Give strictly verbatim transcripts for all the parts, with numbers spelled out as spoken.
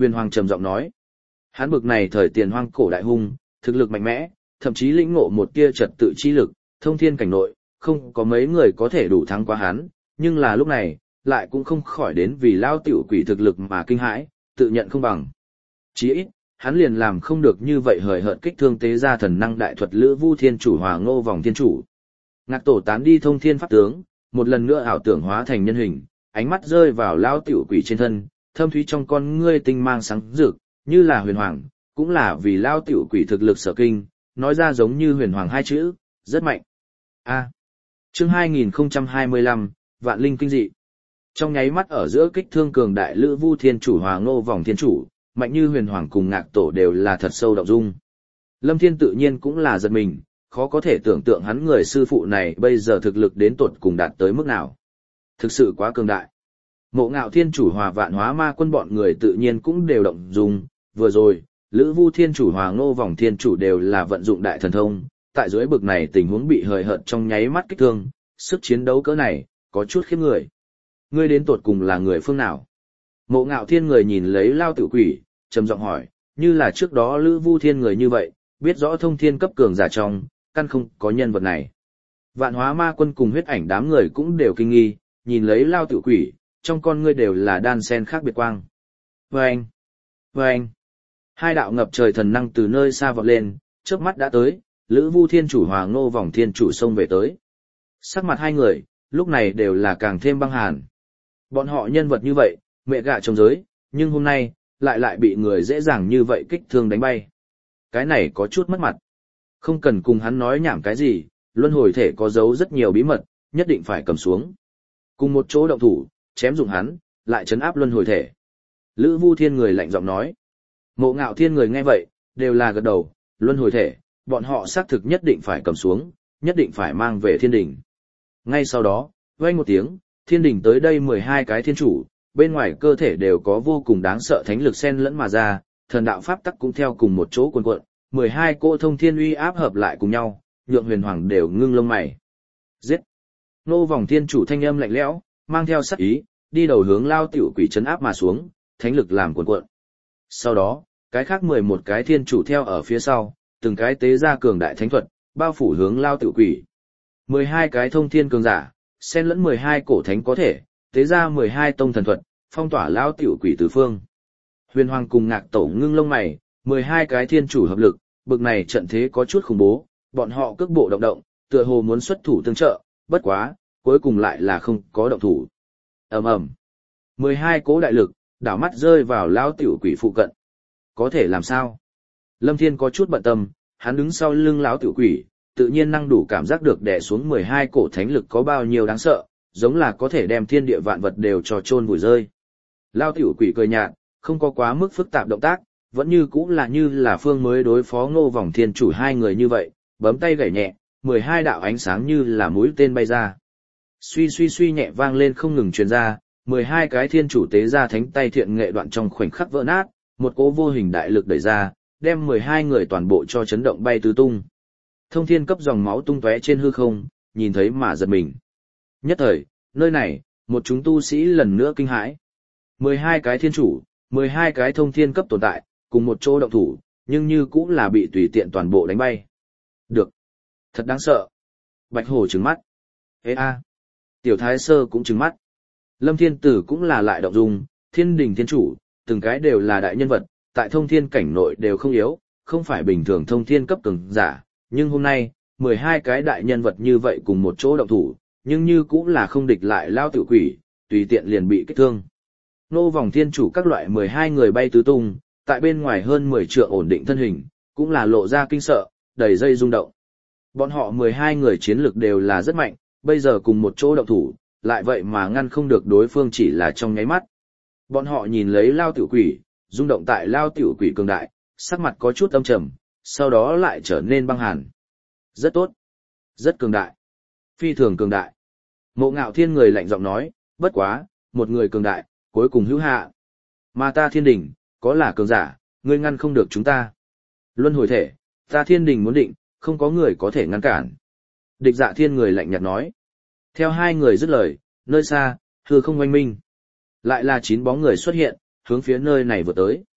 Huyền Hoàng trầm giọng nói. Hắn bực này thời tiền hoang cổ đại hung, thực lực mạnh mẽ, thậm chí lĩnh ngộ một tia trật tự chi lực, thông thiên cảnh nội, không có mấy người có thể đủ thắng qua hắn, nhưng là lúc này, lại cũng không khỏi đến vì lao tiểu quỷ thực lực mà kinh hãi, tự nhận không bằng. Chỉ ít, hắn liền làm không được như vậy hời hợt kích thương tế ra thần năng đại thuật Lữ Vu Thiên Chủ Hòa Ngô Vòng Thiên Chủ. Ngạc Tổ tán đi thông thiên pháp tướng, một lần nữa ảo tưởng hóa thành nhân hình, ánh mắt rơi vào lao tiểu quỷ trên thân, thâm thúy trong con ngươi tinh mang sáng rực, như là huyền hoàng, cũng là vì lao tiểu quỷ thực lực sở kinh, nói ra giống như huyền hoàng hai chữ, rất mạnh. A. Chương hai nghìn không trăm hai mươi lăm, Vạn Linh kinh dị. Trong nháy mắt ở giữa kích thương cường đại Lữ Vu Thiên Chủ Hòa Ngô Vòng Thiên Chủ, mạnh như huyền hoàng cùng Ngạc Tổ đều là thật sâu động dung. Lâm Thiên tự nhiên cũng là giật mình, khó có thể tưởng tượng hắn người sư phụ này bây giờ thực lực đến tột cùng đạt tới mức nào. Thực sự quá cường đại. Mộ Ngạo Thiên Chủ Hòa Vạn Hóa Ma Quân bọn người tự nhiên cũng đều động dung, vừa rồi, Lữ Vu Thiên Chủ Hòa Ngô Vòng Thiên Chủ đều là vận dụng đại thần thông, tại dưới bực này tình huống bị hời hợt trong nháy mắt kích thương, sức chiến đấu cỡ này, có chút khiếp người. Ngươi đến tột cùng là người phương nào? Mộ Ngạo Thiên người nhìn lấy lao tiểu quỷ, trầm giọng hỏi, như là trước đó Lữ Vu Thiên người như vậy, biết rõ thông thiên cấp cường giả trong, căn không có nhân vật này. Vạn Hóa Ma Quân cùng Huyết Ảnh đám người cũng đều kinh nghi, nhìn lấy lao tiểu quỷ, trong con ngươi đều là đan sen khác biệt quang. Vâng! Vâng! Hai đạo ngập trời thần năng từ nơi xa vọt lên, trước mắt đã tới, Lữ Vu Thiên Chủ Hòa Ngô Vòng Thiên Chủ xông về tới. Sắc mặt hai người, lúc này đều là càng thêm băng hàn. Bọn họ nhân vật như vậy, mẹ gạ trong giới, nhưng hôm nay, lại lại bị người dễ dàng như vậy kích thương đánh bay. Cái này có chút mất mặt. Không cần cùng hắn nói nhảm cái gì, luân hồi thể có giấu rất nhiều bí mật, nhất định phải cầm xuống. Cùng một chỗ động thủ, chém dụng hắn, lại trấn áp luân hồi thể. Lữ Vu Thiên người lạnh giọng nói. Mộ Ngạo Thiên người nghe vậy, đều là gật đầu, luân hồi thể, bọn họ xác thực nhất định phải cầm xuống, nhất định phải mang về thiên đỉnh. Ngay sau đó, vang một tiếng, thiên đỉnh tới đây mười hai cái thiên chủ, bên ngoài cơ thể đều có vô cùng đáng sợ thánh lực xen lẫn mà ra, thần đạo pháp tắc cũng theo cùng một chỗ cuồn cuộn, mười hai cỗ thông thiên uy áp hợp lại cùng nhau, nhượng huyền hoàng đều ngưng lông mày. Giết! Ngô Vòng Thiên Chủ thanh âm lạnh lẽo, mang theo sát ý, đi đầu hướng lao tiểu quỷ trấn áp mà xuống, thánh lực làm cuồn cuộn. Sau đó, cái khác mười một cái thiên chủ theo ở phía sau, từng cái tế ra cường đại thánh thuật, bao phủ hướng lao tiểu quỷ. mười hai cái thông thiên cường giả, xen lẫn mười hai cổ thánh có thể, tế ra mười hai tông thần thuật, phong tỏa lao tiểu quỷ tứ phương. Huyền Hoàng cùng Ngạc Tổ ngưng lông mày, mười hai cái thiên chủ hợp lực, bực này trận thế có chút khủng bố, bọn họ cước bộ động động, tựa hồ muốn xuất thủ tương trợ, bất quá, cuối cùng lại là không có động thủ. Ầm ầm. mười hai cố đại lực, đảo mắt rơi vào lao tiểu quỷ phụ cận. Có thể làm sao? Lâm Thiên có chút bận tâm, hắn đứng sau lưng lão tiểu quỷ, tự nhiên năng đủ cảm giác được đè xuống mười hai cổ thánh lực có bao nhiêu đáng sợ, giống là có thể đem thiên địa vạn vật đều cho chôn vùi rơi. Lao tiểu quỷ cười nhạt, không có quá mức phức tạp động tác, vẫn như cũng là như là phương mới đối phó Ngô Vòng Thiên Chủ hai người như vậy, bấm tay gảy nhẹ, mười hai đạo ánh sáng như là mũi tên bay ra. Suy suy suy nhẹ vang lên không ngừng truyền ra, mười hai cái thiên chủ tế ra thánh tay thiện nghệ đoạn trong khoảnh khắc vỡ nát, một cỗ vô hình đại lực đẩy ra, đem mười hai người toàn bộ cho chấn động bay tứ tung. Thông thiên cấp dòng máu tung tóe trên hư không, nhìn thấy mà giật mình. Nhất thời, nơi này, một chúng tu sĩ lần nữa kinh hãi. mười hai cái thiên chủ, mười hai cái thông thiên cấp tồn tại, cùng một chỗ động thủ, nhưng như cũng là bị tùy tiện toàn bộ đánh bay. Được. Thật đáng sợ. Bạch Hổ trừng mắt. Ê a. Tiểu Thái Sơ cũng trừng mắt. Lâm Thiên Tử cũng là lại động dung, thiên đình thiên chủ, từng cái đều là đại nhân vật, tại thông thiên cảnh nội đều không yếu, không phải bình thường thông thiên cấp cường giả, nhưng hôm nay, mười hai cái đại nhân vật như vậy cùng một chỗ động thủ, nhưng như cũng là không địch lại lao tiểu quỷ, tùy tiện liền bị kích thương. Ngô Vòng Thiên Chủ các loại mười hai người bay tứ tung, tại bên ngoài hơn mười trượng ổn định thân hình, cũng là lộ ra kinh sợ, đầy dây rung động. Bọn họ mười hai người chiến lực đều là rất mạnh, bây giờ cùng một chỗ động thủ, lại vậy mà ngăn không được đối phương chỉ là trong nháy mắt. Bọn họ nhìn lấy lao tiểu quỷ, rung động tại lao tiểu quỷ cường đại, sắc mặt có chút âm trầm, sau đó lại trở nên băng hàn. Rất tốt. Rất cường đại. Phi thường cường đại. Mộ Ngạo Thiên người lạnh giọng nói, bất quá, một người cường đại, cuối cùng hữu hạ. Mà ta thiên đình, có là cường giả, ngươi ngăn không được chúng ta. Luân hồi thể, ta thiên đình muốn định, không có người có thể ngăn cản. Địch Dạ Thiên người lạnh nhạt nói. Theo hai người dứt lời, nơi xa, hư không oanh minh. Lại là chín bóng người xuất hiện, hướng phía nơi này vừa tới.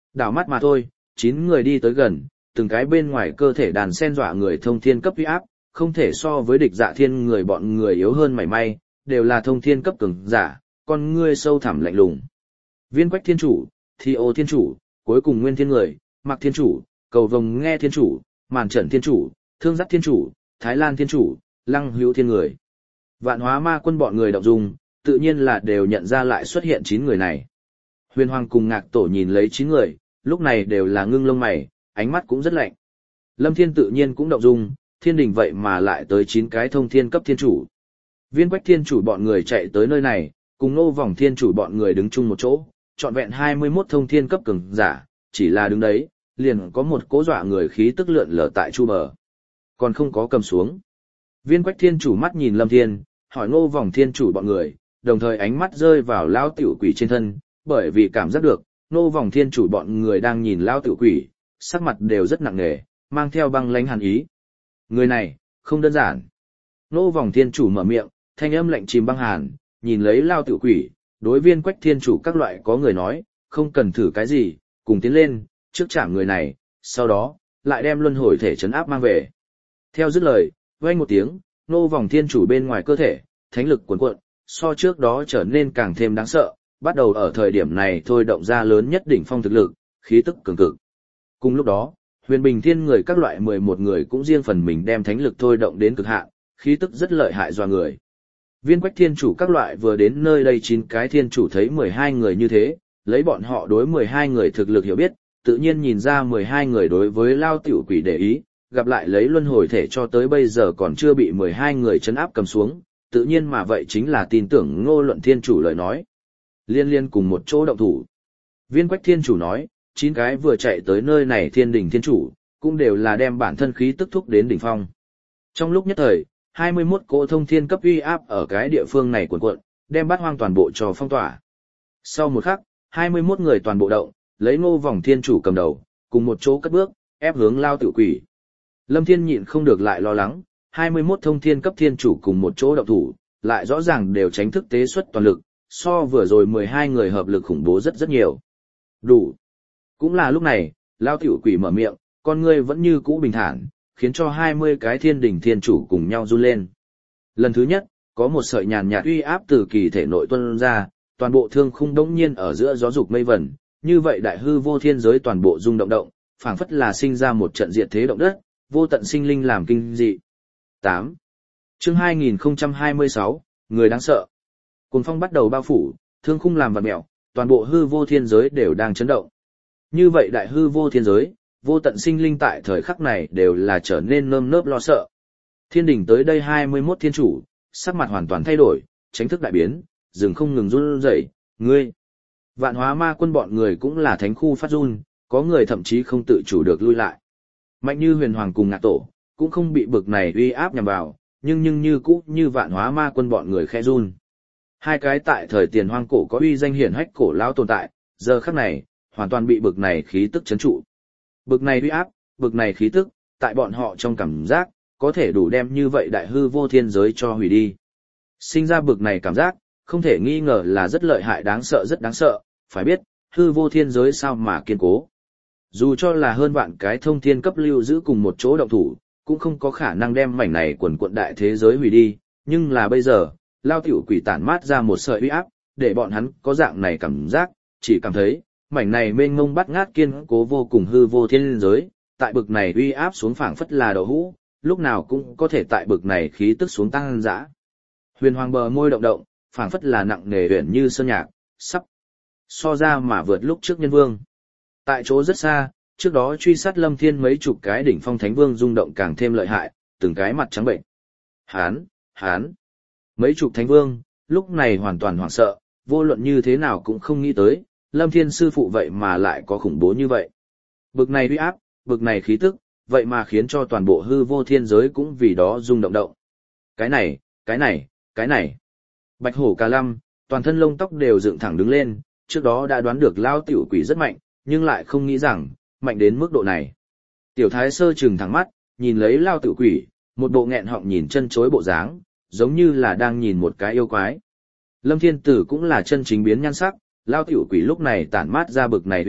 Đảo mắt mà thôi, chín người đi tới gần, từng cái bên ngoài cơ thể đàn sen dọa người thông thiên cấp uy áp, không thể so với địch dạ thiên người bọn người yếu hơn mảy may, đều là thông thiên cấp cường giả, con ngươi sâu thẳm lạnh lùng. Viên Quách thiên chủ, Thi Ô thiên chủ, cuối cùng Nguyên thiên người, Mạc thiên chủ, Cầu Vồng Nghe thiên chủ, Màn Trận thiên chủ, Thương Giác thiên chủ, Thái Lan thiên chủ, Lăng Hữu thiên người. Vạn Hóa Ma quân bọn người động dung, tự nhiên là đều nhận ra lại xuất hiện chín người này. Huyền Hoàng cùng Ngạc Tổ nhìn lấy chín người, lúc này đều là ngưng lông mày, ánh mắt cũng rất lạnh. Lâm Thiên tự nhiên cũng động dung, thiên đình vậy mà lại tới chín cái thông thiên cấp thiên chủ. Viên Quách thiên chủ bọn người chạy tới nơi này, cùng Nô Vòng thiên chủ bọn người đứng chung một chỗ, trọn vẹn hai mươi mốt thông thiên cấp cường giả, chỉ là đứng đấy, liền có một cố dọa người khí tức lượn lờ tại chu bờ. Còn không có cầm xuống. Viên Quách thiên chủ mắt nhìn Lâm Thiên, hỏi Nô Vòng thiên chủ bọn người, đồng thời ánh mắt rơi vào lao tiểu quỷ trên thân, bởi vì cảm giác được, Nô Vòng thiên chủ bọn người đang nhìn lao tiểu quỷ, sắc mặt đều rất nặng nề, mang theo băng lãnh hàn ý. Người này, không đơn giản. Nô Vòng thiên chủ mở miệng, thanh âm lạnh chìm băng hàn, nhìn lấy lao tiểu quỷ, đối Viên Quách thiên chủ các loại có người nói, không cần thử cái gì, cùng tiến lên, trước chạm người này, sau đó, lại đem luân hồi thể trấn áp mang về. Theo dứt lời, vang một tiếng, Nô Vòng thiên chủ bên ngoài cơ thể, thánh lực cuồn cuộn, so trước đó trở nên càng thêm đáng sợ, bắt đầu ở thời điểm này thôi động ra lớn nhất đỉnh phong thực lực, khí tức cường cực. Cùng lúc đó, Huyền Bình Thiên người các loại mười một người cũng riêng phần mình đem thánh lực thôi động đến cực hạn, khí tức rất lợi hại doa người. Viên Quách thiên chủ các loại vừa đến nơi đây chín cái thiên chủ thấy mười hai người như thế, lấy bọn họ đối mười hai người thực lực hiểu biết, tự nhiên nhìn ra mười hai người đối với lao tiểu quỷ để ý, gặp lại lấy luân hồi thể cho tới bây giờ còn chưa bị mười hai người trấn áp cầm xuống, tự nhiên mà vậy chính là tin tưởng Ngô Luận thiên chủ lời nói. Liên liên cùng một chỗ động thủ. Viên Quách thiên chủ nói, chín cái vừa chạy tới nơi này thiên đình thiên chủ, cũng đều là đem bản thân khí tức thúc đến đỉnh phong. Trong lúc nhất thời, hai mươi mốt cỗ thông thiên cấp uy áp ở cái địa phương này cuộn cuộn, đem bắt hoang toàn bộ cho phong tỏa. Sau một khắc, hai mươi mốt người toàn bộ động, lấy Ngô Vòng thiên chủ cầm đầu, cùng một chỗ cất bước, ép hướng lao tiểu quỷ. Lâm Thiên nhịn không được lại lo lắng, hai mươi mốt thông thiên cấp thiên chủ cùng một chỗ động thủ, lại rõ ràng đều tránh thức tế xuất toàn lực, so vừa rồi mười hai người hợp lực khủng bố rất rất nhiều. Đủ. Cũng là lúc này, lao tiểu quỷ mở miệng, con ngươi vẫn như cũ bình thản, khiến cho hai mươi cái thiên đỉnh thiên chủ cùng nhau run lên. Lần thứ nhất, có một sợi nhàn nhạt uy áp từ kỳ thể nội tuôn ra, toàn bộ thương khung đống nhiên ở giữa gió dục mây vẩn, như vậy đại hư vô thiên giới toàn bộ rung động động, phảng phất là sinh ra một trận diệt thế động đất, vô tận sinh linh làm kinh dị. tám. Chương hai nghìn không trăm hai mươi sáu, người đáng sợ. Cuồng phong bắt đầu bao phủ, thương khung làm vặn mèo, toàn bộ hư vô thiên giới đều đang chấn động. Như vậy đại hư vô thiên giới, vô tận sinh linh tại thời khắc này đều là trở nên nơm nớp lo sợ. Thiên đỉnh tới đây hai mươi mốt thiên chủ, sắc mặt hoàn toàn thay đổi, tránh thức đại biến, dừng không ngừng run rẩy, ngươi. Vạn Hóa Ma quân bọn người cũng là thánh khu phát run, có người thậm chí không tự chủ được lui lại. Mạnh như Huyền Hoàng cùng Ngạc Tổ, cũng không bị bực này uy áp nhằm vào, nhưng nhưng như cũ như Vạn Hóa Ma quân bọn người khẽ run. Hai cái tại thời tiền hoang cổ có uy danh hiển hách cổ lão tồn tại, giờ khắc này, hoàn toàn bị bực này khí tức chấn trụ. Bực này uy áp, bực này khí tức, tại bọn họ trong cảm giác, có thể đủ đem như vậy đại hư vô thiên giới cho hủy đi. Sinh ra bực này cảm giác, không thể nghi ngờ là rất lợi hại đáng sợ rất đáng sợ, phải biết, hư vô thiên giới sao mà kiên cố. Dù cho là hơn vạn cái thông thiên cấp lưu giữ cùng một chỗ động thủ, cũng không có khả năng đem mảnh này quần quận đại thế giới hủy đi, nhưng là bây giờ, lao tiểu quỷ tản mát ra một sợi uy áp, để bọn hắn có dạng này cảm giác, chỉ cảm thấy, mảnh này mênh mông bắt ngát kiên cố vô cùng hư vô thiên giới, tại bực này uy áp xuống phảng phất là đậu hũ, lúc nào cũng có thể tại bực này khí tức xuống tăng dã. Huyền Hoàng bờ môi động động, phảng phất là nặng nề huyền như sơn nhạc, sắp so ra mà vượt lúc trước nhân vương. Tại chỗ rất xa, trước đó truy sát Lâm Thiên mấy chục cái đỉnh phong thánh vương rung động càng thêm lợi hại, từng cái mặt trắng bệnh. Hán, hán. Mấy chục thánh vương, lúc này hoàn toàn hoảng sợ, vô luận như thế nào cũng không nghĩ tới, Lâm Thiên sư phụ vậy mà lại có khủng bố như vậy. Bực này uy áp, bực này khí tức, vậy mà khiến cho toàn bộ hư vô thiên giới cũng vì đó rung động động. Cái này, cái này, cái này. Bạch hổ cà lâm, toàn thân lông tóc đều dựng thẳng đứng lên, trước đó đã đoán được lao tiểu quỷ rất mạnh, nhưng lại không nghĩ rằng, mạnh đến mức độ này. Tiểu thái sơ trừng thẳng mắt, nhìn lấy lao tiểu quỷ, một bộ nghẹn họng nhìn chân chối bộ dáng, giống như là đang nhìn một cái yêu quái. Lâm Thiên Tử cũng là chân chính biến nhan sắc, lao tiểu quỷ lúc này tản mát ra bực này uy áp,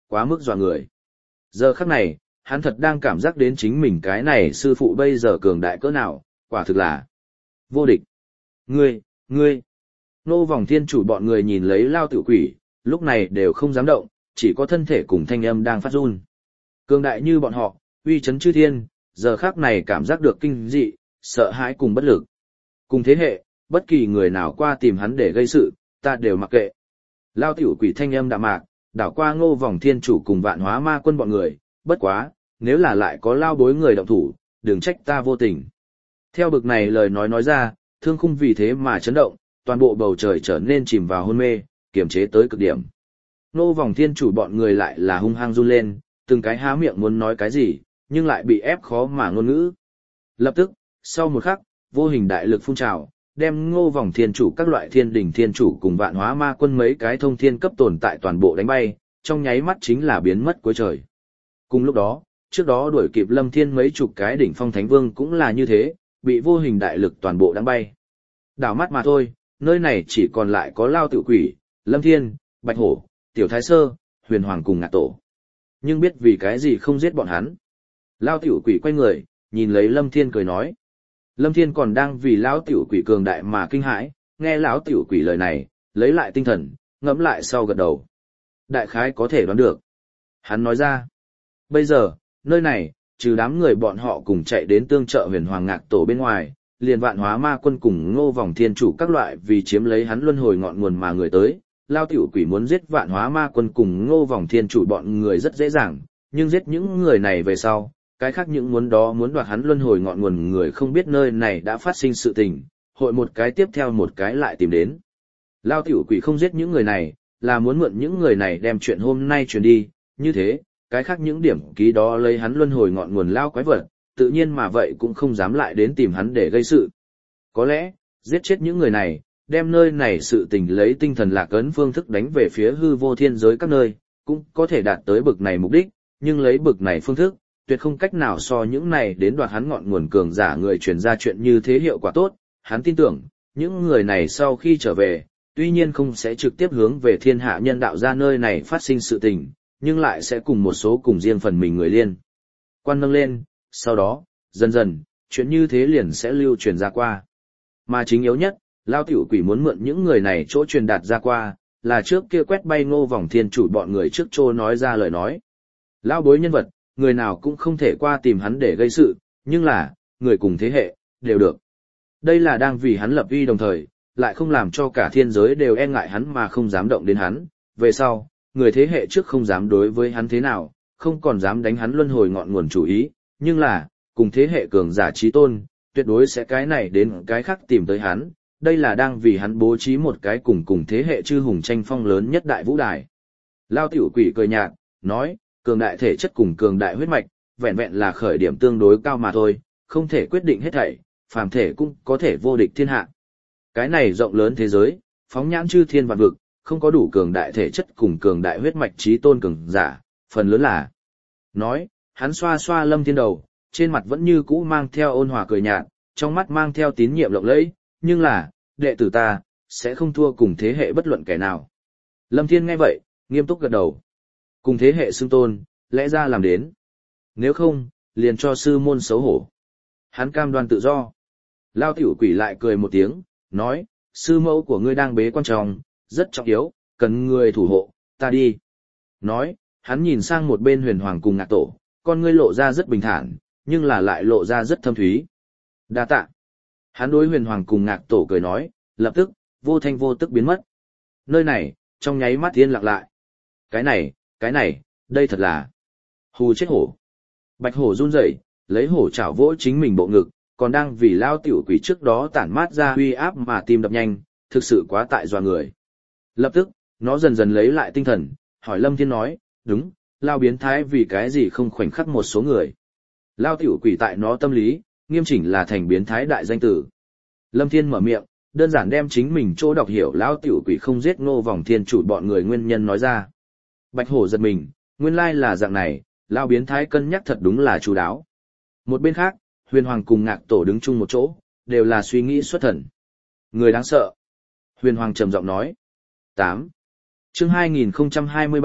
quá mức dọa người. Giờ khắc này, hắn thật đang cảm giác đến chính mình cái này sư phụ bây giờ cường đại cỡ nào, quả thực là vô địch. Ngươi, ngươi, Ngô Vòng Thiên Chủ bọn người nhìn lấy Lao Tiểu Quỷ, lúc này đều không dám động, chỉ có thân thể cùng thanh âm đang phát run. Cường đại như bọn họ, uy chấn chư thiên, giờ khắc này cảm giác được kinh dị, sợ hãi cùng bất lực. Cùng thế hệ, bất kỳ người nào qua tìm hắn để gây sự, ta đều mặc kệ. Lao Tiểu Quỷ thanh âm đạm mạc, đảo qua Ngô Vòng Thiên Chủ cùng Vạn Hóa Ma Quân bọn người, bất quá, nếu là lại có lao bối người động thủ, đừng trách ta vô tình. Theo bực này lời nói nói ra, thương khung vì thế mà chấn động, toàn bộ bầu trời trở nên chìm vào hôn mê, kiềm chế tới cực điểm. Ngô Vòng Thiên Chủ bọn người lại là hung hăng run lên, từng cái há miệng muốn nói cái gì, nhưng lại bị ép khó mà ngôn ngữ. Lập tức, sau một khắc, vô hình đại lực phun trào, đem Ngô Vòng Thiên Chủ các loại thiên đỉnh thiên chủ cùng Vạn Hóa Ma Quân mấy cái thông thiên cấp tồn tại toàn bộ đánh bay, trong nháy mắt chính là biến mất cuối trời. Cùng lúc đó, trước đó đuổi kịp Lâm Thiên mấy chục cái đỉnh phong thánh vương cũng là như thế, bị vô hình đại lực toàn bộ đánh bay. Đảo mắt mà thôi, nơi này chỉ còn lại có Lao Tiểu Quỷ, Lâm Thiên, Bạch Hổ, Tiểu Thái Sơ, Huyền Hoàng cùng Ngạc Tổ. Nhưng biết vì cái gì không giết bọn hắn. Lao Tiểu Quỷ quay người, nhìn lấy Lâm Thiên cười nói. Lâm Thiên còn đang vì Lão Tiểu Quỷ cường đại mà kinh hãi, nghe Lão Tiểu Quỷ lời này, lấy lại tinh thần, ngẫm lại sau gật đầu. Đại khái có thể đoán được. Hắn nói ra. Bây giờ, nơi này, trừ đám người bọn họ cùng chạy đến tương trợ Huyền Hoàng Ngạc Tổ bên ngoài, liền Vạn Hóa Ma Quân cùng Ngô Vòng Thiên Chủ các loại vì chiếm lấy hắn luân hồi ngọn nguồn mà người tới. Lao Tiểu Quỷ muốn giết Vạn Hóa Ma Quân cùng Ngô Vòng Thiên Chủ bọn người rất dễ dàng, nhưng giết những người này về sau, cái khác những muốn đó muốn đoạt hắn luân hồi ngọn nguồn người không biết nơi này đã phát sinh sự tình, hội một cái tiếp theo một cái lại tìm đến. Lao Tiểu Quỷ không giết những người này, là muốn mượn những người này đem chuyện hôm nay truyền đi, như thế, cái khác những điểm ký đó lấy hắn luân hồi ngọn nguồn lao quái vật, tự nhiên mà vậy cũng không dám lại đến tìm hắn để gây sự. Có lẽ, giết chết những người này, đem nơi này sự tình lấy tinh thần lạc ấn phương thức đánh về phía hư vô thiên giới các nơi, cũng có thể đạt tới bực này mục đích, nhưng lấy bực này phương thức, tuyệt không cách nào so những này đến đoạt hắn ngọn nguồn cường giả người truyền ra chuyện như thế hiệu quả tốt. Hắn tin tưởng, những người này sau khi trở về, tuy nhiên không sẽ trực tiếp hướng về thiên hạ nhân đạo ra nơi này phát sinh sự tình, nhưng lại sẽ cùng một số cùng riêng phần mình người liên quan nâng lên, sau đó, dần dần, chuyện như thế liền sẽ lưu truyền ra qua. Mà chính yếu nhất, Lao Tiểu Quỷ muốn mượn những người này chỗ truyền đạt ra qua, là trước kia quét bay Ngô Vòng Thiên Chủ bọn người trước trô nói ra lời nói. Lao bối nhân vật, người nào cũng không thể qua tìm hắn để gây sự, nhưng là, người cùng thế hệ, đều được. Đây là đang vì hắn lập uy đồng thời, lại không làm cho cả thiên giới đều e ngại hắn mà không dám động đến hắn. Về sau, người thế hệ trước không dám đối với hắn thế nào, không còn dám đánh hắn luân hồi ngọn nguồn chủ ý, nhưng là, cùng thế hệ cường giả trí tôn, tuyệt đối sẽ cái này đến cái khác tìm tới hắn. Đây là đang vì hắn bố trí một cái cùng cùng thế hệ chư hùng tranh phong lớn nhất đại vũ đài. Lao Tiểu Quỷ cười nhạt, nói, cường đại thể chất cùng cường đại huyết mạch, vẹn vẹn là khởi điểm tương đối cao mà thôi, không thể quyết định hết thảy, phàm thể cũng có thể vô địch thiên hạ. Cái này rộng lớn thế giới, phóng nhãn chư thiên vạn vực, không có đủ cường đại thể chất cùng cường đại huyết mạch trí tôn cường giả, phần lớn là. Nói, hắn xoa xoa Lâm Thiên đầu, trên mặt vẫn như cũ mang theo ôn hòa cười nhạt, trong mắt mang theo tín nhiệm lộng lẫy, nhưng là, đệ tử ta, sẽ không thua cùng thế hệ bất luận kẻ nào. Lâm Thiên nghe vậy, nghiêm túc gật đầu. Cùng thế hệ xưng tôn, lẽ ra làm đến. Nếu không, liền cho sư môn xấu hổ. Hắn cam đoan tự do. Lao Tiểu Quỷ lại cười một tiếng, nói, sư mẫu của ngươi đang bế quan trọng, rất trọng yếu, cần người thủ hộ, ta đi. Nói, hắn nhìn sang một bên Huyền Hoàng cùng Ngạc Tổ, con ngươi lộ ra rất bình thản, nhưng là lại lộ ra rất thâm thúy. Đa tạ. Hắn đối Huyền Hoàng cùng Ngạc Tổ cười nói, lập tức, vô thanh vô tức biến mất. Nơi này, trong nháy mắt yên lặng lại. Cái này, cái này, đây thật là hù chết hổ. Bạch hổ run rẩy, lấy hổ chảo vỗ chính mình bộ ngực, còn đang vì Lao Tiểu Quỷ trước đó tản mát ra uy áp mà tim đập nhanh, thực sự quá tại dọa người. Lập tức, nó dần dần lấy lại tinh thần, hỏi Lâm Thiên nói, đúng, Lao biến thái vì cái gì không khoảnh khắc một số người. Lao Tiểu Quỷ tại nó tâm lý, nghiêm chỉnh là thành biến thái đại danh tử. Lâm Thiên mở miệng, đơn giản đem chính mình chỗ đọc hiểu Lao Tiểu Quỷ không giết Ngô Vòng Thiên Chủ bọn người nguyên nhân nói ra. Bạch hổ giật mình, nguyên lai là dạng này, Lao biến thái cân nhắc thật đúng là chú đáo. Một bên khác, Huyền Hoàng cùng Ngạc Tổ đứng chung một chỗ, đều là suy nghĩ xuất thần. Người đáng sợ. Huyền Hoàng trầm giọng nói. tám. Chương hai nghìn không trăm hai mươi bảy,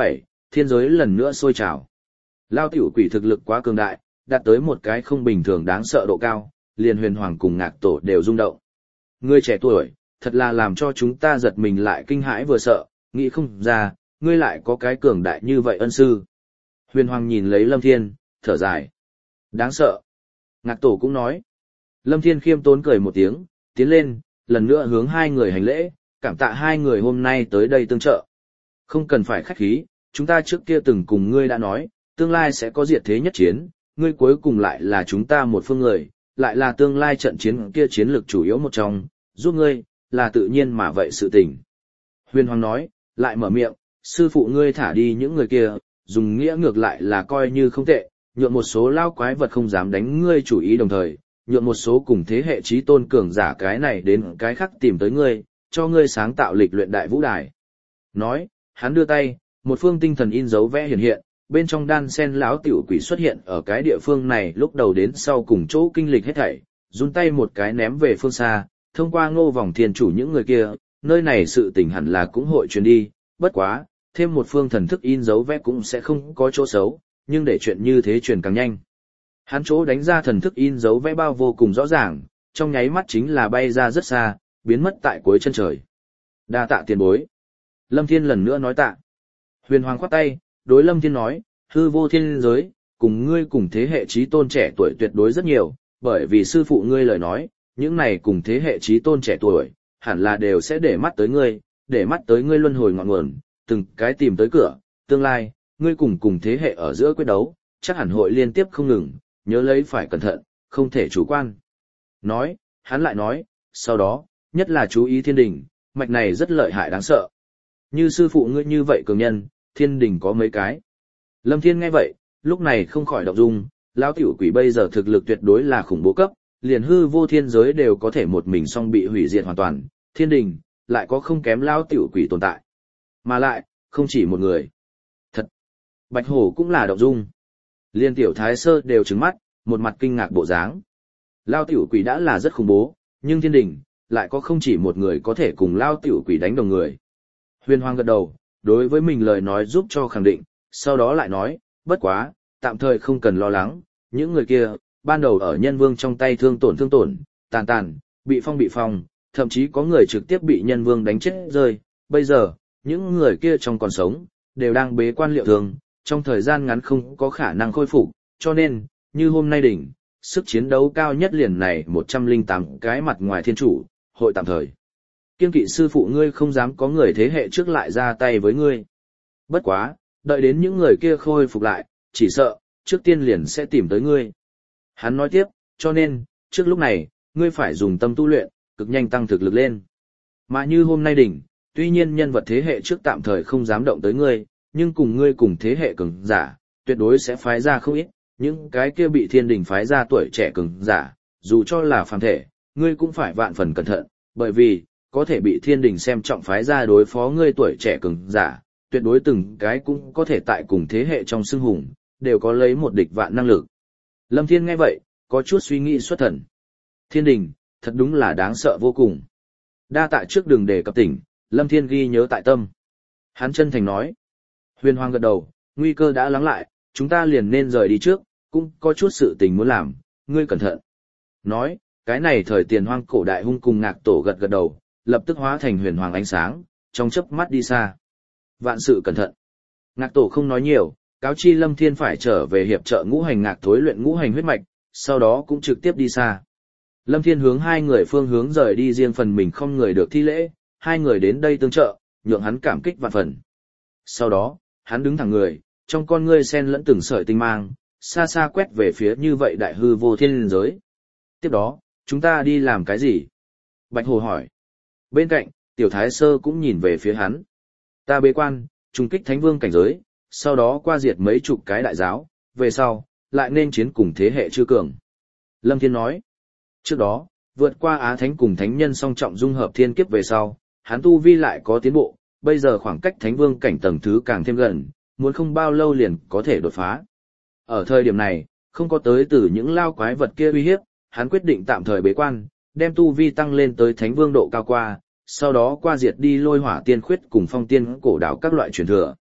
thiên giới lần nữa sôi trào. Lao tiểu quỷ thực lực quá cường đại, đạt tới một cái không bình thường đáng sợ độ cao, liền huyền hoàng cùng ngạc tổ đều rung động. Ngươi trẻ tuổi, thật là làm cho chúng ta giật mình lại kinh hãi vừa sợ, nghĩ không ra, ngươi lại có cái cường đại như vậy ân sư. Huyền hoàng nhìn lấy Lâm Thiên, thở dài. Đáng sợ. Ngạc tổ cũng nói. Lâm Thiên khiêm tốn cười một tiếng, tiến lên, lần nữa hướng hai người hành lễ, cảm tạ hai người hôm nay tới đây tương trợ. Không cần phải khách khí, chúng ta trước kia từng cùng ngươi đã nói, tương lai sẽ có diệt thế nhất chiến, ngươi cuối cùng lại là chúng ta một phương người, lại là tương lai trận chiến kia chiến lược chủ yếu một trong, giúp ngươi, là tự nhiên mà vậy sự tình. Huyền Hoàng nói, lại mở miệng, sư phụ ngươi thả đi những người kia, dùng nghĩa ngược lại là coi như không tệ, nhượng một số lao quái vật không dám đánh ngươi chủ ý đồng thời, nhượng một số cùng thế hệ trí tôn cường giả cái này đến cái khác tìm tới ngươi, cho ngươi sáng tạo lịch luyện đại vũ đài. Nói, hắn đưa tay, một phương tinh thần in dấu vẽ hiện hiện, bên trong đan sen lão tiểu quỷ xuất hiện ở cái địa phương này lúc đầu đến sau cùng chỗ kinh lịch hết thảy, run tay một cái ném về phương xa, thông qua ngô vòng thiên chủ những người kia, nơi này sự tình hẳn là cũng hội truyền đi, bất quá, thêm một phương thần thức in dấu vẽ cũng sẽ không có chỗ xấu, nhưng để chuyện như thế truyền càng nhanh. Hắn chỗ đánh ra thần thức in dấu vẽ bao vô cùng rõ ràng, trong nháy mắt chính là bay ra rất xa, biến mất tại cuối chân trời. Đa tạ tiền bối. Lâm Thiên lần nữa nói tạ. Huyền Hoàng khoát tay, đối Lâm Thiên nói, hư vô thiên giới, cùng ngươi cùng thế hệ trí tôn trẻ tuổi tuyệt đối rất nhiều, bởi vì sư phụ ngươi lời nói, những này cùng thế hệ trí tôn trẻ tuổi, hẳn là đều sẽ để mắt tới ngươi, để mắt tới ngươi luân hồi ngọn nguồn, từng cái tìm tới cửa, tương lai, ngươi cùng cùng thế hệ ở giữa quyết đấu, chắc hẳn hội liên tiếp không ngừng, nhớ lấy phải cẩn thận, không thể chủ quan. Nói, hắn lại nói, sau đó, nhất là chú ý thiên đình, mạch này rất lợi hại đáng sợ. Như sư phụ ngươi như vậy cường nhân, thiên đình có mấy cái. Lâm Thiên nghe vậy, lúc này không khỏi động dung, lão tiểu quỷ bây giờ thực lực tuyệt đối là khủng bố cấp, liền hư vô thiên giới đều có thể một mình song bị hủy diệt hoàn toàn, thiên đình, lại có không kém lão tiểu quỷ tồn tại. Mà lại, không chỉ một người. Thật! Bạch Hổ cũng là động dung. Liên tiểu thái sơ đều trừng mắt, một mặt kinh ngạc bộ dáng. Lão tiểu quỷ đã là rất khủng bố, nhưng thiên đình, lại có không chỉ một người có thể cùng lão tiểu quỷ đánh đồng người. Huyền Hoàng gật đầu, đối với mình lời nói giúp cho khẳng định, sau đó lại nói, bất quá, tạm thời không cần lo lắng, những người kia, ban đầu ở nhân vương trong tay thương tổn thương tổn, tàn tàn, bị phong bị phong, thậm chí có người trực tiếp bị nhân vương đánh chết rơi, bây giờ, những người kia trong còn sống, đều đang bế quan liệu thương, trong thời gian ngắn không có khả năng khôi phục, cho nên, như hôm nay đỉnh, sức chiến đấu cao nhất liền này một trăm lẻ tám cái mặt ngoài thiên chủ, hội tạm thời. Kiên kỵ sư phụ ngươi không dám có người thế hệ trước lại ra tay với ngươi. Bất quá, đợi đến những người kia khôi phục lại, chỉ sợ, trước tiên liền sẽ tìm tới ngươi. Hắn nói tiếp, cho nên, trước lúc này, ngươi phải dùng tâm tu luyện, cực nhanh tăng thực lực lên. Mà như hôm nay đỉnh, tuy nhiên nhân vật thế hệ trước tạm thời không dám động tới ngươi, nhưng cùng ngươi cùng thế hệ cường giả, tuyệt đối sẽ phái ra không ít, những cái kia bị thiên đình phái ra tuổi trẻ cường giả, dù cho là phàm thể, ngươi cũng phải vạn phần cẩn thận, bởi vì, có thể bị thiên đình xem trọng phái ra đối phó ngươi tuổi trẻ cường giả, tuyệt đối từng cái cũng có thể tại cùng thế hệ trong xưng hùng, đều có lấy một địch vạn năng lực. Lâm Thiên nghe vậy, có chút suy nghĩ xuất thần. Thiên đình, thật đúng là đáng sợ vô cùng. Đa tạ trước đường đề cập tỉnh, Lâm Thiên ghi nhớ tại tâm. Hắn chân thành nói. Huyền Hoàng gật đầu, nguy cơ đã lắng lại, chúng ta liền nên rời đi trước, cũng có chút sự tình muốn làm, ngươi cẩn thận. Nói, cái này thời tiền hoang cổ đại hung cùng ngạc tổ gật gật đầu, lập tức hóa thành huyền hoàng ánh sáng, trong chớp mắt đi xa. Vạn sự cẩn thận. Ngạc tổ không nói nhiều, cáo chi Lâm Thiên phải trở về hiệp trợ ngũ hành ngạc thối luyện ngũ hành huyết mạch, sau đó cũng trực tiếp đi xa. Lâm Thiên hướng hai người phương hướng rời đi riêng phần mình không người được thi lễ, hai người đến đây tương trợ, nhượng hắn cảm kích vạn phần. Sau đó, hắn đứng thẳng người, trong con ngươi xen lẫn từng sợi tinh mang, xa xa quét về phía như vậy đại hư vô thiên giới. Tiếp đó, chúng ta đi làm cái gì? Bạch Hồ hỏi. Bên cạnh, Tiểu Thái Sơ cũng nhìn về phía hắn. Ta bế quan, trùng kích thánh vương cảnh giới, sau đó qua diệt mấy chục cái đại giáo, về sau, lại nên chiến cùng thế hệ chư cường. Lâm Thiên nói. Trước đó, vượt qua Á Thánh cùng Thánh Nhân song trọng dung hợp thiên kiếp về sau, hắn tu vi lại có tiến bộ, bây giờ khoảng cách thánh vương cảnh tầng thứ càng thêm gần, muốn không bao lâu liền có thể đột phá. Ở thời điểm này, không có tới từ những lao quái vật kia uy hiếp, hắn quyết định tạm thời bế quan, đem tu vi tăng lên tới thánh vương độ cao qua, sau đó qua diệt đi lôi hỏa tiên khuyết cùng phong tiên cổ đạo các loại truyền thừa.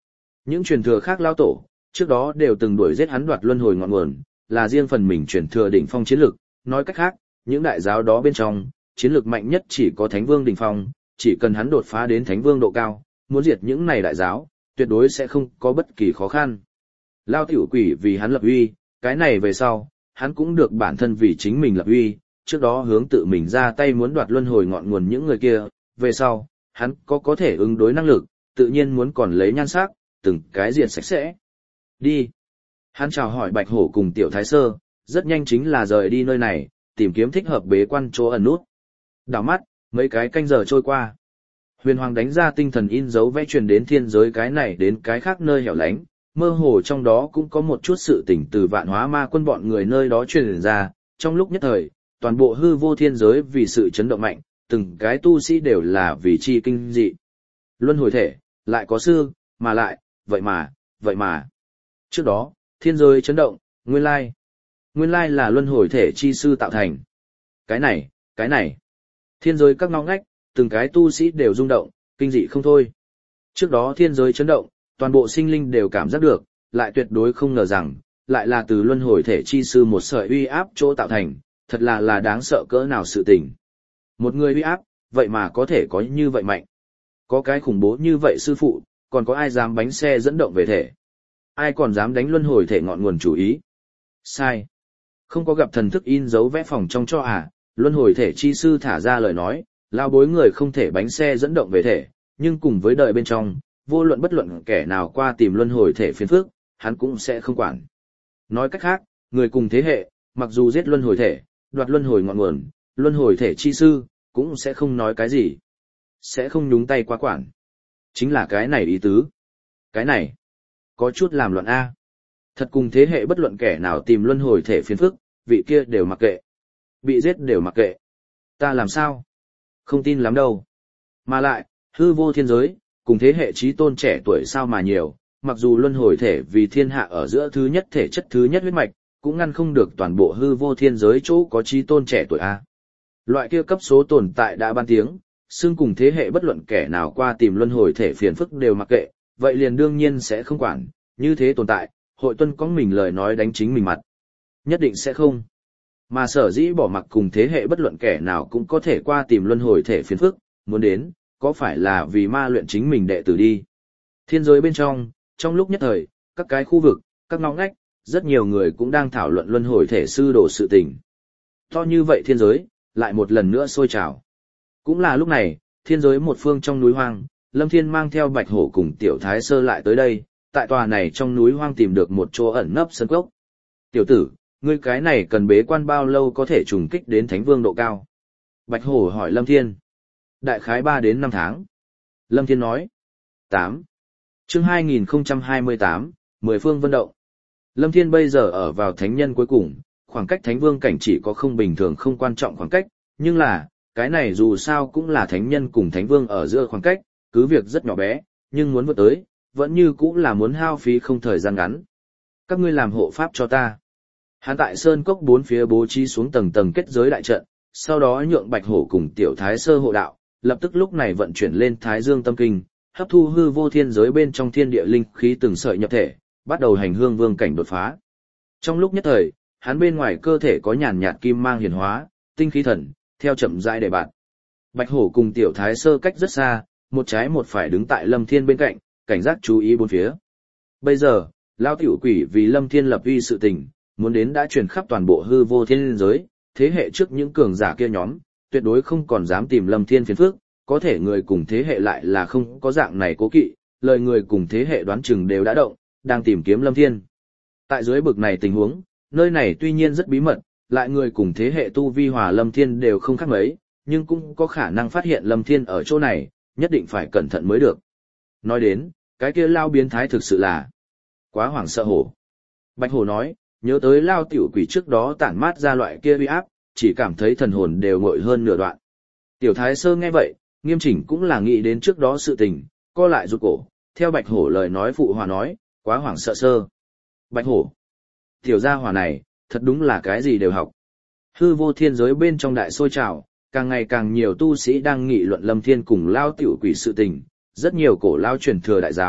Những truyền thừa khác lao tổ, trước đó đều từng đuổi giết hắn đoạt luân hồi ngọn nguồn, là riêng phần mình truyền thừa đỉnh phong chiến lực, nói cách khác, những đại giáo đó bên trong, chiến lực mạnh nhất chỉ có Thánh Vương đỉnh phong, chỉ cần hắn đột phá đến Thánh Vương độ cao, muốn diệt những này đại giáo, tuyệt đối sẽ không có bất kỳ khó khăn. Lao tiểu quỷ vì hắn lập uy, cái này về sau, hắn cũng được bản thân vì chính mình lập uy, trước đó hướng tự mình ra tay muốn đoạt luân hồi ngọn nguồn những người kia, về sau, hắn có có thể ứng đối năng lực, tự nhiên muốn còn lấy nhan sắc, từng cái diệt sạch sẽ. Đi. Hắn chào hỏi Bạch Hổ cùng Tiểu Thái Sơ, rất nhanh chính là rời đi nơi này, tìm kiếm thích hợp bế quan chỗ ẩn nút. Đảo mắt, mấy cái canh giờ trôi qua. Huyền Hoàng đánh ra tinh thần in dấu vẽ truyền đến thiên giới cái này đến cái khác nơi hẻo lánh, mơ hồ trong đó cũng có một chút sự tỉnh từ Vạn Hóa Ma Quân bọn người nơi đó truyền ra, trong lúc nhất thời, toàn bộ hư vô thiên giới vì sự chấn động mạnh, từng cái tu sĩ đều là vì chi kinh dị. Luân hồi thể, lại có sư, mà lại, vậy mà, vậy mà. Trước đó, thiên giới chấn động, nguyên lai. Nguyên lai là luân hồi thể chi sư tạo thành. Cái này, cái này. Thiên giới các ngóc ngách, từng cái tu sĩ đều rung động, kinh dị không thôi. Trước đó thiên giới chấn động, toàn bộ sinh linh đều cảm giác được, lại tuyệt đối không ngờ rằng, lại là từ luân hồi thể chi sư một sợi uy áp chỗ tạo thành, thật là là đáng sợ cỡ nào sự tình. Một người uy áp, vậy mà có thể có như vậy mạnh. Có cái khủng bố như vậy sư phụ, còn có ai dám bánh xe dẫn động về thể? Ai còn dám đánh luân hồi thể ngọn nguồn chủ ý? Sai. Không có gặp thần thức in dấu vẽ phòng trong cho à, luân hồi thể chi sư thả ra lời nói, lao bối người không thể bánh xe dẫn động về thể, nhưng cùng với đời bên trong, vô luận bất luận kẻ nào qua tìm luân hồi thể phiền phức, hắn cũng sẽ không quản. Nói cách khác, người cùng thế hệ, mặc dù giết luân hồi thể, đoạt luân hồi ngọn nguồn, luân hồi thể chi sư, cũng sẽ không nói cái gì. Sẽ không nhúng tay quá quản. Chính là cái này ý tứ. Cái này, có chút làm loạn A. Thật cùng thế hệ bất luận kẻ nào tìm luân hồi thể phiền phức, vị kia đều mặc kệ. Bị giết đều mặc kệ. Ta làm sao? Không tin lắm đâu. Mà lại, hư vô thiên giới, cùng thế hệ trí tôn trẻ tuổi sao mà nhiều, mặc dù luân hồi thể vì thiên hạ ở giữa thứ nhất thể chất thứ nhất huyết mạch, cũng ngăn không được toàn bộ hư vô thiên giới chỗ có trí tôn trẻ tuổi A. Loại kia cấp số tồn tại đã ban tiếng, xưng cùng thế hệ bất luận kẻ nào qua tìm luân hồi thể phiền phức đều mặc kệ, vậy liền đương nhiên sẽ không quản, như thế tồn tại, hội tuân có mình lời nói đánh chính mình mặt. Nhất định sẽ không. Mà sở dĩ bỏ mặc cùng thế hệ bất luận kẻ nào cũng có thể qua tìm luân hồi thể phiền phức, muốn đến, có phải là vì ma luyện chính mình đệ tử đi. Thiên giới bên trong, trong lúc nhất thời, các cái khu vực, các ngõ ngách, rất nhiều người cũng đang thảo luận luân hồi thể sư đồ sự tình. To như vậy thiên giới, lại một lần nữa sôi trào. Cũng là lúc này, thiên giới một phương trong núi hoang, Lâm Thiên mang theo Bạch Hổ cùng Tiểu Thái Sơ lại tới đây, tại tòa này trong núi hoang tìm được một chỗ ẩn nấp sân cốc. Tiểu tử, ngươi cái này cần bế quan bao lâu có thể trùng kích đến Thánh Vương độ cao? Bạch Hổ hỏi Lâm Thiên. Đại khái ba đến năm tháng. Lâm Thiên nói. tám. Chương hai nghìn không trăm hai mươi tám, mười phương vân động. Lâm Thiên bây giờ ở vào thánh nhân cuối cùng, khoảng cách Thánh Vương cảnh chỉ có không bình thường không quan trọng khoảng cách, nhưng là, cái này dù sao cũng là thánh nhân cùng Thánh Vương ở giữa khoảng cách, cứ việc rất nhỏ bé, nhưng muốn vượt tới, vẫn như cũng là muốn hao phí không thời gian ngắn. Các ngươi làm hộ pháp cho ta. Hắn tại sơn cốc bốn phía bố trí xuống tầng tầng kết giới đại trận, sau đó nhượng Bạch Hổ cùng Tiểu Thái Sơ hộ đạo, lập tức lúc này vận chuyển lên Thái Dương Tâm Kinh, hấp thu hư vô thiên giới bên trong thiên địa linh khí từng sợi nhập thể, bắt đầu hành hương vương cảnh đột phá. Trong lúc nhất thời, hắn bên ngoài cơ thể có nhàn nhạt kim mang hiển hóa, tinh khí thần, theo chậm rãi để bạn. Bạch Hổ cùng Tiểu Thái Sơ cách rất xa, một trái một phải đứng tại Lâm Thiên bên cạnh, cảnh giác chú ý bốn phía. Bây giờ, Lão Tiểu Quỷ vì Lâm Thiên lập uy sự tình, muốn đến đã truyền khắp toàn bộ hư vô thiên giới, thế hệ trước những cường giả kia nhóm, tuyệt đối không còn dám tìm Lâm Thiên phiền phức, có thể người cùng thế hệ lại là không có dạng này cố kỵ, lời người cùng thế hệ đoán chừng đều đã động, đang tìm kiếm Lâm Thiên. Tại dưới bực này tình huống, nơi này tuy nhiên rất bí mật, lại người cùng thế hệ tu vi hòa Lâm Thiên đều không khác mấy, nhưng cũng có khả năng phát hiện Lâm Thiên ở chỗ này, nhất định phải cẩn thận mới được. Nói đến, cái kia lao biến thái thực sự là quá hoảng sợ hổ. Bạch Hổ nói, nhớ tới lao tiểu quỷ trước đó tản mát ra loại kia uy áp, chỉ cảm thấy thần hồn đều nguội hơn nửa đoạn. Tiểu Thái Sơ nghe vậy, nghiêm chỉnh cũng là nghĩ đến trước đó sự tình, co lại rụt cổ, theo Bạch Hổ lời nói phụ hòa nói, quá hoảng sợ sơ. Bạch Hổ, tiểu gia hỏa này, thật đúng là cái gì đều học. Hư vô thiên giới bên trong đại sôi trào, càng ngày càng nhiều tu sĩ đang nghị luận Lâm Thiên cùng lao tiểu quỷ sự tình, rất nhiều cổ lao truyền thừa đại giáo,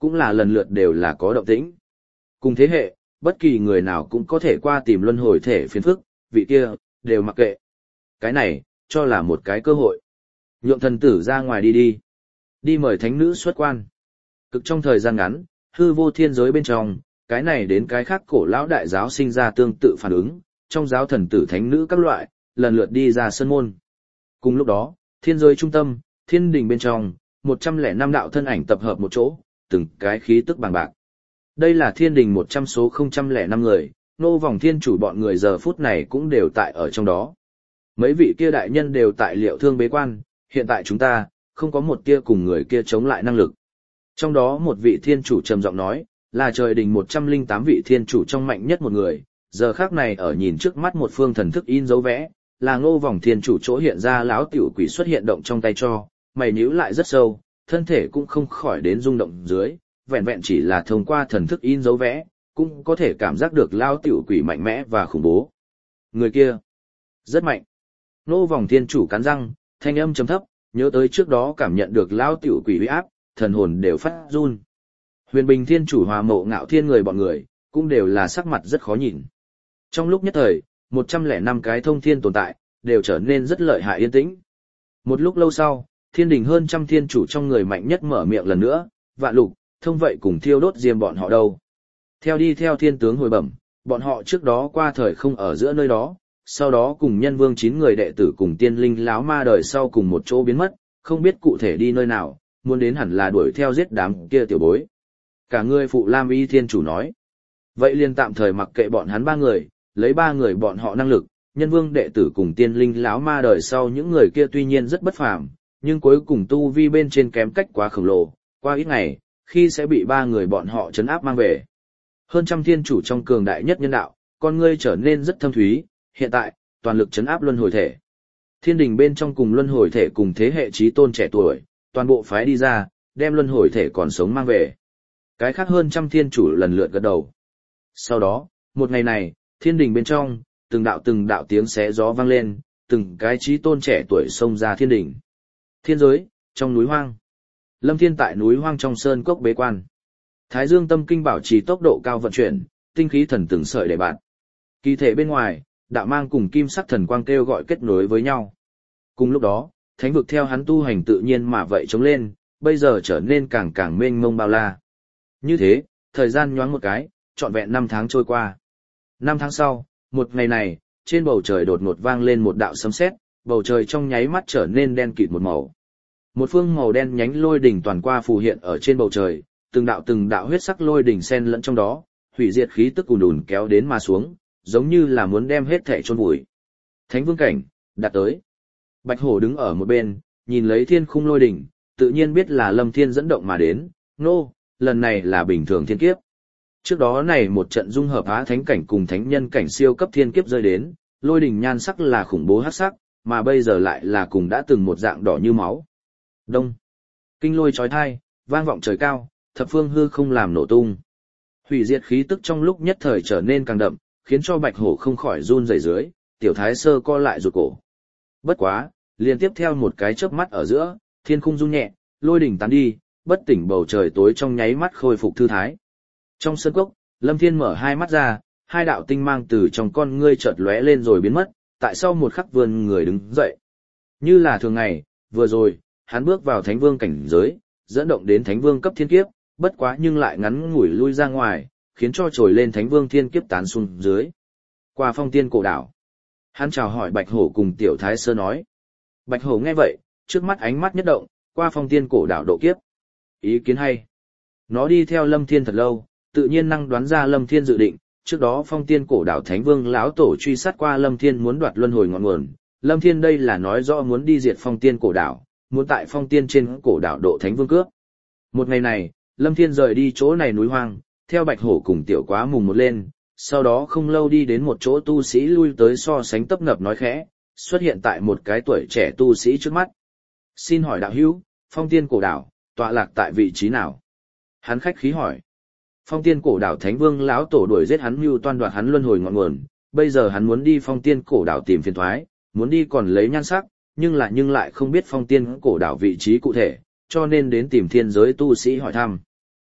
cũng là lần lượt đều là có động tĩnh. Cùng thế hệ, bất kỳ người nào cũng có thể qua tìm luân hồi thể phiền phức, vị kia, đều mặc kệ. Cái này, cho là một cái cơ hội. Nhượng thần tử ra ngoài đi đi. Đi mời thánh nữ xuất quan. Cực trong thời gian ngắn, hư vô thiên giới bên trong, cái này đến cái khác cổ lão đại giáo sinh ra tương tự phản ứng, trong giáo thần tử thánh nữ các loại, lần lượt đi ra sân môn. Cùng lúc đó, thiên giới trung tâm, thiên đình bên trong, một trăm lẻ năm đạo thân ảnh tập hợp một chỗ, từng cái khí tức bằng bạc. Đây là thiên đình một trăm số không trăm lẻ năm người, nô vòng thiên chủ bọn người giờ phút này cũng đều tại ở trong đó. Mấy vị kia đại nhân đều tại liệu thương bế quan, hiện tại chúng ta, không có một tia cùng người kia chống lại năng lực. Trong đó một vị thiên chủ trầm giọng nói, là trời đình một trăm lẻ tám vị thiên chủ trong mạnh nhất một người, giờ khác này ở nhìn trước mắt một phương thần thức in dấu vẽ, là ngô vòng thiên chủ chỗ hiện ra lão tiểu quỷ xuất hiện động trong tay cho, mày nhíu lại rất sâu, thân thể cũng không khỏi đến rung động dưới, vẹn vẹn chỉ là thông qua thần thức in dấu vẽ, cũng có thể cảm giác được lão tiểu quỷ mạnh mẽ và khủng bố. Người kia, rất mạnh. Ngô vòng thiên chủ cắn răng, thanh âm trầm thấp, nhớ tới trước đó cảm nhận được lão tiểu quỷ uy áp, thần hồn đều phát run. Huyền Bình thiên chủ Hòa Mộ Ngạo Thiên người bọn người, cũng đều là sắc mặt rất khó nhìn. Trong lúc nhất thời, một trăm lẻ năm cái thông thiên tồn tại, đều trở nên rất lợi hại yên tĩnh. Một lúc lâu sau, thiên đình hơn trăm thiên chủ trong người mạnh nhất mở miệng lần nữa, Vạn Lục, thông vậy cùng thiêu đốt diêm bọn họ đâu. Theo đi theo thiên tướng hồi bẩm, bọn họ trước đó qua thời không ở giữa nơi đó, sau đó cùng nhân vương chín người đệ tử cùng tiên linh láo ma đời sau cùng một chỗ biến mất, không biết cụ thể đi nơi nào, muốn đến hẳn là đuổi theo giết đám kia tiểu bối. Cả người phụ Lam Y thiên chủ nói. Vậy liền tạm thời mặc kệ bọn hắn ba người, lấy ba người bọn họ năng lực, nhân vương đệ tử cùng tiên linh láo ma đời sau những người kia tuy nhiên rất bất phàm, nhưng cuối cùng tu vi bên trên kém cách quá khổng lồ, qua ít ngày, khi sẽ bị ba người bọn họ trấn áp mang về. Hơn trăm thiên chủ trong cường đại nhất nhân đạo, con ngươi trở nên rất thâm thúy, hiện tại, toàn lực trấn áp luân hồi thể. Thiên đình bên trong cùng luân hồi thể cùng thế hệ trí tôn trẻ tuổi, toàn bộ phái đi ra, đem luân hồi thể còn sống mang về. Cái khác hơn trăm thiên chủ lần lượt gật đầu. Sau đó, một ngày này, thiên đình bên trong, từng đạo từng đạo tiếng xé gió vang lên, từng cái trí tôn trẻ tuổi xông ra thiên đình. Thiên giới, trong núi hoang. Lâm Thiên tại núi hoang trong sơn cốc bế quan. Thái Dương tâm kinh bảo trì tốc độ cao vận chuyển, tinh khí thần từng sợi để bạn. Kỳ thể bên ngoài, đạo mang cùng kim sắc thần quang kêu gọi kết nối với nhau. Cùng lúc đó, thánh vực theo hắn tu hành tự nhiên mà vậy chống lên, bây giờ trở nên càng càng mênh mông bao la. Như thế, thời gian nhoáng một cái, trọn vẹn năm tháng trôi qua. Năm tháng sau, một ngày này, trên bầu trời đột ngột vang lên một đạo sấm sét, bầu trời trong nháy mắt trở nên đen kịt một màu. Một phương màu đen nhánh lôi đỉnh toàn qua phù hiện ở trên bầu trời, từng đạo từng đạo huyết sắc lôi đỉnh xen lẫn trong đó, hủy diệt khí tức ùn ùn kéo đến mà xuống, giống như là muốn đem hết thể chôn vùi. Thánh vương cảnh, đạt tới. Bạch Hổ đứng ở một bên, nhìn lấy thiên khung lôi đỉnh, tự nhiên biết là Lâm Thiên dẫn động mà đến, nô, lần này là bình thường thiên kiếp. Trước đó này một trận dung hợp á thánh cảnh cùng thánh nhân cảnh siêu cấp thiên kiếp rơi đến, lôi đỉnh nhan sắc là khủng bố hắc sắc, mà bây giờ lại là cùng đã từng một dạng đỏ như máu. Đông. Kinh lôi chói tai, vang vọng trời cao, thập phương hư không làm nổ tung. Hủy diệt khí tức trong lúc nhất thời trở nên càng đậm, khiến cho Bạch Hổ không khỏi run rẩy dưới, tiểu thái sơ co lại rụt cổ. Bất quá, liên tiếp theo một cái chớp mắt ở giữa, thiên khung rung nhẹ, lôi đỉnh tán đi, bất tỉnh bầu trời tối trong nháy mắt khôi phục thư thái. Trong sân cốc, Lâm Thiên mở hai mắt ra, hai đạo tinh mang từ trong con ngươi chợt lóe lên rồi biến mất, tại sau một khắc vươn người đứng dậy. Như là thường ngày, vừa rồi, hắn bước vào thánh vương cảnh giới, dẫn động đến thánh vương cấp thiên kiếp, bất quá nhưng lại ngắn ngủi lui ra ngoài, khiến cho trồi lên thánh vương thiên kiếp tán xuống dưới. Qua phong tiên cổ đảo, hắn chào hỏi Bạch Hổ cùng tiểu thái sơ nói. Bạch Hổ nghe vậy, trước mắt ánh mắt nhất động, qua phong tiên cổ đảo độ kiếp. Ý kiến hay. Nó đi theo Lâm Thiên thật lâu, tự nhiên năng đoán ra Lâm Thiên dự định, trước đó phong tiên cổ đảo thánh vương lão tổ truy sát qua Lâm Thiên muốn đoạt luân hồi ngọn nguồn. Lâm Thiên đây là nói rõ muốn đi diệt phong tiên cổ đảo, muốn tại phong tiên trên cổ đảo độ thánh vương cướp. Một ngày này, Lâm Thiên rời đi chỗ này núi hoang, theo Bạch Hổ cùng tiểu quá mùng một lên, sau đó không lâu đi đến một chỗ tu sĩ lui tới so sánh tấp nập nói khẽ, xuất hiện tại một cái tuổi trẻ tu sĩ trước mắt. Xin hỏi đạo hữu, phong tiên cổ đảo, tọa lạc tại vị trí nào? Hắn khách khí hỏi. Phong tiên cổ đảo thánh vương lão tổ đuổi giết hắn mưu toan đoạt hắn luân hồi ngọn nguồn, bây giờ hắn muốn đi phong tiên cổ đảo tìm phiền thoái, muốn đi còn lấy nhan sắc, nhưng lại nhưng lại không biết phong tiên cổ đảo vị trí cụ thể, cho nên đến tìm thiên giới tu sĩ hỏi thăm.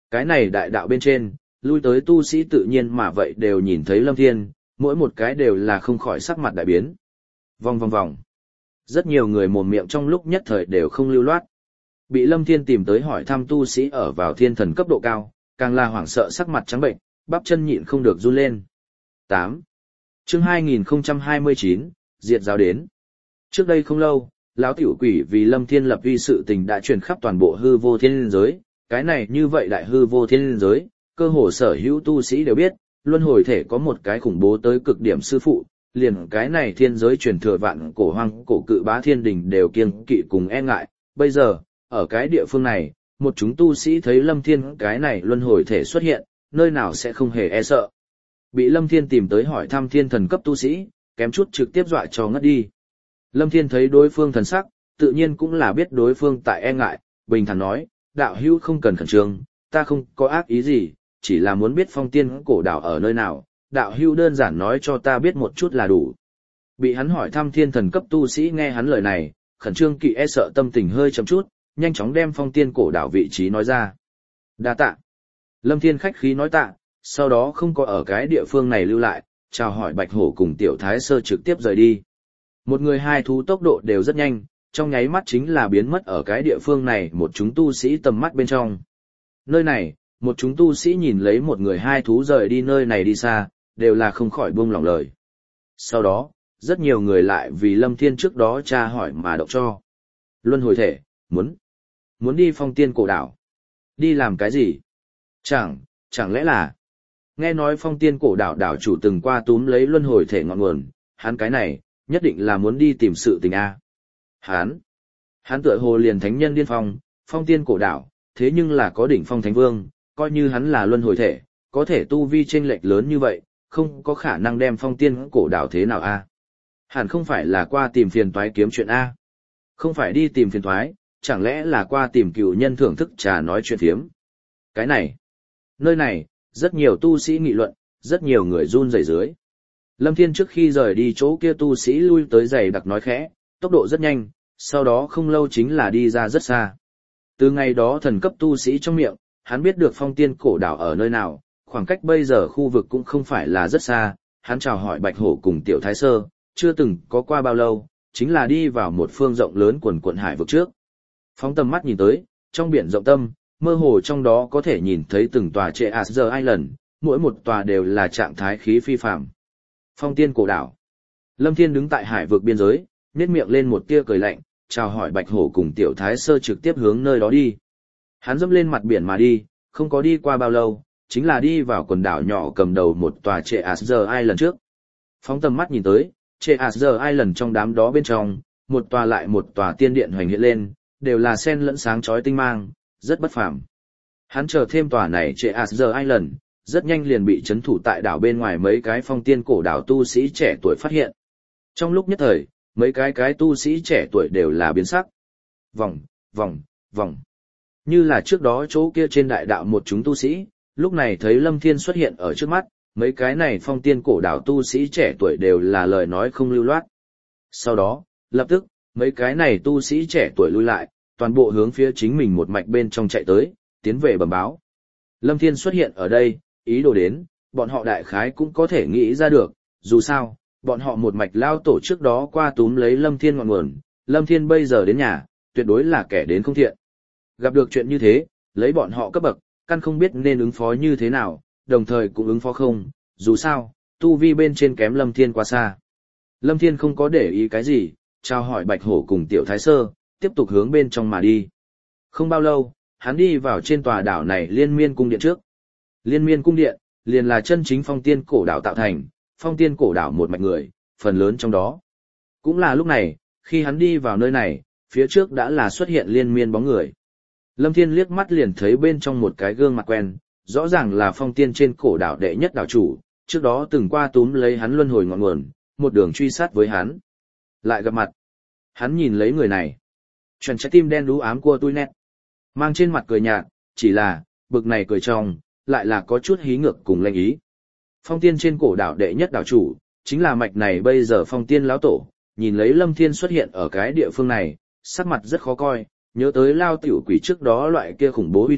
Cái này đại đạo bên trên, lui tới tu sĩ tự nhiên mà vậy đều nhìn thấy Lâm Thiên, mỗi một cái đều là không khỏi sắc mặt đại biến. Vòng vòng vòng. Rất nhiều người mồm miệng trong lúc nhất thời đều không lưu loát. Bị Lâm Thiên tìm tới hỏi thăm tu sĩ ở vào thiên thần cấp độ cao, càng là hoảng sợ sắc mặt trắng bệnh, bắp chân nhịn không được run lên. tám. Chương hai nghìn không trăm hai mươi chín, diệt giáo đến. Trước đây không lâu, lão tiểu quỷ vì Lâm Thiên lập uy sự tình đã truyền khắp toàn bộ hư vô thiên giới, cái này như vậy đại hư vô thiên giới, cơ hồ sở hữu tu sĩ đều biết, luân hồi thể có một cái khủng bố tới cực điểm sư phụ, liền cái này thiên giới truyền thừa vạn cổ hoang cổ cự bá thiên đình đều kiêng kỵ cùng e ngại. Bây giờ, ở cái địa phương này, một chúng tu sĩ thấy Lâm Thiên cái này luân hồi thể xuất hiện, nơi nào sẽ không hề e sợ. Bị Lâm Thiên tìm tới hỏi thăm thiên thần cấp tu sĩ, kém chút trực tiếp dọa cho ngất đi. Lâm Thiên thấy đối phương thần sắc, tự nhiên cũng là biết đối phương tại e ngại, bình thản nói, đạo hữu không cần khẩn trương, ta không có ác ý gì, chỉ là muốn biết phong tiên cổ đảo ở nơi nào, đạo hữu đơn giản nói cho ta biết một chút là đủ. Bị hắn hỏi thăm thiên thần cấp tu sĩ nghe hắn lời này, khẩn trương kỵ e sợ tâm tình hơi chậm chút, nhanh chóng đem phong tiên cổ đảo vị trí nói ra. Đa tạ. Lâm Thiên khách khí nói tạ, sau đó không có ở cái địa phương này lưu lại, chào hỏi Bạch Hổ cùng Tiểu Thái Sơ trực tiếp rời đi. Một người hai thú tốc độ đều rất nhanh, trong nháy mắt chính là biến mất ở cái địa phương này một chúng tu sĩ tầm mắt bên trong. Nơi này, một chúng tu sĩ nhìn lấy một người hai thú rời đi nơi này đi xa, đều là không khỏi buông lỏng lời. Sau đó, rất nhiều người lại vì Lâm Thiên trước đó tra hỏi mà động cho. Luân hồi thể, muốn, muốn đi phong tiên cổ đảo. Đi làm cái gì? Chẳng, chẳng lẽ là... Nghe nói phong tiên cổ đảo đảo chủ từng qua túm lấy luân hồi thể ngọn nguồn, hắn cái này, nhất định là muốn đi tìm sự tình A. Hắn, hắn tựa hồ liền thánh nhân điên phong, phong tiên cổ đảo, thế nhưng là có đỉnh phong thánh vương, coi như hắn là luân hồi thể, có thể tu vi chênh lệch lớn như vậy, không có khả năng đem phong tiên cổ đảo thế nào A. Hẳn không phải là qua tìm phiền toái kiếm chuyện A. Không phải đi tìm phiền toái, chẳng lẽ là qua tìm cựu nhân thưởng thức trà nói chuyện phiếm. Cái này, nơi này, rất nhiều tu sĩ nghị luận, rất nhiều người run rẩy dưới. Lâm Thiên trước khi rời đi chỗ kia tu sĩ lui tới giày đặc nói khẽ, tốc độ rất nhanh, sau đó không lâu chính là đi ra rất xa. Từ ngày đó thần cấp tu sĩ trong miệng, hắn biết được phong tiên cổ đảo ở nơi nào, khoảng cách bây giờ khu vực cũng không phải là rất xa, hắn chào hỏi Bạch Hổ cùng Tiểu Thái Sơ, chưa từng có qua bao lâu, chính là đi vào một phương rộng lớn quần quận hải vực trước. Phóng tầm mắt nhìn tới, trong biển rộng tâm, mơ hồ trong đó có thể nhìn thấy từng tòa trệ Asger Island, mỗi một tòa đều là trạng thái khí phi phàm. Phong tiên cổ đảo. Lâm Thiên đứng tại hải vực biên giới, nhếch miệng lên một tia cười lạnh, chào hỏi Bạch Hổ cùng Tiểu Thái Sơ trực tiếp hướng nơi đó đi. Hắn dẫm lên mặt biển mà đi, không có đi qua bao lâu, chính là đi vào quần đảo nhỏ cầm đầu một tòa trệ Asger Island trước. Phóng tầm mắt nhìn tới, trệ Asger Island trong đám đó bên trong, một tòa lại một tòa tiên điện hoành hiện lên, đều là sen lẫn sáng chói tinh mang, rất bất phàm. Hắn chờ thêm tòa này trệ Asger Island, rất nhanh liền bị chấn thủ tại đảo bên ngoài mấy cái phong tiên cổ đảo tu sĩ trẻ tuổi phát hiện. Trong lúc nhất thời, mấy cái cái tu sĩ trẻ tuổi đều là biến sắc. Vòng, vòng, vòng. Như là trước đó chỗ kia trên đại đạo một chúng tu sĩ, lúc này thấy Lâm Thiên xuất hiện ở trước mắt, mấy cái này phong tiên cổ đảo tu sĩ trẻ tuổi đều là lời nói không lưu loát. Sau đó, lập tức, mấy cái này tu sĩ trẻ tuổi lui lại, toàn bộ hướng phía chính mình một mạch bên trong chạy tới, tiến về bẩm báo. Lâm Thiên xuất hiện ở đây, ý đồ đến, bọn họ đại khái cũng có thể nghĩ ra được, dù sao, bọn họ một mạch lao tổ trước đó qua túm lấy Lâm Thiên ngọn nguồn, Lâm Thiên bây giờ đến nhà, tuyệt đối là kẻ đến không thiện. Gặp được chuyện như thế, lấy bọn họ cấp bậc, căn không biết nên ứng phó như thế nào, đồng thời cũng ứng phó không, dù sao, tu vi bên trên kém Lâm Thiên quá xa. Lâm Thiên không có để ý cái gì, chào hỏi Bạch Hổ cùng Tiểu Thái Sơ, tiếp tục hướng bên trong mà đi. Không bao lâu, hắn đi vào trên tòa đảo này Liên Miên cung điện trước. Liên Miên cung điện, liền là chân chính phong tiên cổ đảo tạo thành, phong tiên cổ đảo một mạch người, phần lớn trong đó. Cũng là lúc này, khi hắn đi vào nơi này, phía trước đã là xuất hiện liên miên bóng người. Lâm Thiên liếc mắt liền thấy bên trong một cái gương mặt quen, rõ ràng là phong tiên trên cổ đảo đệ nhất đảo chủ, trước đó từng qua túm lấy hắn luân hồi ngọn nguồn, một đường truy sát với hắn. Lại gặp mặt. Hắn nhìn lấy người này. Chuẩn trái tim đen đú ám của tôi nét. Mang trên mặt cười nhạt, chỉ là, bực này cười trong, lại là có chút hí ngược cùng lệnh ý. Phong tiên trên cổ đảo đệ nhất đảo chủ, chính là mạch này bây giờ phong tiên lão tổ, nhìn lấy Lâm Thiên xuất hiện ở cái địa phương này, sắc mặt rất khó coi, nhớ tới lao tiểu quỷ trước đó loại kia khủng bố uy thế,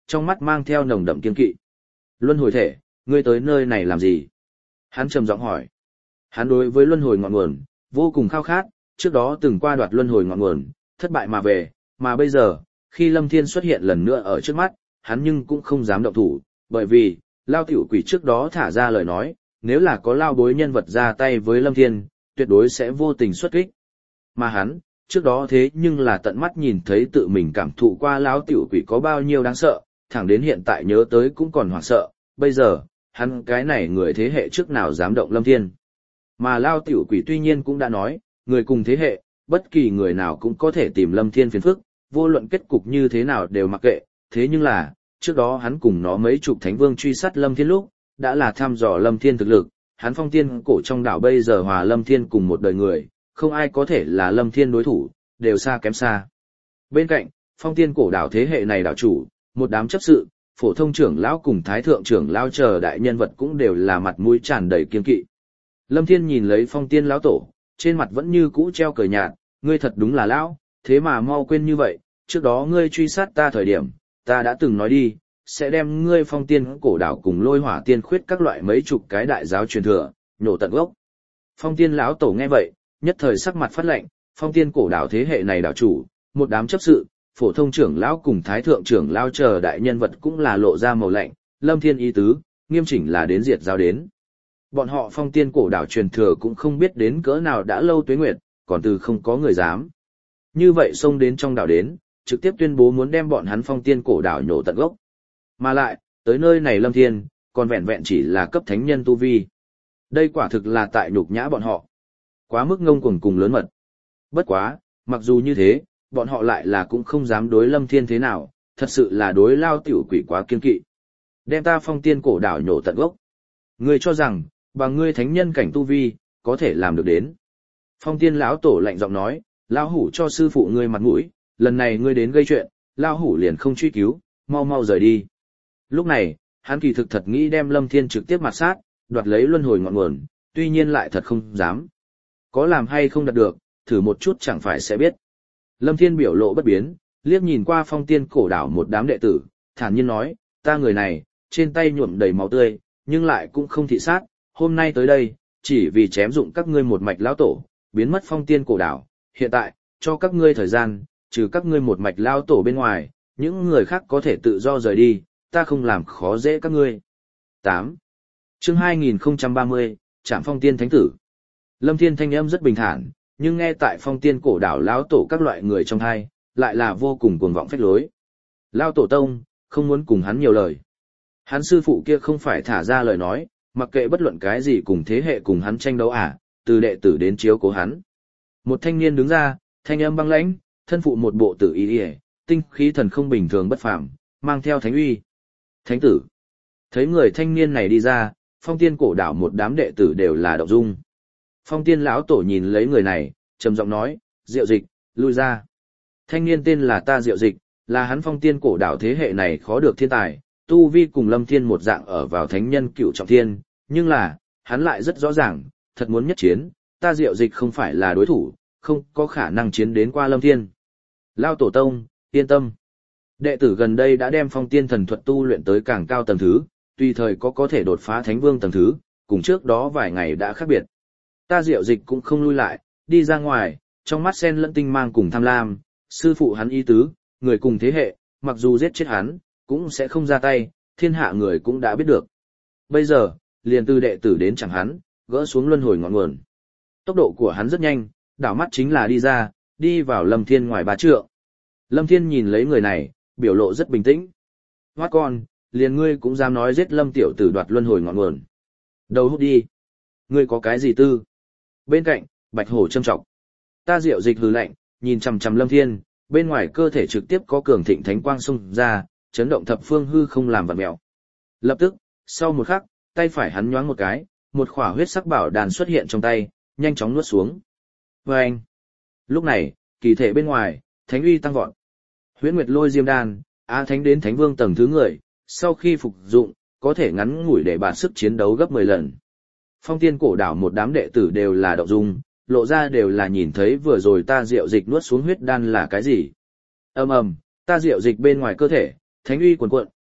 trong mắt mang theo nồng đậm kiên kỵ. Luân hồi thể, ngươi tới nơi này làm gì? Hắn trầm giọng hỏi. Hắn đối với luân hồi ngọn nguồn, vô cùng khao khát, trước đó từng qua đoạt luân hồi ngọn nguồn, thất bại mà về, mà bây giờ, khi Lâm Thiên xuất hiện lần nữa ở trước mắt, hắn nhưng cũng không dám động thủ, bởi vì, Lao tiểu quỷ trước đó thả ra lời nói, nếu là có Lao bối nhân vật ra tay với Lâm Thiên, tuyệt đối sẽ vô tình xuất kích. Mà hắn, trước đó thế nhưng là tận mắt nhìn thấy tự mình cảm thụ qua Lão tiểu quỷ có bao nhiêu đáng sợ, thẳng đến hiện tại nhớ tới cũng còn hoảng sợ, bây giờ, hắn cái này người thế hệ trước nào dám động Lâm Thiên. Mà Lao tiểu quỷ tuy nhiên cũng đã nói, người cùng thế hệ, bất kỳ người nào cũng có thể tìm Lâm Thiên phiền phức, vô luận kết cục như thế nào đều mặc kệ, thế nhưng là, trước đó hắn cùng nó mấy chục thánh vương truy sát Lâm Thiên lúc, đã là thăm dò Lâm Thiên thực lực, hắn phong tiên cổ trong đảo bây giờ hòa Lâm Thiên cùng một đời người, không ai có thể là Lâm Thiên đối thủ, đều xa kém xa. Bên cạnh, phong tiên cổ đảo thế hệ này đảo chủ, một đám chấp sự, phổ thông trưởng lão cùng thái thượng trưởng lão chờ đại nhân vật cũng đều là mặt mũi tràn đầy kiên kỵ. Lâm Thiên nhìn lấy phong tiên lão tổ, trên mặt vẫn như cũ treo cười nhạt, ngươi thật đúng là lão, thế mà mau quên như vậy, trước đó ngươi truy sát ta thời điểm, ta đã từng nói đi, sẽ đem ngươi phong tiên cổ đảo cùng lôi hỏa tiên khuyết các loại mấy chục cái đại giáo truyền thừa, nhổ tận gốc. Phong tiên lão tổ nghe vậy, nhất thời sắc mặt phát lạnh, phong tiên cổ đảo thế hệ này đảo chủ, một đám chấp sự, phổ thông trưởng lão cùng thái thượng trưởng lão chờ đại nhân vật cũng là lộ ra màu lạnh, Lâm Thiên ý tứ, nghiêm chỉnh là đến diệt giáo đến. Bọn họ phong tiên cổ đảo truyền thừa cũng không biết đến cỡ nào đã lâu tuế nguyệt, còn từ không có người dám. Như vậy xông đến trong đảo đến, trực tiếp tuyên bố muốn đem bọn hắn phong tiên cổ đảo nhổ tận gốc. Mà lại, tới nơi này Lâm Thiên, còn vẹn vẹn chỉ là cấp thánh nhân tu vi. Đây quả thực là tại nhục nhã bọn họ. Quá mức ngông cuồng cùng lớn mật. Bất quá, mặc dù như thế, bọn họ lại là cũng không dám đối Lâm Thiên thế nào, thật sự là đối Lao tiểu quỷ quá kiên kỵ. Đem ta phong tiên cổ đảo nhổ tận gốc. Ngươi cho rằng, bằng ngươi thánh nhân cảnh tu vi, có thể làm được đến. Phong tiên lão tổ lạnh giọng nói, Lao hủ cho sư phụ ngươi mặt mũi, lần này ngươi đến gây chuyện, Lao hủ liền không truy cứu, mau mau rời đi. Lúc này, hắn kỳ thực thật nghĩ đem Lâm Thiên trực tiếp mặt sát, đoạt lấy luân hồi ngọn nguồn, tuy nhiên lại thật không dám. Có làm hay không đạt được, thử một chút chẳng phải sẽ biết. Lâm Thiên biểu lộ bất biến, liếc nhìn qua phong tiên cổ đảo một đám đệ tử, thản nhiên nói, ta người này, trên tay nhuộm đầy máu tươi, nhưng lại cũng không thị sát, hôm nay tới đây, chỉ vì chém dụng các ngươi một mạch lão tổ, biến mất phong tiên cổ đảo, hiện tại, cho các ngươi thời gian, trừ các ngươi một mạch lão tổ bên ngoài, những người khác có thể tự do rời đi, ta không làm khó dễ các ngươi. tám. Chương hai nghìn không trăm ba mươi, Trạm Phong Tiên Thánh Tử. Lâm Thiên thanh âm rất bình thản, nhưng nghe tại phong tiên cổ đảo lão tổ các loại người trong hai, lại là vô cùng cuồng vọng phách lối. Lão tổ tông, không muốn cùng hắn nhiều lời. Hắn sư phụ kia không phải thả ra lời nói, mặc kệ bất luận cái gì cùng thế hệ cùng hắn tranh đấu à, từ đệ tử đến chiếu cố hắn. Một thanh niên đứng ra, thanh âm băng lãnh, thân phụ một bộ tử y y, tinh khí thần không bình thường bất phàm, mang theo thánh uy. Thánh tử. Thấy người thanh niên này đi ra, phong tiên cổ đảo một đám đệ tử đều là động dung. Phong tiên lão tổ nhìn lấy người này, trầm giọng nói, Diệu Dịch, lui ra. Thanh niên tên là ta Diệu Dịch, là hắn phong tiên cổ đảo thế hệ này khó được thiên tài, tu vi cùng Lâm Thiên một dạng ở vào thánh nhân cựu trọng thiên, nhưng là, hắn lại rất rõ ràng, thật muốn nhất chiến, ta Diệu Dịch không phải là đối thủ, không có khả năng chiến đến qua Lâm Thiên. Lao tổ tông, yên tâm. Đệ tử gần đây đã đem phong tiên thần thuật tu luyện tới càng cao tầng thứ, tùy thời có có thể đột phá thánh vương tầng thứ, cùng trước đó vài ngày đã khác biệt. Ta Diệu Dịch cũng không lui lại, đi ra ngoài, trong mắt sen lẫn tinh mang cùng tham lam, sư phụ hắn ý tứ, người cùng thế hệ, mặc dù giết chết hắn, cũng sẽ không ra tay, thiên hạ người cũng đã biết được. Bây giờ, liền từ đệ tử đến chẳng hắn, gỡ xuống luân hồi ngọn nguồn. Tốc độ của hắn rất nhanh, đảo mắt chính là đi ra, đi vào Lâm Thiên ngoài ba trượng. Lâm Thiên nhìn lấy người này, biểu lộ rất bình tĩnh. Hoát con, liền ngươi cũng dám nói giết Lâm tiểu tử đoạt luân hồi ngọn nguồn. Đầu hút đi. Ngươi có cái gì tư? Bên cạnh, Bạch Hổ châm trọng. Ta Diệu Dịch hừ lạnh, nhìn chằm chằm Lâm Thiên, bên ngoài cơ thể trực tiếp có cường thịnh thánh quang xung ra, chấn động thập phương hư không làm vặn mèo. Lập tức, sau một khắc, tay phải hắn nhoáng một cái, một khỏa huyết sắc bảo đàn xuất hiện trong tay, nhanh chóng nuốt xuống. Vâng! Lúc này, kỳ thể bên ngoài, thánh uy tăng vọt. Huyễn Nguyệt Lôi Diêm Đan, Á Thánh đến Thánh Vương tầng thứ người, sau khi phục dụng, có thể ngắn ngủi để bản sức chiến đấu gấp mười lần. Phong tiên cổ đảo một đám đệ tử đều là động dung, lộ ra đều là nhìn thấy vừa rồi ta Diệu Dịch nuốt xuống huyết đan là cái gì. Ầm ầm, ta Diệu Dịch bên ngoài cơ thể, thánh uy cuồn cuộn,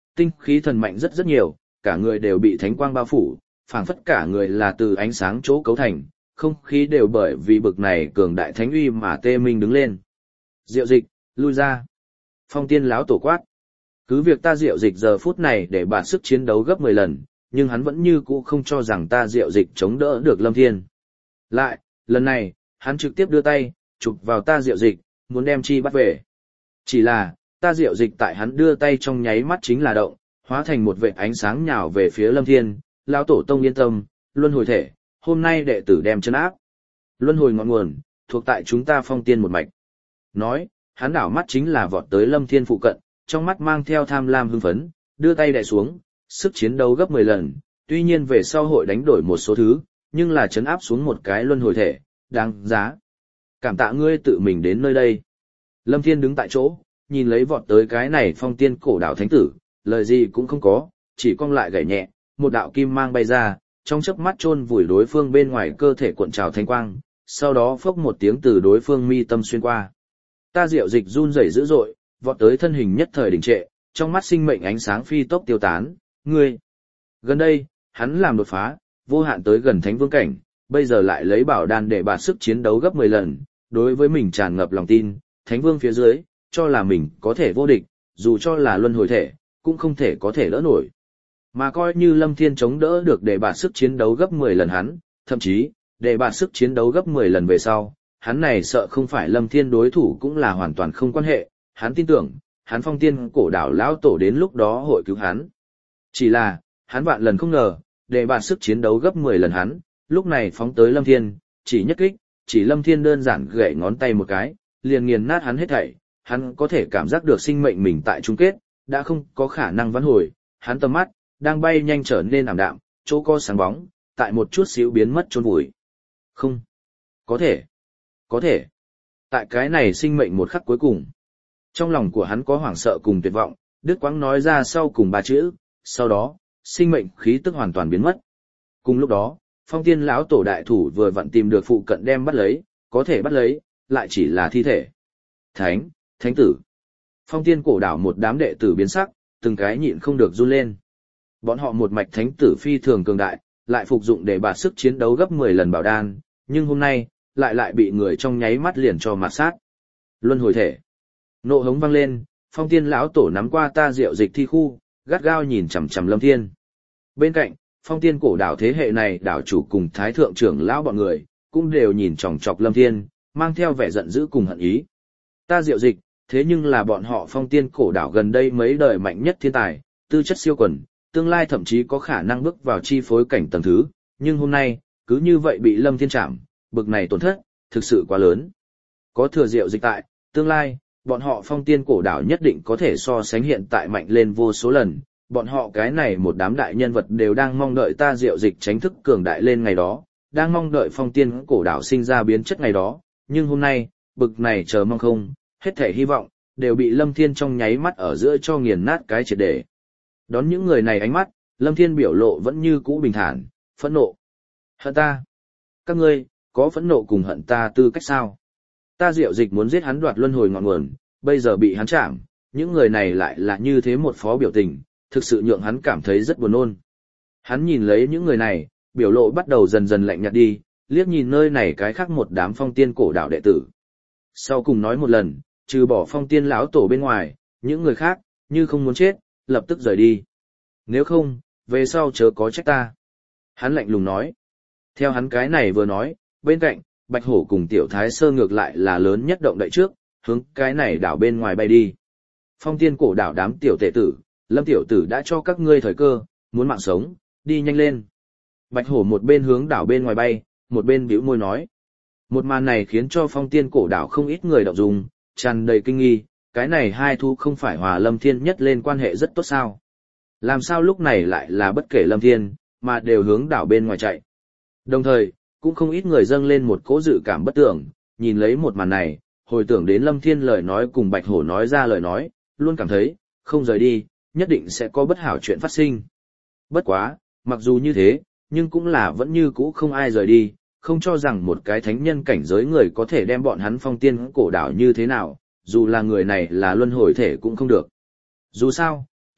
tinh khí thần mạnh rất rất nhiều, cả người đều bị thánh quang bao phủ, phảng phất cả người là từ ánh sáng chỗ cấu thành, không khí đều bởi vì bực này cường đại thánh uy mà tê minh đứng lên. Diệu Dịch, lui ra. Phong Tiên lão tổ quát. Cứ việc ta Diệu Dịch giờ phút này để bạt sức chiến đấu gấp mười lần, nhưng hắn vẫn như cũ không cho rằng ta Diệu Dịch chống đỡ được Lâm Thiên. Lại, lần này, hắn trực tiếp đưa tay, chụp vào ta Diệu Dịch, muốn đem chi bắt về. Chỉ là, ta Diệu Dịch tại hắn đưa tay trong nháy mắt chính là động, hóa thành một vệt ánh sáng nhào về phía Lâm Thiên, lão tổ tông yên tâm, luân hồi thể, hôm nay đệ tử đem chân áp. Luân hồi ngọn nguồn, thuộc tại chúng ta Phong Tiên một mạch. Nói, hắn đảo mắt chính là vọt tới Lâm Thiên phụ cận, trong mắt mang theo tham lam hưng phấn, đưa tay đè xuống, sức chiến đấu gấp mười lần, tuy nhiên về sau hội đánh đổi một số thứ, nhưng là chấn áp xuống một cái luân hồi thể, đáng giá. Cảm tạ ngươi tự mình đến nơi đây. Lâm Thiên đứng tại chỗ, nhìn lấy vọt tới cái này Phong Tiên cổ đạo thánh tử, lời gì cũng không có, chỉ cong lại gảy nhẹ, một đạo kim mang bay ra, trong chớp mắt chôn vùi đối phương bên ngoài cơ thể cuộn trào thanh quang, sau đó phốc một tiếng từ đối phương mi tâm xuyên qua. Ta Diệu Dịch run rẩy dữ dội, vọt tới thân hình nhất thời đình trệ, trong mắt sinh mệnh ánh sáng phi tốc tiêu tán, ngươi. Gần đây, hắn làm đột phá, vô hạn tới gần thánh vương cảnh, bây giờ lại lấy bảo đan để bạt sức chiến đấu gấp mười lần, đối với mình tràn ngập lòng tin, thánh vương phía dưới, cho là mình có thể vô địch, dù cho là luân hồi thể, cũng không thể có thể đỡ nổi. Mà coi như Lâm Thiên chống đỡ được để bạt sức chiến đấu gấp mười lần hắn, thậm chí, để bạt sức chiến đấu gấp mười lần về sau, hắn này sợ không phải Lâm Thiên đối thủ cũng là hoàn toàn không quan hệ, hắn tin tưởng, hắn Phong Tiên cổ đảo lão tổ đến lúc đó hội cứu hắn. Chỉ là, hắn vạn lần không ngờ, để bạt sức chiến đấu gấp mười lần hắn, lúc này phóng tới Lâm Thiên, chỉ nhất kích, chỉ Lâm Thiên đơn giản gậy ngón tay một cái, liền nghiền nát hắn hết thảy, hắn có thể cảm giác được sinh mệnh mình tại chung kết, đã không có khả năng vãn hồi, hắn tầm mắt đang bay nhanh trở nên ảm đạm, chỗ có sáng bóng, tại một chút xíu biến mất chôn vùi. Không, có thể, có thể. Tại cái này sinh mệnh một khắc cuối cùng, trong lòng của hắn có hoảng sợ cùng tuyệt vọng, đứt quãng nói ra sau cùng ba chữ, sau đó, sinh mệnh khí tức hoàn toàn biến mất. Cùng lúc đó, Phong Tiên lão tổ đại thủ vừa vặn tìm được phụ cận đem bắt lấy, có thể bắt lấy, lại chỉ là thi thể. Thánh, thánh tử. Phong Tiên cổ đảo một đám đệ tử biến sắc, từng cái nhịn không được run lên. Bọn họ một mạch thánh tử phi thường cường đại, lại phục dụng để bạt sức chiến đấu gấp mười lần bảo đan, nhưng hôm nay, lại lại bị người trong nháy mắt liền cho mạt sát. Luân hồi thể. Nộ hống vang lên, Phong Tiên lão tổ nắm qua ta Diệu Dịch thi khu, gắt gao nhìn chằm chằm Lâm Thiên. Bên cạnh, Phong Tiên cổ đảo thế hệ này đảo chủ cùng thái thượng trưởng lão bọn người, cũng đều nhìn chòng chọc Lâm Thiên, mang theo vẻ giận dữ cùng hận ý. Ta Diệu Dịch, thế nhưng là bọn họ Phong Tiên cổ đảo gần đây mấy đời mạnh nhất thiên tài, tư chất siêu quần, tương lai thậm chí có khả năng bước vào chi phối cảnh tầng thứ, nhưng hôm nay, cứ như vậy bị Lâm Thiên chạm, bực này tổn thất, thực sự quá lớn. Có thừa Diệu Dịch tại, tương lai, bọn họ Phong Tiên cổ đảo nhất định có thể so sánh hiện tại mạnh lên vô số lần, bọn họ cái này một đám đại nhân vật đều đang mong đợi ta Diệu Dịch tránh thức cường đại lên ngày đó, đang mong đợi Phong Tiên cổ đảo sinh ra biến chất ngày đó, nhưng hôm nay, bực này chờ mong không, hết thể hy vọng, đều bị Lâm Thiên trong nháy mắt ở giữa cho nghiền nát cái triệt để. Đón những người này ánh mắt, Lâm Thiên biểu lộ vẫn như cũ bình thản, phẫn nộ. Hận ta. Các ngươi, có phẫn nộ cùng hận ta tư cách sao? Ta Diệu Dịch muốn giết hắn đoạt luân hồi ngọn nguồn, bây giờ bị hắn chạm, những người này lại là như thế một phó biểu tình, thực sự nhượng hắn cảm thấy rất buồn nôn. Hắn nhìn lấy những người này, biểu lộ bắt đầu dần dần lạnh nhạt đi, liếc nhìn nơi này cái khác một đám Phong Tiên cổ đạo đệ tử. Sau cùng nói một lần, trừ bỏ Phong Tiên lão tổ bên ngoài, những người khác, như không muốn chết, lập tức rời đi. Nếu không, về sau chớ có trách ta. Hắn lạnh lùng nói. Theo hắn cái này vừa nói, bên cạnh, Bạch Hổ cùng Tiểu Thái Sơ ngược lại là lớn nhất động đậy trước, hướng cái này đảo bên ngoài bay đi. Phong Tiên cổ đảo đám tiểu tệ tử, Lâm tiểu tử đã cho các ngươi thời cơ, muốn mạng sống, đi nhanh lên. Bạch Hổ một bên hướng đảo bên ngoài bay, một bên bĩu môi nói. Một màn này khiến cho Phong Tiên cổ đảo không ít người động dung, tràn đầy kinh nghi, cái này hai thu không phải hòa Lâm Thiên nhất lên quan hệ rất tốt sao. Làm sao lúc này lại là bất kể Lâm Thiên, mà đều hướng đảo bên ngoài chạy. Đồng thời, cũng không ít người dâng lên một cỗ dự cảm bất tưởng, nhìn lấy một màn này, hồi tưởng đến Lâm Thiên lời nói cùng Bạch Hổ nói ra lời nói, luôn cảm thấy, không rời đi, nhất định sẽ có bất hảo chuyện phát sinh. Bất quá, mặc dù như thế, nhưng cũng là vẫn như cũ không ai rời đi, không cho rằng một cái thánh nhân cảnh giới người có thể đem bọn hắn Phong Tiên cổ đảo như thế nào, dù là người này là luân hồi thể cũng không được. Dù sao,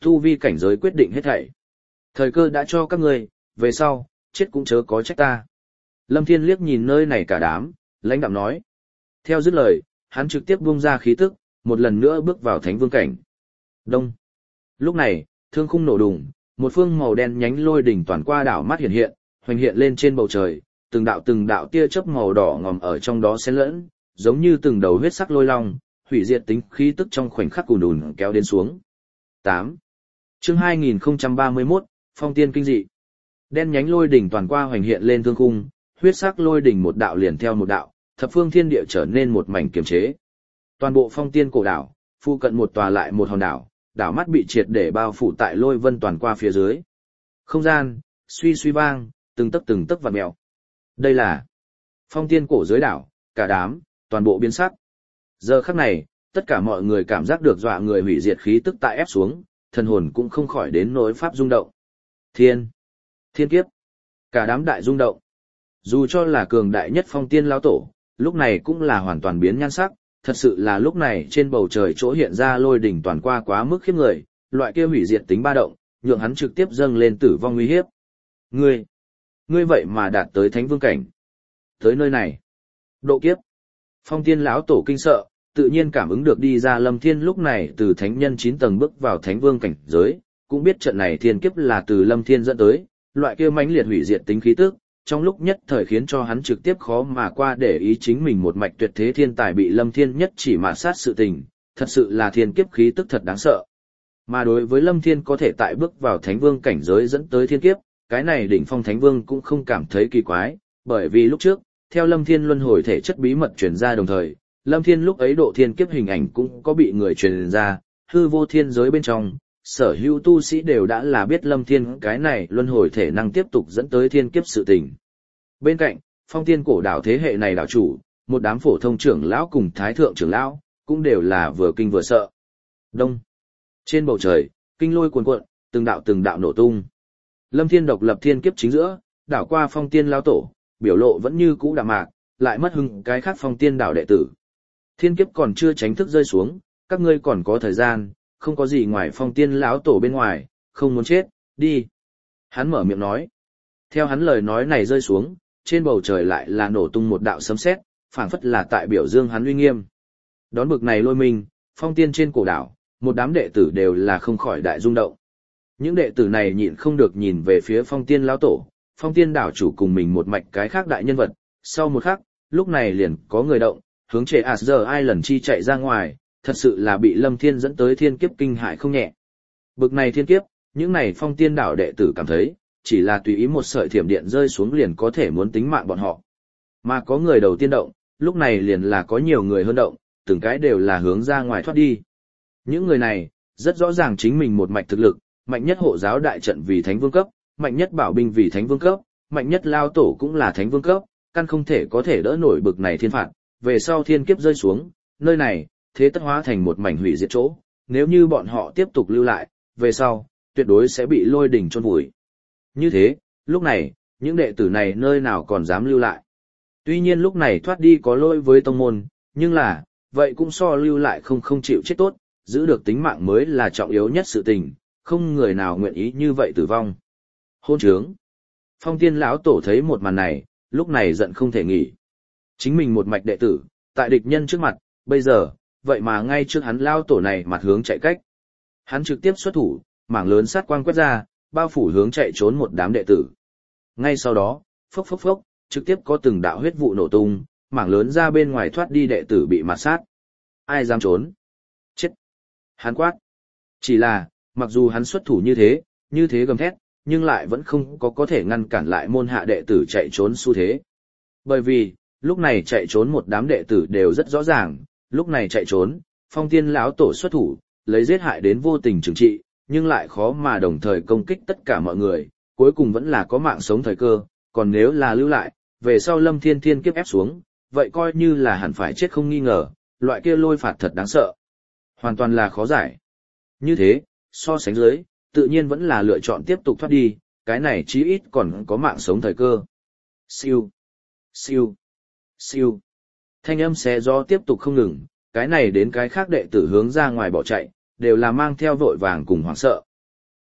tu vi cảnh giới quyết định hết thảy. Thời cơ đã cho các ngươi, về sau, chết cũng chớ có trách ta. Lâm Thiên liếc nhìn nơi này cả đám, lãnh đạm nói. Theo dứt lời, hắn trực tiếp buông ra khí tức, một lần nữa bước vào thánh vương cảnh. Đông. Lúc này, thương khung nổ đùng, một phương màu đen nhánh lôi đỉnh toàn qua đảo mắt hiện hiện, hoành hiện lên trên bầu trời, từng đạo từng đạo tia chớp màu đỏ ngòm ở trong đó xen lẫn, giống như từng đầu huyết sắc lôi long, hủy diệt tính khí tức trong khoảnh khắc ùn ùn kéo đến xuống. tám. Chương hai nghìn không trăm ba mươi mốt, Phong Tiên kinh dị. Đen nhánh lôi đỉnh toàn qua hoành hiện lên thương khung, huyết sắc lôi đỉnh một đạo liền theo một đạo, thập phương thiên địa trở nên một mảnh kiềm chế. Toàn bộ Phong Tiên cổ đảo, phụ cận một tòa lại một hòn đảo, đảo mắt bị triệt để bao phủ tại lôi vân toàn qua phía dưới. Không gian suy suy vang, từng tấc từng tấc vặn mèo. Đây là Phong Tiên cổ dưới đảo, cả đám, toàn bộ biến sắc. Giờ khắc này, tất cả mọi người cảm giác được dọa người hủy diệt khí tức tại ép xuống, thần hồn cũng không khỏi đến nỗi pháp rung động. Thiên, thiên kiếp, cả đám đại rung động. Dù cho là cường đại nhất Phong Tiên lão tổ, lúc này cũng là hoàn toàn biến nhan sắc, thật sự là lúc này trên bầu trời chỗ hiện ra lôi đỉnh toàn qua quá mức khiếp người, loại kia hủy diệt tính ba động, nhượng hắn trực tiếp dâng lên tử vong nguy hiếp. Ngươi, ngươi vậy mà đạt tới thánh vương cảnh. Tới nơi này, độ kiếp. Phong Tiên lão tổ kinh sợ, tự nhiên cảm ứng được đi ra Lâm Thiên lúc này từ thánh nhân chín tầng bước vào thánh vương cảnh giới, cũng biết trận này thiên kiếp là từ Lâm Thiên dẫn tới, loại kia mãnh liệt hủy diệt tính khí tức, trong lúc nhất thời khiến cho hắn trực tiếp khó mà qua để ý chính mình một mạch tuyệt thế thiên tài bị Lâm Thiên nhất chỉ mà sát sự tình, thật sự là thiên kiếp khí tức thật đáng sợ. Mà đối với Lâm Thiên có thể tại bước vào thánh vương cảnh giới dẫn tới thiên kiếp, cái này đỉnh phong thánh vương cũng không cảm thấy kỳ quái, bởi vì lúc trước, theo Lâm Thiên luân hồi thể chất bí mật truyền ra đồng thời, Lâm Thiên lúc ấy độ thiên kiếp hình ảnh cũng có bị người truyền ra, hư vô thiên giới bên trong, sở hữu tu sĩ đều đã là biết Lâm Thiên cái này luân hồi thể năng tiếp tục dẫn tới thiên kiếp sự tình. Bên cạnh, Phong Tiên cổ đảo thế hệ này đảo chủ, một đám phổ thông trưởng lão cùng thái thượng trưởng lão, cũng đều là vừa kinh vừa sợ. Đông. Trên bầu trời, kinh lôi cuồn cuộn, từng đạo từng đạo nổ tung. Lâm Thiên độc lập thiên kiếp chính giữa, đảo qua Phong Tiên lão tổ, biểu lộ vẫn như cũ đạm mạc, lại mất hứng cái khác Phong Tiên đảo đệ tử. Thiên kiếp còn chưa tránh thức rơi xuống, các ngươi còn có thời gian, không có gì ngoài Phong Tiên lão tổ bên ngoài, không muốn chết, đi. Hắn mở miệng nói. Theo hắn lời nói này rơi xuống, trên bầu trời lại là nổ tung một đạo sấm sét, phảng phất là tại biểu dương hắn uy nghiêm. Đón bực này lôi minh, Phong Tiên trên cổ đảo, một đám đệ tử đều là không khỏi đại rung động. Những đệ tử này nhịn không được nhìn về phía Phong Tiên lão tổ, Phong Tiên đảo chủ cùng mình một mạch cái khác đại nhân vật, sau một khắc, lúc này liền có người động, hướng chế Asger Island chi chạy ra ngoài, thật sự là bị Lâm Thiên dẫn tới thiên kiếp kinh hại không nhẹ. Bực này thiên kiếp, những này Phong Tiên đảo đệ tử cảm thấy, chỉ là tùy ý một sợi thiểm điện rơi xuống liền có thể muốn tính mạng bọn họ. Mà có người đầu tiên động, lúc này liền là có nhiều người hơn động, từng cái đều là hướng ra ngoài thoát đi. Những người này, rất rõ ràng chính mình một mạch thực lực, mạnh nhất hộ giáo đại trận vì thánh vương cấp, mạnh nhất bảo binh vì thánh vương cấp, mạnh nhất lao tổ cũng là thánh vương cấp, căn không thể có thể đỡ nổi bực này thiên phạt, về sau thiên kiếp rơi xuống, nơi này, thế tất hóa thành một mảnh hủy diệt chỗ, nếu như bọn họ tiếp tục lưu lại, về sau, tuyệt đối sẽ bị lôi đỉnh chôn vùi. Như thế, lúc này, những đệ tử này nơi nào còn dám lưu lại. Tuy nhiên lúc này thoát đi có lỗi với tông môn, nhưng là, vậy cũng so lưu lại không không chịu chết tốt, giữ được tính mạng mới là trọng yếu nhất sự tình, không người nào nguyện ý như vậy tử vong. Hôn trướng. Phong Tiên lão tổ thấy một màn này, lúc này giận không thể nghỉ. Chính mình một mạch đệ tử, tại địch nhân trước mặt, bây giờ, vậy mà ngay trước hắn lao tổ này mặt hướng chạy cách. Hắn trực tiếp xuất thủ, mảng lớn sát quang quét ra, bao phủ hướng chạy trốn một đám đệ tử. Ngay sau đó, phốc phốc phốc, trực tiếp có từng đạo huyết vụ nổ tung, mảng lớn ra bên ngoài thoát đi đệ tử bị mạt sát. Ai dám trốn? Chết! Hắn quát. Chỉ là, mặc dù hắn xuất thủ như thế, như thế gầm thét, nhưng lại vẫn không có có thể ngăn cản lại môn hạ đệ tử chạy trốn xu thế. Bởi vì, lúc này chạy trốn một đám đệ tử đều rất rõ ràng, lúc này chạy trốn, Phong Tiên lão tổ xuất thủ, lấy giết hại đến vô tình trừng trị, nhưng lại khó mà đồng thời công kích tất cả mọi người, cuối cùng vẫn là có mạng sống thời cơ, còn nếu là lưu lại, về sau Lâm Thiên thiên kiếp ép xuống, vậy coi như là hẳn phải chết không nghi ngờ, loại kia lôi phạt thật đáng sợ. Hoàn toàn là khó giải. Như thế, so sánh dưới, tự nhiên vẫn là lựa chọn tiếp tục thoát đi, cái này chí ít còn có mạng sống thời cơ. Siêu, siêu, siêu. Thanh âm xé gió tiếp tục không ngừng, cái này đến cái khác đệ tử hướng ra ngoài bỏ chạy, đều là mang theo vội vàng cùng hoảng sợ,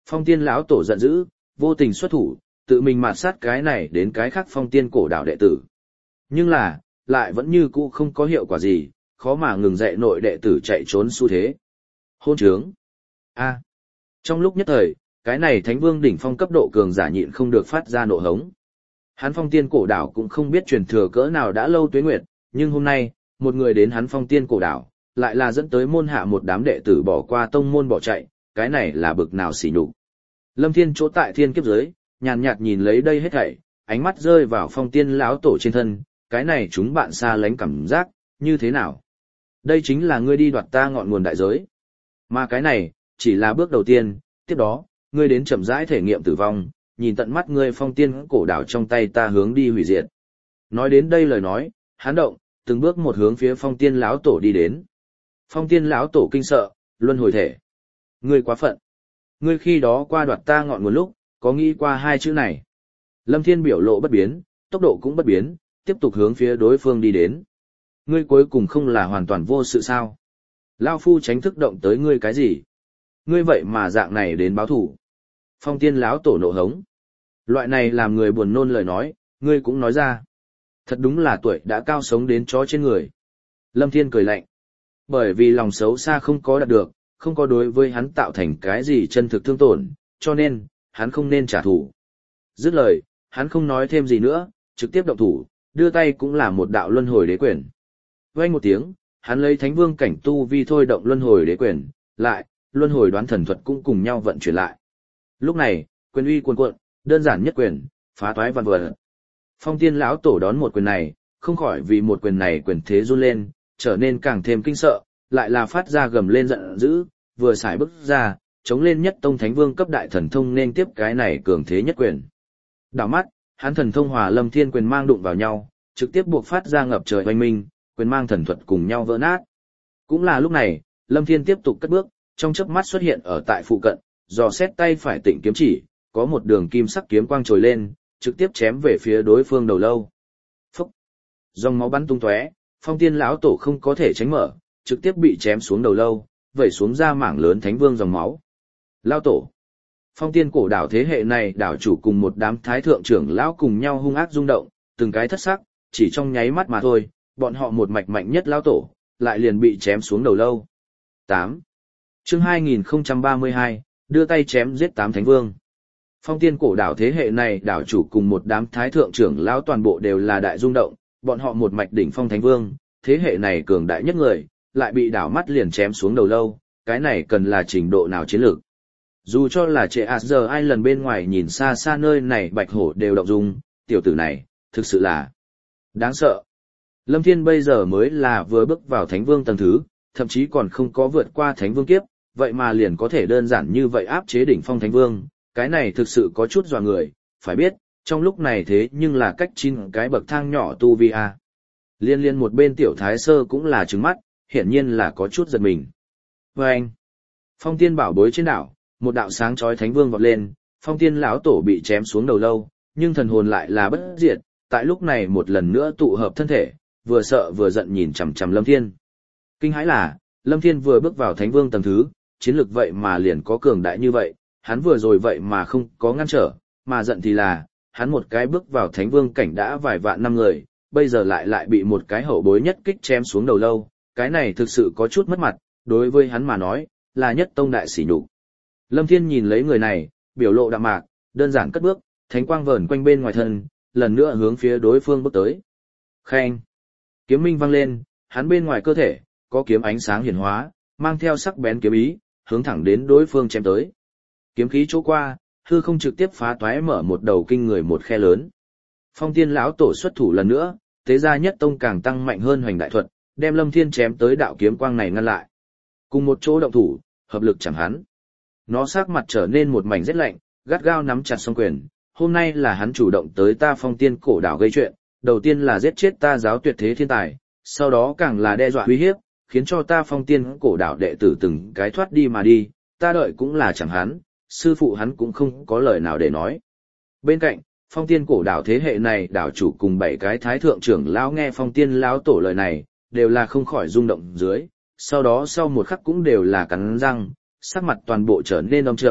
Phong tiên lão tổ giận dữ, vô tình xuất thủ, tự mình mạt sát cái này đến cái khác phong tiên cổ đạo đệ tử. Nhưng là, lại vẫn như cũ không có hiệu quả gì, khó mà ngừng dạy nội đệ tử chạy trốn xu thế. Hôn trướng. A. Trong lúc nhất thời, cái này thánh vương đỉnh phong cấp độ cường giả nhịn không được phát ra nộ hống. Hắn phong tiên cổ đảo cũng không biết truyền thừa cỡ nào đã lâu tuế nguyệt, nhưng hôm nay, một người đến hắn phong tiên cổ đảo, lại là dẫn tới môn hạ một đám đệ tử bỏ qua tông môn bỏ chạy, cái này là bực nào xỉ nhục. Lâm Thiên chỗ tại thiên kiếp giới, nhàn nhạt nhìn lấy đây hết thảy, ánh mắt rơi vào phong tiên lão tổ trên thân, cái này chúng bạn xa lánh cảm giác, như thế nào? Đây chính là ngươi đi đoạt ta ngọn nguồn đại giới. Mà cái này, chỉ là bước đầu tiên, tiếp đó, ngươi đến chậm rãi thể nghiệm tử vong, nhìn tận mắt ngươi phong tiên cổ đảo trong tay ta hướng đi hủy diệt. Nói đến đây lời nói, hán động, từng bước một hướng phía phong tiên lão tổ đi đến. Phong tiên lão tổ kinh sợ, luân hồi thể. Ngươi quá phận. Ngươi khi đó qua đoạt ta ngọn nguồn lúc, có nghĩ qua hai chữ này. Lâm Thiên biểu lộ bất biến, tốc độ cũng bất biến, tiếp tục hướng phía đối phương đi đến. Ngươi cuối cùng không là hoàn toàn vô sự sao? Lao phu tránh thức động tới ngươi cái gì? Ngươi vậy mà dạng này đến báo thủ. Phong tiên lão tổ nộ hống. Loại này làm người buồn nôn lời nói, ngươi cũng nói ra. Thật đúng là tuổi đã cao sống đến chó trên người. Lâm Thiên cười lạnh. Bởi vì lòng xấu xa không có đạt được, không có đối với hắn tạo thành cái gì chân thực thương tổn, cho nên, hắn không nên trả thù. Dứt lời, hắn không nói thêm gì nữa, trực tiếp động thủ, đưa tay cũng là một đạo luân hồi đế quyền. Vang một tiếng, hắn lấy thánh vương cảnh tu vi thôi động luân hồi đế quyền, lại, luân hồi đoán thần thuật cũng cùng nhau vận chuyển lại. Lúc này, quyền uy cuồn cuộn, đơn giản nhất quyền, phá toái vạn vật. Phong tiên lão tổ đón một quyền này, không khỏi vì một quyền này quyền thế run lên, trở nên càng thêm kinh sợ, lại là phát ra gầm lên giận dữ, vừa xài bước ra, chống lên nhất tông thánh vương cấp đại thần thông nên tiếp cái này cường thế nhất quyền. Đảo mắt, hắn thần thông hòa lâm thiên quyền mang đụng vào nhau, trực tiếp buộc phát ra ngập trời oanh minh, quyền mang thần thuật cùng nhau vỡ nát. Cũng là lúc này, lâm thiên tiếp tục cất bước, trong chớp mắt xuất hiện ở tại phụ cận, dò xét tay phải tịnh kiếm chỉ, có một đường kim sắc kiếm quang trồi lên, trực tiếp chém về phía đối phương đầu lâu. Phúc! Dòng máu bắn tung tóe, phong tiên lão tổ không có thể tránh mở, trực tiếp bị chém xuống đầu lâu, vẩy xuống ra mảng lớn thánh vương dòng máu. Lao tổ! Phong tiên cổ đảo thế hệ này đảo chủ cùng một đám thái thượng trưởng lão cùng nhau hung ác rung động, từng cái thất sắc, chỉ trong nháy mắt mà thôi, bọn họ một mạch mạnh nhất lao tổ, lại liền bị chém xuống đầu lâu. tám. Chương hai nghìn không trăm ba mươi hai, đưa tay chém giết tám thánh vương. Phong tiên cổ đảo thế hệ này đảo chủ cùng một đám thái thượng trưởng lão toàn bộ đều là đại rung động, bọn họ một mạch đỉnh phong thánh vương, thế hệ này cường đại nhất người, lại bị đảo mắt liền chém xuống đầu lâu, cái này cần là trình độ nào chiến lược. Dù cho là trệ ạt giờ ai lần bên ngoài nhìn xa xa nơi này bạch hổ đều động dung, tiểu tử này, thực sự là đáng sợ. Lâm Thiên bây giờ mới là vừa bước vào thánh vương tầng thứ, thậm chí còn không có vượt qua thánh vương kiếp, vậy mà liền có thể đơn giản như vậy áp chế đỉnh phong thánh vương, cái này thực sự có chút dọa người, phải biết, trong lúc này thế nhưng là cách chín cái bậc thang nhỏ tu vi a. Liên liên một bên tiểu thái sơ cũng là trừng mắt, hiển nhiên là có chút giật mình. Và anh, phong tiên bảo bối trên đảo, một đạo sáng chói thánh vương vọt lên, phong tiên lão tổ bị chém xuống đầu lâu, nhưng thần hồn lại là bất diệt, tại lúc này một lần nữa tụ hợp thân thể, vừa sợ vừa giận nhìn chằm chằm Lâm Thiên. Kinh hãi là, Lâm Thiên vừa bước vào thánh vương tầng thứ, chiến lược vậy mà liền có cường đại như vậy, hắn vừa rồi vậy mà không có ngăn trở, mà giận thì là, hắn một cái bước vào thánh vương cảnh đã vài vạn năm người, bây giờ lại lại bị một cái hậu bối nhất kích chém xuống đầu lâu, cái này thực sự có chút mất mặt, đối với hắn mà nói, là nhất tông đại sỉ nhục. Lâm Thiên nhìn lấy người này, biểu lộ đạm mạc, đơn giản cất bước, thánh quang vờn quanh bên ngoài thân, lần nữa hướng phía đối phương bước tới. Khen! Kiếm minh vang lên, hắn bên ngoài cơ thể, có kiếm ánh sáng hiển hóa, mang theo sắc bén kiếm ý, hướng thẳng đến đối phương chém tới. Kiếm khí chỗ qua, hư không trực tiếp phá toái mở một đầu kinh người một khe lớn. Phong tiên lão tổ xuất thủ lần nữa, thế gia nhất tông càng tăng mạnh hơn hoành đại thuật, đem Lâm Thiên chém tới đạo kiếm quang này ngăn lại. Cùng một chỗ động thủ, hợp lực chẳng hắn. Nó sắc mặt trở nên một mảnh rét lạnh, gắt gao nắm chặt song quyền. Hôm nay là hắn chủ động tới ta phong tiên cổ đảo gây chuyện, đầu tiên là giết chết ta giáo tuyệt thế thiên tài, sau đó càng là đe dọa uy hiếp, khiến cho ta phong tiên cổ đảo đệ tử từng cái thoát đi mà đi, ta đợi cũng là chẳng hắn, sư phụ hắn cũng không có lời nào để nói. Bên cạnh, phong tiên cổ đảo thế hệ này đảo chủ cùng bảy cái thái thượng trưởng lão nghe phong tiên lão tổ lời này, đều là không khỏi rung động dưới, sau đó sau một khắc cũng đều là cắn răng, sắc mặt toàn bộ trở nên âm trầm,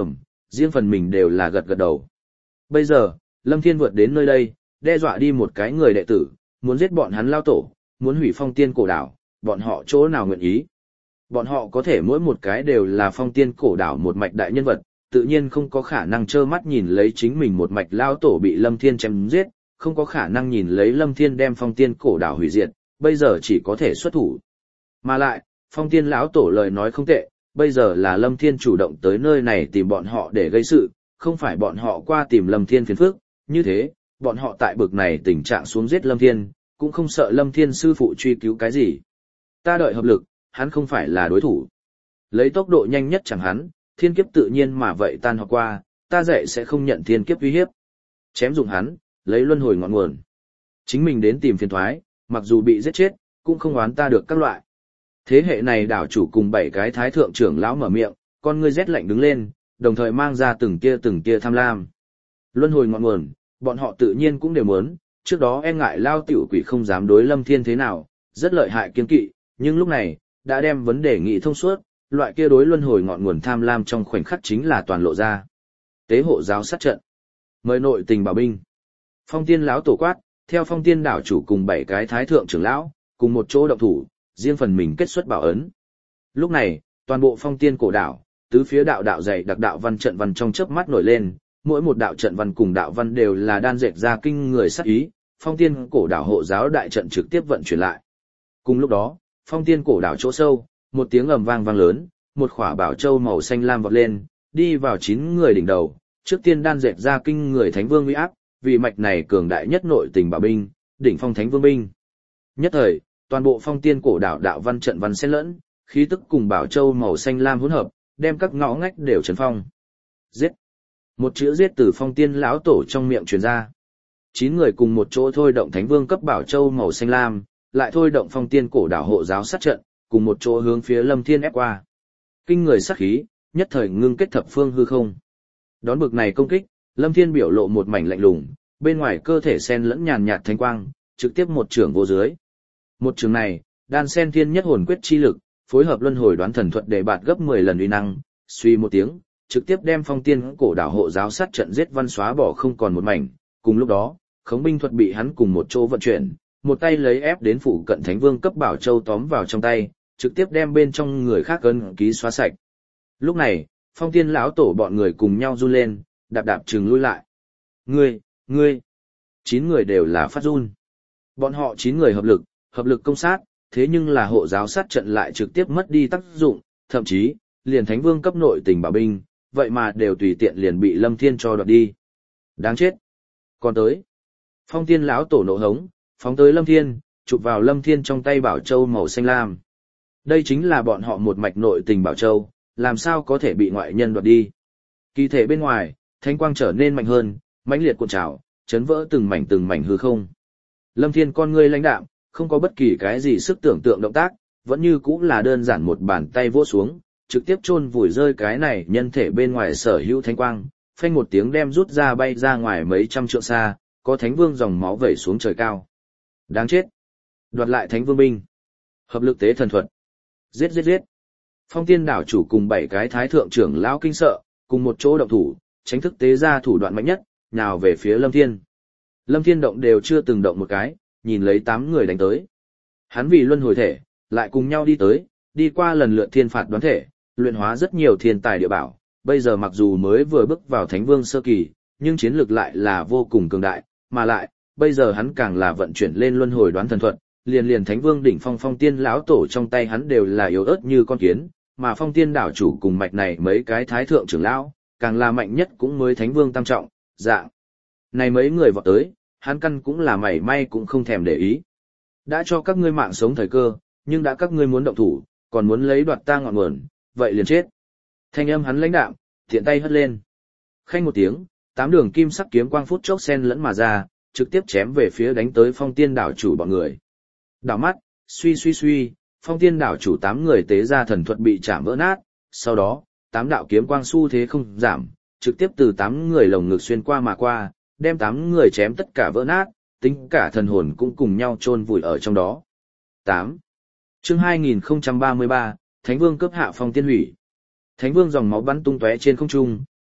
riêng phần mình đều là gật gật đầu. Bây giờ, Lâm Thiên vượt đến nơi đây, đe dọa đi một cái người đệ tử, muốn giết bọn hắn lao tổ, muốn hủy phong tiên cổ đảo, bọn họ chỗ nào nguyện ý. Bọn họ có thể mỗi một cái đều là phong tiên cổ đảo một mạch đại nhân vật, tự nhiên không có khả năng trơ mắt nhìn lấy chính mình một mạch lao tổ bị Lâm Thiên chém giết, không có khả năng nhìn lấy Lâm Thiên đem phong tiên cổ đảo hủy diệt, bây giờ chỉ có thể xuất thủ. Mà lại, phong tiên lão tổ lời nói không tệ, bây giờ là Lâm Thiên chủ động tới nơi này tìm bọn họ để gây sự, không phải bọn họ qua tìm Lâm Thiên phiền phức, như thế, bọn họ tại bực này tình trạng xuống giết Lâm Thiên, cũng không sợ Lâm Thiên sư phụ truy cứu cái gì. Ta đợi hợp lực, hắn không phải là đối thủ. Lấy tốc độ nhanh nhất chẳng hắn, thiên kiếp tự nhiên mà vậy tan hoặc qua, ta dạy sẽ không nhận thiên kiếp uy hiếp. Chém dụng hắn, lấy luân hồi ngọn nguồn. Chính mình đến tìm phiền thoái, mặc dù bị giết chết, cũng không oán ta được các loại. Thế hệ này đảo chủ cùng bảy cái thái thượng trưởng lão mở miệng, con ngươi rét lạnh đứng lên, đồng thời mang ra từng kia từng kia tham lam. Luân hồi ngọn nguồn, bọn họ tự nhiên cũng đều muốn, trước đó e ngại lao tiểu quỷ không dám đối Lâm Thiên thế nào, rất lợi hại kiên kỵ, nhưng lúc này, đã đem vấn đề nghị thông suốt, loại kia đối luân hồi ngọn nguồn tham lam trong khoảnh khắc chính là toàn lộ ra. Tế hộ giáo sát trận. Mời nội tình bảo binh. Phong tiên lão tổ quát, theo phong tiên đảo chủ cùng bảy cái thái thượng trưởng lão, cùng một chỗ động thủ, riêng phần mình kết xuất bảo ấn. Lúc này, toàn bộ phong tiên cổ đảo, tứ phía đạo đạo dày đặc đạo văn trận văn trong chớp mắt nổi lên, mỗi một đạo trận văn cùng đạo văn đều là đan dệt ra kinh người sát ý, phong tiên cổ đảo hộ giáo đại trận trực tiếp vận chuyển lại. Cùng lúc đó, phong tiên cổ đảo chỗ sâu, một tiếng ầm vang vang lớn, một khỏa bảo châu màu xanh lam vọt lên, đi vào chín người đỉnh đầu, trước tiên đan dệt ra kinh người thánh vương uy áp, vì mạch này cường đại nhất nội tình bảo binh, đỉnh phong thánh vương binh. Nhất thời, toàn bộ phong tiên cổ đảo đạo văn trận văn xen lẫn, khí tức cùng bảo châu màu xanh lam hỗn hợp, đem các ngõ ngách đều trấn phong. Giết! Một chữ giết từ phong tiên lão tổ trong miệng truyền ra. Chín người cùng một chỗ thôi động thánh vương cấp bảo châu màu xanh lam, lại thôi động phong tiên cổ đảo hộ giáo sát trận, cùng một chỗ hướng phía Lâm Thiên ép qua. Kinh người sát khí, nhất thời ngưng kết thập phương hư không. Đón bực này công kích, Lâm Thiên biểu lộ một mảnh lạnh lùng, bên ngoài cơ thể xen lẫn nhàn nhạt thánh quang, trực tiếp một trường vô dưới. Một trường này, đan sen thiên nhất hồn quyết chi lực, phối hợp luân hồi đoán thần thuật để bạt gấp mười lần uy năng, suy một tiếng, trực tiếp đem phong tiên cổ đảo hộ giáo sát trận giết văn xóa bỏ không còn một mảnh. Cùng lúc đó, khống binh thuật bị hắn cùng một chỗ vận chuyển, một tay lấy ép đến phụ cận thánh vương cấp bảo châu tóm vào trong tay, trực tiếp đem bên trong người khác ấn ký xóa sạch. Lúc này, phong tiên lão tổ bọn người cùng nhau run lên, đạp đạp trừng lui lại. Ngươi, ngươi, chín người đều là phát run. Bọn họ chín người hợp lực, hợp lực công sát, thế nhưng là hộ giáo sát trận lại trực tiếp mất đi tác dụng, thậm chí, liền thánh vương cấp nội tình bảo binh, vậy mà đều tùy tiện liền bị Lâm Thiên cho đoạt đi. Đáng chết. Còn tới. Phong tiên lão tổ nộ hống, phóng tới Lâm Thiên, chụp vào Lâm Thiên trong tay bảo châu màu xanh lam. Đây chính là bọn họ một mạch nội tình bảo châu, làm sao có thể bị ngoại nhân đoạt đi. Kỳ thể bên ngoài, thánh quang trở nên mạnh hơn, mãnh liệt cuộn trào, chấn vỡ từng mảnh từng mảnh hư không. Lâm Thiên con ngươi lãnh đạm, không có bất kỳ cái gì sức tưởng tượng động tác, vẫn như cũng là đơn giản một bàn tay vỗ xuống, trực tiếp chôn vùi rơi cái này nhân thể bên ngoài sở hữu thánh quang, phanh một tiếng đem rút ra bay ra ngoài mấy trăm trượng xa, có thánh vương dòng máu vẩy xuống trời cao. Đáng chết. Đoạt lại thánh vương binh. Hợp lực tế thần thuật. Giết giết giết. Phong tiên đảo chủ cùng bảy cái thái thượng trưởng lão kinh sợ, cùng một chỗ động thủ, tránh thức tế ra thủ đoạn mạnh nhất, nhào về phía Lâm Thiên. Lâm Thiên động đều chưa từng động một cái, nhìn lấy tám người đánh tới. Hắn vì luân hồi thể, lại cùng nhau đi tới, đi qua lần lượt thiên phạt đoán thể, luyện hóa rất nhiều thiên tài địa bảo, bây giờ mặc dù mới vừa bước vào thánh vương sơ kỳ, nhưng chiến lược lại là vô cùng cường đại, mà lại, bây giờ hắn càng là vận chuyển lên luân hồi đoán thần thuật, liền liền thánh vương đỉnh phong phong tiên lão tổ trong tay hắn đều là yếu ớt như con kiến, mà phong tiên đảo chủ cùng mạch này mấy cái thái thượng trưởng lão, càng là mạnh nhất cũng mới thánh vương tam trọng, dạng. Này mấy người vọt tới, hắn căn cũng là mảy may cũng không thèm để ý. Đã cho các ngươi mạng sống thời cơ, nhưng đã các ngươi muốn động thủ, còn muốn lấy đoạt ta ngọn nguồn, vậy liền chết. Thanh âm hắn lãnh đạm, thiện tay hất lên. Khanh một tiếng, tám đường kim sắc kiếm quang phút chốc xen lẫn mà ra, trực tiếp chém về phía đánh tới phong tiên đảo chủ bọn người. Đảo mắt, suy suy suy, phong tiên đảo chủ tám người tế ra thần thuật bị chạm vỡ nát, sau đó, tám đạo kiếm quang xu thế không giảm, trực tiếp từ tám người lồng ngực xuyên qua mà qua, đem tám người chém tất cả vỡ nát, tính cả thần hồn cũng cùng nhau chôn vùi ở trong đó. tám. Chương hai nghìn không trăm ba mươi ba, Thánh Vương cướp hạ phong tiên hủy. Thánh Vương dòng máu bắn tung tóe trên không trung,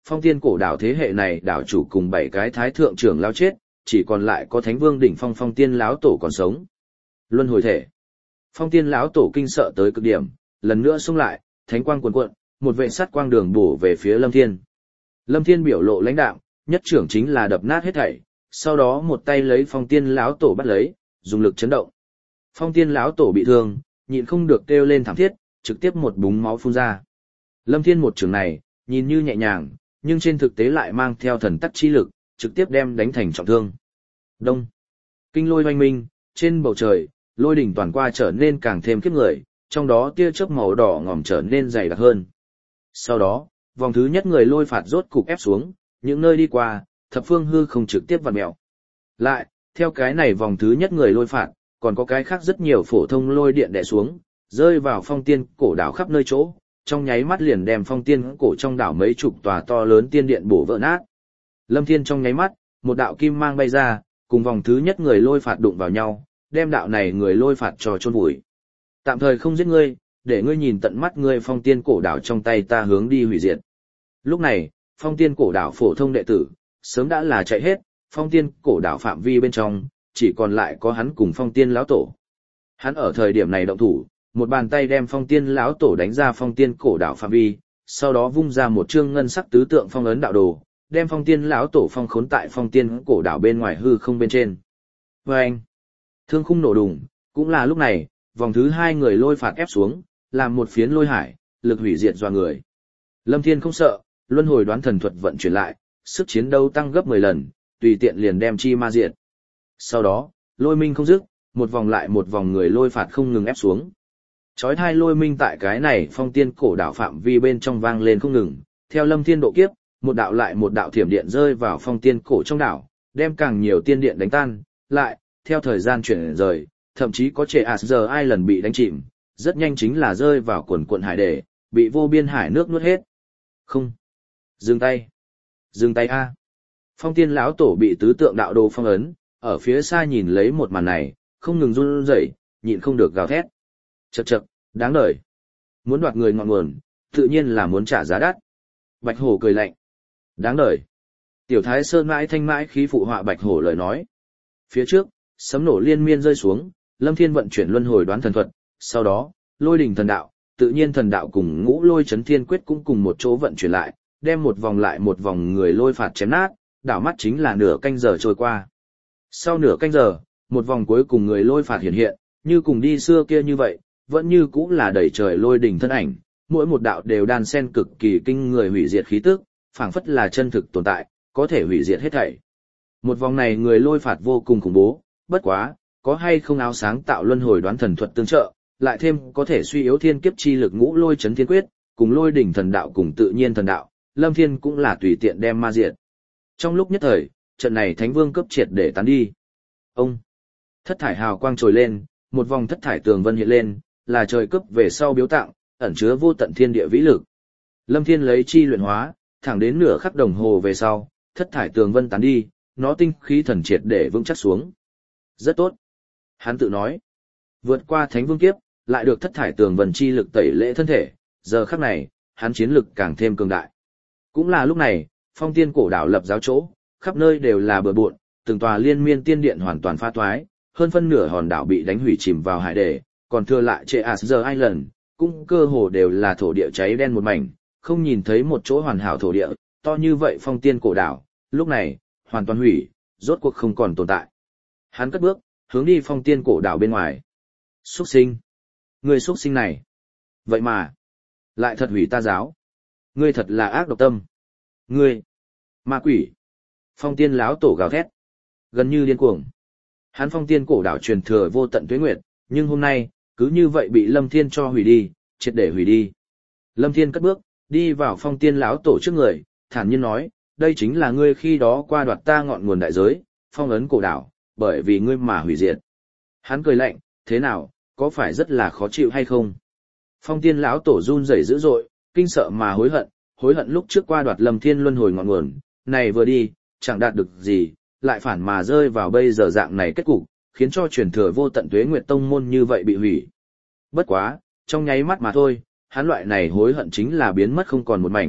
phong tiên cổ đảo thế hệ này đảo chủ cùng bảy cái thái thượng trưởng lao chết, chỉ còn lại có thánh vương đỉnh phong phong tiên lão tổ còn sống. Luân hồi thể. Phong tiên lão tổ kinh sợ tới cực điểm, lần nữa xông lại, thánh quang cuồn cuộn, một vệ sắt quang đường bổ về phía Lâm Thiên. Lâm Thiên biểu lộ lãnh đạm, nhất trưởng chính là đập nát hết thảy, sau đó một tay lấy phong tiên lão tổ bắt lấy, dùng lực chấn động. Phong tiên lão tổ bị thương, nhịn không được kêu lên thảm thiết, trực tiếp một búng máu phun ra. Lâm Thiên một trường này, nhìn như nhẹ nhàng, nhưng trên thực tế lại mang theo thần tắc chi lực, trực tiếp đem đánh thành trọng thương. Đông. Kinh lôi hoanh minh, trên bầu trời, lôi đỉnh toàn qua trở nên càng thêm khiếp người, trong đó tia chớp màu đỏ ngòm trở nên dày đặc hơn. Sau đó, vòng thứ nhất người lôi phạt rốt cục ép xuống, những nơi đi qua, thập phương hư không trực tiếp vặn mèo. Lại, theo cái này vòng thứ nhất người lôi phạt, còn có cái khác rất nhiều phổ thông lôi điện đè xuống, rơi vào phong tiên cổ đảo khắp nơi chỗ, trong nháy mắt liền đem phong tiên cổ trong đảo mấy chục tòa to lớn tiên điện bổ vỡ nát. Lâm Thiên trong nháy mắt, một đạo kim mang bay ra, cùng vòng thứ nhất người lôi phạt đụng vào nhau, đem đạo này người lôi phạt cho chôn vùi. Tạm thời không giết ngươi, để ngươi nhìn tận mắt ngươi phong tiên cổ đảo trong tay ta hướng đi hủy diệt. Lúc này, phong tiên cổ đảo phổ thông đệ tử, sớm đã là chạy hết, phong tiên cổ đảo phạm vi bên trong, chỉ còn lại có hắn cùng phong tiên lão tổ. Hắn ở thời điểm này động thủ, một bàn tay đem phong tiên lão tổ đánh ra phong tiên cổ đảo phạm vi, sau đó vung ra một chương ngân sắc tứ tượng phong ấn đạo đồ, đem phong tiên lão tổ phong khốn tại phong tiên cổ đảo bên ngoài hư không bên trên. Và anh, thương khung nổ đùng, cũng là lúc này, vòng thứ hai người lôi phạt ép xuống, làm một phiến lôi hải, lực hủy diệt doa người. Lâm Thiên không sợ, luân hồi đoán thần thuật vận chuyển lại, sức chiến đấu tăng gấp mười lần, tùy tiện liền đem chi ma diệt. Sau đó, lôi minh không dứt, một vòng lại một vòng người lôi phạt không ngừng ép xuống. Chói tai lôi minh tại cái này phong tiên cổ đảo phạm vi bên trong vang lên không ngừng, theo Lâm Thiên độ kiếp, một đạo lại một đạo thiểm điện rơi vào phong tiên cổ trong đảo, đem càng nhiều tiên điện đánh tan, lại, theo thời gian chuyển rời, thậm chí có trệ Asger Island bị đánh chìm, rất nhanh chính là rơi vào quần quận hải đề, bị vô biên hải nước nuốt hết. Không. Dừng tay. Dừng tay a. Phong tiên lão tổ bị tứ tượng đạo đồ phong ấn, ở phía xa nhìn lấy một màn này, không ngừng run rẩy, nhịn không được gào thét. Chậc chậc, đáng đời. Muốn đoạt người ngọn nguồn, tự nhiên là muốn trả giá đắt. Bạch Hổ cười lạnh. Đáng đời. Tiểu Thái Sơn mãi thanh mãi khí phụ họa Bạch Hổ lời nói. Phía trước, sấm nổ liên miên rơi xuống, Lâm Thiên vận chuyển luân hồi đoán thần thuật, sau đó, lôi đỉnh thần đạo, tự nhiên thần đạo cùng ngũ lôi chấn thiên quyết cũng cùng một chỗ vận chuyển lại, đem một vòng lại một vòng người lôi phạt chém nát, đảo mắt chính là nửa canh giờ trôi qua. Sau nửa canh giờ, một vòng cuối cùng người lôi phạt hiện hiện, như cùng đi xưa kia như vậy, vẫn như cũng là đầy trời lôi đỉnh thân ảnh, mỗi một đạo đều đan xen cực kỳ kinh người hủy diệt khí tức, phảng phất là chân thực tồn tại, có thể hủy diệt hết thảy. Một vòng này người lôi phạt vô cùng khủng bố, bất quá, có hay không áo sáng tạo luân hồi đoán thần thuật tương trợ, lại thêm có thể suy yếu thiên kiếp chi lực ngũ lôi chấn thiên quyết, cùng lôi đỉnh thần đạo cùng tự nhiên thần đạo, Lâm Thiên cũng là tùy tiện đem ma diệt. Trong lúc nhất thời, trận này Thánh Vương cấp triệt để tán đi. Ông, thất thải hào quang trồi lên, một vòng thất thải tường vân hiện lên, là trời cấp về sau biếu tặng, ẩn chứa vô tận thiên địa vĩ lực. Lâm Thiên lấy chi luyện hóa, thẳng đến nửa khắc đồng hồ về sau, thất thải tường vân tán đi, nó tinh khí thần triệt để vững chắc xuống. Rất tốt. Hắn tự nói, vượt qua Thánh Vương kiếp, lại được thất thải tường vân chi lực tẩy lễ thân thể, giờ khắc này, hắn chiến lực càng thêm cường đại. Cũng là lúc này, phong tiên cổ đảo lập giáo chỗ, khắp nơi đều là bờ bộn, từng tòa liên miên tiên điện hoàn toàn phá toái, hơn phân nửa hòn đảo bị đánh hủy chìm vào hải đề, còn thừa lại trệ Asger Island, cũng cơ hồ đều là thổ địa cháy đen một mảnh, không nhìn thấy một chỗ hoàn hảo thổ địa, to như vậy phong tiên cổ đảo, lúc này, hoàn toàn hủy, rốt cuộc không còn tồn tại. Hắn cất bước, hướng đi phong tiên cổ đảo bên ngoài. Xuất sinh. Người xuất sinh này. Vậy mà, lại thật hủy ta giáo. Ngươi thật là ác độc tâm. Ngươi, ma quỷ. Phong tiên láo tổ gào thét. Gần như điên cuồng. Hắn phong tiên cổ đảo truyền thừa vô tận tuế nguyệt, nhưng hôm nay, cứ như vậy bị Lâm Thiên cho hủy đi, triệt để hủy đi. Lâm Thiên cất bước, đi vào phong tiên láo tổ trước người, thản nhiên nói, đây chính là ngươi khi đó qua đoạt ta ngọn nguồn đại giới, phong ấn cổ đảo, bởi vì ngươi mà hủy diệt. Hắn cười lạnh, thế nào, có phải rất là khó chịu hay không? Phong tiên lão tổ run rẩy dữ dội, kinh sợ mà hối hận, hối hận lúc trước qua đoạt Lâm Thiên luân hồi ngọn nguồn, này vừa đi, chẳng đạt được gì, lại phản mà rơi vào bây giờ dạng này kết cục, khiến cho truyền thừa vô tận tuế nguyệt tông môn như vậy bị hủy. Bất quá, trong nháy mắt mà thôi, hắn loại này hối hận chính là biến mất không còn một mảnh,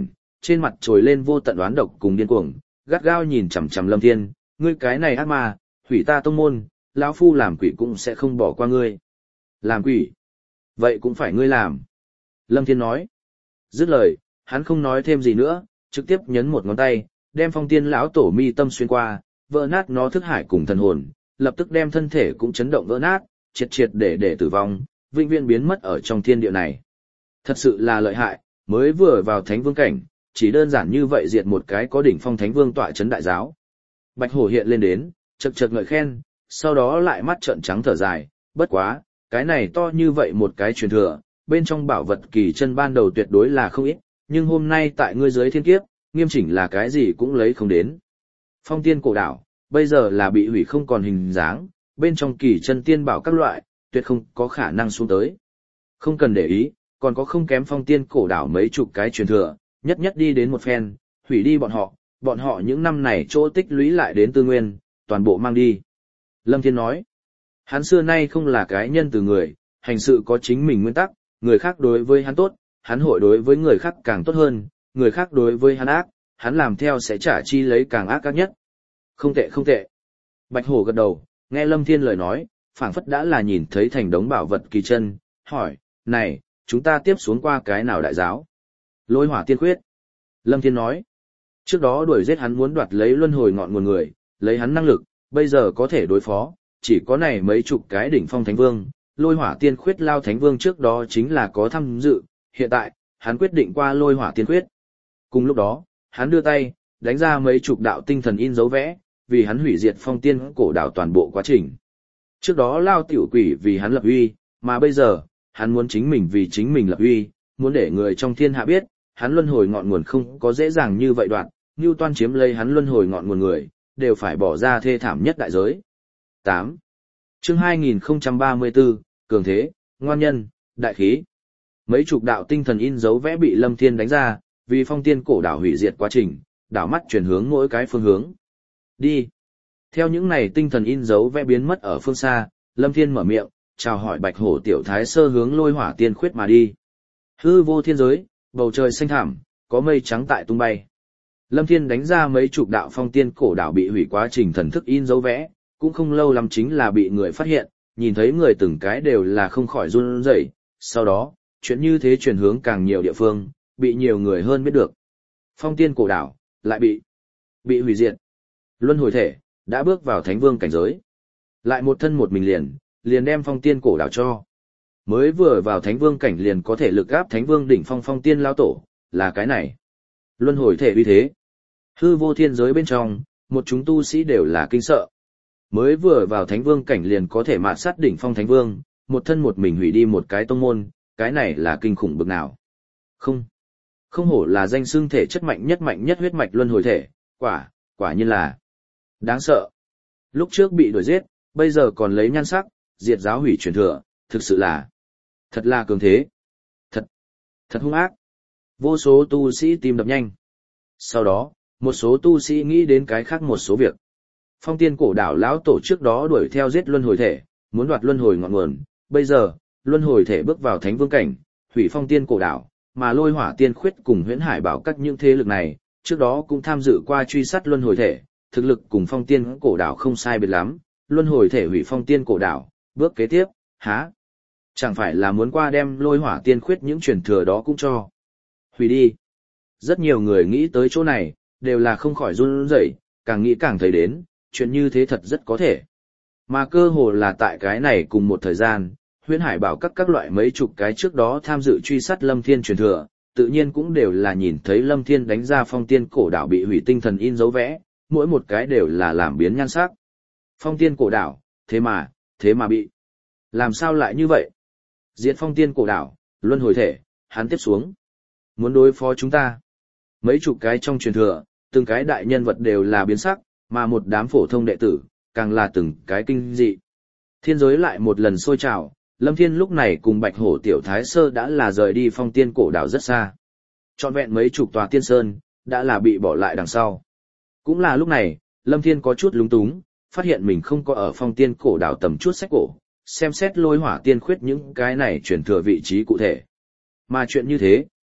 trên mặt trồi lên vô tận oán độc cùng điên cuồng, gắt gao nhìn chằm chằm Lâm Thiên, ngươi cái này ác ma, hủy ta tông môn, lão phu làm quỷ cũng sẽ không bỏ qua ngươi. Làm quỷ? Vậy cũng phải ngươi làm. Lâm Thiên nói. Dứt lời, hắn không nói thêm gì nữa, trực tiếp nhấn một ngón tay, đem Phong Tiên lão tổ mi tâm xuyên qua, vỡ nát nó thức hải cùng thần hồn, lập tức đem thân thể cũng chấn động vỡ nát, triệt triệt để để tử vong, vĩnh viễn biến mất ở trong thiên địa này. Thật sự là lợi hại, mới vừa vào thánh vương cảnh, chỉ đơn giản như vậy diệt một cái có đỉnh phong thánh vương tọa chấn đại giáo. Bạch Hổ hiện lên đến, chật chật ngợi khen, sau đó lại mắt trợn trắng thở dài, bất quá, cái này to như vậy một cái truyền thừa, bên trong bảo vật kỳ chân ban đầu tuyệt đối là không ít, nhưng hôm nay tại ngươi dưới thiên kiếp, nghiêm chỉnh là cái gì cũng lấy không đến. Phong Tiên cổ đảo, bây giờ là bị hủy không còn hình dáng, bên trong kỳ chân tiên bảo các loại, tuyệt không có khả năng xuống tới. Không cần để ý, còn có không kém Phong Tiên cổ đảo mấy chục cái truyền thừa, nhất nhất đi đến một phen, hủy đi bọn họ, bọn họ những năm này chỗ tích lũy lại đến tư nguyên, toàn bộ mang đi. Lâm Thiên nói, hắn xưa nay không là cái nhân từ người, hành sự có chính mình nguyên tắc, người khác đối với hắn tốt, hắn hội đối với người khác càng tốt hơn, người khác đối với hắn ác, hắn làm theo sẽ trả chi lấy càng ác ác nhất. Không tệ không tệ. Bạch Hổ gật đầu, nghe Lâm Thiên lời nói, phảng phất đã là nhìn thấy thành đống bảo vật kỳ chân, hỏi, này, chúng ta tiếp xuống qua cái nào đại giáo? Lôi Hỏa Tiên Quyết. Lâm Thiên nói, trước đó đuổi giết hắn muốn đoạt lấy luân hồi ngọn nguồn người, lấy hắn năng lực, bây giờ có thể đối phó, chỉ có này mấy chục cái đỉnh phong thánh vương, Lôi Hỏa Tiên Quyết lao thánh vương trước đó chính là có tham dự, hiện tại, hắn quyết định qua Lôi Hỏa Tiên Quyết. Cùng lúc đó, hắn đưa tay, đánh ra mấy chục đạo tinh thần in dấu vẽ, vì hắn hủy diệt Phong Tiên cổ đảo toàn bộ quá trình. Trước đó lao tiểu quỷ vì hắn lập uy, mà bây giờ, hắn muốn chính mình vì chính mình lập uy, muốn để người trong thiên hạ biết, hắn luân hồi ngọn nguồn không có dễ dàng như vậy đoạn, như toan chiếm lấy hắn luân hồi ngọn nguồn người, đều phải bỏ ra thê thảm nhất đại giới. tám. Chương hai nghìn không trăm ba mươi tư, Cường Thế, Ngoan Nhân, Đại Khí. Mấy chục đạo tinh thần in dấu vẽ bị Lâm Thiên đánh ra, vì Phong Tiên cổ đảo hủy diệt quá trình, đảo mắt chuyển hướng mỗi cái phương hướng. Đi. Theo những này tinh thần in dấu vẽ biến mất ở phương xa, Lâm Thiên mở miệng, chào hỏi Bạch Hổ tiểu thái sơ hướng Lôi Hỏa Tiên Khuyết mà đi. Hư vô thiên giới, bầu trời xanh thẳm, có mây trắng tại tung bay. Lâm Thiên đánh ra mấy chục đạo Phong Tiên cổ đảo bị hủy quá trình thần thức in dấu vẽ, cũng không lâu lắm chính là bị người phát hiện, nhìn thấy người từng cái đều là không khỏi run rẩy. Sau đó, chuyện như thế chuyển hướng càng nhiều địa phương, bị nhiều người hơn biết được. Phong Tiên cổ đảo lại bị bị hủy diệt. Luân hồi thể đã bước vào thánh vương cảnh giới, lại một thân một mình liền, liền đem Phong Tiên cổ đảo cho. Mới vừa vào thánh vương cảnh liền có thể lực áp thánh vương đỉnh phong Phong Tiên lao tổ, là cái này. Luân hồi thể uy thế. Hư vô thiên giới bên trong, một chúng tu sĩ đều là kinh sợ. Mới vừa vào thánh vương cảnh liền có thể mạt sát đỉnh phong thánh vương, một thân một mình hủy đi một cái tông môn, cái này là kinh khủng bực nào. Không. Không hổ là danh xưng thể chất mạnh nhất mạnh nhất huyết mạch luân hồi thể, quả, quả nhiên là đáng sợ. Lúc trước bị đuổi giết, bây giờ còn lấy nhan sắc, diệt giáo hủy truyền thừa, thực sự là thật là cường thế. Thật, thật hung ác. Vô số tu sĩ tim đập nhanh. Sau đó, một số tu sĩ nghĩ đến cái khác một số việc. Phong Tiên cổ đảo lão tổ trước đó đuổi theo giết luân hồi thể, muốn đoạt luân hồi ngọn nguồn, bây giờ, luân hồi thể bước vào thánh vương cảnh, hủy Phong Tiên cổ đảo, mà Lôi Hỏa Tiên Khuyết cùng Huyễn Hải Bảo các những thế lực này, trước đó cũng tham dự qua truy sát luân hồi thể, thực lực cùng Phong Tiên cổ đảo không sai biệt lắm, luân hồi thể hủy Phong Tiên cổ đảo, bước kế tiếp, há, chẳng phải là muốn qua đem Lôi Hỏa Tiên Khuyết những truyền thừa đó cũng cho hủy đi. Rất nhiều người nghĩ tới chỗ này, đều là không khỏi run rẩy, càng nghĩ càng thấy đến, chuyện như thế thật rất có thể. Mà cơ hồ là tại cái này cùng một thời gian, Huyễn Hải Bảo các các loại mấy chục cái trước đó tham dự truy sát Lâm Thiên truyền thừa, tự nhiên cũng đều là nhìn thấy Lâm Thiên đánh ra Phong Tiên cổ đảo bị hủy tinh thần in dấu vẽ, mỗi một cái đều là làm biến nhan sắc. Phong Tiên cổ đảo, thế mà, thế mà bị. Làm sao lại như vậy? Diệt Phong Tiên cổ đảo, luân hồi thể, hắn tiếp xuống. Muốn đối phó chúng ta. Mấy chục cái trong truyền thừa, từng cái đại nhân vật đều là biến sắc, mà một đám phổ thông đệ tử, càng là từng cái kinh dị. Thiên giới lại một lần sôi trào, Lâm Thiên lúc này cùng Bạch Hổ tiểu thái sơ đã là rời đi Phong Tiên cổ đảo rất xa. Trọn vẹn mấy chục tòa tiên sơn, đã là bị bỏ lại đằng sau. Cũng là lúc này, Lâm Thiên có chút lúng túng, phát hiện mình không có ở Phong Tiên cổ đảo tầm chút sách cổ, xem xét Lôi Hỏa Tiên Khuyết những cái này chuyển thừa vị trí cụ thể. Mà chuyện như thế,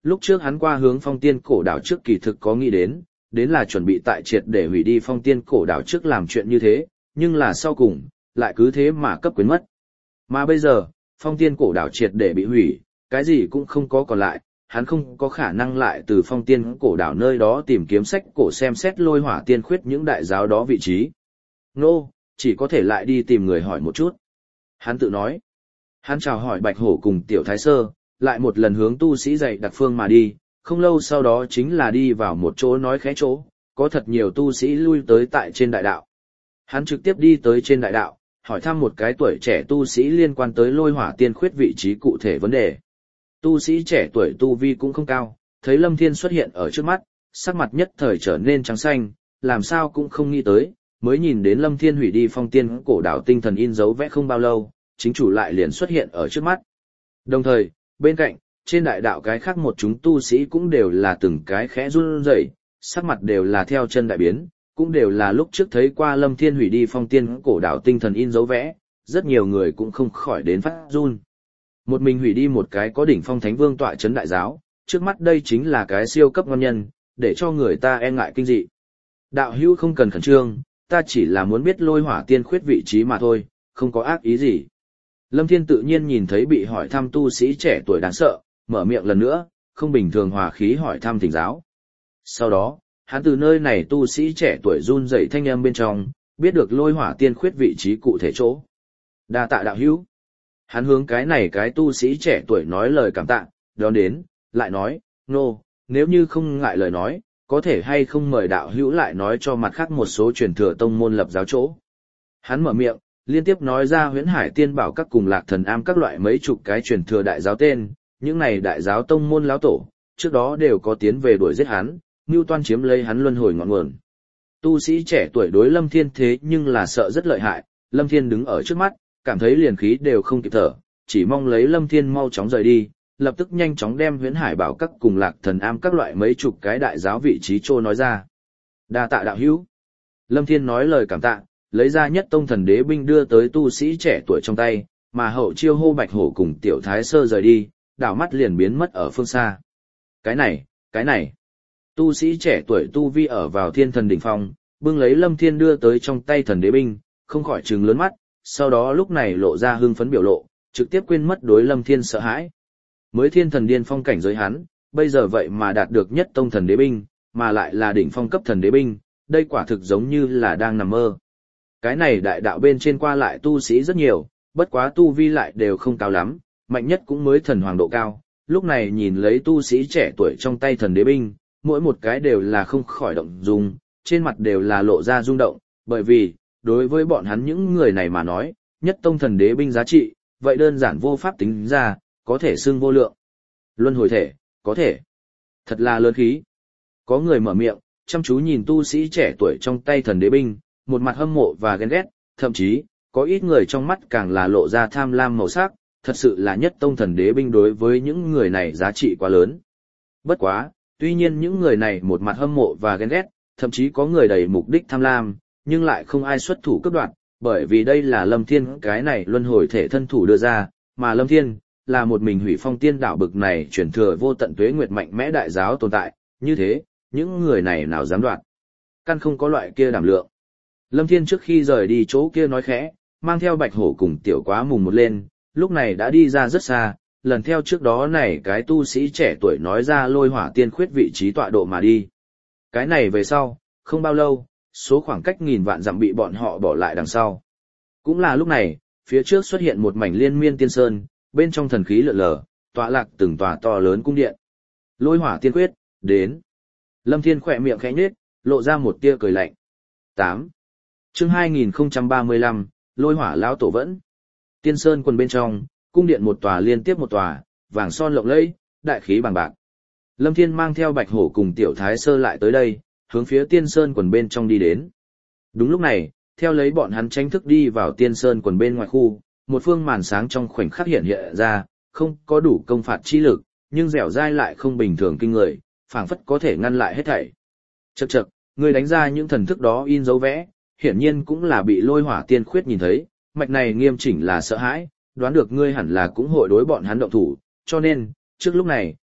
lúc trước hắn qua hướng phong tiên cổ đảo trước kỳ thực có nghĩ đến, đến là chuẩn bị tại triệt để hủy đi phong tiên cổ đảo trước làm chuyện như thế, nhưng là sau cùng, lại cứ thế mà cấp quyến mất. Mà bây giờ, phong tiên cổ đảo triệt để bị hủy, cái gì cũng không có còn lại, hắn không có khả năng lại từ phong tiên cổ đảo nơi đó tìm kiếm sách cổ xem xét lôi hỏa tiên khuyết những đại giáo đó vị trí. Nô, no, chỉ có thể lại đi tìm người hỏi một chút. Hắn tự nói. Hắn chào hỏi Bạch Hổ cùng Tiểu Thái Sơ, lại một lần hướng tu sĩ dạy đặc phương mà đi, không lâu sau đó chính là đi vào một chỗ nói khẽ chỗ, có thật nhiều tu sĩ lui tới tại trên đại đạo. Hắn trực tiếp đi tới trên đại đạo, hỏi thăm một cái tuổi trẻ tu sĩ liên quan tới lôi hỏa tiên khuyết vị trí cụ thể vấn đề. Tu sĩ trẻ tuổi tu vi cũng không cao, thấy Lâm Thiên xuất hiện ở trước mắt, sắc mặt nhất thời trở nên trắng xanh, làm sao cũng không nghĩ tới, mới nhìn đến Lâm Thiên hủy đi phong tiên cổ đảo tinh thần in dấu vẽ không bao lâu, chính chủ lại liền xuất hiện ở trước mắt. Đồng thời, bên cạnh, trên đại đạo cái khác một chúng tu sĩ cũng đều là từng cái khẽ run rẩy, sắc mặt đều là theo chân đại biến, cũng đều là lúc trước thấy qua Lâm Thiên hủy đi phong tiên cổ đảo tinh thần in dấu vẽ, rất nhiều người cũng không khỏi đến phát run. Một mình hủy đi một cái có đỉnh phong thánh vương tọa chấn đại giáo, trước mắt đây chính là cái siêu cấp ngon nhân, để cho người ta e ngại kinh dị. Đạo hữu không cần khẩn trương, ta chỉ là muốn biết lôi hỏa tiên khuyết vị trí mà thôi, không có ác ý gì. Lâm Thiên tự nhiên nhìn thấy bị hỏi thăm tu sĩ trẻ tuổi đáng sợ, mở miệng lần nữa, không bình thường hòa khí hỏi thăm thỉnh giáo. Sau đó, hắn từ nơi này tu sĩ trẻ tuổi run rẩy thanh âm bên trong, biết được lôi hỏa tiên khuyết vị trí cụ thể chỗ. Đa tạ đạo hữu. Hắn hướng cái này cái tu sĩ trẻ tuổi nói lời cảm tạ, đón đến, lại nói, nô, no, nếu như không ngại lời nói, có thể hay không mời đạo hữu lại nói cho mặt khác một số truyền thừa tông môn lập giáo chỗ. Hắn mở miệng, liên tiếp nói ra Huyễn Hải Tiên Bảo các cùng Lạc Thần Am các loại mấy chục cái truyền thừa đại giáo tên, những này đại giáo tông môn lão tổ, trước đó đều có tiến về đuổi giết hắn, mưu toan chiếm lấy hắn luân hồi ngọn nguồn. Tu sĩ trẻ tuổi đối Lâm Thiên thế nhưng là sợ rất lợi hại, Lâm Thiên đứng ở trước mắt, cảm thấy liền khí đều không kịp thở, chỉ mong lấy Lâm Thiên mau chóng rời đi, lập tức nhanh chóng đem Huyễn Hải Bảo các cùng Lạc Thần Am các loại mấy chục cái đại giáo vị trí trô nói ra. Đa tạ đạo hữu. Lâm Thiên nói lời cảm tạ, lấy ra nhất tông thần đế binh đưa tới tu sĩ trẻ tuổi trong tay, mà hậu chiêu hô Bạch Hổ cùng Tiểu Thái Sơ rời đi, đảo mắt liền biến mất ở phương xa. Cái này, cái này. Tu sĩ trẻ tuổi tu vi ở vào thiên thần đỉnh phong, bưng lấy Lâm Thiên đưa tới trong tay thần đế binh, không khỏi trừng lớn mắt, sau đó lúc này lộ ra hưng phấn biểu lộ, trực tiếp quên mất đối Lâm Thiên sợ hãi. Mới thiên thần điên phong cảnh giới hắn, bây giờ vậy mà đạt được nhất tông thần đế binh, mà lại là đỉnh phong cấp thần đế binh, đây quả thực giống như là đang nằm mơ. Cái này đại đạo bên trên qua lại tu sĩ rất nhiều, bất quá tu vi lại đều không cao lắm, mạnh nhất cũng mới thần hoàng độ cao. Lúc này nhìn lấy tu sĩ trẻ tuổi trong tay thần đế binh, mỗi một cái đều là không khỏi động dung, trên mặt đều là lộ ra rung động, bởi vì, đối với bọn hắn những người này mà nói, nhất tông thần đế binh giá trị, vậy đơn giản vô pháp tính ra, có thể xưng vô lượng. Luân hồi thể, có thể. Thật là lớn khí. Có người mở miệng, chăm chú nhìn tu sĩ trẻ tuổi trong tay thần đế binh, một mặt hâm mộ và ghen ghét, thậm chí, có ít người trong mắt càng là lộ ra tham lam màu sắc, thật sự là nhất tông thần đế binh đối với những người này giá trị quá lớn. Bất quá, tuy nhiên những người này một mặt hâm mộ và ghen ghét, thậm chí có người đầy mục đích tham lam, nhưng lại không ai xuất thủ cướp đoạt, bởi vì đây là Lâm Thiên cái này luân hồi thể thân thủ đưa ra, mà Lâm Thiên là một mình hủy phong tiên đạo bực này chuyển thừa vô tận tuế nguyệt mạnh mẽ đại giáo tồn tại, như thế, những người này nào dám đoạt. Căn không có loại kia đảm lượng. Lâm Thiên trước khi rời đi chỗ kia nói khẽ, mang theo Bạch Hổ cùng Tiểu Quá Mùng một lên, lúc này đã đi ra rất xa, lần theo trước đó này cái tu sĩ trẻ tuổi nói ra lôi hỏa tiên khuyết vị trí tọa độ mà đi. Cái này về sau, không bao lâu, số khoảng cách nghìn vạn dặm bị bọn họ bỏ lại đằng sau. Cũng là lúc này, phía trước xuất hiện một mảnh liên miên tiên sơn, bên trong thần khí lượn lờ, tọa lạc từng tòa to lớn cung điện. Lôi hỏa tiên quyết, đến. Lâm Thiên khỏe miệng khẽ nhếch, lộ ra một tia cười lạnh. tám. Chương hai nghìn không trăm ba mươi lăm, lôi hỏa lão tổ vẫn. Tiên sơn quần bên trong, cung điện một tòa liên tiếp một tòa, vàng son lộng lẫy, đại khí bằng bạc. Lâm Thiên mang theo Bạch Hổ cùng Tiểu Thái Sơ lại tới đây, hướng phía tiên sơn quần bên trong đi đến. Đúng lúc này, theo lấy bọn hắn tranh thức đi vào tiên sơn quần bên ngoài khu, một phương màn sáng trong khoảnh khắc hiện hiện ra, không có đủ công phạt chi lực, nhưng dẻo dai lại không bình thường kinh người, phảng phất có thể ngăn lại hết thảy. Chậc chậc, người đánh ra những thần thức đó in dấu vẽ, hiển nhiên cũng là bị lôi hỏa tiên khuyết nhìn thấy, mạch này nghiêm chỉnh là sợ hãi, đoán được ngươi hẳn là cũng hội đối bọn hắn động thủ, cho nên, trước lúc này,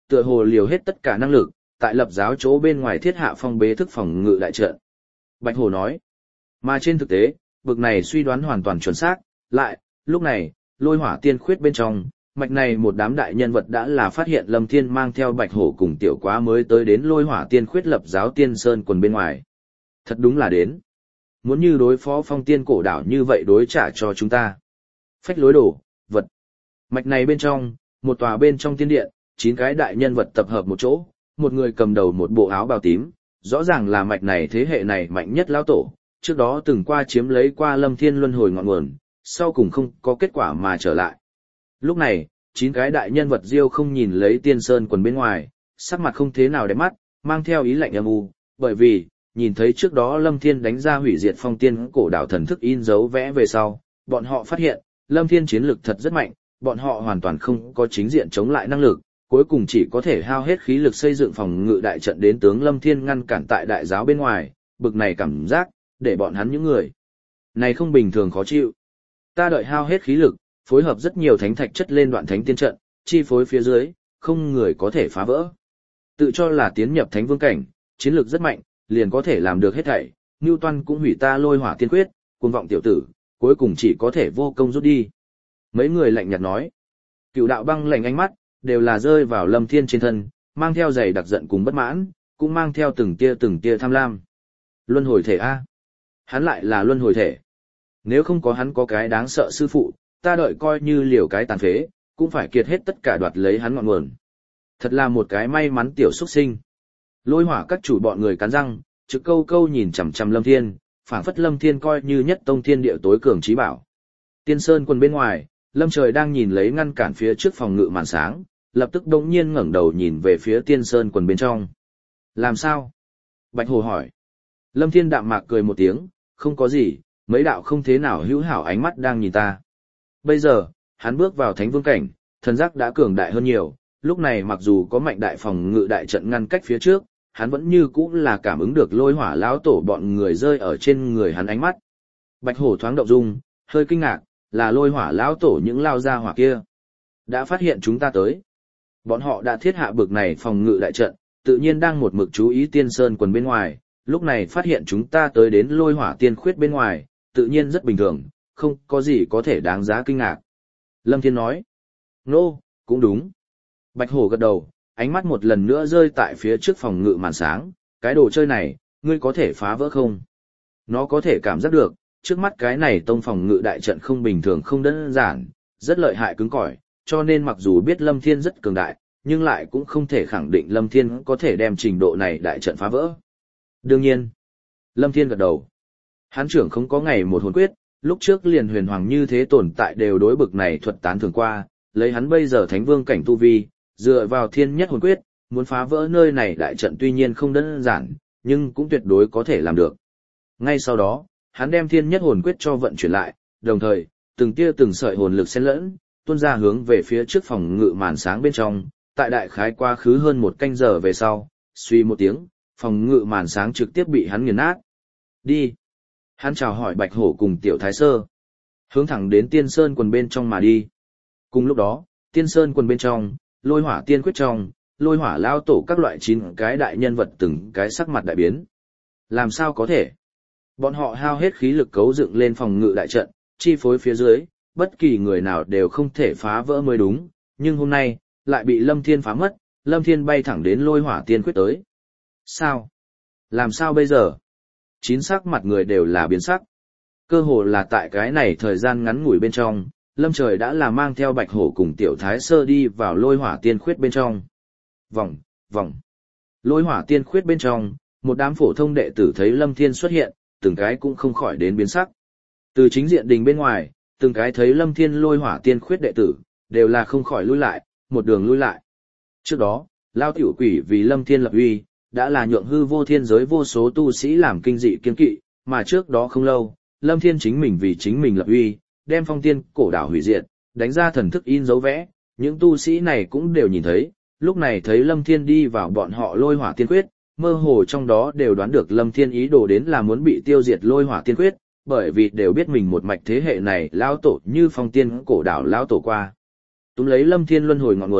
tựa hồ liều hết tất cả năng lực, tại lập giáo chỗ bên ngoài thiết hạ phong bế thức phòng ngự đại trận. Bạch Hổ nói, mà trên thực tế, bực này suy đoán hoàn toàn chuẩn xác, lại, lúc này, lôi hỏa tiên khuyết bên trong, mạch này một đám đại nhân vật đã là phát hiện Lâm Thiên mang theo Bạch Hổ cùng tiểu quá mới tới đến lôi hỏa tiên khuyết lập giáo tiên sơn quần bên ngoài. Thật đúng là đến. Muốn như đối phó phong tiên cổ đảo như vậy đối trả cho chúng ta. Phách lối đổ, vật. Mạch này bên trong, một tòa bên trong tiên điện, chín cái đại nhân vật tập hợp một chỗ, một người cầm đầu một bộ áo bào tím, rõ ràng là mạch này thế hệ này mạnh nhất lão tổ, trước đó từng qua chiếm lấy qua Lâm Thiên luân hồi ngọn nguồn, sau cùng không có kết quả mà trở lại. Lúc này, chín cái đại nhân vật diêu không nhìn lấy tiên sơn quần bên ngoài, sắc mặt không thế nào đẹp mắt, mang theo ý lạnh âm u, bởi vì, nhìn thấy trước đó Lâm Thiên đánh ra hủy diệt phong tiên cổ đảo thần thức in dấu vẽ về sau, bọn họ phát hiện, Lâm Thiên chiến lực thật rất mạnh, bọn họ hoàn toàn không có chính diện chống lại năng lực, cuối cùng chỉ có thể hao hết khí lực xây dựng phòng ngự đại trận đến tướng Lâm Thiên ngăn cản tại đại giáo bên ngoài, bực này cảm giác, để bọn hắn những người này không bình thường khó chịu. Ta đợi hao hết khí lực, phối hợp rất nhiều thánh thạch chất lên đoạn thánh tiên trận, chi phối phía dưới, không người có thể phá vỡ. Tự cho là tiến nhập thánh vương cảnh, chiến lược rất mạnh, liền có thể làm được hết thảy, Newton cũng hủy ta lôi hỏa tiên quyết, cuồng vọng tiểu tử, cuối cùng chỉ có thể vô công rút đi. Mấy người lạnh nhạt nói, Cựu đạo băng lạnh ánh mắt, đều là rơi vào Lâm Thiên trên thân, mang theo dày đặc giận cùng bất mãn, cũng mang theo từng tia từng tia tham lam. Luân hồi thể A. Hắn lại là luân hồi thể. Nếu không có hắn có cái đáng sợ sư phụ, ta đợi coi như liều cái tàn phế, cũng phải kiệt hết tất cả đoạt lấy hắn ngọn nguồn. Thật là một cái may mắn tiểu xuất sinh. Lôi hỏa các chủ bọn người cắn răng, trực câu câu nhìn chằm chằm Lâm Thiên, phảng phất Lâm Thiên coi như nhất tông thiên địa tối cường trí bảo. Tiên Sơn quần bên ngoài, Lâm Trời đang nhìn lấy ngăn cản phía trước phòng ngự màn sáng, lập tức đống nhiên ngẩng đầu nhìn về phía Tiên Sơn quần bên trong. Làm sao? Bạch Hồ hỏi. Lâm Thiên đạm mạc cười một tiếng, không có gì, mấy đạo không thế nào hữu hảo ánh mắt đang nhìn ta. Bây giờ, hắn bước vào thánh vương cảnh, thần giác đã cường đại hơn nhiều, lúc này mặc dù có mạnh đại phòng ngự đại trận ngăn cách phía trước, hắn vẫn như cũ là cảm ứng được lôi hỏa lão tổ bọn người rơi ở trên người hắn ánh mắt. Bạch Hổ thoáng động dung, hơi kinh ngạc, là lôi hỏa lão tổ những lao ra hỏa kia. Đã phát hiện chúng ta tới. Bọn họ đã thiết hạ bực này phòng ngự đại trận, tự nhiên đang một mực chú ý Tiên Sơn quần bên ngoài, lúc này phát hiện chúng ta tới đến lôi hỏa tiên khuyết bên ngoài, tự nhiên rất bình thường, không có gì có thể đáng giá kinh ngạc. Lâm Thiên nói, nô, no, cũng đúng. Bạch Hổ gật đầu, ánh mắt một lần nữa rơi tại phía trước phòng ngự màn sáng, cái đồ chơi này, ngươi có thể phá vỡ không? Nó có thể cảm giác được, trước mắt cái này tông phòng ngự đại trận không bình thường không đơn giản, rất lợi hại cứng cỏi, cho nên mặc dù biết Lâm Thiên rất cường đại, nhưng lại cũng không thể khẳng định Lâm Thiên có thể đem trình độ này đại trận phá vỡ. Đương nhiên, Lâm Thiên gật đầu. Hán trưởng không có ngày một hồn quyết, lúc trước liền huyền hoàng như thế tồn tại đều đối bực này thuật tán thường qua, lấy hắn bây giờ thánh vương cảnh tu vi, dựa vào thiên nhất hồn quyết, muốn phá vỡ nơi này đại trận tuy nhiên không đơn giản, nhưng cũng tuyệt đối có thể làm được. Ngay sau đó, hắn đem thiên nhất hồn quyết cho vận chuyển lại, đồng thời, từng tia từng sợi hồn lực xen lẫn, tuôn ra hướng về phía trước phòng ngự màn sáng bên trong, tại đại khái quá khứ hơn một canh giờ về sau, suy một tiếng, phòng ngự màn sáng trực tiếp bị hắn nghiền nát. Đi. Hắn chào hỏi Bạch Hổ cùng Tiểu Thái Sơ, hướng thẳng đến Tiên Sơn quần bên trong mà đi. Cùng lúc đó, Tiên Sơn quần bên trong, lôi hỏa tiên quyết trong, lôi hỏa lao tổ các loại chín cái đại nhân vật từng cái sắc mặt đại biến. Làm sao có thể? Bọn họ hao hết khí lực cấu dựng lên phòng ngự đại trận, chi phối phía dưới, bất kỳ người nào đều không thể phá vỡ mới đúng, nhưng hôm nay, lại bị Lâm Thiên phá mất, Lâm Thiên bay thẳng đến lôi hỏa tiên quyết tới. Sao? Làm sao bây giờ? Chín sắc mặt người đều là biến sắc. Cơ hồ là tại cái này thời gian ngắn ngủi bên trong, Lâm Trời đã là mang theo Bạch Hổ cùng Tiểu Thái Sơ đi vào lôi hỏa tiên khuyết bên trong. Vòng, vòng. Lôi hỏa tiên khuyết bên trong, một đám phổ thông đệ tử thấy Lâm Thiên xuất hiện, từng cái cũng không khỏi đến biến sắc. Từ chính diện đình bên ngoài, từng cái thấy Lâm Thiên lôi hỏa tiên khuyết đệ tử, đều là không khỏi lui lại, một đường lui lại. Trước đó, Lao Tiểu Quỷ vì Lâm Thiên lập uy, đã là nhượng hư vô thiên giới vô số tu sĩ làm kinh dị kiên kỵ, mà trước đó không lâu, Lâm Thiên chính mình vì chính mình lập uy, đem phong tiên cổ đảo hủy diệt, đánh ra thần thức in dấu vẽ, những tu sĩ này cũng đều nhìn thấy, lúc này thấy Lâm Thiên đi vào bọn họ lôi hỏa tiên quyết, mơ hồ trong đó đều đoán được Lâm Thiên ý đồ đến là muốn bị tiêu diệt lôi hỏa tiên quyết, bởi vì đều biết mình một mạch thế hệ này lao tổ như phong tiên cổ đảo lao tổ qua. Túm lấy Lâm Thiên luân hồi ngọn nguồn,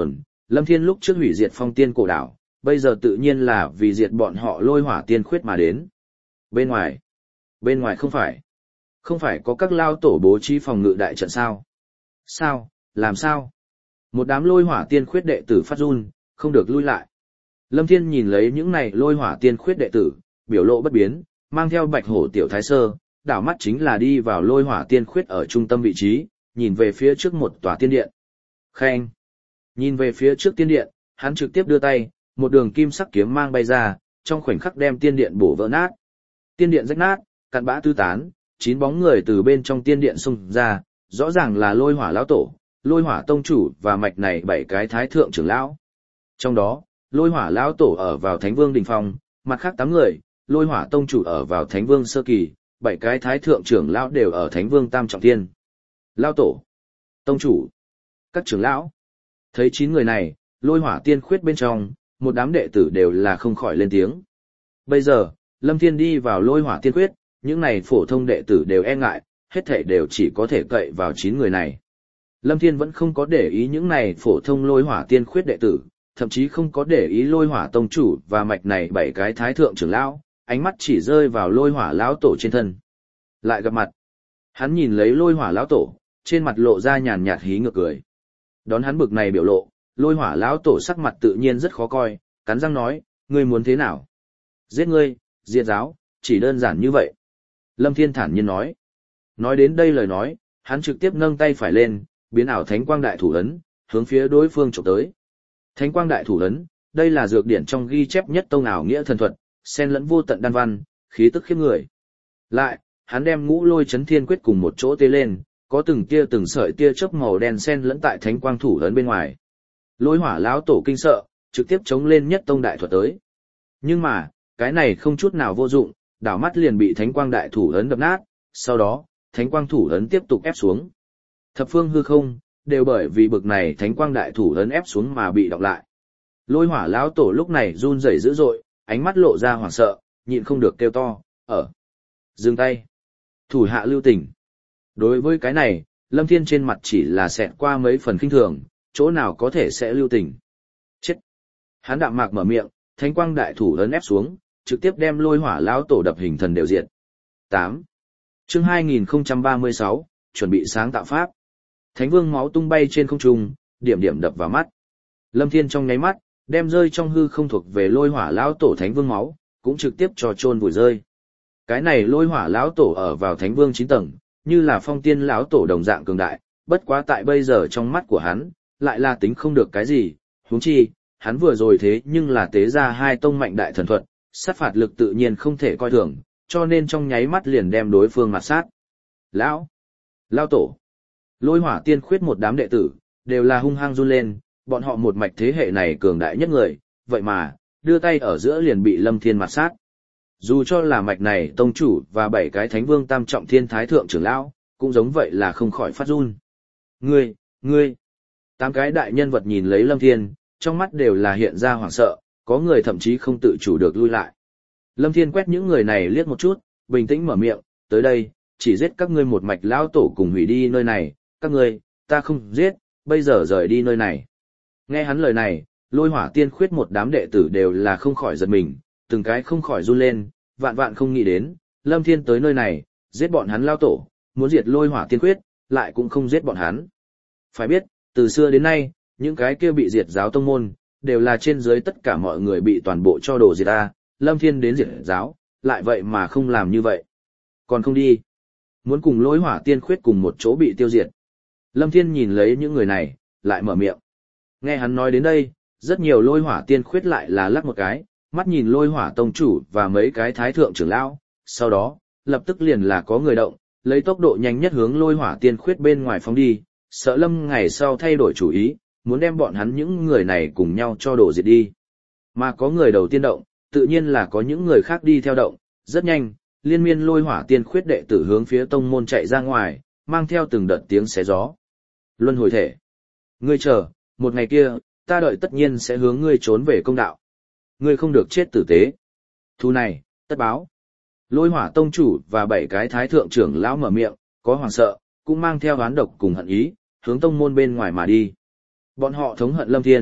Lâm Thiên lúc trước hủy diệt phong tiên cổ đảo, bây giờ tự nhiên là vì diệt bọn họ lôi hỏa tiên khuyết mà đến. Bên ngoài, bên ngoài không phải, không phải có các lao tổ bố trí phòng ngự đại trận sao? Sao, làm sao? Một đám lôi hỏa tiên khuyết đệ tử phát run, không được lui lại. Lâm Thiên nhìn lấy những này lôi hỏa tiên khuyết đệ tử, biểu lộ bất biến, mang theo bạch hổ tiểu thái sơ, đảo mắt chính là đi vào lôi hỏa tiên khuyết ở trung tâm vị trí, nhìn về phía trước một tòa tiên điện. Khen! Nhìn về phía trước tiên điện, hắn trực tiếp đưa tay, một đường kim sắc kiếm mang bay ra, trong khoảnh khắc đem tiên điện bổ vỡ nát. Tiên điện rách nát, cặn bã tứ tán, chín bóng người từ bên trong tiên điện xung ra, rõ ràng là lôi hỏa lão tổ, lôi hỏa tông chủ và mạch này bảy cái thái thượng trưởng lão. Trong đó, lôi hỏa lão tổ ở vào thánh vương đỉnh phong, mặt khác tám người, lôi hỏa tông chủ ở vào thánh vương sơ kỳ, bảy cái thái thượng trưởng lão đều ở thánh vương tam trọng thiên. Lão tổ, tông chủ, các trưởng lão. Thấy chín người này, lôi hỏa tiên khuyết bên trong, một đám đệ tử đều là không khỏi lên tiếng. Bây giờ, Lâm Thiên đi vào lôi hỏa tiên khuyết, những này phổ thông đệ tử đều e ngại, hết thảy đều chỉ có thể cậy vào chín người này. Lâm Thiên vẫn không có để ý những này phổ thông lôi hỏa tiên khuyết đệ tử, thậm chí không có để ý lôi hỏa tông chủ và mạch này bảy cái thái thượng trưởng lão, ánh mắt chỉ rơi vào lôi hỏa lão tổ trên thân. Lại gặp mặt, hắn nhìn lấy lôi hỏa lão tổ, trên mặt lộ ra nhàn nhạt hí ngược cười. Đón hắn bực này biểu lộ, lôi hỏa lão tổ sắc mặt tự nhiên rất khó coi, cắn răng nói, ngươi muốn thế nào? Giết ngươi, diệt giáo, chỉ đơn giản như vậy. Lâm Thiên thản nhiên nói. Nói đến đây lời nói, hắn trực tiếp nâng tay phải lên, biến ảo thánh quang đại thủ ấn, hướng phía đối phương chụp tới. Thánh quang đại thủ ấn, đây là dược điển trong ghi chép nhất tông ảo nghĩa thần thuật, xen lẫn vô tận đan văn, khí tức khiếp người. Lại, hắn đem ngũ lôi chấn thiên quyết cùng một chỗ tê lên, có từng tia từng sợi tia chớp màu đen xen lẫn tại thánh quang thủ ấn bên ngoài. Lôi hỏa lão tổ kinh sợ, trực tiếp chống lên nhất tông đại thuật tới. Nhưng mà, cái này không chút nào vô dụng, đảo mắt liền bị thánh quang đại thủ ấn đập nát, sau đó, thánh quang thủ ấn tiếp tục ép xuống. Thập phương hư không, đều bởi vì bực này thánh quang đại thủ ấn ép xuống mà bị đọc lại. Lôi hỏa lão tổ lúc này run rẩy dữ dội, ánh mắt lộ ra hoảng sợ, nhịn không được kêu to, ở. Dừng tay. Thủ hạ lưu tình. Đối với cái này, Lâm Thiên trên mặt chỉ là xẹt qua mấy phần kinh thường, chỗ nào có thể sẽ lưu tình. Chết. Hắn đạm mạc mở miệng, thánh quang đại thủ ấn ép xuống, trực tiếp đem lôi hỏa lão tổ đập hình thần đều diệt. tám. Chương hai nghìn không trăm ba mươi sáu, chuẩn bị sáng tạo pháp. Thánh vương máu tung bay trên không trung, điểm điểm đập vào mắt. Lâm Thiên trong nháy mắt, đem rơi trong hư không thuộc về lôi hỏa lão tổ thánh vương máu, cũng trực tiếp cho chôn vùi rơi. Cái này lôi hỏa lão tổ ở vào thánh vương chín tầng, như là phong tiên lão tổ đồng dạng cường đại, bất quá tại bây giờ trong mắt của hắn, lại là tính không được cái gì, huống chi, hắn vừa rồi thế nhưng là tế ra hai tông mạnh đại thần thuật, sát phạt lực tự nhiên không thể coi thường, cho nên trong nháy mắt liền đem đối phương mặt sát. Lão! Lão tổ! Lôi hỏa tiên khuyết một đám đệ tử, đều là hung hăng run lên, bọn họ một mạch thế hệ này cường đại nhất người, vậy mà, đưa tay ở giữa liền bị Lâm Thiên mặt sát. Dù cho là mạch này tông chủ và bảy cái thánh vương tam trọng thiên thái thượng trưởng lão, cũng giống vậy là không khỏi phát run. Ngươi, ngươi! Tám cái đại nhân vật nhìn lấy Lâm Thiên, trong mắt đều là hiện ra hoảng sợ, có người thậm chí không tự chủ được lui lại. Lâm Thiên quét những người này liếc một chút, bình tĩnh mở miệng, tới đây, chỉ giết các ngươi một mạch lão tổ cùng hủy đi nơi này, các ngươi, ta không giết, bây giờ rời đi nơi này. Nghe hắn lời này, lôi hỏa tiên khuyết một đám đệ tử đều là không khỏi giật mình, từng cái không khỏi run lên, vạn vạn không nghĩ đến, Lâm Thiên tới nơi này, giết bọn hắn lão tổ, muốn diệt lôi hỏa tiên khuyết, lại cũng không giết bọn hắn. Phải biết, từ xưa đến nay, những cái kia bị diệt giáo tông môn, đều là trên dưới tất cả mọi người bị toàn bộ cho đổ diệt ta, Lâm Thiên đến diệt giáo, lại vậy mà không làm như vậy. Còn không đi. Muốn cùng lôi hỏa tiên khuyết cùng một chỗ bị tiêu diệt. Lâm Thiên nhìn lấy những người này, lại mở miệng. Nghe hắn nói đến đây, rất nhiều lôi hỏa tiên khuyết lại là lắc một cái, mắt nhìn lôi hỏa tông chủ và mấy cái thái thượng trưởng lão, sau đó, lập tức liền là có người động, lấy tốc độ nhanh nhất hướng lôi hỏa tiên khuyết bên ngoài phóng đi, sợ Lâm ngày sau thay đổi chủ ý, muốn đem bọn hắn những người này cùng nhau cho đổ diệt đi. Mà có người đầu tiên động, tự nhiên là có những người khác đi theo động, rất nhanh, liên miên lôi hỏa tiên khuyết đệ tử hướng phía tông môn chạy ra ngoài, mang theo từng đợt tiếng xé gió. Luân hồi thể. Ngươi chờ, một ngày kia, ta đợi tất nhiên sẽ hướng ngươi trốn về công đạo. Ngươi không được chết tử tế. Thu này, tất báo. Lôi hỏa tông chủ và bảy cái thái thượng trưởng lão mở miệng, có hoàng sợ, cũng mang theo oán độc cùng hận ý, hướng tông môn bên ngoài mà đi. Bọn họ thống hận Lâm Thiên,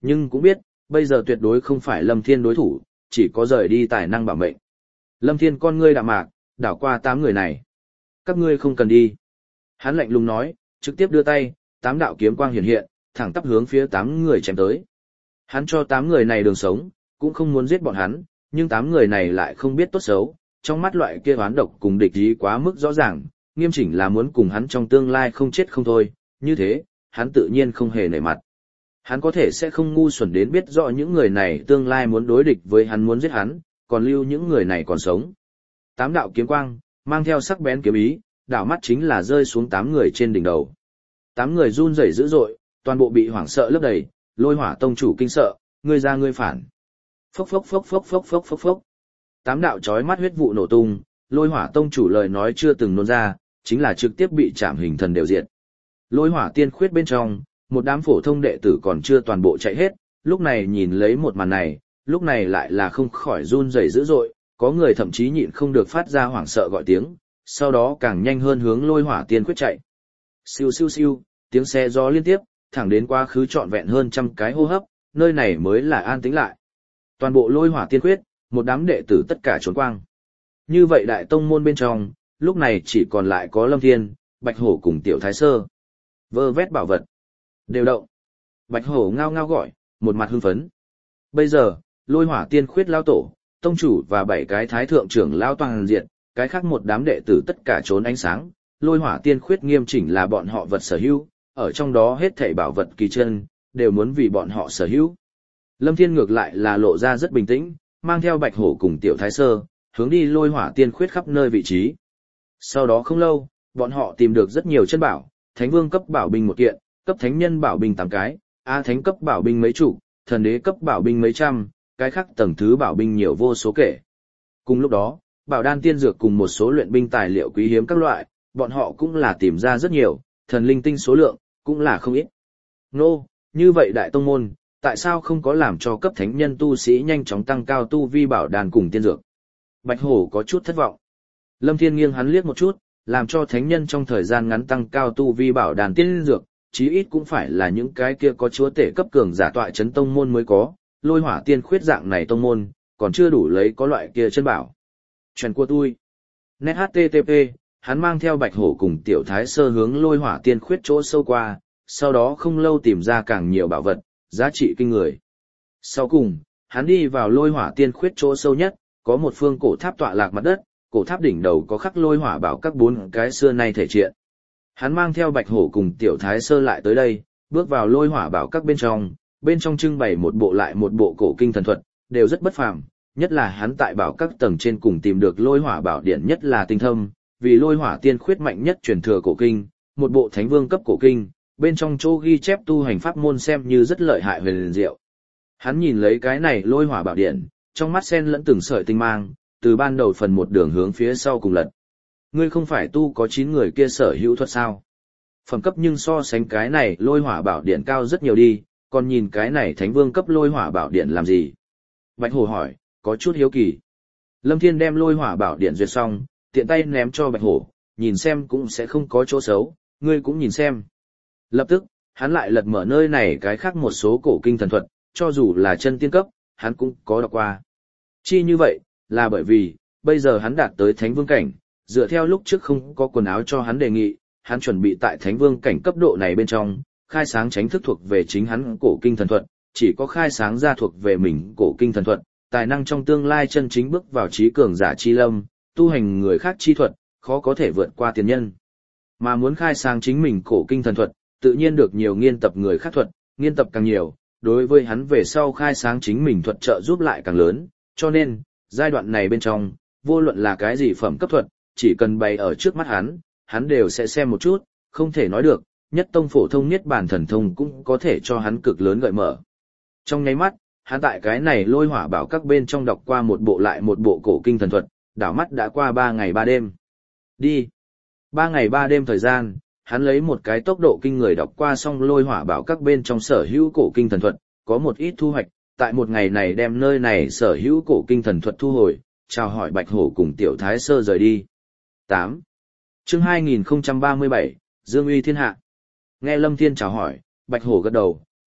Nhưng cũng biết, bây giờ tuyệt đối không phải Lâm Thiên đối thủ, chỉ có rời đi tài năng bảo mệnh. Lâm Thiên con ngươi đạm mạc, đảo qua tám người này. Các ngươi không cần đi. Hắn lạnh lùng nói, trực tiếp đưa tay, tám đạo kiếm quang hiện hiện, thẳng tắp hướng phía tám người chém tới. Hắn cho tám người này đường sống, cũng không muốn giết bọn hắn, nhưng tám người này lại không biết tốt xấu, trong mắt loại kia oán độc cùng địch ý quá mức rõ ràng, nghiêm chỉnh là muốn cùng hắn trong tương lai không chết không thôi, như thế, hắn tự nhiên không hề nể mặt. Hắn có thể sẽ không ngu xuẩn đến biết rõ những người này tương lai muốn đối địch với hắn muốn giết hắn, còn lưu những người này còn sống. Tám đạo kiếm quang, mang theo sắc bén kiếm ý, đảo mắt chính là rơi xuống tám người trên đỉnh đầu. Tám người run rẩy dữ dội, toàn bộ bị hoảng sợ lấp đầy, Lôi Hỏa tông chủ kinh sợ, ngươi ra ngươi phản. Phốc phốc phốc phốc phốc phốc phốc phốc. Tám đạo chói mắt huyết vụ nổ tung, Lôi Hỏa tông chủ lời nói chưa từng nôn ra, chính là trực tiếp bị chạm hình thần đều diệt. Lôi Hỏa tiên khuyết bên trong, một đám phổ thông đệ tử còn chưa toàn bộ chạy hết, lúc này nhìn lấy một màn này, lúc này lại là không khỏi run rẩy dữ dội, có người thậm chí nhịn không được phát ra hoảng sợ gọi tiếng, sau đó càng nhanh hơn hướng Lôi Hỏa tiên khuyết chạy. Siêu siêu siêu, tiếng xe gió liên tiếp, thẳng đến quá khứ trọn vẹn hơn trăm cái hô hấp, nơi này mới là an tĩnh lại. Toàn bộ Lôi Hỏa tiên khuyết, một đám đệ tử tất cả trốn quang. Như vậy đại tông môn bên trong, lúc này chỉ còn lại có Lâm Thiên, Bạch Hổ cùng Tiểu Thái Sơ. Vơ vét bảo vật. Đều động. Bạch Hổ ngao ngao gọi, một mặt hưng phấn. Bây giờ, Lôi Hỏa tiên khuyết lao tổ, tông chủ và bảy cái thái thượng trưởng lao toàn diện, cái khác một đám đệ tử tất cả trốn ánh sáng. Lôi Hỏa tiên khuyết nghiêm chỉnh là bọn họ vật sở hữu, ở trong đó hết thảy bảo vật kỳ chân, đều muốn vì bọn họ sở hữu. Lâm Thiên ngược lại là lộ ra rất bình tĩnh, mang theo Bạch Hổ cùng Tiểu Thái Sơ, hướng đi Lôi Hỏa tiên khuyết khắp nơi vị trí. Sau đó không lâu, bọn họ tìm được rất nhiều chân bảo, Thánh Vương cấp bảo binh một kiện, cấp thánh nhân bảo binh tám cái, A Thánh cấp bảo binh mấy chục, thần đế cấp bảo binh mấy trăm, cái khác tầng thứ bảo binh nhiều vô số kể. Cùng lúc đó, bảo đan tiên dược cùng một số luyện binh tài liệu quý hiếm các loại, bọn họ cũng là tìm ra rất nhiều, thần linh tinh số lượng, cũng là không ít. Nô, như vậy đại tông môn, tại sao không có làm cho cấp thánh nhân tu sĩ nhanh chóng tăng cao tu vi bảo đan cùng tiên dược? Bạch Hổ có chút thất vọng. Lâm Thiên nghiêng hắn liếc một chút, làm cho thánh nhân trong thời gian ngắn tăng cao tu vi bảo đan tiên dược, chí ít cũng phải là những cái kia có chúa tể cấp cường giả tọa chấn tông môn mới có, Lôi Hỏa tiên khuyết dạng này tông môn, còn chưa đủ lấy có loại kia chân bảo. Chuyện của tôi. Net hát tê tê pê, hắn mang theo Bạch Hổ cùng Tiểu Thái Sơ hướng Lôi Hỏa tiên khuyết chỗ sâu qua, sau đó không lâu tìm ra càng nhiều bảo vật, giá trị kinh người. Sau cùng, hắn đi vào Lôi Hỏa tiên khuyết chỗ sâu nhất, có một phương cổ tháp tọa lạc mặt đất, cổ tháp đỉnh đầu có khắc Lôi Hỏa bảo các bốn cái xưa nay thể triện. Hắn mang theo Bạch Hổ cùng Tiểu Thái Sơ lại tới đây, bước vào Lôi Hỏa bảo các bên trong, bên trong trưng bày một bộ lại một bộ cổ kinh thần thuật, đều rất bất phàm, nhất là hắn tại bảo các tầng trên cùng tìm được Lôi Hỏa bảo điển nhất là tinh thâm, vì Lôi Hỏa tiên khuyết mạnh nhất truyền thừa cổ kinh, một bộ thánh vương cấp cổ kinh, bên trong chỗ ghi chép tu hành pháp môn xem như rất lợi hại huyền diệu. Hắn nhìn lấy cái này Lôi Hỏa bảo điển, trong mắt sen lẫn từng sợi tinh mang, từ ban đầu phần một đường hướng phía sau cùng lật. Ngươi không phải tu có chín người kia sở hữu thuật sao? Phẩm cấp nhưng so sánh cái này Lôi Hỏa bảo điển cao rất nhiều đi, còn nhìn cái này thánh vương cấp Lôi Hỏa bảo điển làm gì? Bạch Hổ hỏi, có chút hiếu kỳ. Lâm Thiên đem Lôi Hỏa bảo điển duyệt xong, tiện tay ném cho Bạch Hổ, nhìn xem cũng sẽ không có chỗ xấu, ngươi cũng nhìn xem. Lập tức, hắn lại lật mở nơi này cái khác một số cổ kinh thần thuật, cho dù là chân tiên cấp, hắn cũng có đọc qua. Chi như vậy, là bởi vì, bây giờ hắn đạt tới thánh vương cảnh, dựa theo lúc trước không có quần áo cho hắn đề nghị, hắn chuẩn bị tại thánh vương cảnh cấp độ này bên trong, khai sáng tránh thức thuộc về chính hắn cổ kinh thần thuật, chỉ có khai sáng ra thuộc về mình cổ kinh thần thuật, tài năng trong tương lai chân chính bước vào trí cường giả chi lâm, tu hành người khác chi thuật, khó có thể vượt qua tiền nhân. Mà muốn khai sáng chính mình cổ kinh thần thuật, tự nhiên được nhiều nghiên tập người khác thuật, nghiên tập càng nhiều, đối với hắn về sau khai sáng chính mình thuật trợ giúp lại càng lớn, cho nên, giai đoạn này bên trong, vô luận là cái gì phẩm cấp thuật, chỉ cần bày ở trước mắt hắn, hắn đều sẽ xem một chút, không thể nói được, nhất tông phổ thông niết bàn thần thông cũng có thể cho hắn cực lớn gợi mở. Trong nháy mắt, hắn tại cái này Lôi Hỏa bảo các bên trong đọc qua một bộ lại một bộ cổ kinh thần thuật, đảo mắt đã qua ba ngày ba đêm. Đi. Ba ngày ba đêm thời gian, hắn lấy một cái tốc độ kinh người đọc qua xong Lôi Hỏa bảo các bên trong sở hữu cổ kinh thần thuật, có một ít thu hoạch, tại một ngày này đem nơi này sở hữu cổ kinh thần thuật thu hồi, chào hỏi Bạch Hổ cùng Tiểu Thái Sơ rời đi. tám. Chương hai nghìn không trăm ba mươi bảy, Dương uy thiên hạ. Nghe Lâm Thiên chào hỏi, Bạch Hổ gật đầu,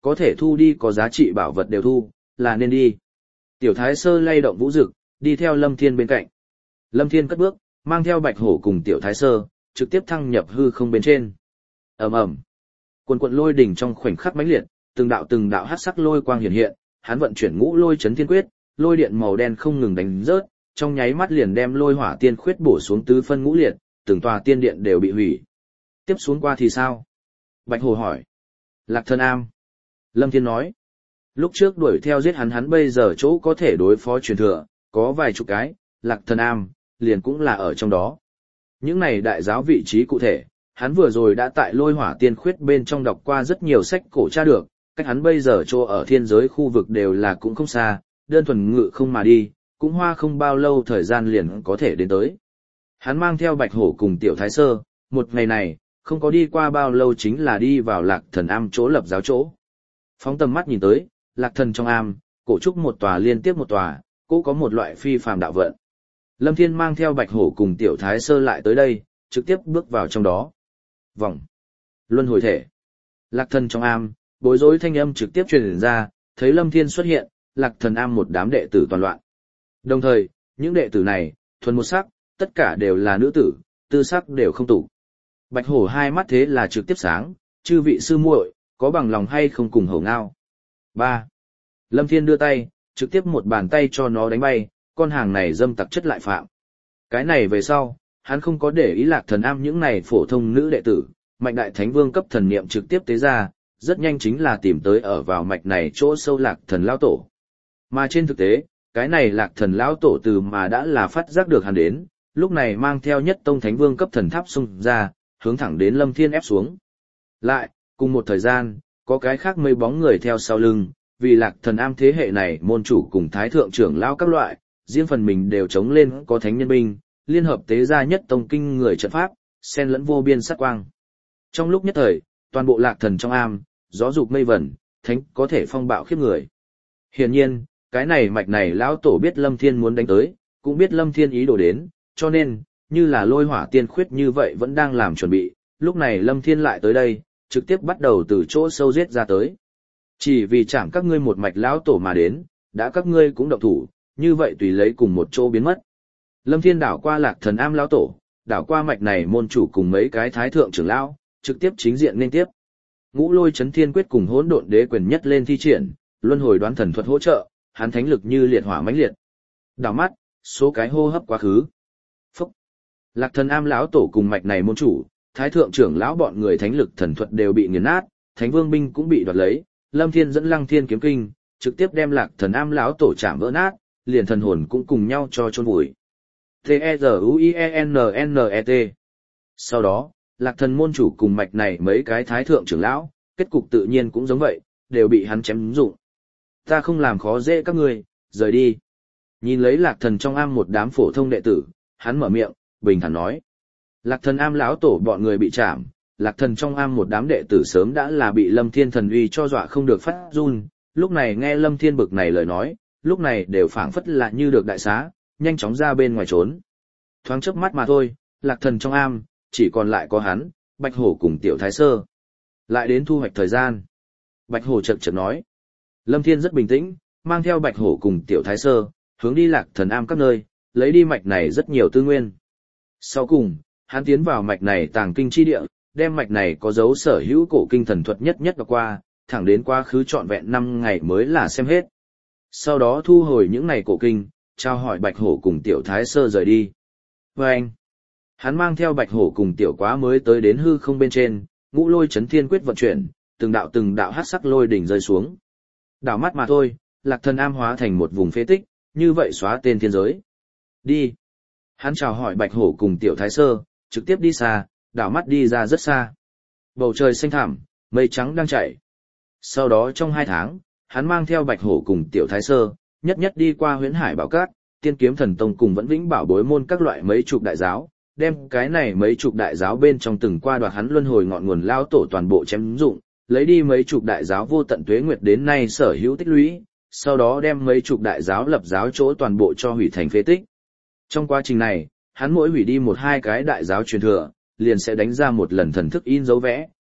có thể thu đi có giá trị bảo vật đều thu, là nên đi. Tiểu Thái Sơ lay động vũ dực, đi theo Lâm Thiên bên cạnh. Lâm Thiên cất bước, mang theo Bạch Hổ cùng Tiểu Thái Sơ, trực tiếp thăng nhập hư không bên trên. Ầm ầm. Quần quần lôi đỉnh trong khoảnh khắc mãnh liệt, từng đạo từng đạo hắc sắc lôi quang hiện hiện, hắn vận chuyển Ngũ Lôi Chấn Thiên Quyết, lôi điện màu đen không ngừng đánh rớt, trong nháy mắt liền đem lôi hỏa tiên khuyết bổ xuống tứ phân ngũ liệt, từng tòa tiên điện đều bị hủy. Tiếp xuống qua thì sao? Bạch Hổ hỏi. Lạc Thần Am. Lâm Thiên nói. Lúc trước đuổi theo giết hắn hắn bây giờ chỗ có thể đối phó truyền thừa, có vài chục cái, Lạc Thần Am, liền cũng là ở trong đó. Những này đại giáo vị trí cụ thể, hắn vừa rồi đã tại lôi hỏa tiên khuyết bên trong đọc qua rất nhiều sách cổ tra được, cách hắn bây giờ chỗ ở thiên giới khu vực đều là cũng không xa, đơn thuần ngự không mà đi, cũng hoa không bao lâu thời gian liền có thể đến tới. Hắn mang theo Bạch Hổ cùng Tiểu Thái Sơ, một ngày này, không có đi qua bao lâu chính là đi vào Lạc Thần Am chỗ lập giáo chỗ. Phóng tầm mắt nhìn tới, Lạc Thần trong am, cổ trúc một tòa liên tiếp một tòa, cũng có một loại phi phàm đạo vận. Lâm Thiên mang theo Bạch Hổ cùng Tiểu Thái Sơ lại tới đây, trực tiếp bước vào trong đó. Vòng. Luân hồi thể. Lạc Thần trong am, bối rối thanh âm trực tiếp truyền ra, thấy Lâm Thiên xuất hiện, Lạc Thần am một đám đệ tử toàn loạn. Đồng thời, những đệ tử này, thuần một sắc, tất cả đều là nữ tử, tư sắc đều không tủ. Bạch Hổ hai mắt thế là trực tiếp sáng, chư vị sư muội, có bằng lòng hay không cùng hổ ngao. ba. Lâm Thiên đưa tay, trực tiếp một bàn tay cho nó đánh bay, con hàng này dâm tặc chất lại phạm. Cái này về sau, hắn không có để ý Lạc Thần am những này phổ thông nữ đệ tử, Mạnh Đại Thánh Vương cấp thần niệm trực tiếp tế ra, rất nhanh chính là tìm tới ở vào mạch này chỗ sâu Lạc Thần lão tổ. Mà trên thực tế, cái này Lạc Thần lão tổ từ mà đã là phát giác được hắn đến, lúc này mang theo nhất tông Thánh Vương cấp thần tháp xung ra, hướng thẳng đến Lâm Thiên ép xuống. Lại, cùng một thời gian, có cái khác mấy bóng người theo sau lưng, vì Lạc Thần am thế hệ này môn chủ cùng thái thượng trưởng lão các loại, riêng phần mình đều chống lên có thánh nhân binh, liên hợp tế ra nhất tông kinh người trận pháp, xen lẫn vô biên sát quang. Trong lúc nhất thời, toàn bộ Lạc Thần trong am, gió dục mây vẩn, thánh có thể phong bạo khiếp người. Hiển nhiên, cái này mạch này lão tổ biết Lâm Thiên muốn đánh tới, cũng biết Lâm Thiên ý đồ đến, cho nên, như là lôi hỏa tiên khuyết như vậy vẫn đang làm chuẩn bị, lúc này Lâm Thiên lại tới đây, trực tiếp bắt đầu từ chỗ sâu giết ra tới. Chỉ vì chạm các ngươi một mạch lão tổ mà đến, đã các ngươi cũng động thủ, như vậy tùy lấy cùng một chỗ biến mất. Lâm Thiên đảo qua Lạc Thần am lão tổ, đảo qua mạch này môn chủ cùng mấy cái thái thượng trưởng lão, trực tiếp chính diện nên tiếp. Ngũ Lôi Chấn Thiên Quyết cùng Hỗn Độn Đế Quyền nhất lên thi triển, luân hồi đoán thần thuật hỗ trợ, hắn thánh lực như liệt hỏa mãnh liệt. Đảo mắt, số cái hô hấp quá khứ. Phúc. Lạc Thần am lão tổ cùng mạch này môn chủ, thái thượng trưởng lão bọn người thánh lực thần thuật đều bị nghiền nát, thánh vương binh cũng bị đoạt lấy, Lâm Thiên dẫn Lăng Thiên kiếm kinh, trực tiếp đem Lạc Thần am lão tổ chạm vỡ nát, liền thần hồn cũng cùng nhau cho chôn vùi. T E Z U I E N N E T. Sau đó, Lạc Thần môn chủ cùng mạch này mấy cái thái thượng trưởng lão, kết cục tự nhiên cũng giống vậy, đều bị hắn chém dụng. Ta không làm khó dễ các ngươi, rời đi. Nhìn lấy Lạc Thần trong am một đám phổ thông đệ tử, hắn mở miệng, bình thản nói. Lạc Thần am lão tổ bọn người bị chạm, Lạc Thần trong am một đám đệ tử sớm đã là bị Lâm Thiên thần uy cho dọa không được phát run, lúc này nghe Lâm Thiên bực này lời nói, lúc này đều phảng phất là như được đại xá, nhanh chóng ra bên ngoài trốn. Thoáng chớp mắt mà thôi, Lạc Thần trong am, chỉ còn lại có hắn, Bạch Hổ cùng Tiểu Thái Sơ. Lại đến thu hoạch thời gian. Bạch Hổ chợt chợt nói. Lâm Thiên rất bình tĩnh, mang theo Bạch Hổ cùng Tiểu Thái Sơ, hướng đi Lạc Thần am các nơi, lấy đi mạch này rất nhiều tư nguyên. Sau cùng, hắn tiến vào mạch này tàng kinh chi địa, đem mạch này có dấu sở hữu cổ kinh thần thuật nhất nhất đọc qua, thẳng đến quá khứ trọn vẹn năm ngày mới là xem hết. Sau đó thu hồi những ngày cổ kinh, trao hỏi Bạch Hổ cùng Tiểu Thái Sơ rời đi. Và anh, hắn mang theo Bạch Hổ cùng Tiểu Quá mới tới đến hư không bên trên, Ngũ Lôi Chấn Thiên Quyết vận chuyển, từng đạo từng đạo hắc sắc lôi đỉnh rơi xuống. Đảo mắt mà thôi, Lạc Thần am hóa thành một vùng phế tích, như vậy xóa tên thiên giới. Đi. Hắn chào hỏi Bạch Hổ cùng Tiểu Thái Sơ, trực tiếp đi xa, đảo mắt đi ra rất xa. Bầu trời xanh thẳm, mây trắng đang chảy. Sau đó trong hai tháng, hắn mang theo Bạch Hổ cùng Tiểu Thái Sơ, nhất nhất đi qua Huyễn Hải Bảo Cát, Tiên Kiếm Thần Tông cùng Vẫn Vĩnh Bảo Bối môn các loại mấy chục đại giáo, đem cái này mấy chục đại giáo bên trong từng qua đoạt hắn luân hồi ngọn nguồn lao tổ toàn bộ chém dụng, lấy đi mấy chục đại giáo vô tận tuế nguyệt đến nay sở hữu tích lũy, sau đó đem mấy chục đại giáo lập giáo chỗ toàn bộ cho hủy thành phế tích. Trong quá trình này, hắn mỗi hủy đi một hai cái đại giáo truyền thừa, liền sẽ đánh ra một lần thần thức in dấu vẽ,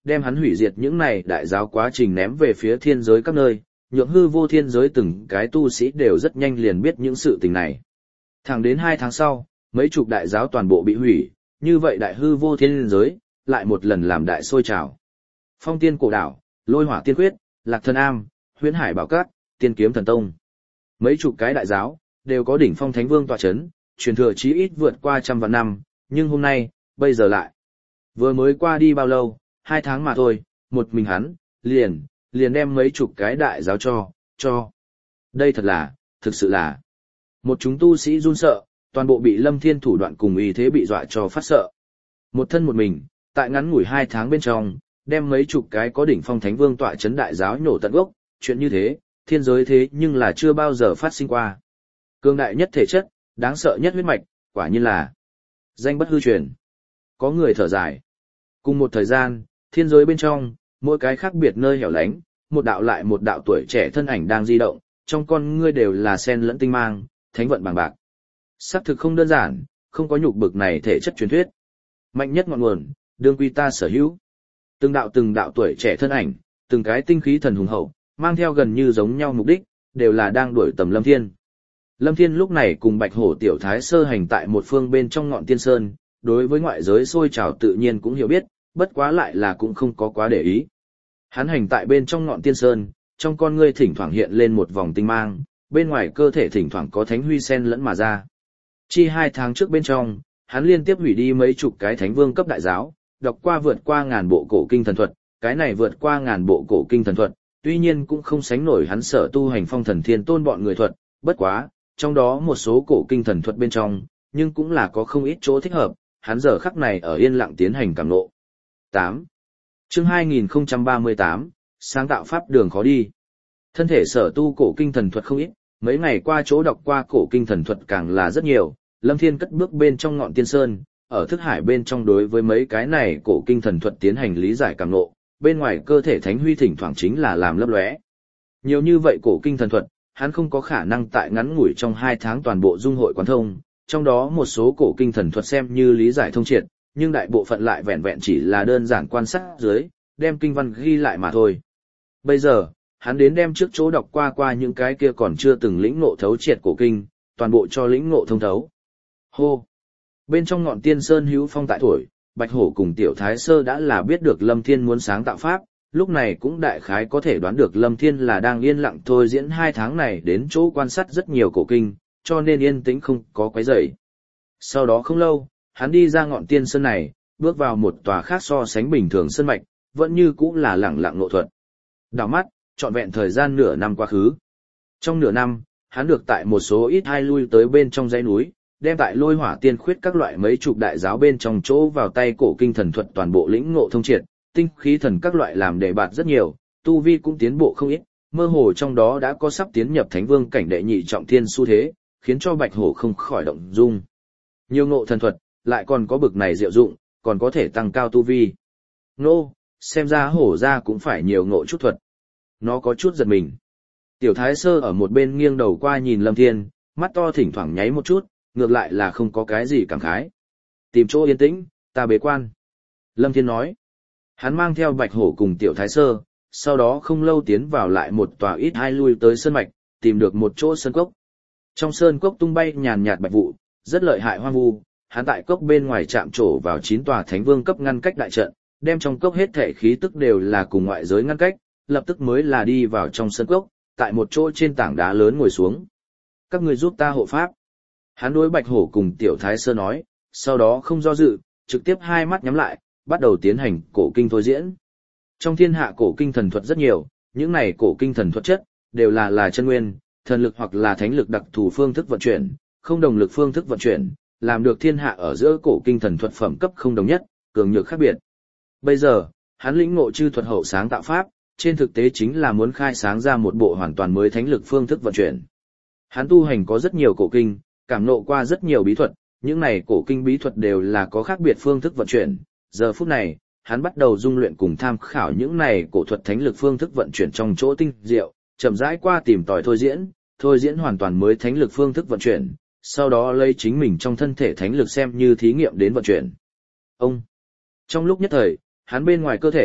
đem hắn hủy diệt những này đại giáo quá trình ném về phía thiên giới các nơi, nhượng hư vô thiên giới từng cái tu sĩ đều rất nhanh liền biết những sự tình này. Thẳng đến hai tháng sau, mấy chục đại giáo toàn bộ bị hủy, như vậy đại hư vô thiên giới, lại một lần làm đại sôi trào. Phong tiên cổ đảo, lôi hỏa tiên quyết, lạc thần am, huyễn hải bảo cát, tiên kiếm thần tông. Mấy chục cái đại giáo, đều có đỉnh phong thánh vương tọa chấn, truyền thừa chí ít vượt qua trăm vạn năm, nhưng hôm nay, bây giờ lại. Vừa mới qua đi bao lâu, hai tháng mà thôi, một mình hắn, liền, liền đem mấy chục cái đại giáo cho, cho. Đây thật là, thực sự là. Một chúng tu sĩ run sợ, toàn bộ bị Lâm Thiên thủ đoạn cùng ý thế bị dọa cho phát sợ. Một thân một mình, tại ngắn ngủi hai tháng bên trong, đem mấy chục cái có đỉnh phong thánh vương tọa chấn đại giáo nhổ tận gốc, chuyện như thế, thiên giới thế nhưng là chưa bao giờ phát sinh qua. Cương đại nhất thể chất, đáng sợ nhất huyết mạch, quả nhiên là danh bất hư truyền. Có người thở dài. Cùng một thời gian, thiên giới bên trong, mỗi cái khác biệt nơi hẻo lánh, một đạo lại một đạo tuổi trẻ thân ảnh đang di động, trong con ngươi đều là sen lẫn tinh mang, thánh vận bằng bạc. Sắc thực không đơn giản, không có nhục bực này thể chất truyền thuyết. Mạnh nhất ngọn nguồn, đương quy ta sở hữu. Từng đạo từng đạo tuổi trẻ thân ảnh, từng cái tinh khí thần hùng hậu, mang theo gần như giống nhau mục đích, đều là đang đuổi tầm Lâm Thiên. Lâm Thiên lúc này cùng Bạch Hổ tiểu thái sơ hành tại một phương bên trong ngọn tiên sơn, đối với ngoại giới sôi trào tự nhiên cũng hiểu biết, bất quá lại là cũng không có quá để ý. Hắn hành tại bên trong ngọn tiên sơn, trong con ngươi thỉnh thoảng hiện lên một vòng tinh mang, bên ngoài cơ thể thỉnh thoảng có thánh huy sen lẫn mà ra. Chi hai tháng trước bên trong, hắn liên tiếp hủy đi mấy chục cái thánh vương cấp đại giáo, đọc qua vượt qua ngàn bộ cổ kinh thần thuật, cái này vượt qua ngàn bộ cổ kinh thần thuật, tuy nhiên cũng không sánh nổi hắn sở tu hành phong thần thiên tôn bọn người thuật, bất quá, trong đó một số cổ kinh thần thuật bên trong, nhưng cũng là có không ít chỗ thích hợp, hắn giờ khắc này ở yên lặng tiến hành cảm ngộ. tám. Chương hai nghìn không trăm ba mươi tám, sáng tạo pháp đường khó đi. Thân thể sở tu cổ kinh thần thuật không ít, mấy ngày qua chỗ đọc qua cổ kinh thần thuật càng là rất nhiều, Lâm Thiên cất bước bên trong ngọn tiên sơn, ở thức hải bên trong đối với mấy cái này cổ kinh thần thuật tiến hành lý giải cảm ngộ, bên ngoài cơ thể thánh huy thỉnh thoảng chính là làm lấp lóe. Nhiều như vậy cổ kinh thần thuật, hắn không có khả năng tại ngắn ngủi trong hai tháng toàn bộ dung hội quán thông, trong đó một số cổ kinh thần thuật xem như lý giải thông triệt, nhưng đại bộ phận lại vẹn vẹn chỉ là đơn giản quan sát dưới, đem kinh văn ghi lại mà thôi. Bây giờ, hắn đến đem trước chỗ đọc qua qua những cái kia còn chưa từng lĩnh ngộ thấu triệt cổ kinh, toàn bộ cho lĩnh ngộ thông thấu. Hô! Bên trong ngọn tiên sơn hữu phong tại thổi, Bạch Hổ cùng Tiểu Thái Sơ đã là biết được Lâm Thiên muốn sáng tạo pháp, lúc này cũng đại khái có thể đoán được Lâm Thiên là đang yên lặng thôi diễn hai tháng này đến chỗ quan sát rất nhiều cổ kinh, cho nên yên tĩnh không có quấy rầy. Sau đó không lâu, hắn đi ra ngọn tiên sơn này, bước vào một tòa khác so sánh bình thường sơn mạch, vẫn như cũng là lẳng lặng ngộ thuật. Đảo mắt, trọn vẹn thời gian nửa năm quá khứ. Trong nửa năm, hắn được tại một số ít hai lui tới bên trong dãy núi, đem tại lôi hỏa tiên khuyết các loại mấy chục đại giáo bên trong chỗ vào tay cổ kinh thần thuật toàn bộ lĩnh ngộ thông triệt, tinh khí thần các loại làm đề bạt rất nhiều, tu vi cũng tiến bộ không ít, mơ hồ trong đó đã có sắp tiến nhập thánh vương cảnh đệ nhị trọng thiên xu thế, khiến cho Bạch Hổ không khỏi động dung. Nhiều ngộ thần thuật, lại còn có bực này diệu dụng, còn có thể tăng cao tu vi. Nô, xem ra hổ ra cũng phải nhiều ngộ chút thuật. Nó có chút giật mình. Tiểu Thái Sơ ở một bên nghiêng đầu qua nhìn Lâm Thiên, mắt to thỉnh thoảng nháy một chút, ngược lại là không có cái gì cảm khái. Tìm chỗ yên tĩnh, ta bế quan. Lâm Thiên nói. Hắn mang theo Bạch Hổ cùng Tiểu Thái Sơ, sau đó không lâu tiến vào lại một tòa ít hai lui tới sơn mạch, tìm được một chỗ sơn cốc. Trong sơn cốc tung bay nhàn nhạt bạch vụ, rất lợi hại hoang vu, hắn tại cốc bên ngoài chạm trổ vào chín tòa thánh vương cấp ngăn cách đại trận, đem trong cốc hết thể khí tức đều là cùng ngoại giới ngăn cách, lập tức mới là đi vào trong sơn cốc, tại một chỗ trên tảng đá lớn ngồi xuống. Các ngươi giúp ta hộ pháp. Hắn đối Bạch Hổ cùng Tiểu Thái Sơ nói, sau đó không do dự, trực tiếp hai mắt nhắm lại, bắt đầu tiến hành cổ kinh thôi diễn. Trong thiên hạ cổ kinh thần thuật rất nhiều, những này cổ kinh thần thuật chất, đều là là chân nguyên, thần lực hoặc là thánh lực đặc thù phương thức vận chuyển, không đồng lực phương thức vận chuyển, làm được thiên hạ ở giữa cổ kinh thần thuật phẩm cấp không đồng nhất, cường nhược khác biệt. Bây giờ, hắn lĩnh ngộ chư thuật hậu sáng tạo pháp, trên thực tế chính là muốn khai sáng ra một bộ hoàn toàn mới thánh lực phương thức vận chuyển. Hắn tu hành có rất nhiều cổ kinh, cảm ngộ qua rất nhiều bí thuật, những này cổ kinh bí thuật đều là có khác biệt phương thức vận chuyển. Giờ phút này, hắn bắt đầu dung luyện cùng tham khảo những này cổ thuật thánh lực phương thức vận chuyển trong chỗ tinh diệu, chậm rãi qua tìm tòi thôi diễn, thôi diễn hoàn toàn mới thánh lực phương thức vận chuyển, sau đó lấy chính mình trong thân thể thánh lực xem như thí nghiệm đến vận chuyển. Ông, trong lúc nhất thời, hắn bên ngoài cơ thể,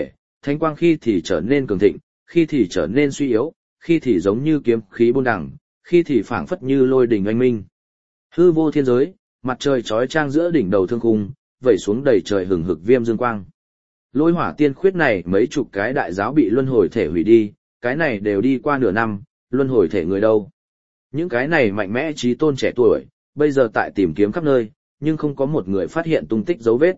thánh quang khi thì trở nên cường thịnh, khi thì trở nên suy yếu, khi thì giống như kiếm khí buôn đằng, khi thì phảng phất như lôi đình oanh minh. Hư vô thiên giới, mặt trời chói chang giữa đỉnh đầu thương khung, vẩy xuống đầy trời hừng hực viêm dương quang. Lôi hỏa tiên khuyết này mấy chục cái đại giáo bị luân hồi thể hủy đi, cái này đều đi qua nửa năm, luân hồi thể người đâu. Những cái này mạnh mẽ trí tôn trẻ tuổi, bây giờ tại tìm kiếm khắp nơi, nhưng không có một người phát hiện tung tích dấu vết.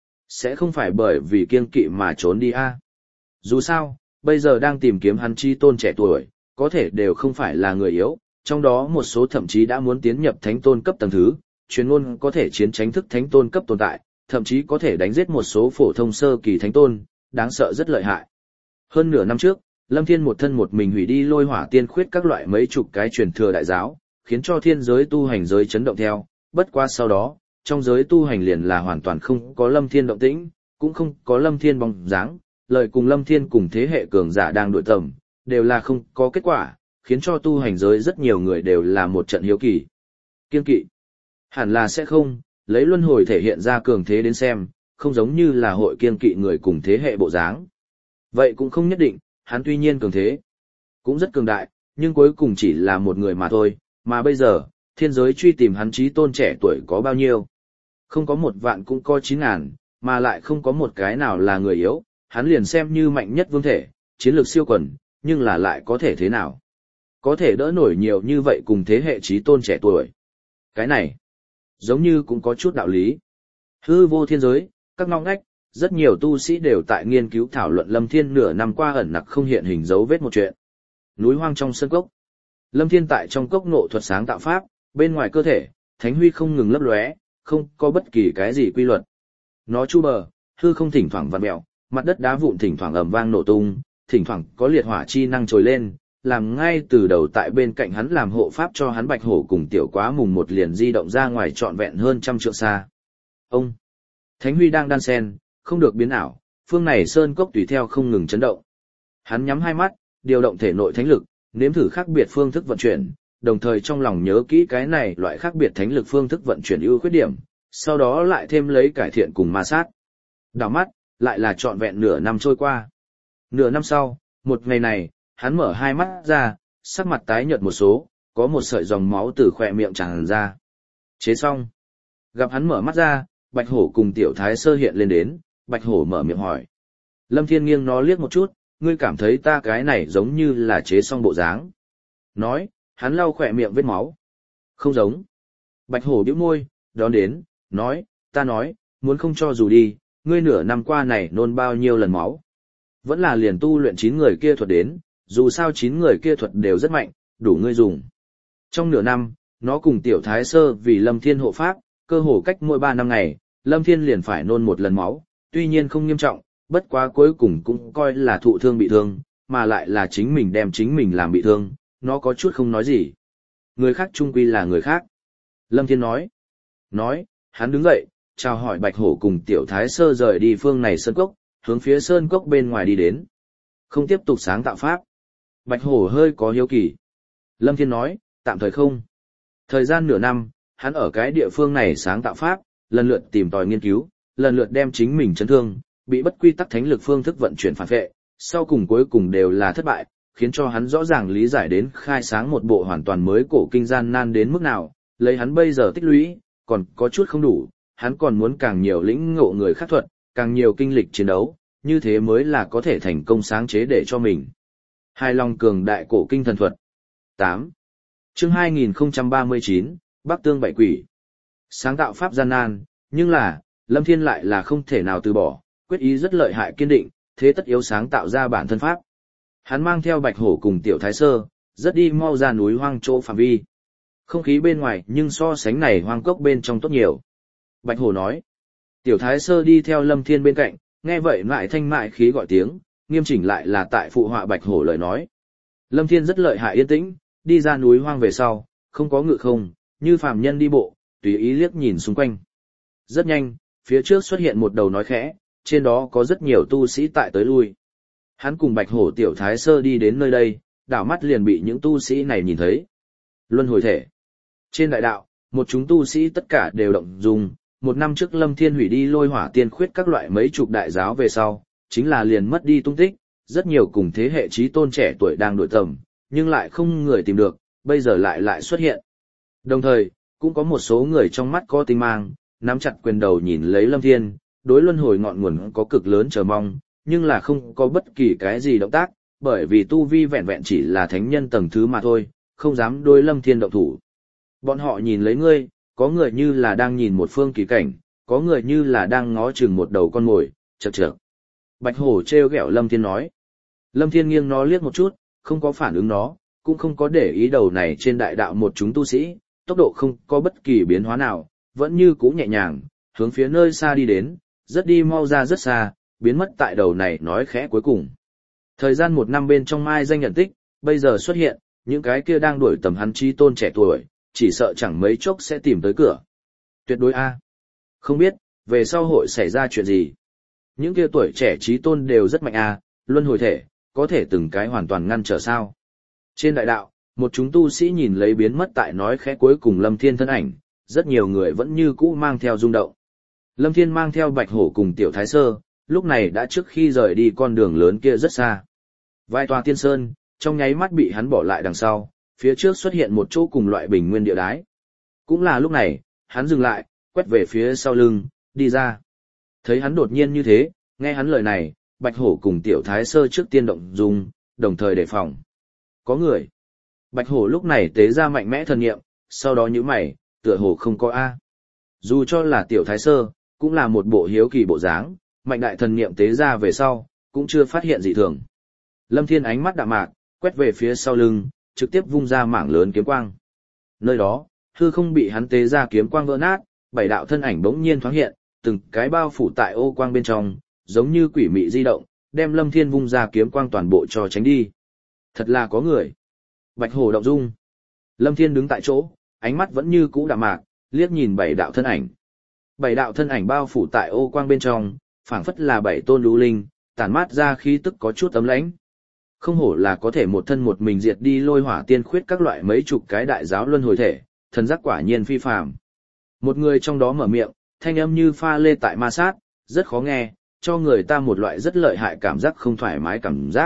Sẽ không phải bởi vì kiêng kỵ mà trốn đi a? Dù sao, bây giờ đang tìm kiếm hắn trí tôn trẻ tuổi, có thể đều không phải là người yếu, trong đó một số thậm chí đã muốn tiến nhập thánh tôn cấp tầng thứ, chuyên môn có thể chiến tránh thức thánh tôn cấp tồn tại, thậm chí có thể đánh giết một số phổ thông sơ kỳ thánh tôn, đáng sợ rất lợi hại. Hơn nửa năm trước, Lâm Thiên một thân một mình hủy đi lôi hỏa tiên khuyết các loại mấy chục cái truyền thừa đại giáo, khiến cho thiên giới tu hành giới chấn động theo, bất qua sau đó, trong giới tu hành liền là hoàn toàn không có Lâm Thiên động tĩnh, cũng không có Lâm Thiên bóng dáng, lời cùng Lâm Thiên cùng thế hệ cường giả đang đội tầm, đều là không có kết quả, khiến cho tu hành giới rất nhiều người đều là một trận hiếu kỳ. Kiên kỵ. Hẳn là sẽ không, lấy luân hồi thể hiện ra cường thế đến xem, không giống như là hội kiên kỵ người cùng thế hệ bộ dáng. Vậy cũng không nhất định, hắn tuy nhiên cường thế, cũng rất cường đại, nhưng cuối cùng chỉ là một người mà thôi, mà bây giờ, thiên giới truy tìm hắn chí tôn trẻ tuổi có bao nhiêu. Không có một vạn cũng có chín ngàn, mà lại không có một cái nào là người yếu, hắn liền xem như mạnh nhất vương thể, chiến lược siêu quần, nhưng là lại có thể thế nào? Có thể đỡ nổi nhiều như vậy cùng thế hệ chí tôn trẻ tuổi. Cái này, giống như cũng có chút đạo lý. Hư vô thiên giới, các ngóc ngách, rất nhiều tu sĩ đều tại nghiên cứu thảo luận Lâm Thiên nửa năm qua ẩn nặc không hiện hình dấu vết một chuyện. Núi hoang trong sân cốc. Lâm Thiên tại trong cốc nộ thuật sáng tạo pháp, bên ngoài cơ thể, thánh huy không ngừng lấp lóe, không có bất kỳ cái gì quy luật. Nó chu bờ, hư không thỉnh thoảng vặn mèo, mặt đất đá vụn thỉnh thoảng ầm vang nổ tung, thỉnh thoảng có liệt hỏa chi năng trồi lên, làm ngay từ đầu tại bên cạnh hắn làm hộ pháp cho hắn bạch hổ cùng tiểu quá mùng một liền di động ra ngoài trọn vẹn hơn trăm trượng xa. Ông, thánh huy đang đan sen, không được biến ảo, phương này sơn cốc tùy theo không ngừng chấn động. Hắn nhắm hai mắt, điều động thể nội thánh lực, nếm thử khác biệt phương thức vận chuyển, đồng thời trong lòng nhớ kỹ cái này loại khác biệt thánh lực phương thức vận chuyển ưu khuyết điểm, sau đó lại thêm lấy cải thiện cùng ma sát. Đảo mắt, lại là trọn vẹn nửa năm trôi qua. Nửa năm sau, một ngày này, hắn mở hai mắt ra, sắc mặt tái nhợt một số, có một sợi dòng máu từ khỏe miệng tràn ra. Chế xong. Gặp hắn mở mắt ra, Bạch Hổ cùng Tiểu Thái Sơ hiện lên đến, Bạch Hổ mở miệng hỏi. Lâm Thiên nghiêng nó liếc một chút, ngươi cảm thấy ta cái này giống như là chế xong bộ dáng. Nói, hắn lau khỏe miệng vết máu. Không giống. Bạch Hổ bĩu môi, đón đến, nói, ta nói, muốn không cho dù đi, ngươi nửa năm qua này nôn bao nhiêu lần máu. Vẫn là liền tu luyện chín người kia thuật đến, dù sao chín người kia thuật đều rất mạnh, đủ ngươi dùng. Trong nửa năm, nó cùng Tiểu Thái Sơ vì Lâm Thiên hộ pháp, cơ hồ cách mỗi ba năm ngày, Lâm Thiên liền phải nôn một lần máu, tuy nhiên không nghiêm trọng, bất quá cuối cùng cũng coi là thụ thương bị thương, mà lại là chính mình đem chính mình làm bị thương, nó có chút không nói gì. Người khác chung quy là người khác. Lâm Thiên nói. Nói, hắn đứng dậy, chào hỏi Bạch Hổ cùng Tiểu Thái Sơ rời đi phương này sơn cốc, hướng phía sơn cốc bên ngoài đi đến. Không tiếp tục sáng tạo pháp. Bạch Hổ hơi có hiếu kỳ. Lâm Thiên nói, tạm thời không. Thời gian nửa năm, hắn ở cái địa phương này sáng tạo pháp, lần lượt tìm tòi nghiên cứu, lần lượt đem chính mình chấn thương, bị bất quy tắc thánh lực phương thức vận chuyển phản vệ, sau cùng cuối cùng đều là thất bại, khiến cho hắn rõ ràng lý giải đến khai sáng một bộ hoàn toàn mới cổ kinh gian nan đến mức nào, lấy hắn bây giờ tích lũy, còn có chút không đủ, hắn còn muốn càng nhiều lĩnh ngộ người khác thuật, càng nhiều kinh lịch chiến đấu, như thế mới là có thể thành công sáng chế để cho mình. Hài lòng cường đại cổ kinh thần thuật. tám. Chương hai nghìn không trăm ba mươi chín, Bắc Tương Bảy Quỷ. Sáng tạo pháp gian nan, nhưng là, Lâm Thiên lại là không thể nào từ bỏ, quyết ý rất lợi hại kiên định, thế tất yếu sáng tạo ra bản thân pháp. Hắn mang theo Bạch Hổ cùng Tiểu Thái Sơ, rất đi mau ra núi hoang chỗ phạm vi. Không khí bên ngoài nhưng so sánh này hoang cốc bên trong tốt nhiều. Bạch Hổ nói. Tiểu Thái Sơ đi theo Lâm Thiên bên cạnh, nghe vậy lại thanh mại khí gọi tiếng, nghiêm chỉnh lại là tại phụ họa Bạch Hổ lời nói. Lâm Thiên rất lợi hại yên tĩnh, đi ra núi hoang về sau, không có ngự không, như phàm nhân đi bộ, tùy ý liếc nhìn xung quanh. Rất nhanh, phía trước xuất hiện một đầu nói khẽ, trên đó có rất nhiều tu sĩ tại tới lui. Hắn cùng Bạch Hổ Tiểu Thái Sơ đi đến nơi đây, đảo mắt liền bị những tu sĩ này nhìn thấy. Luân hồi thể. Trên đại đạo, một chúng tu sĩ tất cả đều động dung, một năm trước Lâm Thiên hủy đi lôi hỏa tiên khuyết các loại mấy chục đại giáo về sau, chính là liền mất đi tung tích, rất nhiều cùng thế hệ trí tôn trẻ tuổi đang đổi tầm, nhưng lại không người tìm được, bây giờ lại lại xuất hiện. Đồng thời, cũng có một số người trong mắt có tinh mang, nắm chặt quyền đầu nhìn lấy Lâm Thiên, đối luân hồi ngọn nguồn có cực lớn chờ mong, nhưng là không có bất kỳ cái gì động tác, bởi vì tu vi vẹn vẹn chỉ là thánh nhân tầng thứ mà thôi, không dám đối Lâm Thiên động thủ. Bọn họ nhìn lấy ngươi, có người như là đang nhìn một phương kỳ cảnh, có người như là đang ngó chừng một đầu con mồi, chậc chậc. Bạch hổ trêu ghẹo Lâm Thiên nói. Lâm Thiên nghiêng nó liếc một chút, không có phản ứng nó, cũng không có để ý đầu này trên đại đạo một chúng tu sĩ, tốc độ không có bất kỳ biến hóa nào, vẫn như cũ nhẹ nhàng, hướng phía nơi xa đi đến, rất đi mau ra rất xa, biến mất tại đầu này nói khẽ cuối cùng. Thời gian một năm bên trong mai danh nhận tích, bây giờ xuất hiện, những cái kia đang đuổi tầm hắn chi tôn trẻ tuổi, chỉ sợ chẳng mấy chốc sẽ tìm tới cửa. Tuyệt đối A. Không biết, về sau hội xảy ra chuyện gì. Những kia tuổi trẻ trí tôn đều rất mạnh A, luân hồi thể, có thể từng cái hoàn toàn ngăn trở sao. Trên đại đạo, một chúng tu sĩ nhìn lấy biến mất tại nói khẽ cuối cùng Lâm Thiên thân ảnh, rất nhiều người vẫn như cũ mang theo rung động. Lâm Thiên mang theo Bạch Hổ cùng Tiểu Thái Sơ, lúc này đã trước khi rời đi con đường lớn kia rất xa. Vài tòa tiên sơn, trong nháy mắt bị hắn bỏ lại đằng sau, phía trước xuất hiện một chỗ cùng loại bình nguyên địa đái. Cũng là lúc này, hắn dừng lại, quét về phía sau lưng, đi ra. Thấy hắn đột nhiên như thế, nghe hắn lời này, Bạch Hổ cùng Tiểu Thái Sơ trước tiên động dung, đồng thời đề phòng. Có người. Bạch Hổ lúc này tế ra mạnh mẽ thần niệm, sau đó nhíu mày, tựa hồ không có A. Dù cho là Tiểu Thái Sơ, cũng là một bộ hiếu kỳ bộ dáng, mạnh đại thần niệm tế ra về sau, cũng chưa phát hiện gì thường. Lâm Thiên ánh mắt đạm mạc, quét về phía sau lưng, trực tiếp vung ra mảng lớn kiếm quang. Nơi đó, hư không bị hắn tế ra kiếm quang vỡ nát, bảy đạo thân ảnh bỗng nhiên thoáng hiện, từng cái bao phủ tại ô quang bên trong, giống như quỷ mị di động, đem Lâm Thiên vung ra kiếm quang toàn bộ cho tránh đi. Thật là có người. Bạch Hổ động dung. Lâm Thiên đứng tại chỗ, ánh mắt vẫn như cũ đạm mạc, liếc nhìn bảy đạo thân ảnh. Bảy đạo thân ảnh bao phủ tại ô quang bên trong, phảng phất là bảy tôn lũ linh, tản mát ra khí tức có chút ấm lãnh. Không hổ là có thể một thân một mình diệt đi lôi hỏa tiên khuyết các loại mấy chục cái đại giáo luân hồi thể, thần giác quả nhiên phi phàm. Một người trong đó mở miệng, thanh âm như pha lê tại ma sát, rất khó nghe, cho người ta một loại rất lợi hại cảm giác không thoải mái cảm giác.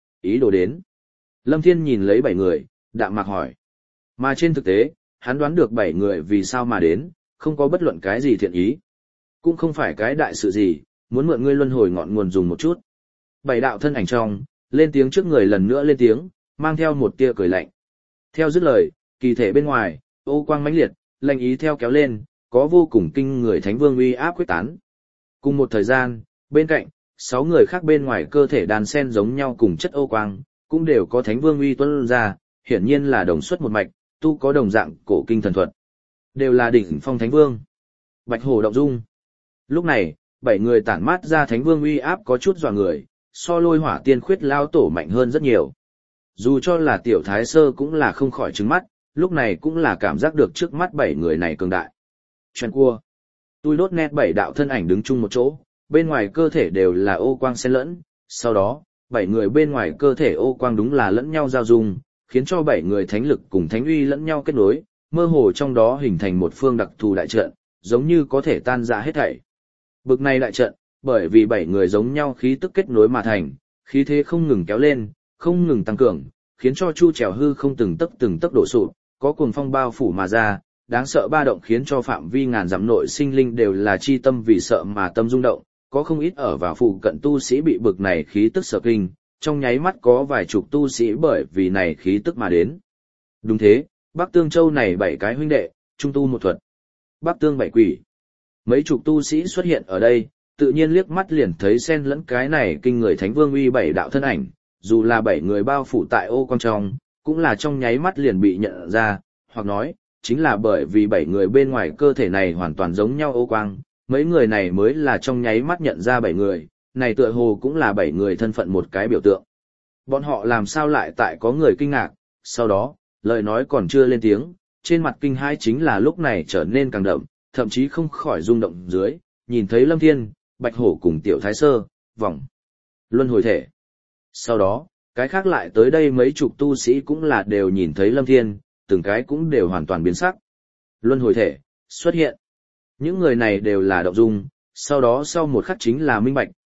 Ý đồ đến. Lâm Thiên nhìn lấy bảy người, đạm mạc hỏi. Mà trên thực tế, hắn đoán được bảy người vì sao mà đến, không có bất luận cái gì thiện ý. Cũng không phải cái đại sự gì, muốn mượn ngươi luân hồi ngọn nguồn dùng một chút. Bảy đạo thân ảnh trong, lên tiếng trước người lần nữa lên tiếng, mang theo một tia cười lạnh. Theo dứt lời, kỳ thể bên ngoài, ô quang mãnh liệt, lạnh ý theo kéo lên, có vô cùng kinh người thánh vương uy áp quyết tán. Cùng một thời gian, bên cạnh, sáu người khác bên ngoài cơ thể đàn sen giống nhau cùng chất ô quang, cũng đều có thánh vương uy tuôn ra, hiển nhiên là đồng xuất một mạch, tu có đồng dạng cổ kinh thần thuật. Đều là đỉnh phong thánh vương. Bạch Hổ động dung. Lúc này, bảy người tản mát ra thánh vương uy áp có chút dọa người, so lôi hỏa tiên khuyết lao tổ mạnh hơn rất nhiều. Dù cho là Tiểu Thái Sơ cũng là không khỏi trứng mắt, lúc này cũng là cảm giác được trước mắt bảy người này cường đại. Chuyện cua. Tôi đốt nét bảy đạo thân ảnh đứng chung một chỗ, bên ngoài cơ thể đều là ô quang xen lẫn, sau đó, bảy người bên ngoài cơ thể ô quang đúng là lẫn nhau giao dung, khiến cho bảy người thánh lực cùng thánh uy lẫn nhau kết nối, mơ hồ trong đó hình thành một phương đặc thù đại trận, giống như có thể tan ra hết thảy. Bực này đại trận, bởi vì bảy người giống nhau khí tức kết nối mà thành, khí thế không ngừng kéo lên, không ngừng tăng cường, khiến cho chu trèo hư không từng tấc từng tấc đổ sụp, có cuồng phong bao phủ mà ra, đáng sợ ba động khiến cho phạm vi ngàn dặm nội sinh linh đều là chi tâm vì sợ mà tâm rung động, có không ít ở vào phụ cận tu sĩ bị bực này khí tức sợ kinh, trong nháy mắt có vài chục tu sĩ bởi vì này khí tức mà đến. Đúng thế, Bắc Tương Châu này bảy cái huynh đệ, trung tu một thuật. Bắc Tương bảy quỷ. Mấy chục tu sĩ xuất hiện ở đây, tự nhiên liếc mắt liền thấy xen lẫn cái này kinh người thánh vương uy bảy đạo thân ảnh, dù là bảy người bao phủ tại ô quang trong, cũng là trong nháy mắt liền bị nhận ra, hoặc nói, chính là bởi vì bảy người bên ngoài cơ thể này hoàn toàn giống nhau ô quang, mấy người này mới là trong nháy mắt nhận ra bảy người, này tựa hồ cũng là bảy người thân phận một cái biểu tượng. Bọn họ làm sao lại tại có người kinh ngạc, sau đó, lời nói còn chưa lên tiếng, trên mặt kinh hãi chính là lúc này trở nên càng đậm, thậm chí không khỏi rung động dưới, nhìn thấy Lâm Thiên, Bạch Hổ cùng Tiểu Thái Sơ, vòng, luân hồi thể. Sau đó, cái khác lại tới đây mấy chục tu sĩ cũng là đều nhìn thấy Lâm Thiên, từng cái cũng đều hoàn toàn biến sắc. Luân hồi thể, xuất hiện. Những người này đều là động dung, sau đó sau một khắc chính là minh bạch,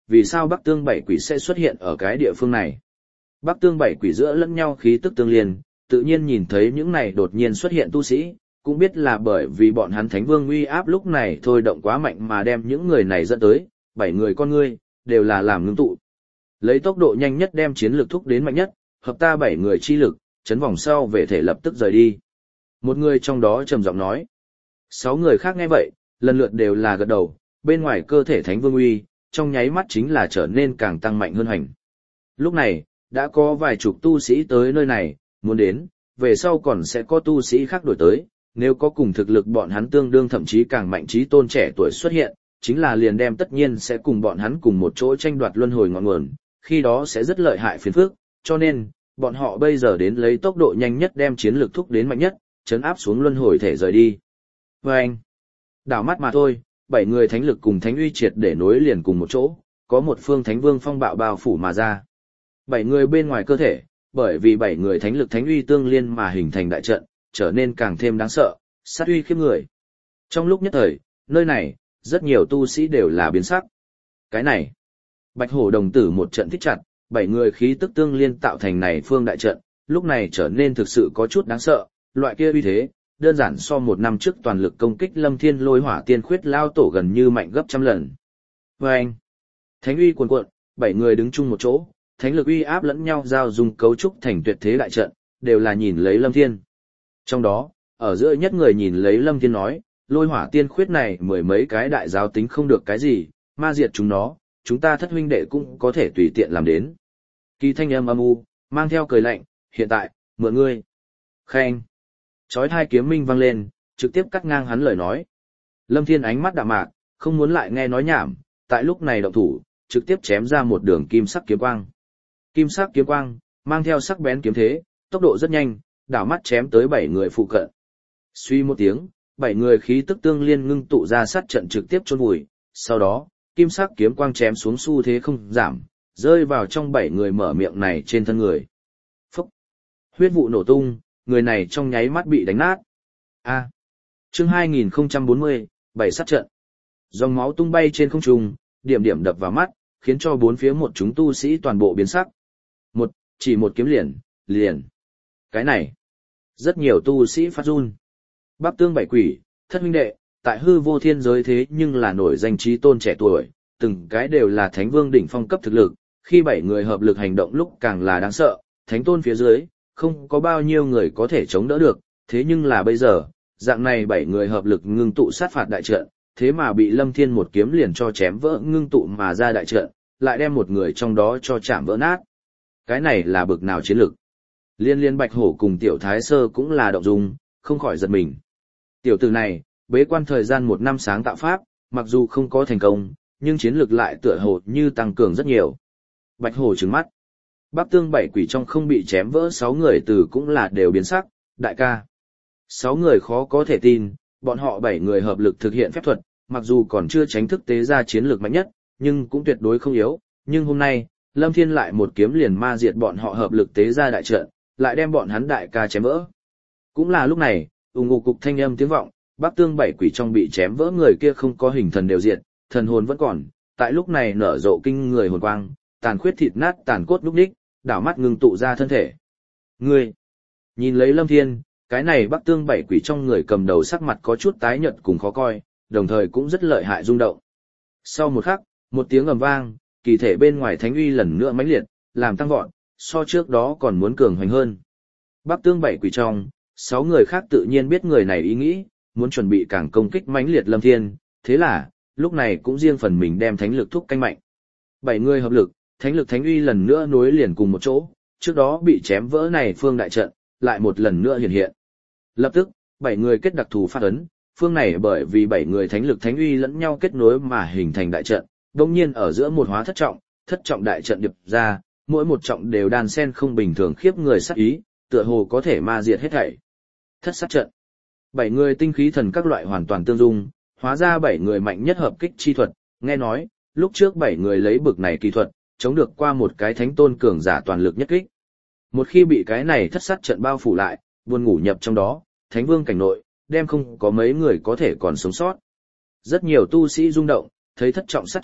vì sao Bắc Tương Bảy Quỷ sẽ xuất hiện ở cái địa phương này. Bắc Tương Bảy Quỷ giữa lẫn nhau khí tức tương liên, tự nhiên nhìn thấy những này đột nhiên xuất hiện tu sĩ, cũng biết là bởi vì bọn hắn Thánh Vương uy áp lúc này thôi động quá mạnh mà đem những người này dẫn tới, bảy người con ngươi, đều là làm ngưng tụ. Lấy tốc độ nhanh nhất đem chiến lực thúc đến mạnh nhất, hợp ta bảy người chi lực, chấn vòng sau về thể lập tức rời đi. Một người trong đó trầm giọng nói. Sáu người khác nghe vậy, lần lượt đều là gật đầu, bên ngoài cơ thể Thánh Vương uy, trong nháy mắt chính là trở nên càng tăng mạnh hơn hành. Lúc này, đã có vài chục tu sĩ tới nơi này, muốn đến, về sau còn sẽ có tu sĩ khác đổi tới, nếu có cùng thực lực bọn hắn tương đương thậm chí càng mạnh trí tôn trẻ tuổi xuất hiện, chính là liền đem tất nhiên sẽ cùng bọn hắn cùng một chỗ tranh đoạt luân hồi ngọn nguồn, khi đó sẽ rất lợi hại phiền phức, cho nên, bọn họ bây giờ đến lấy tốc độ nhanh nhất đem chiến lực thúc đến mạnh nhất, chấn áp xuống luân hồi thể rời đi. Và anh, đảo mắt mà thôi, bảy người thánh lực cùng thánh uy triệt để nối liền cùng một chỗ, có một phương thánh vương phong bạo bao phủ mà ra. Bảy người bên ngoài cơ thể, bởi vì bảy người thánh lực thánh uy tương liên mà hình thành đại trận, trở nên càng thêm đáng sợ, sát uy khiếp người. Trong lúc nhất thời, nơi này, rất nhiều tu sĩ đều là biến sắc. Cái này, Bạch Hổ đồng tử một trận thích chặt, bảy người khí tức tương liên tạo thành này phương đại trận, lúc này trở nên thực sự có chút đáng sợ, loại kia uy thế, đơn giản so một năm trước toàn lực công kích Lâm Thiên Lôi Hỏa Tiên Khuyết lao tổ gần như mạnh gấp trăm lần. Và anh, thánh uy cuồn cuộn, bảy người đứng chung một chỗ, thánh lực uy áp lẫn nhau giao dung cấu trúc thành tuyệt thế đại trận, đều là nhìn lấy Lâm Thiên. Trong đó, ở giữa nhất người nhìn lấy Lâm Thiên nói, Lôi Hỏa Tiên Khuyết này mười mấy cái đại giáo tính không được cái gì, ma diệt chúng nó, chúng ta thất huynh đệ cũng có thể tùy tiện làm đến. Kỳ thanh âm âm u, mang theo cười lạnh, hiện tại, mượn ngươi. Khen. Chói hai kiếm minh vang lên, trực tiếp cắt ngang hắn lời nói. Lâm Thiên ánh mắt đạm mạc, không muốn lại nghe nói nhảm, tại lúc này động thủ, trực tiếp chém ra một đường kim sắc kiếm quang. Kim sắc kiếm quang, mang theo sắc bén kiếm thế, tốc độ rất nhanh, đảo mắt chém tới bảy người phụ cận. Suy một tiếng, bảy người khí tức tương liên ngưng tụ ra sát trận trực tiếp chôn vùi, sau đó, kim sắc kiếm quang chém xuống xu thế không giảm, rơi vào trong bảy người mở miệng này trên thân người. Phúc! Huyết vụ nổ tung, người này trong nháy mắt bị đánh nát. A. Chương hai nghìn không trăm bốn mươi, bảy sát trận. Dòng máu tung bay trên không trung, điểm điểm đập vào mắt, khiến cho bốn phía một chúng tu sĩ toàn bộ biến sắc. Một, chỉ một kiếm liền, liền. Cái này, rất nhiều tu sĩ phát run. Bắc Tương Bảy Quỷ, thất huynh đệ, tại hư vô thiên giới thế nhưng là nổi danh trí tôn trẻ tuổi, từng cái đều là thánh vương đỉnh phong cấp thực lực, khi bảy người hợp lực hành động lúc càng là đáng sợ, thánh tôn phía dưới, không có bao nhiêu người có thể chống đỡ được, thế nhưng là bây giờ, dạng này bảy người hợp lực ngưng tụ sát phạt đại trận, thế mà bị Lâm Thiên một kiếm liền cho chém vỡ ngưng tụ mà ra đại trận, lại đem một người trong đó cho chạm vỡ nát. Cái này là bực nào chiến lực? Liên liên Bạch Hổ cùng Tiểu Thái Sơ cũng là động dung, không khỏi giật mình. Tiểu tử này, bế quan thời gian một năm sáng tạo pháp, mặc dù không có thành công, nhưng chiến lực lại tựa hồ như tăng cường rất nhiều. Bạch Hổ trừng mắt. Bắc Tương Bảy Quỷ trong không bị chém vỡ sáu người từ cũng là đều biến sắc, đại ca. Sáu người khó có thể tin, bọn họ bảy người hợp lực thực hiện phép thuật, mặc dù còn chưa tránh thức tế ra chiến lược mạnh nhất, nhưng cũng tuyệt đối không yếu. Nhưng hôm nay, Lâm Thiên lại một kiếm liền ma diệt bọn họ hợp lực tế ra đại trận, lại đem bọn hắn đại ca chém vỡ. Cũng là lúc này, ùng ục cục thanh âm tiếng vọng, Bắc Tương Bảy Quỷ trong bị chém vỡ người kia không có hình thần đều diệt, thần hồn vẫn còn, tại lúc này nở rộ kinh người hồn quang, tàn khuyết thịt nát tàn cốt lúc đích, đảo mắt ngừng tụ ra thân thể. Ngươi, nhìn lấy Lâm Thiên, cái này Bắc Tương Bảy Quỷ trong người cầm đầu sắc mặt có chút tái nhợt cùng khó coi, đồng thời cũng rất lợi hại rung động. Sau một khắc, một tiếng ầm vang, kỳ thể bên ngoài thánh uy lần nữa mãnh liệt, làm tăng vọt, so trước đó còn muốn cường hoành hơn. Bắc Tương Bảy Quỷ trong, sáu người khác tự nhiên biết người này ý nghĩ, muốn chuẩn bị càng công kích mãnh liệt Lâm Thiên, thế là, lúc này cũng riêng phần mình đem thánh lực thúc canh mạnh. Bảy người hợp lực, thánh lực thánh uy lần nữa nối liền cùng một chỗ, trước đó bị chém vỡ này phương đại trận, lại một lần nữa hiện hiện. Lập tức, bảy người kết đặc thù phát ấn, phương này bởi vì bảy người thánh lực thánh uy lẫn nhau kết nối mà hình thành đại trận, đồng nhiên ở giữa một hóa thất trọng, thất trọng đại trận điệp ra, mỗi một trọng đều đan sen không bình thường khiếp người sát ý, tựa hồ có thể ma diệt hết thảy. Thất sát trận. Bảy người tinh khí thần các loại hoàn toàn tương dung, hóa ra bảy người mạnh nhất hợp kích chi thuật, nghe nói, lúc trước bảy người lấy bực này kỳ thuật, chống được qua một cái thánh tôn cường giả toàn lực nhất kích. Một khi bị cái này thất sát trận bao phủ lại, buồn ngủ nhập trong đó, thánh vương cảnh nội, đem không có mấy người có thể còn sống sót. Rất nhiều tu sĩ rung động, thấy thất trọng sát trận,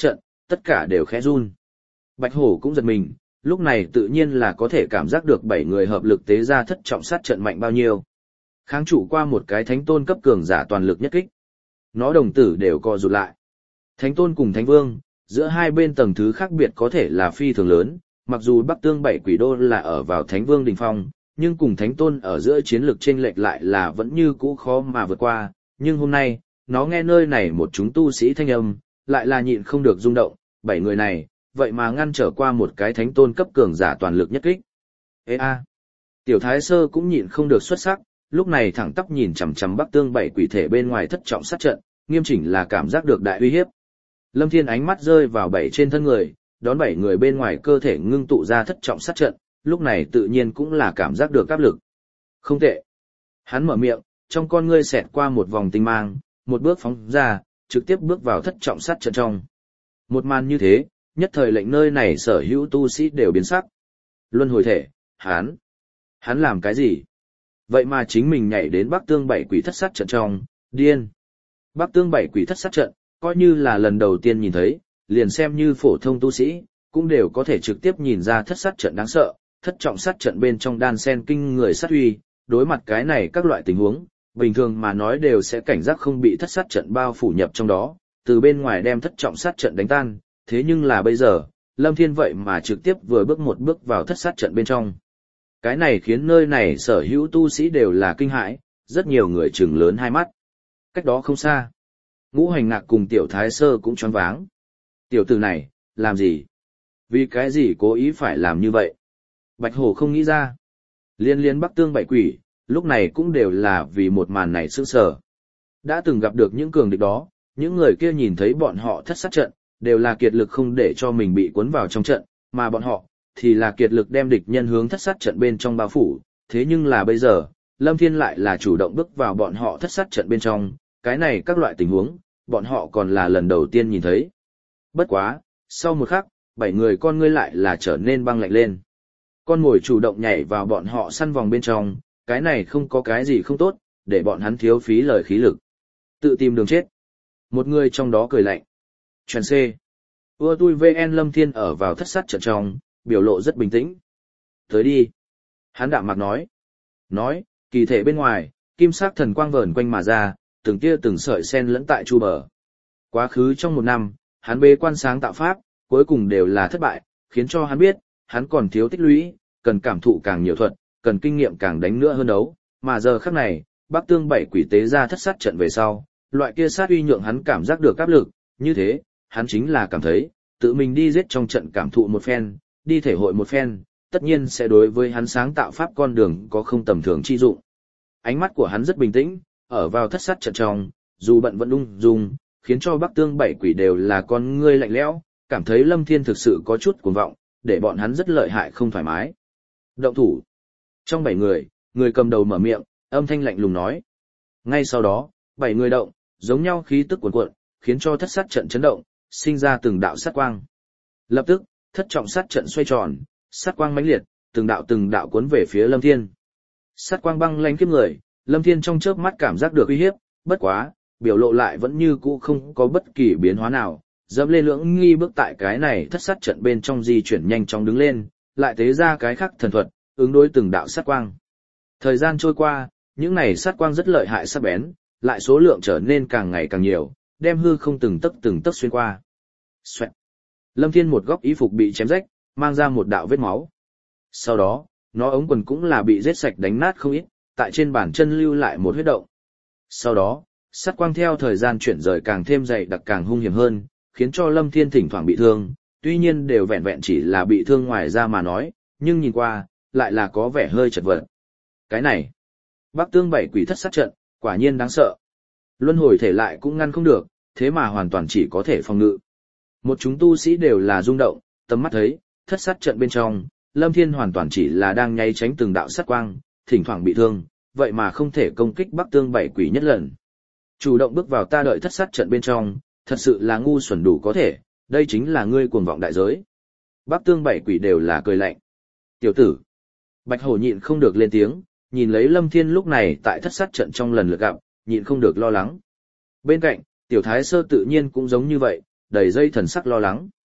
tất cả đều khẽ run. Bạch Hổ cũng giật mình, lúc này tự nhiên là có thể cảm giác được bảy người hợp lực tế ra thất trọng sát trận mạnh bao nhiêu. Kháng trụ qua một cái thánh tôn cấp cường giả toàn lực nhất kích. Nó đồng tử đều co rụt lại. Thánh tôn cùng thánh vương, giữa hai bên tầng thứ khác biệt có thể là phi thường lớn, mặc dù Bắc Tương bảy quỷ đô là ở vào thánh vương đỉnh phong, nhưng cùng thánh tôn ở giữa chiến lược chênh lệch lại là vẫn như cũ khó mà vượt qua, nhưng hôm nay, nó nghe nơi này một chúng tu sĩ thanh âm, lại là nhịn không được rung động, bảy người này, vậy mà ngăn trở qua một cái thánh tôn cấp cường giả toàn lực nhất kích. Ê a! Tiểu Thái Sơ cũng nhịn không được xuất sắc, lúc này thẳng tắp nhìn chằm chằm Bắc Tương bảy quỷ thể bên ngoài thất trọng sát trận, nghiêm chỉnh là cảm giác được đại uy hiếp. Lâm Thiên ánh mắt rơi vào bảy trên thân người, đón bảy người bên ngoài cơ thể ngưng tụ ra thất trọng sát trận, lúc này tự nhiên cũng là cảm giác được áp lực. Không tệ. Hắn mở miệng, trong con ngươi xẹt qua một vòng tinh mang, một bước phóng ra, trực tiếp bước vào thất trọng sát trận trong. Một màn như thế, nhất thời lệnh nơi này sở hữu tu sĩ đều biến sắc. Luân hồi thể, hắn, hắn làm cái gì? Vậy mà chính mình nhảy đến Bắc Tương bảy quỷ thất sát trận trong, điên. Bắc Tương bảy quỷ thất sát trận, coi như là lần đầu tiên nhìn thấy, liền xem như phổ thông tu sĩ, cũng đều có thể trực tiếp nhìn ra thất sát trận đáng sợ, thất trọng sát trận bên trong đan sen kinh người sát uy, đối mặt cái này các loại tình huống, bình thường mà nói đều sẽ cảnh giác không bị thất sát trận bao phủ nhập trong đó, từ bên ngoài đem thất trọng sát trận đánh tan, thế nhưng là bây giờ, Lâm Thiên vậy mà trực tiếp vừa bước một bước vào thất sát trận bên trong. Cái này khiến nơi này sở hữu tu sĩ đều là kinh hãi, rất nhiều người trừng lớn hai mắt. Cách đó không xa, Ngũ Hành Ngạc cùng Tiểu Thái Sơ cũng choáng váng. Tiểu tử này, làm gì? Vì cái gì cố ý phải làm như vậy? Bạch Hổ không nghĩ ra. Liên liên Bắc Tương bảy quỷ, lúc này cũng đều là vì một màn này sững sờ. Đã từng gặp được những cường địch đó, những người kia nhìn thấy bọn họ thất sát trận, đều là kiệt lực không để cho mình bị cuốn vào trong trận, mà bọn họ, thì là kiệt lực đem địch nhân hướng thất sát trận bên trong bao phủ. Thế nhưng là bây giờ, Lâm Thiên lại là chủ động bước vào bọn họ thất sát trận bên trong, cái này các loại tình huống, bọn họ còn là lần đầu tiên nhìn thấy. Bất quá, sau một khắc, bảy người con ngươi lại là trở nên băng lạnh lên. Con mồi chủ động nhảy vào bọn họ săn vòng bên trong, cái này không có cái gì không tốt, để bọn hắn thiếu phí lời khí lực. Tự tìm đường chết. Một người trong đó cười lạnh. Chuyện C. Ưa tui vê en Lâm Thiên ở vào thất sát trận trong, biểu lộ rất bình tĩnh. Tới đi. Hắn đạm mạc nói. Nói, kỳ thể bên ngoài, kim sắc thần quang vờn quanh mà ra, từng tia từng sợi sen lẫn tại chu bờ. Quá khứ trong một năm, hắn bế quan sáng tạo pháp, cuối cùng đều là thất bại, khiến cho hắn biết, hắn còn thiếu tích lũy, cần cảm thụ càng nhiều thuật, cần kinh nghiệm càng đánh nữa hơn đấu, mà giờ khắc này, Bắc Tương bảy quỷ tế ra thất sát trận về sau, loại kia sát uy nhượng hắn cảm giác được áp lực, như thế, hắn chính là cảm thấy, tự mình đi giết trong trận cảm thụ một phen, đi thể hội một phen, tất nhiên sẽ đối với hắn sáng tạo pháp con đường có không tầm thường chi dụng. Ánh mắt của hắn rất bình tĩnh, ở vào thất sát trận trong, dù bận vẫn ung dung, khiến cho Bắc Tương bảy quỷ đều là con ngươi lạnh lẽo, cảm thấy Lâm Thiên thực sự có chút cuồng vọng, để bọn hắn rất lợi hại không thoải mái. Động thủ. Trong bảy người, người cầm đầu mở miệng, âm thanh lạnh lùng nói. Ngay sau đó, bảy người động, giống nhau khí tức cuồn cuộn, khiến cho thất sát trận chấn động, sinh ra từng đạo sát quang. Lập tức, thất trọng sát trận xoay tròn, sát quang mãnh liệt, từng đạo từng đạo cuốn về phía Lâm Thiên. Sát quang băng lãnh kiếp người, Lâm Thiên trong chớp mắt cảm giác được uy hiếp, bất quá, biểu lộ lại vẫn như cũ không có bất kỳ biến hóa nào, dẫm lên lưỡng nghi bước tại cái này thất sát trận bên trong di chuyển nhanh chóng đứng lên, lại tế ra cái khắc thần thuật, ứng đối từng đạo sát quang. Thời gian trôi qua, những này sát quang rất lợi hại sắc bén, lại số lượng trở nên càng ngày càng nhiều, đem hư không từng tấc từng tấc xuyên qua. Xoẹt. Lâm Thiên một góc y phục bị chém rách, mang ra một đạo vết máu. Sau đó, nó ống quần cũng là bị rết sạch đánh nát không ít, tại trên bàn chân lưu lại một huyết động. Sau đó, sát quang theo thời gian chuyển rời càng thêm dày đặc càng hung hiểm hơn, khiến cho Lâm Thiên thỉnh thoảng bị thương, tuy nhiên đều vẹn vẹn chỉ là bị thương ngoài ra mà nói, nhưng nhìn qua, lại là có vẻ hơi chật vật. Cái này, Bắc Tương bảy quỷ thất sát trận, quả nhiên đáng sợ. Luân hồi thể lại cũng ngăn không được, thế mà hoàn toàn chỉ có thể phòng ngự. Một chúng tu sĩ đều là rung động, tầm mắt thấy, thất sát trận bên trong, Lâm Thiên hoàn toàn chỉ là đang nháy tránh từng đạo sát quang, thỉnh thoảng bị thương, vậy mà không thể công kích Bắc Tương bảy quỷ nhất lần. Chủ động bước vào ta đợi thất sát trận bên trong, thật sự là ngu xuẩn đủ có thể, đây chính là ngươi cuồng vọng đại giới. Bắc Tương bảy quỷ đều là cười lạnh. Tiểu tử. Bạch Hổ nhịn không được lên tiếng, nhìn lấy Lâm Thiên lúc này tại thất sát trận trong lần lượt gặp, nhịn không được lo lắng. Bên cạnh, Tiểu Thái Sơ tự nhiên cũng giống như vậy, đầy dây thần sắc lo lắng.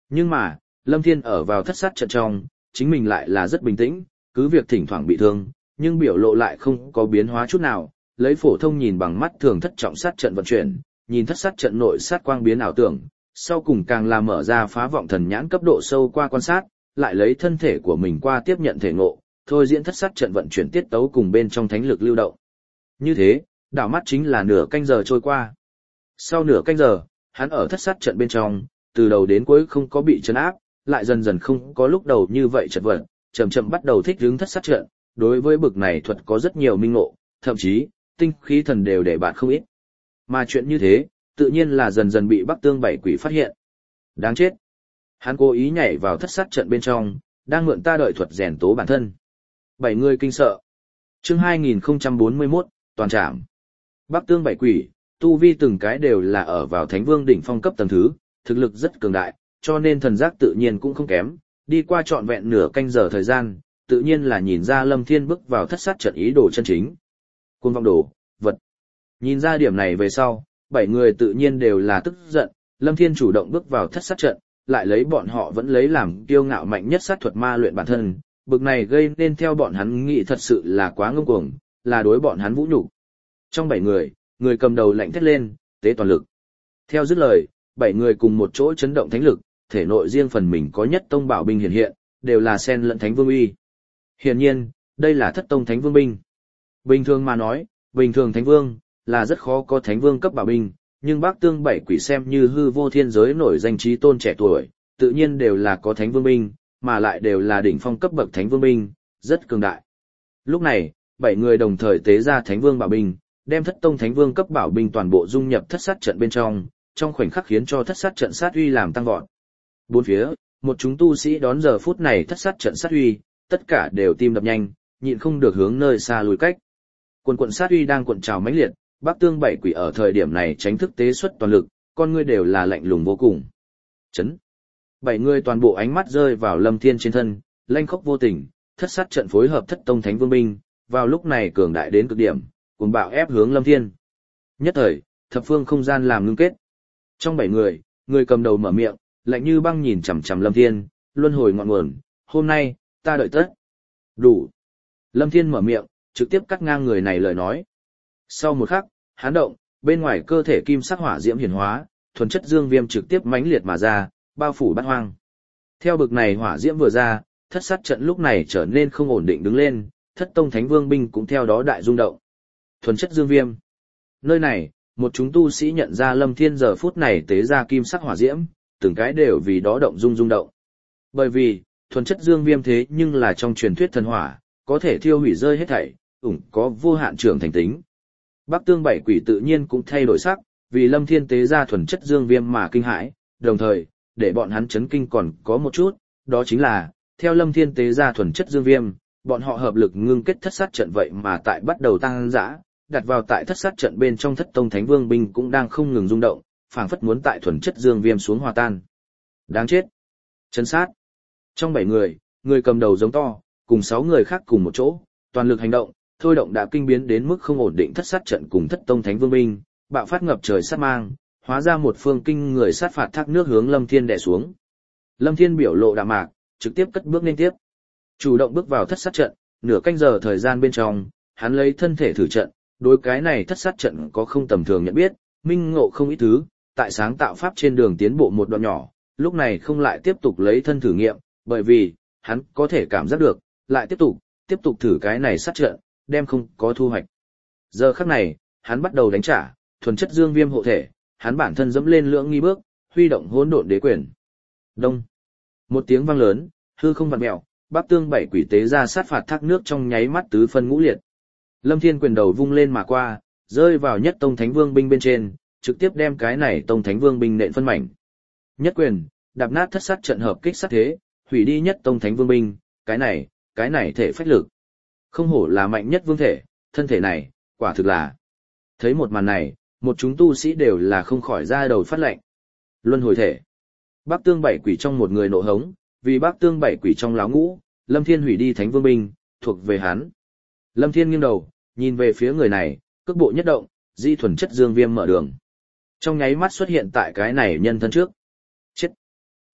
Nhưng mà, Lâm Thiên ở vào thất sát trận trong, chính mình lại là rất bình tĩnh, cứ việc thỉnh thoảng bị thương, nhưng biểu lộ lại không có biến hóa chút nào, lấy phổ thông nhìn bằng mắt thường thất trọng sát trận vận chuyển, nhìn thất sát trận nội sát quang biến ảo tưởng, sau cùng càng là mở ra phá vọng thần nhãn cấp độ sâu qua quan sát, lại lấy thân thể của mình qua tiếp nhận thể ngộ, thôi diễn thất sát trận vận chuyển tiết tấu cùng bên trong thánh lực lưu động. Như thế, đảo mắt chính là nửa canh giờ trôi qua. Sau nửa canh giờ, hắn ở thất sát trận bên trong, từ đầu đến cuối không có bị trấn áp, lại dần dần không có lúc đầu như vậy chật vật, chậm chậm bắt đầu thích ứng thất sát trận, đối với bực này thuật có rất nhiều minh ngộ, thậm chí, tinh khí thần đều để bạn không ít. Mà chuyện như thế, tự nhiên là dần dần bị Bắc Tương Bảy Quỷ phát hiện. Đáng chết. Hắn cố ý nhảy vào thất sát trận bên trong, đang mượn ta đợi thuật rèn tố bản thân. Bảy người kinh sợ. Chương hai nghìn không trăm bốn mươi mốt, toàn trảm. Bắc Tương Bảy Quỷ, tu vi từng cái đều là ở vào Thánh Vương đỉnh phong cấp tầng thứ, thực lực rất cường đại, cho nên thần giác tự nhiên cũng không kém, đi qua trọn vẹn nửa canh giờ thời gian, tự nhiên là nhìn ra Lâm Thiên bước vào thất sát trận ý đồ chân chính. Cuồng vọng đồ, vật. Nhìn ra điểm này về sau, bảy người tự nhiên đều là tức giận, Lâm Thiên chủ động bước vào thất sát trận, lại lấy bọn họ vẫn lấy làm kiêu ngạo mạnh nhất sát thuật ma luyện bản thân, bực này gây nên theo bọn hắn nghĩ thật sự là quá ngông cuồng, là đối bọn hắn vũ nhục. Trong bảy người, người cầm đầu lạnh thét lên, tế toàn lực. Theo dứt lời, bảy người cùng một chỗ chấn động thánh lực, thể nội riêng phần mình có nhất tông bảo binh hiện hiện, đều là sen lẫn thánh vương uy. Hiển nhiên, đây là thất tông thánh vương binh. Bình thường mà nói, bình thường thánh vương là rất khó có thánh vương cấp bảo binh, nhưng Bắc Tương Bảy Quỷ xem như hư vô thiên giới nổi danh trí tôn trẻ tuổi, tự nhiên đều là có thánh vương binh, mà lại đều là đỉnh phong cấp bậc thánh vương binh, rất cường đại. Lúc này, bảy người đồng thời tế ra thánh vương bảo binh, đem thất tông thánh vương cấp bảo binh toàn bộ dung nhập thất sát trận bên trong, trong khoảnh khắc khiến cho thất sát trận sát uy làm tăng vọt. Bốn phía, một chúng tu sĩ đón giờ phút này thất sát trận sát uy, tất cả đều tim đập nhanh, nhịn không được hướng nơi xa lùi cách. Quần quận sát uy đang cuộn trào mãnh liệt, Bắc Tương Bảy Quỷ ở thời điểm này tránh thức tế xuất toàn lực, con ngươi đều là lạnh lùng vô cùng. Chấn. Bảy người toàn bộ ánh mắt rơi vào Lâm Thiên trên thân, lanh khốc vô tình, thất sát trận phối hợp thất tông thánh vương binh, vào lúc này cường đại đến cực điểm, cuồng bạo ép hướng Lâm Thiên. Nhất thời, thập phương không gian làm ngưng kết. Trong bảy người, người cầm đầu mở miệng, lạnh như băng nhìn chằm chằm Lâm Thiên, luân hồi ngọn nguồn, hôm nay, ta đợi tất. Đủ. Lâm Thiên mở miệng, trực tiếp cắt ngang người này lời nói. Sau một khắc, hán động, bên ngoài cơ thể kim sắc hỏa diễm hiển hóa, thuần chất dương viêm trực tiếp mãnh liệt mà ra, bao phủ bát hoang. Theo bực này hỏa diễm vừa ra, thất sát trận lúc này trở nên không ổn định đứng lên, thất tông thánh vương binh cũng theo đó đại rung động. Thuần chất dương viêm. Nơi này, một chúng tu sĩ nhận ra Lâm Thiên giờ phút này tế ra kim sắc hỏa diễm, từng cái đều vì đó động rung rung động. Bởi vì, thuần chất dương viêm thế nhưng là trong truyền thuyết thần hỏa, có thể thiêu hủy rơi hết thảy, ủng có vô hạn trưởng thành tính. Bắc Tương Bảy Quỷ tự nhiên cũng thay đổi sắc, vì Lâm Thiên tế ra thuần chất dương viêm mà kinh hãi, đồng thời, để bọn hắn chấn kinh còn có một chút, đó chính là, theo Lâm Thiên tế ra thuần chất dương viêm, bọn họ hợp lực ngưng kết thất sát trận vậy mà tại bắt đầu tăng dã, đặt vào tại thất sát trận bên trong thất tông thánh vương binh cũng đang không ngừng rung động, phảng phất muốn tại thuần chất dương viêm xuống hòa tan. Đáng chết. Chấn sát. Trong bảy người, người cầm đầu giống to, cùng sáu người khác cùng một chỗ, toàn lực hành động, thôi động đã kinh biến đến mức không ổn định thất sát trận cùng thất tông thánh vương binh, bạo phát ngập trời sát mang, hóa ra một phương kinh người sát phạt thác nước hướng Lâm Thiên đè xuống. Lâm Thiên biểu lộ đạm mạc, trực tiếp cất bước lên tiếp. Chủ động bước vào thất sát trận, nửa canh giờ thời gian bên trong, hắn lấy thân thể thử trận, đối cái này thất sát trận có không tầm thường nhận biết, minh ngộ không ít thứ, tại sáng tạo pháp trên đường tiến bộ một đoạn nhỏ, lúc này không lại tiếp tục lấy thân thử nghiệm, bởi vì, hắn có thể cảm giác được, lại tiếp tục, tiếp tục thử cái này sát trận, đem không có thu hoạch. Giờ khắc này, hắn bắt đầu đánh trả, thuần chất dương viêm hộ thể, hắn bản thân dẫm lên lưỡng nghi bước, huy động hỗn độn đế quyền. Đông. Một tiếng vang lớn, hư không vặn mèo, Bắc Tương Bảy Quỷ tế ra sát phạt thác nước trong nháy mắt tứ phân ngũ liệt. Lâm Thiên quyền đầu vung lên mà qua, rơi vào nhất tông thánh vương binh bên trên, trực tiếp đem cái này tông thánh vương binh nện phân mảnh. Nhất quyền, đạp nát thất sát trận hợp kích sát thế, hủy đi nhất tông thánh vương binh, cái này, cái này thể phách lực. Không hổ là mạnh nhất vương thể, thân thể này, quả thực là. Thấy một màn này, một chúng tu sĩ đều là không khỏi ra đầu phát lệnh. Luân hồi thể. Bắc Tương Bảy Quỷ trong một người nộ hống, vì Bắc Tương Bảy Quỷ trong láo ngũ, Lâm Thiên hủy đi thánh vương binh, thuộc về hắn. Lâm Thiên nghiêng đầu, nhìn về phía người này, cước bộ nhất động, di thuần chất dương viêm mở đường. Trong nháy mắt xuất hiện tại cái này nhân thân trước. Chết.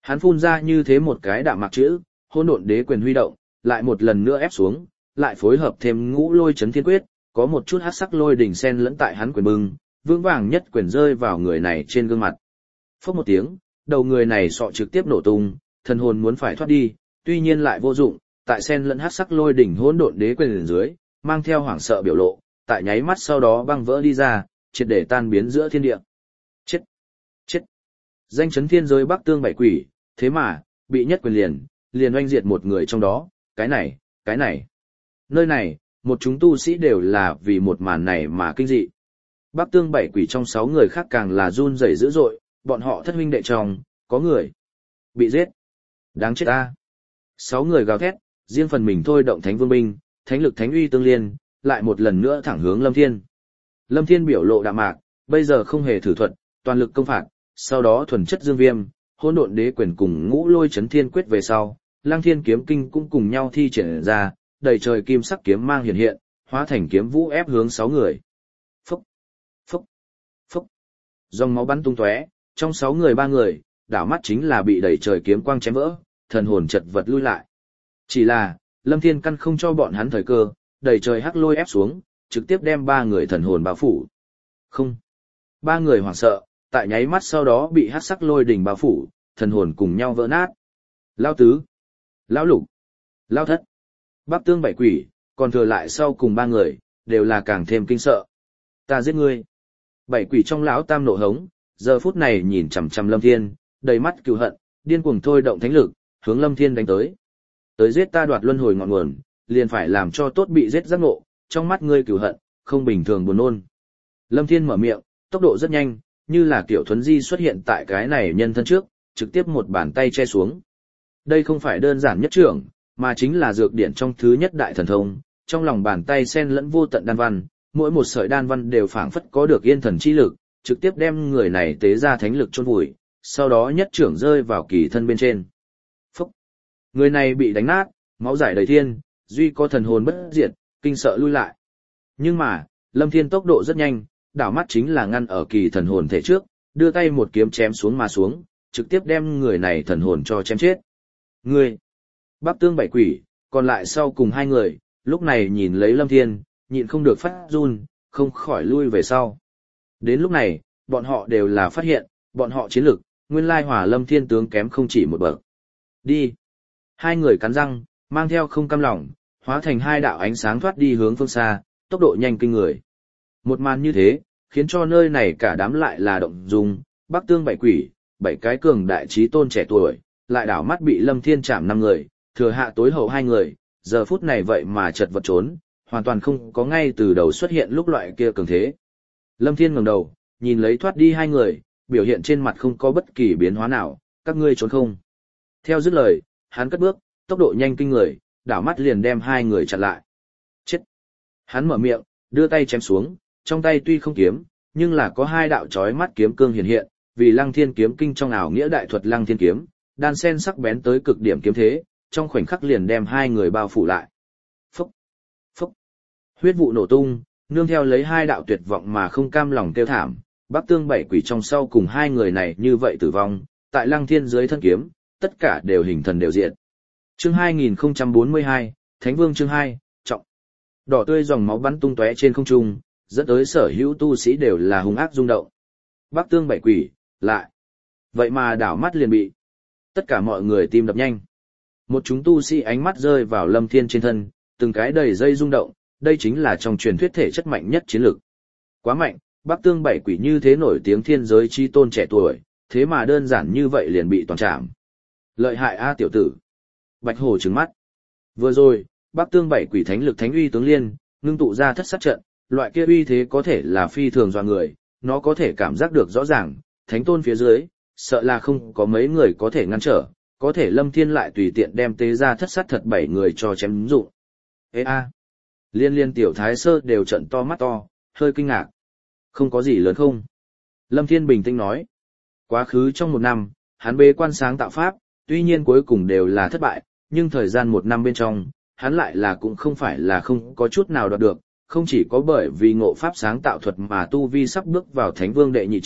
Hắn phun ra như thế một cái đạm mạc chữ, hỗn độn đế quyền huy động, lại một lần nữa ép xuống, lại phối hợp thêm ngũ lôi chấn thiên quyết, có một chút hắc sắc lôi đỉnh sen lẫn tại hắn quyền bưng, vững vàng nhất quyền rơi vào người này trên gương mặt. Phốc một tiếng, đầu người này sọ trực tiếp nổ tung, thần hồn muốn phải thoát đi, tuy nhiên lại vô dụng, tại sen lẫn hắc sắc lôi đỉnh hỗn độn đế quyền dưới, mang theo hoảng sợ biểu lộ, tại nháy mắt sau đó băng vỡ đi ra, triệt để tan biến giữa thiên địa. Chết! Chết! Danh chấn thiên giới Bắc Tương bảy quỷ, thế mà, bị nhất quyền liền, liền oanh diệt một người trong đó, cái này, cái này. Nơi này, một chúng tu sĩ đều là vì một màn này mà kinh dị. Bắc Tương bảy quỷ trong sáu người khác càng là run rẩy dữ dội, bọn họ thất huynh đệ trong, có người bị giết. Đáng chết ta! Sáu người gào thét, riêng phần mình thôi động thánh vương binh, thánh lực thánh uy tương liên, lại một lần nữa thẳng hướng Lâm Thiên. Lâm Thiên biểu lộ đạm mạc, bây giờ không hề thử thuật, toàn lực công phạt, sau đó thuần chất dương viêm, hỗn độn đế quyền cùng ngũ lôi chấn thiên quyết về sau, Lăng Thiên kiếm kinh cũng cùng nhau thi triển ra, đầy trời kim sắc kiếm mang hiện hiện, hóa thành kiếm vũ ép hướng sáu người. Phúc, phúc, phúc. Dòng máu bắn tung tóe, trong sáu người ba người, đảo mắt chính là bị đầy trời kiếm quang chém vỡ, thần hồn chật vật lui lại. Chỉ là, Lâm Thiên căn không cho bọn hắn thời cơ, đầy trời hắc lôi ép xuống, trực tiếp đem ba người thần hồn bao phủ. Không. Ba người hoảng sợ, tại nháy mắt sau đó bị hắc sắc lôi đỉnh bao phủ, thần hồn cùng nhau vỡ nát. Lao tứ, Lão lục, Lao thất, Bắc Tương bảy quỷ, còn thừa lại sau cùng ba người, đều là càng thêm kinh sợ. Ta giết ngươi. Bảy quỷ trong lão tam nộ hống, giờ phút này nhìn chằm chằm Lâm Thiên, đầy mắt cừu hận, điên cuồng thôi động thánh lực, hướng Lâm Thiên đánh tới. Tới giết ta đoạt luân hồi ngọn nguồn, liền phải làm cho tốt bị giết giác ngộ, trong mắt ngươi cừu hận, không bình thường buồn nôn. Lâm Thiên mở miệng, tốc độ rất nhanh, như là kiểu thuấn di xuất hiện tại cái này nhân thân trước, trực tiếp một bàn tay che xuống. Đây không phải đơn giản nhất trưởng, mà chính là dược điển trong thứ nhất đại thần thông, trong lòng bàn tay xen lẫn vô tận đan văn, mỗi một sợi đan văn đều phảng phất có được yên thần chi lực, trực tiếp đem người này tế ra thánh lực chôn vùi, sau đó nhất trưởng rơi vào kỳ thân bên trên. Phúc! Người này bị đánh nát, máu rải đầy thiên, duy có thần hồn bất diệt, kinh sợ lui lại. Nhưng mà, Lâm Thiên tốc độ rất nhanh, đảo mắt chính là ngăn ở kỳ thần hồn thể trước, đưa tay một kiếm chém xuống mà xuống, trực tiếp đem người này thần hồn cho chém chết. Người! Bắc Tương bảy quỷ, còn lại sau cùng hai người, lúc này nhìn lấy Lâm Thiên, nhịn không được phát run, không khỏi lui về sau. Đến lúc này, bọn họ đều là phát hiện, bọn họ chiến lực, nguyên lai Hỏa Lâm Thiên tướng kém không chỉ một bậc. Đi! Hai người cắn răng, mang theo không cam lòng, hóa thành hai đạo ánh sáng thoát đi hướng phương xa, tốc độ nhanh kinh người. Một màn như thế, khiến cho nơi này cả đám lại là động dung, Bắc Tương bảy quỷ, bảy cái cường đại trí tôn trẻ tuổi, lại đảo mắt bị Lâm Thiên chạm năm người, thừa hạ tối hậu hai người, giờ phút này vậy mà chật vật trốn, hoàn toàn không có ngay từ đầu xuất hiện lúc loại kia cường thế. Lâm Thiên ngẩng đầu, nhìn lấy thoát đi hai người, biểu hiện trên mặt không có bất kỳ biến hóa nào, các ngươi trốn không. Theo dứt lời, hắn cất bước, tốc độ nhanh kinh người, đảo mắt liền đem hai người chặn lại. Chết! Hắn mở miệng, đưa tay chém xuống, trong tay tuy không kiếm, nhưng là có hai đạo chói mắt kiếm cương hiện hiện, vì Lăng Thiên kiếm kinh trong ảo nghĩa đại thuật Lăng Thiên kiếm, đan sen sắc bén tới cực điểm kiếm thế, trong khoảnh khắc liền đem hai người bao phủ lại. Phúc! Phúc! Huyết vụ nổ tung, nương theo lấy hai đạo tuyệt vọng mà không cam lòng kêu thảm, Bắc Tương bảy quỷ trong sau cùng hai người này như vậy tử vong, tại Lăng Thiên dưới thân kiếm, tất cả đều hình thần đều diện. Chương hai nghìn không trăm bốn mươi hai, Thánh Vương chương hai, trọng. Đỏ tươi dòng máu bắn tung tóe trên không trung, dẫn tới sở hữu tu sĩ đều là hung ác rung động. Bắc Tương bảy quỷ, lại. Vậy mà đảo mắt liền bị. Tất cả mọi người tim đập nhanh. Một chúng tu sĩ ánh mắt rơi vào Lâm Thiên trên thân, từng cái đầy dây rung động, đây chính là trong truyền thuyết thể chất mạnh nhất chiến lực. Quá mạnh, Bắc Tương bảy quỷ như thế nổi tiếng thiên giới chi tôn trẻ tuổi, thế mà đơn giản như vậy liền bị toàn trảm. Lợi hại a tiểu tử. Bạch Hổ trừng mắt. Vừa rồi, Bắc Tương bảy quỷ thánh lực thánh uy tướng liên, ngưng tụ ra thất sát trận, loại kia uy thế có thể là phi thường do người, nó có thể cảm giác được rõ ràng, thánh tôn phía dưới, sợ là không có mấy người có thể ngăn trở, có thể Lâm Thiên lại tùy tiện đem tế ra thất sát thật bảy người cho chém đúng dụng. Ê a. Liên liên tiểu thái sơ đều trận to mắt to, hơi kinh ngạc. Không có gì lớn không? Lâm Thiên bình tĩnh nói. Quá khứ trong một năm, hắn bế quan sáng tạo pháp, tuy nhiên cuối cùng đều là thất bại, nhưng thời gian một năm bên trong, hắn lại là cũng không phải là không có chút nào đoạt được, không chỉ có bởi vì ngộ pháp sáng tạo thuật mà tu vi sắp bước vào thánh vương đệ nhị trọng,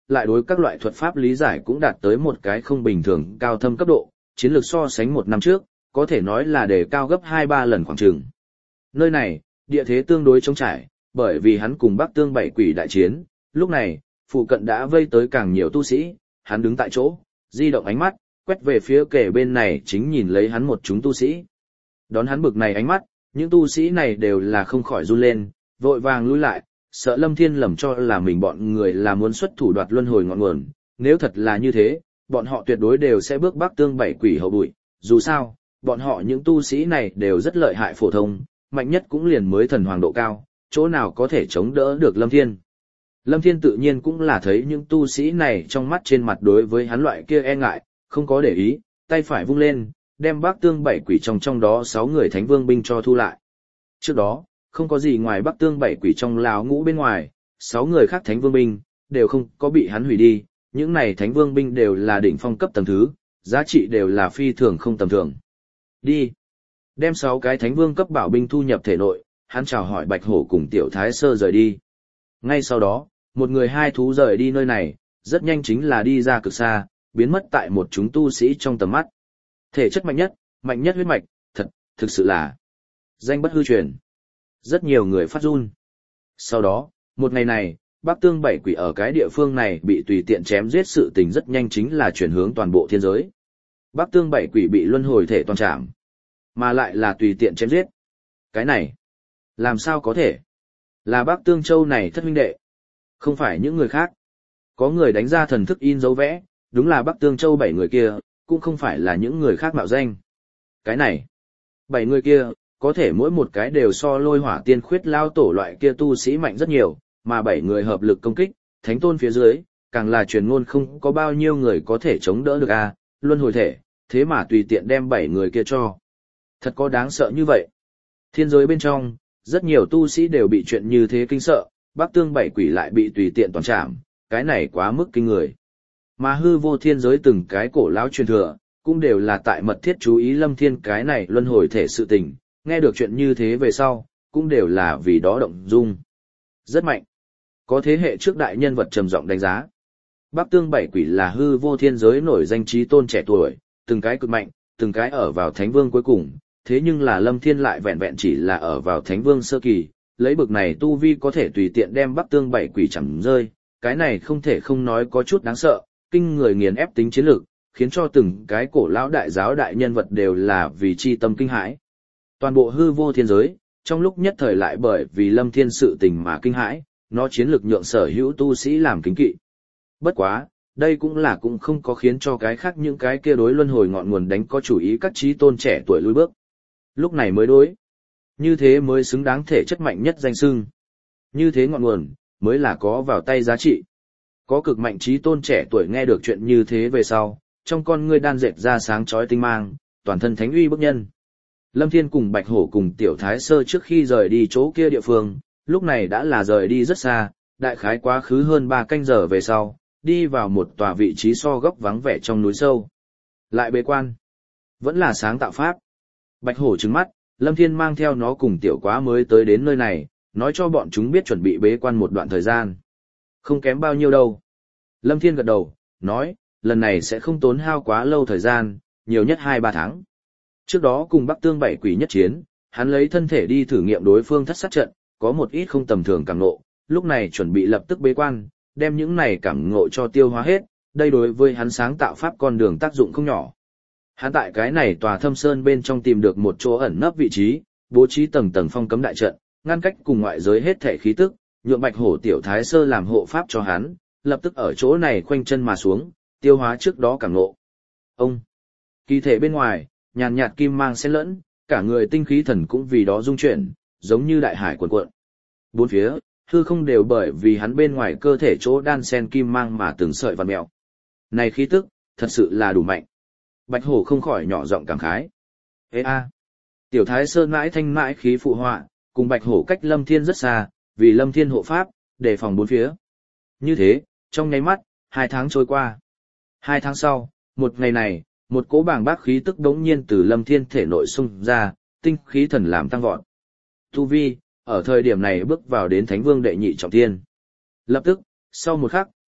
lại đối các loại thuật pháp lý giải cũng đạt tới một cái không bình thường cao thâm cấp độ, chiến lược so sánh một năm trước, có thể nói là đề cao gấp hai ba lần khoảng trường. Nơi này, địa thế tương đối trống trải, bởi vì hắn cùng Bắc Tương bảy quỷ đại chiến, lúc này, phụ cận đã vây tới càng nhiều tu sĩ, hắn đứng tại chỗ, di động ánh mắt, quét về phía kề bên này chính nhìn lấy hắn một chúng tu sĩ. Đón hắn bực này ánh mắt, những tu sĩ này đều là không khỏi run lên, vội vàng lui lại, sợ Lâm Thiên lầm cho là mình bọn người là muốn xuất thủ đoạt luân hồi ngọn nguồn, nếu thật là như thế, bọn họ tuyệt đối đều sẽ bước Bắc Tương bảy quỷ hậu bụi, dù sao, bọn họ những tu sĩ này đều rất lợi hại phổ thông, mạnh nhất cũng liền mới thần hoàng độ cao, chỗ nào có thể chống đỡ được Lâm Thiên. Lâm Thiên tự nhiên cũng là thấy những tu sĩ này trong mắt trên mặt đối với hắn loại kia e ngại, không có để ý, tay phải vung lên, đem Bắc Tương bảy quỷ trong trong đó sáu người thánh vương binh cho thu lại. Trước đó, không có gì ngoài Bắc Tương bảy quỷ trong lão ngũ bên ngoài, sáu người khác thánh vương binh, đều không có bị hắn hủy đi, những này thánh vương binh đều là đỉnh phong cấp tầng thứ, giá trị đều là phi thường không tầm thường. Đi! Đem sáu cái thánh vương cấp bảo binh thu nhập thể nội, hắn chào hỏi Bạch Hổ cùng Tiểu Thái Sơ rời đi. Ngay sau đó, một người hai thú rời đi nơi này, rất nhanh chính là đi ra cực xa, biến mất tại một chúng tu sĩ trong tầm mắt. Thể chất mạnh nhất, mạnh nhất huyết mạch, thật, thực sự là danh bất hư truyền. Rất nhiều người phát run. Sau đó, một ngày này, Bắc Tương bảy quỷ ở cái địa phương này bị tùy tiện chém giết, sự tình rất nhanh chính là chuyển hướng toàn bộ thiên giới. Bắc Tương bảy quỷ bị luân hồi thể toàn trảm, mà lại là tùy tiện chém giết. Cái này, làm sao có thể? Là Bắc Tương Châu này thất huynh đệ, không phải những người khác. Có người đánh ra thần thức in dấu vẽ, đúng là Bắc Tương Châu bảy người kia, cũng không phải là những người khác mạo danh. Cái này, bảy người kia, có thể mỗi một cái đều so Lôi Hỏa Tiên Khuyết lao tổ loại kia tu sĩ mạnh rất nhiều, mà bảy người hợp lực công kích, thánh tôn phía dưới, càng là truyền ngôn không có bao nhiêu người có thể chống đỡ được a, luân hồi thể, thế mà tùy tiện đem bảy người kia cho. Thật có đáng sợ như vậy. Thiên giới bên trong, rất nhiều tu sĩ đều bị chuyện như thế kinh sợ, Bắc Tương bảy quỷ lại bị tùy tiện toàn trảm, cái này quá mức kinh người. Mà hư vô thiên giới từng cái cổ lão truyền thừa, cũng đều là tại mật thiết chú ý Lâm Thiên cái này luân hồi thể sự tình, nghe được chuyện như thế về sau, cũng đều là vì đó động dung. Rất mạnh. Có thế hệ trước đại nhân vật trầm giọng đánh giá. Bắc Tương bảy quỷ là hư vô thiên giới nổi danh trí tôn trẻ tuổi, từng cái cực mạnh, từng cái ở vào thánh vương cuối cùng, thế nhưng là Lâm Thiên lại vẹn vẹn chỉ là ở vào thánh vương sơ kỳ, lấy bực này tu vi có thể tùy tiện đem Bắc Tương bảy quỷ chẳng rơi, cái này không thể không nói có chút đáng sợ, kinh người nghiền ép tính chiến lược, khiến cho từng cái cổ lão đại giáo đại nhân vật đều là vì chi tâm kinh hãi. Toàn bộ hư vô thiên giới, trong lúc nhất thời lại bởi vì Lâm Thiên sự tình mà kinh hãi, nó chiến lược nhượng sở hữu tu sĩ làm kính kỵ. Bất quá, đây cũng là cũng không có khiến cho cái khác những cái kia đối luân hồi ngọn nguồn đánh có chủ ý các trí tôn trẻ tuổi lùi bước. Lúc này mới đối. Như thế mới xứng đáng thể chất mạnh nhất danh xưng. Như thế ngọn nguồn, mới là có vào tay giá trị. Có cực mạnh trí tôn trẻ tuổi nghe được chuyện như thế về sau, trong con ngươi đan dệt ra sáng chói tinh mang, toàn thân thánh uy bức nhân. Lâm Thiên cùng Bạch Hổ cùng Tiểu Thái Sơ trước khi rời đi chỗ kia địa phương, lúc này đã là rời đi rất xa, đại khái quá khứ hơn ba canh giờ về sau, đi vào một tòa vị trí so góc vắng vẻ trong núi sâu. Lại bế quan, vẫn là sáng tạo pháp. Bạch Hổ trừng mắt, Lâm Thiên mang theo nó cùng Tiểu Quá mới tới đến nơi này, nói cho bọn chúng biết chuẩn bị bế quan một đoạn thời gian. Không kém bao nhiêu đâu. Lâm Thiên gật đầu, nói, lần này sẽ không tốn hao quá lâu thời gian, nhiều nhất hai ba tháng. Trước đó cùng Bắc Tương bảy quỷ nhất chiến, hắn lấy thân thể đi thử nghiệm đối phương thất sát trận, có một ít không tầm thường cảm ngộ, lúc này chuẩn bị lập tức bế quan, đem những này cảm ngộ cho tiêu hóa hết, đây đối với hắn sáng tạo pháp con đường tác dụng không nhỏ. Hắn tại cái này tòa thâm sơn bên trong tìm được một chỗ ẩn nấp vị trí, bố trí tầng tầng phong cấm đại trận, ngăn cách cùng ngoại giới hết thể khí tức, nhượng Bạch Hổ Tiểu Thái Sơ làm hộ pháp cho hắn, lập tức ở chỗ này khoanh chân mà xuống, tiêu hóa trước đó cảm ngộ. Ông, kỳ thể bên ngoài, nhàn nhạt kim mang xen lẫn, cả người tinh khí thần cũng vì đó rung chuyển, giống như đại hải cuộn cuộn. Bốn phía, hư không đều bởi vì hắn bên ngoài cơ thể chỗ đan xen kim mang mà từng sợi vằn mèo. Này khí tức, thật sự là đủ mạnh. Bạch Hổ không khỏi nhỏ giọng cảm khái. Ê a, Tiểu Thái Sơn mãi thanh mãi khí phụ họa, cùng Bạch Hổ cách Lâm Thiên rất xa, vì Lâm Thiên hộ pháp, đề phòng bốn phía. Như thế, trong nháy mắt, hai tháng trôi qua. Hai tháng sau, một ngày này, một cỗ bàng bác khí tức đống nhiên từ Lâm Thiên thể nội xung ra, tinh khí thần làm tăng vọt. Tu vi, ở thời điểm này bước vào đến Thánh Vương đệ nhị trọng thiên. Lập tức, sau một khắc,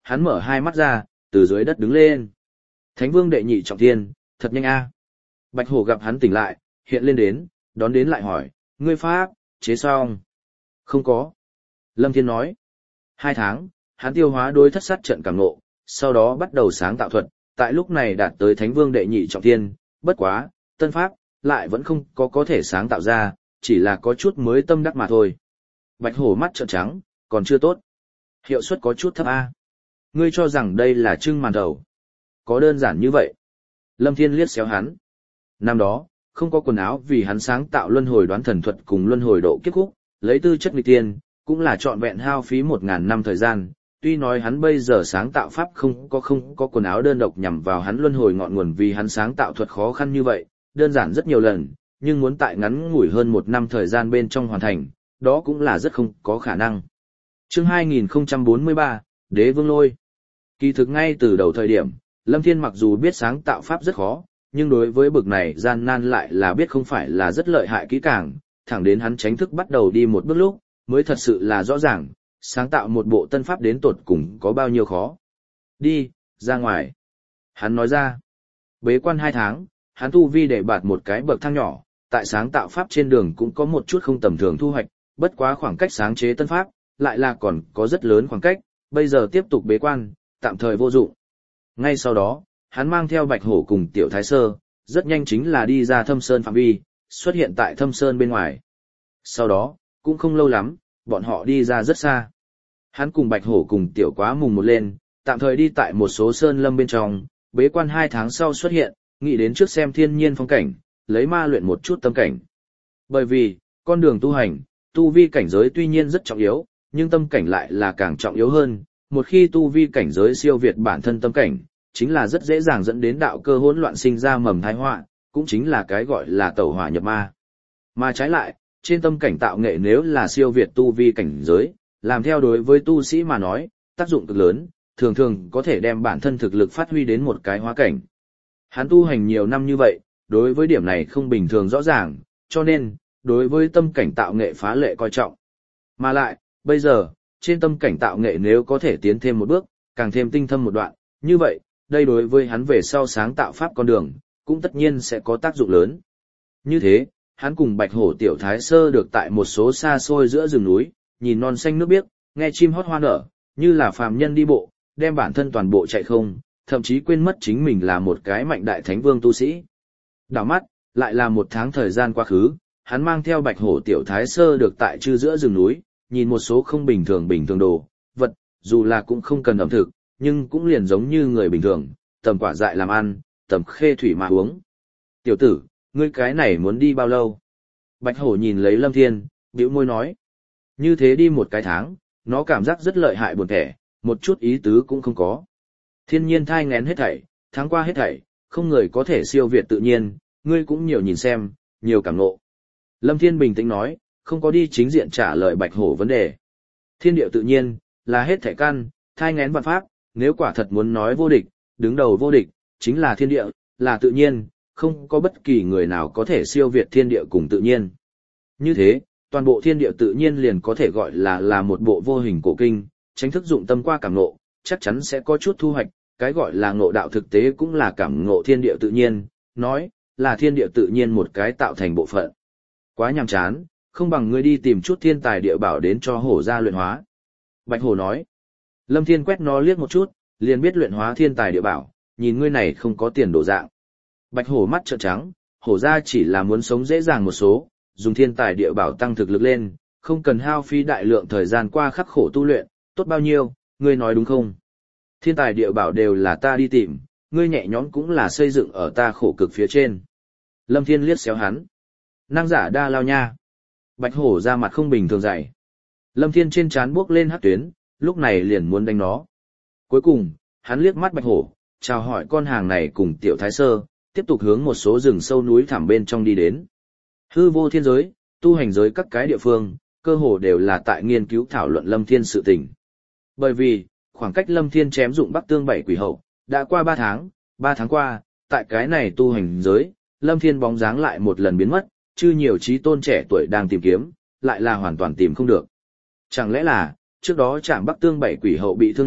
hắn mở hai mắt ra, từ dưới đất đứng lên. Thánh vương đệ nhị trọng thiên, thật nhanh a. Bạch hổ gặp hắn tỉnh lại, hiện lên đến, đón đến lại hỏi, ngươi pháp, chế xong. Không có. Lâm Thiên nói. Hai tháng, hắn tiêu hóa đối thất sát trận cảm ngộ, sau đó bắt đầu sáng tạo thuật, tại lúc này đạt tới thánh vương đệ nhị trọng thiên, bất quá, tân pháp, lại vẫn không có có thể sáng tạo ra, chỉ là có chút mới tâm đắc mà thôi. Bạch hổ mắt trợn trắng, còn chưa tốt. Hiệu suất có chút thấp a. Ngươi cho rằng đây là trưng màn đầu. Có đơn giản như vậy. Lâm Thiên liếc xéo hắn. Năm đó, không có quần áo vì hắn sáng tạo luân hồi đoán thần thuật cùng luân hồi độ kiếp khúc, lấy tư chất nghịch tiên, cũng là trọn vẹn hao phí một ngàn năm thời gian. Tuy nói hắn bây giờ sáng tạo pháp không có không có quần áo đơn độc nhằm vào hắn luân hồi ngọn nguồn vì hắn sáng tạo thuật khó khăn như vậy, đơn giản rất nhiều lần, nhưng muốn tại ngắn ngủi hơn một năm thời gian bên trong hoàn thành, đó cũng là rất không có khả năng. Chương hai nghìn không trăm bốn mươi ba, Đế Vương Lôi. Kỳ thực ngay từ đầu thời điểm, Lâm Thiên mặc dù biết sáng tạo pháp rất khó, nhưng đối với bực này gian nan lại là biết không phải là rất lợi hại kỹ càng, thẳng đến hắn tránh thức bắt đầu đi một bước lúc, mới thật sự là rõ ràng, sáng tạo một bộ tân pháp đến tột cùng có bao nhiêu khó. Đi, ra ngoài. Hắn nói ra, bế quan hai tháng, hắn tu vi để bạt một cái bậc thang nhỏ, tại sáng tạo pháp trên đường cũng có một chút không tầm thường thu hoạch, bất quá khoảng cách sáng chế tân pháp, lại là còn có rất lớn khoảng cách, bây giờ tiếp tục bế quan, tạm thời vô dụng. Ngay sau đó, hắn mang theo Bạch Hổ cùng Tiểu Thái Sơ, rất nhanh chính là đi ra Thâm Sơn phạm vi, xuất hiện tại Thâm Sơn bên ngoài. Sau đó, cũng không lâu lắm, bọn họ đi ra rất xa. Hắn cùng Bạch Hổ cùng Tiểu Quá mùng một lên, tạm thời đi tại một số sơn lâm bên trong, bế quan hai tháng sau xuất hiện, nghĩ đến trước xem thiên nhiên phong cảnh, lấy ma luyện một chút tâm cảnh. Bởi vì, con đường tu hành, tu vi cảnh giới tuy nhiên rất trọng yếu, nhưng tâm cảnh lại là càng trọng yếu hơn. Một khi tu vi cảnh giới siêu việt bản thân tâm cảnh, chính là rất dễ dàng dẫn đến đạo cơ hỗn loạn sinh ra mầm tai họa, cũng chính là cái gọi là tẩu hỏa nhập ma. Mà trái lại, trên tâm cảnh tạo nghệ nếu là siêu việt tu vi cảnh giới, làm theo đối với tu sĩ mà nói, tác dụng cực lớn, thường thường có thể đem bản thân thực lực phát huy đến một cái hóa cảnh. Hắn tu hành nhiều năm như vậy, đối với điểm này không bình thường rõ ràng, cho nên, đối với tâm cảnh tạo nghệ phá lệ coi trọng. Mà lại, bây giờ, trên tâm cảnh tạo nghệ nếu có thể tiến thêm một bước, càng thêm tinh thâm một đoạn, như vậy, đây đối với hắn về sau sáng tạo pháp con đường, cũng tất nhiên sẽ có tác dụng lớn. Như thế, hắn cùng Bạch Hổ Tiểu Thái Sơ được tại một số xa xôi giữa rừng núi, nhìn non xanh nước biếc, nghe chim hót hoa nở, như là phàm nhân đi bộ, đem bản thân toàn bộ chạy không, thậm chí quên mất chính mình là một cái mạnh đại thánh vương tu sĩ. Đảo mắt, lại là một tháng thời gian quá khứ, hắn mang theo Bạch Hổ Tiểu Thái Sơ được tại chư giữa rừng núi, nhìn một số không bình thường bình thường đồ, vật, dù là cũng không cần ẩm thực, nhưng cũng liền giống như người bình thường, tầm quả dại làm ăn, tầm khê thủy mà uống. Tiểu tử, ngươi cái này muốn đi bao lâu? Bạch Hổ nhìn lấy Lâm Thiên, bĩu môi nói. Như thế đi một cái tháng, nó cảm giác rất lợi hại buồn thẻ, một chút ý tứ cũng không có. Thiên nhiên thai ngén hết thảy, tháng qua hết thảy, không người có thể siêu việt tự nhiên, ngươi cũng nhiều nhìn xem, nhiều cảm ngộ. Lâm Thiên bình tĩnh nói, không có đi chính diện trả lời Bạch Hổ vấn đề. Thiên địa tự nhiên, là hết thảy căn, thai ngén vạn pháp, nếu quả thật muốn nói vô địch, đứng đầu vô địch, chính là thiên địa, là tự nhiên, không có bất kỳ người nào có thể siêu việt thiên địa cùng tự nhiên. Như thế, toàn bộ thiên địa tự nhiên liền có thể gọi là là một bộ vô hình cổ kinh, tránh thức dụng tâm qua cảm ngộ, chắc chắn sẽ có chút thu hoạch, cái gọi là ngộ đạo thực tế cũng là cảm ngộ thiên địa tự nhiên, nói, là thiên địa tự nhiên một cái tạo thành bộ phận. Quá nhàm chán, không bằng ngươi đi tìm chút thiên tài địa bảo đến cho hổ ra luyện hóa. Bạch Hổ nói. Lâm Thiên quét nó liếc một chút, liền biết luyện hóa thiên tài địa bảo, nhìn ngươi này không có tiền đồ dạng. Bạch Hổ mắt trợn trắng, hổ ra chỉ là muốn sống dễ dàng một số, dùng thiên tài địa bảo tăng thực lực lên, không cần hao phí đại lượng thời gian qua khắc khổ tu luyện, tốt bao nhiêu, ngươi nói đúng không? Thiên tài địa bảo đều là ta đi tìm, ngươi nhẹ nhõm cũng là xây dựng ở ta khổ cực phía trên. Lâm Thiên liếc xéo hắn. Năng giả đa lao nha. Bạch Hổ ra mặt không bình thường dày. Lâm Thiên trên trán bước lên hắc tuyến, lúc này liền muốn đánh nó. Cuối cùng, hắn liếc mắt Bạch Hổ, chào hỏi con hàng này cùng Tiểu Thái Sơ, tiếp tục hướng một số rừng sâu núi thẳm bên trong đi đến. Hư vô thiên giới, tu hành giới các cái địa phương, cơ hồ đều là tại nghiên cứu thảo luận Lâm Thiên sự tình. Bởi vì, khoảng cách Lâm Thiên chém dụng Bắc Tương Bảy Quỷ Hậu, đã qua ba tháng, ba tháng qua, tại cái này tu hành giới, Lâm Thiên bóng dáng lại một lần biến mất, chứ nhiều trí tôn trẻ tuổi đang tìm kiếm, lại là hoàn toàn tìm không được. Chẳng lẽ là, trước đó chạm Bắc Tương Bảy Quỷ Hậu bị thương nặng,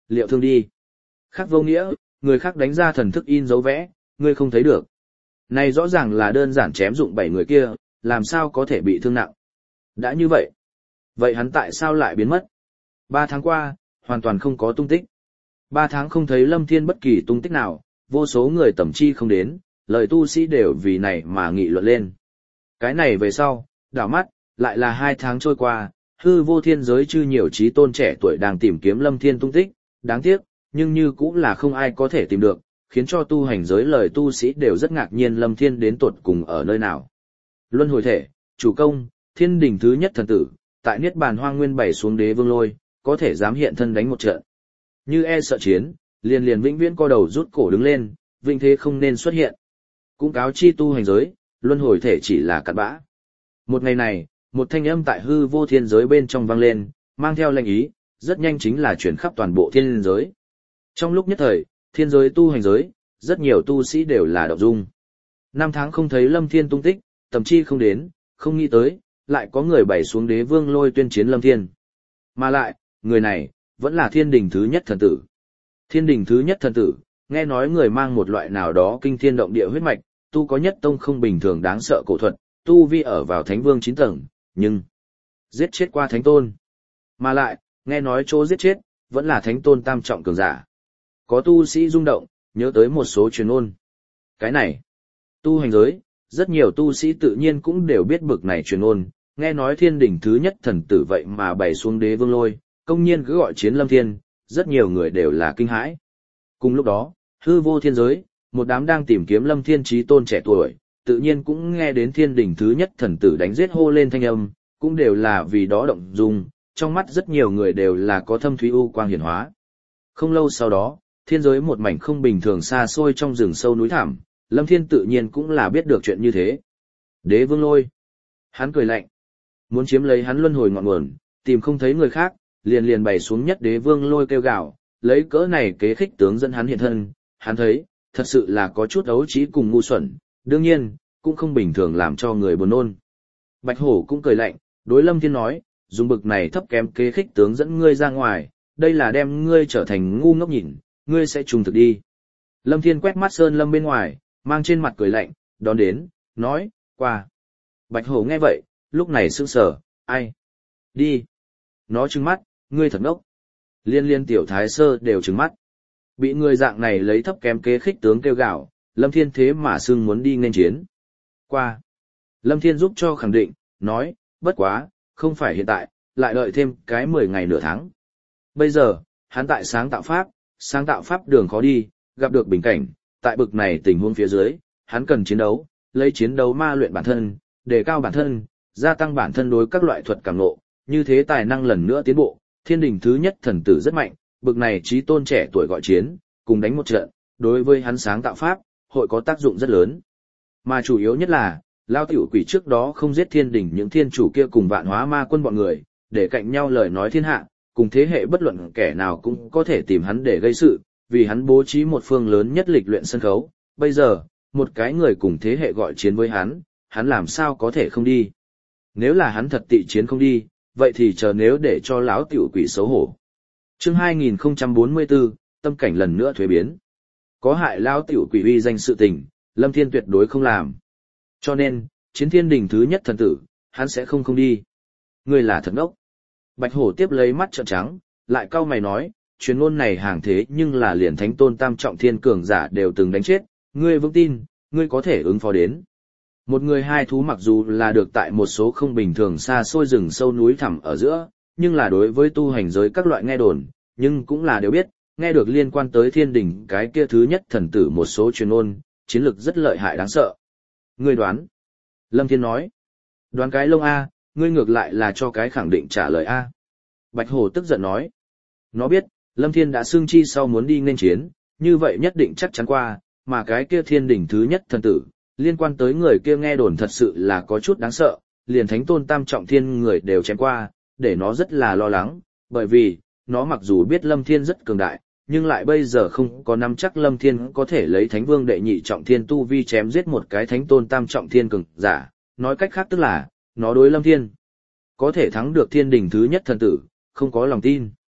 liệu thương đi. Khác vô nghĩa, người khác đánh ra thần thức in dấu vẽ, ngươi không thấy được. Này rõ ràng là đơn giản chém dụng bảy người kia, làm sao có thể bị thương nặng. Đã như vậy, vậy hắn tại sao lại biến mất? Ba tháng qua, hoàn toàn không có tung tích. Ba tháng không thấy Lâm Thiên bất kỳ tung tích nào, vô số người tầm chi không đến, lời tu sĩ đều vì này mà nghị luận lên. Cái này về sau, đảo mắt, lại là hai tháng trôi qua, hư vô thiên giới chư nhiều trí tôn trẻ tuổi đang tìm kiếm Lâm Thiên tung tích, đáng tiếc, nhưng như cũng là không ai có thể tìm được, khiến cho tu hành giới lời tu sĩ đều rất ngạc nhiên Lâm Thiên đến tột cùng ở nơi nào. Luân hồi thể, chủ công, thiên đỉnh thứ nhất thần tử, tại Niết Bàn Hoang Nguyên bảy xuống đế vương lôi, có thể dám hiện thân đánh một trận. Như e sợ chiến, liền liền vĩnh viễn co đầu rút cổ đứng lên, vinh thế không nên xuất hiện. Cũng cáo chi tu hành giới, luân hồi thể chỉ là cặn bã. Một ngày này, một thanh âm tại hư vô thiên giới bên trong vang lên, mang theo lệnh ý, rất nhanh chính là chuyển khắp toàn bộ thiên giới. Trong lúc nhất thời, thiên giới tu hành giới, rất nhiều tu sĩ đều là động dung. Năm tháng không thấy Lâm Thiên tung tích, tầm chi không đến, không nghĩ tới, lại có người bày xuống đế vương lôi tuyên chiến Lâm Thiên. Mà lại, người này, vẫn là thiên đình thứ nhất thần tử. Thiên đình thứ nhất thần tử, nghe nói người mang một loại nào đó kinh thiên động địa huyết mạch, tu có nhất tông không bình thường đáng sợ cổ thuật, tu vi ở vào thánh vương chín tầng, nhưng giết chết qua thánh tôn. Mà lại, nghe nói chỗ giết chết, vẫn là thánh tôn tam trọng cường giả. Có tu sĩ rung động, nhớ tới một số truyền ôn. Cái này, tu hành giới, rất nhiều tu sĩ tự nhiên cũng đều biết bực này truyền ôn, nghe nói thiên đỉnh thứ nhất thần tử vậy mà bày xuống đế vương lôi, công nhiên cứ gọi chiến Lâm Thiên, rất nhiều người đều là kinh hãi. Cùng lúc đó, hư vô thiên giới, một đám đang tìm kiếm Lâm Thiên chí tôn trẻ tuổi, tự nhiên cũng nghe đến thiên đỉnh thứ nhất thần tử đánh giết hô lên thanh âm, cũng đều là vì đó động dung, trong mắt rất nhiều người đều là có thâm thúy u quang hiển hóa. Không lâu sau đó, thiên giới một mảnh không bình thường xa xôi trong rừng sâu núi thẳm, Lâm Thiên tự nhiên cũng là biết được chuyện như thế. Đế vương lôi. Hắn cười lạnh. Muốn chiếm lấy hắn luân hồi ngọn nguồn, tìm không thấy người khác, liền liền bày xuống nhất đế vương lôi kêu gào, lấy cỡ này kế khích tướng dẫn hắn hiện thân, hắn thấy, thật sự là có chút ấu trí cùng ngu xuẩn, đương nhiên, cũng không bình thường làm cho người buồn nôn. Bạch Hổ cũng cười lạnh, đối Lâm Thiên nói, dùng bực này thấp kém kế khích tướng dẫn ngươi ra ngoài, đây là đem ngươi trở thành ngu ngốc nhìn, ngươi sẽ trùng thực đi. Lâm Thiên quét mắt Sơn Lâm bên ngoài, mang trên mặt cười lạnh, đón đến, nói, qua. Bạch Hổ nghe vậy, lúc này sững sờ, ai? Đi. Nó trừng mắt, ngươi thật ngốc. Liên liên tiểu thái sơ đều trừng mắt. Bị người dạng này lấy thấp kém kế khích tướng kêu gào, Lâm Thiên thế mà xưng muốn đi nghênh chiến. Qua. Lâm Thiên giúp cho khẳng định, nói, bất quá, không phải hiện tại, lại đợi thêm cái mười ngày nửa tháng. Bây giờ, hắn tại sáng tạo pháp, sáng tạo pháp đường khó đi, gặp được bình cảnh, tại bực này tình huống phía dưới, hắn cần chiến đấu, lấy chiến đấu ma luyện bản thân, đề cao bản thân, gia tăng bản thân đối các loại thuật cảm ngộ, như thế tài năng lần nữa tiến bộ, thiên đình thứ nhất thần tử rất mạnh, bực này trí tôn trẻ tuổi gọi chiến, cùng đánh một trận, đối với hắn sáng tạo pháp, hội có tác dụng rất lớn. Mà chủ yếu nhất là, Lao tiểu quỷ trước đó không giết thiên đình những thiên chủ kia cùng vạn hóa ma quân bọn người, để cạnh nhau lời nói thiên hạ, cùng thế hệ bất luận kẻ nào cũng có thể tìm hắn để gây sự, vì hắn bố trí một phương lớn nhất lịch luyện sân khấu. Bây giờ, một cái người cùng thế hệ gọi chiến với hắn, hắn làm sao có thể không đi. Nếu là hắn thật tị chiến không đi, vậy thì chờ nếu để cho lão tiểu quỷ xấu hổ. Chương hai nghìn không trăm bốn mươi tư, tâm cảnh lần nữa thuế biến. Có hại lão tiểu quỷ uy danh sự tình, Lâm Thiên tuyệt đối không làm. Cho nên, chiến thiên đình thứ nhất thần tử, hắn sẽ không không đi. Ngươi là thật ngốc. Bạch Hổ tiếp lấy mắt trợn trắng, lại cau mày nói, truyền ngôn này hàng thế nhưng là liền thánh tôn tam trọng thiên cường giả đều từng đánh chết, ngươi vững tin, ngươi có thể ứng phó đến. Một người hai thú mặc dù là được tại một số không bình thường xa xôi rừng sâu núi thẳm ở giữa, nhưng là đối với tu hành giới các loại nghe đồn, nhưng cũng là đều biết, nghe được liên quan tới thiên đình cái kia thứ nhất thần tử một số truyền ngôn, chiến lực rất lợi hại đáng sợ. Ngươi đoán. Lâm Thiên nói. Đoán cái lông A, ngươi ngược lại là cho cái khẳng định trả lời A. Bạch Hổ tức giận nói. Nó biết, Lâm Thiên đã xưng chi sau muốn đi nên chiến, như vậy nhất định chắc chắn qua, mà cái kia thiên đỉnh thứ nhất thần tử, liên quan tới người kia nghe đồn thật sự là có chút đáng sợ, liền thánh tôn tam trọng thiên người đều chém qua, để nó rất là lo lắng, bởi vì, nó mặc dù biết Lâm Thiên rất cường đại, nhưng lại bây giờ không có nắm chắc Lâm Thiên có thể lấy thánh vương đệ nhị trọng thiên tu vi chém giết một cái thánh tôn tam trọng thiên cường giả, nói cách khác tức là, nó đối Lâm Thiên có thể thắng được thiên đỉnh thứ nhất thần tử, không có lòng tin.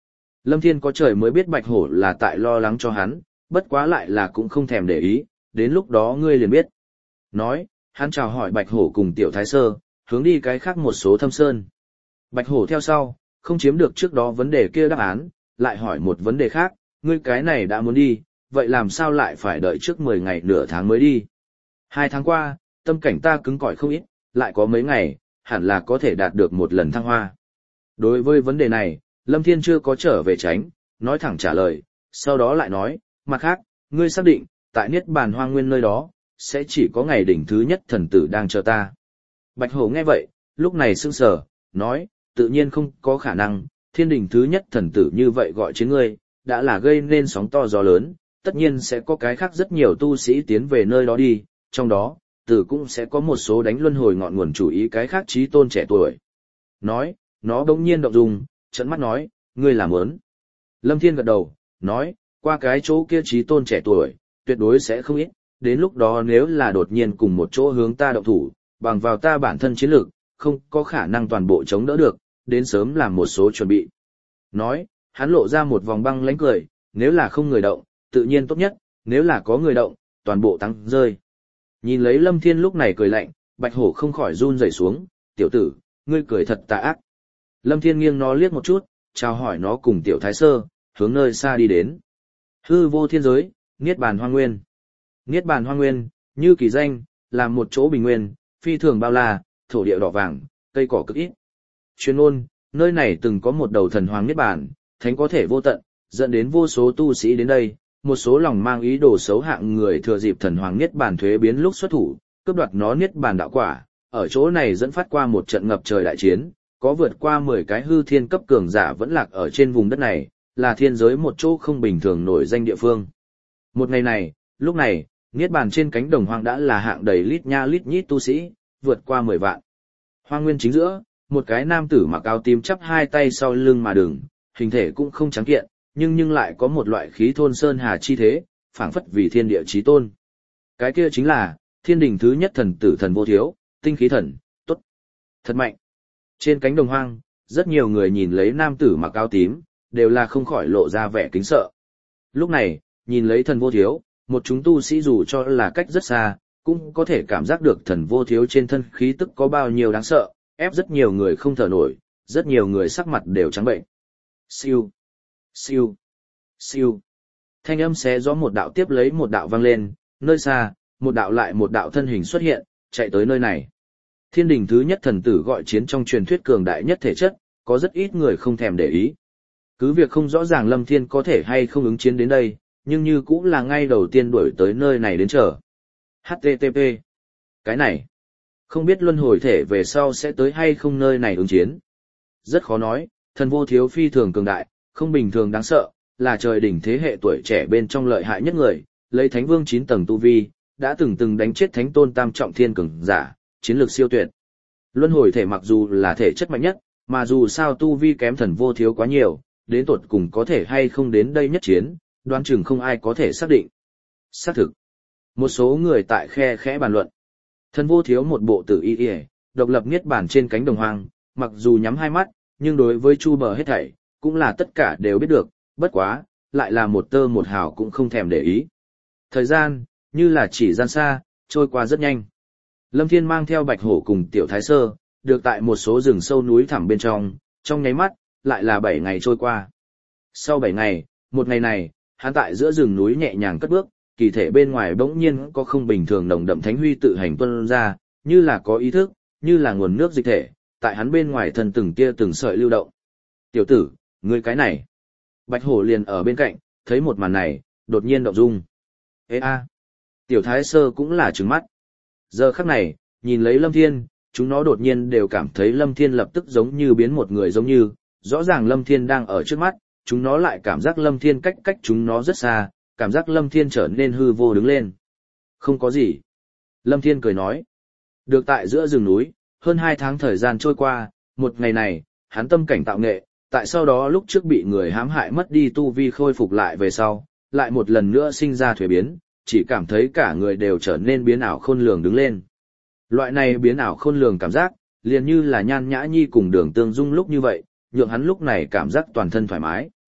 Lâm Thiên có trời mới biết Bạch Hổ là tại lo lắng cho hắn, bất quá lại là cũng không thèm để ý, đến lúc đó ngươi liền biết. Nói, hắn chào hỏi Bạch Hổ cùng Tiểu Thái Sơ, hướng đi cái khác một số thâm sơn. Bạch Hổ theo sau, không chiếm được trước đó vấn đề kia đáp án, lại hỏi một vấn đề khác, ngươi cái này đã muốn đi, vậy làm sao lại phải đợi trước mười ngày nửa tháng mới đi? Hai tháng qua, tâm cảnh ta cứng cỏi không ít, lại có mấy ngày, hẳn là có thể đạt được một lần thăng hoa. Đối với vấn đề này, Lâm Thiên chưa có trở về tránh, nói thẳng trả lời, sau đó lại nói, mặt khác, ngươi xác định, tại Niết Bàn Hoang Nguyên nơi đó, sẽ chỉ có ngày đỉnh thứ nhất thần tử đang chờ ta. Bạch Hổ nghe vậy, lúc này sững sờ, nói, tự nhiên không có khả năng, thiên đỉnh thứ nhất thần tử như vậy gọi chiến ngươi, đã là gây nên sóng to gió lớn, tất nhiên sẽ có cái khác rất nhiều tu sĩ tiến về nơi đó đi, trong đó, tử cũng sẽ có một số đánh luân hồi ngọn nguồn chủ ý cái khác trí tôn trẻ tuổi. Nói, nó bỗng nhiên động dung, trợn mắt nói, ngươi làm ớn. Lâm Thiên gật đầu, nói, qua cái chỗ kia trí tôn trẻ tuổi, tuyệt đối sẽ không ít, đến lúc đó nếu là đột nhiên cùng một chỗ hướng ta động thủ, bằng vào ta bản thân chiến lược, không có khả năng toàn bộ chống đỡ được, đến sớm làm một số chuẩn bị. Nói, hắn lộ ra một vòng băng lãnh cười, nếu là không người động, tự nhiên tốt nhất, nếu là có người động, toàn bộ tăng rơi. Nhìn lấy Lâm Thiên lúc này cười lạnh, Bạch Hổ không khỏi run rẩy xuống, tiểu tử, ngươi cười thật tà ác. Lâm Thiên nghiêng nó liếc một chút, chào hỏi nó cùng Tiểu Thái Sơ, hướng nơi xa đi đến. Hư vô thiên giới, Niết Bàn Hoang Nguyên. Niết Bàn Hoang Nguyên, như kỳ danh, là một chỗ bình nguyên, phi thường bao la, thổ địa đỏ vàng, cây cỏ cực ít. Chuyên ôn, nơi này từng có một đầu thần hoàng Niết Bàn, thánh có thể vô tận, dẫn đến vô số tu sĩ đến đây, một số lòng mang ý đồ xấu hạng người thừa dịp thần hoàng Niết Bàn thuế biến lúc xuất thủ, cướp đoạt nó Niết Bàn đạo quả, ở chỗ này dẫn phát qua một trận ngập trời đại chiến, có vượt qua mười cái hư thiên cấp cường giả vẫn lạc ở trên vùng đất này, là thiên giới một chỗ không bình thường nổi danh địa phương. Một ngày này, lúc này, Niết Bàn trên cánh đồng hoang đã là hạng đầy lít nha lít nhít tu sĩ, vượt qua mười vạn. Hoang nguyên chính giữa, một cái nam tử mặc áo tím chắp hai tay sau lưng mà đứng, hình thể cũng không trắng kiện, nhưng nhưng lại có một loại khí thôn sơn hà chi thế, phảng phất vì thiên địa chí tôn. Cái kia chính là thiên đình thứ nhất thần tử Thần Vô Thiếu, tinh khí thần, tốt, thật mạnh. Trên cánh đồng hoang, rất nhiều người nhìn lấy nam tử mặc áo tím, đều là không khỏi lộ ra vẻ kính sợ. Lúc này, nhìn lấy Thần Vô Thiếu, một chúng tu sĩ dù cho là cách rất xa, cũng có thể cảm giác được Thần Vô Thiếu trên thân khí tức có bao nhiêu đáng sợ, ép rất nhiều người không thở nổi, rất nhiều người sắc mặt đều trắng bệnh. Siêu, siêu, siêu. Thanh âm xé gió một đạo tiếp lấy một đạo vang lên, nơi xa, một đạo lại một đạo thân hình xuất hiện, chạy tới nơi này. Thiên đình thứ nhất thần tử gọi chiến trong truyền thuyết cường đại nhất thể chất, có rất ít người không thèm để ý. Cứ việc không rõ ràng Lâm Thiên có thể hay không ứng chiến đến đây, nhưng như cũng là ngay đầu tiên đuổi tới nơi này đến chờ. hát tê tê pê. Cái này, không biết luân hồi thể về sau sẽ tới hay không nơi này ứng chiến. Rất khó nói, Thần Vô Thiếu phi thường cường đại, không bình thường đáng sợ, là trời đỉnh thế hệ tuổi trẻ bên trong lợi hại nhất người, lấy Thánh Vương chín tầng tu vi, đã từng từng đánh chết Thánh Tôn tam trọng thiên cường giả, chiến lược siêu tuyệt. Luân hồi thể mặc dù là thể chất mạnh nhất, mà dù sao tu vi kém Thần Vô Thiếu quá nhiều, đến tột cùng có thể hay không đến đây nhất chiến, đoán chừng không ai có thể xác định. Xác thực. Một số người tại khe khẽ bàn luận. Thần Vô Thiếu một bộ tử y y, độc lập niết bàn trên cánh đồng hoang, mặc dù nhắm hai mắt, nhưng đối với chu bờ hết thảy, cũng là tất cả đều biết được, bất quá, lại là một tơ một hào cũng không thèm để ý. Thời gian, như là chỉ gian xa, trôi qua rất nhanh. Lâm Thiên mang theo Bạch Hổ cùng Tiểu Thái Sơ, được tại một số rừng sâu núi thẳm bên trong, trong nháy mắt, lại là bảy ngày trôi qua. Sau bảy ngày, một ngày này, hắn tại giữa rừng núi nhẹ nhàng cất bước, kỳ thể bên ngoài bỗng nhiên có không bình thường nồng đậm thánh huy tự hành tuôn ra, như là có ý thức, như là nguồn nước dịch thể, tại hắn bên ngoài thân từng tia từng sợi lưu động. Tiểu tử, ngươi cái này. Bạch Hổ liền ở bên cạnh, thấy một màn này, đột nhiên động dung. Ê a. Tiểu Thái Sơ cũng là trừng mắt. Giờ khắc này, nhìn lấy Lâm Thiên, chúng nó đột nhiên đều cảm thấy Lâm Thiên lập tức giống như biến một người giống như, rõ ràng Lâm Thiên đang ở trước mắt, chúng nó lại cảm giác Lâm Thiên cách cách chúng nó rất xa, cảm giác Lâm Thiên trở nên hư vô đứng lên. Không có gì. Lâm Thiên cười nói. Được tại giữa rừng núi, hơn hai tháng thời gian trôi qua, một ngày này, hắn tâm cảnh tạo nghệ, tại sau đó lúc trước bị người hãm hại mất đi tu vi khôi phục lại về sau, lại một lần nữa sinh ra thuế biến, chỉ cảm thấy cả người đều trở nên biến ảo khôn lường đứng lên. Loại này biến ảo khôn lường cảm giác, liền như là Nhan Nhã Nhi cùng Đường Tương Dung lúc như vậy, nhượng hắn lúc này cảm giác toàn thân thoải mái.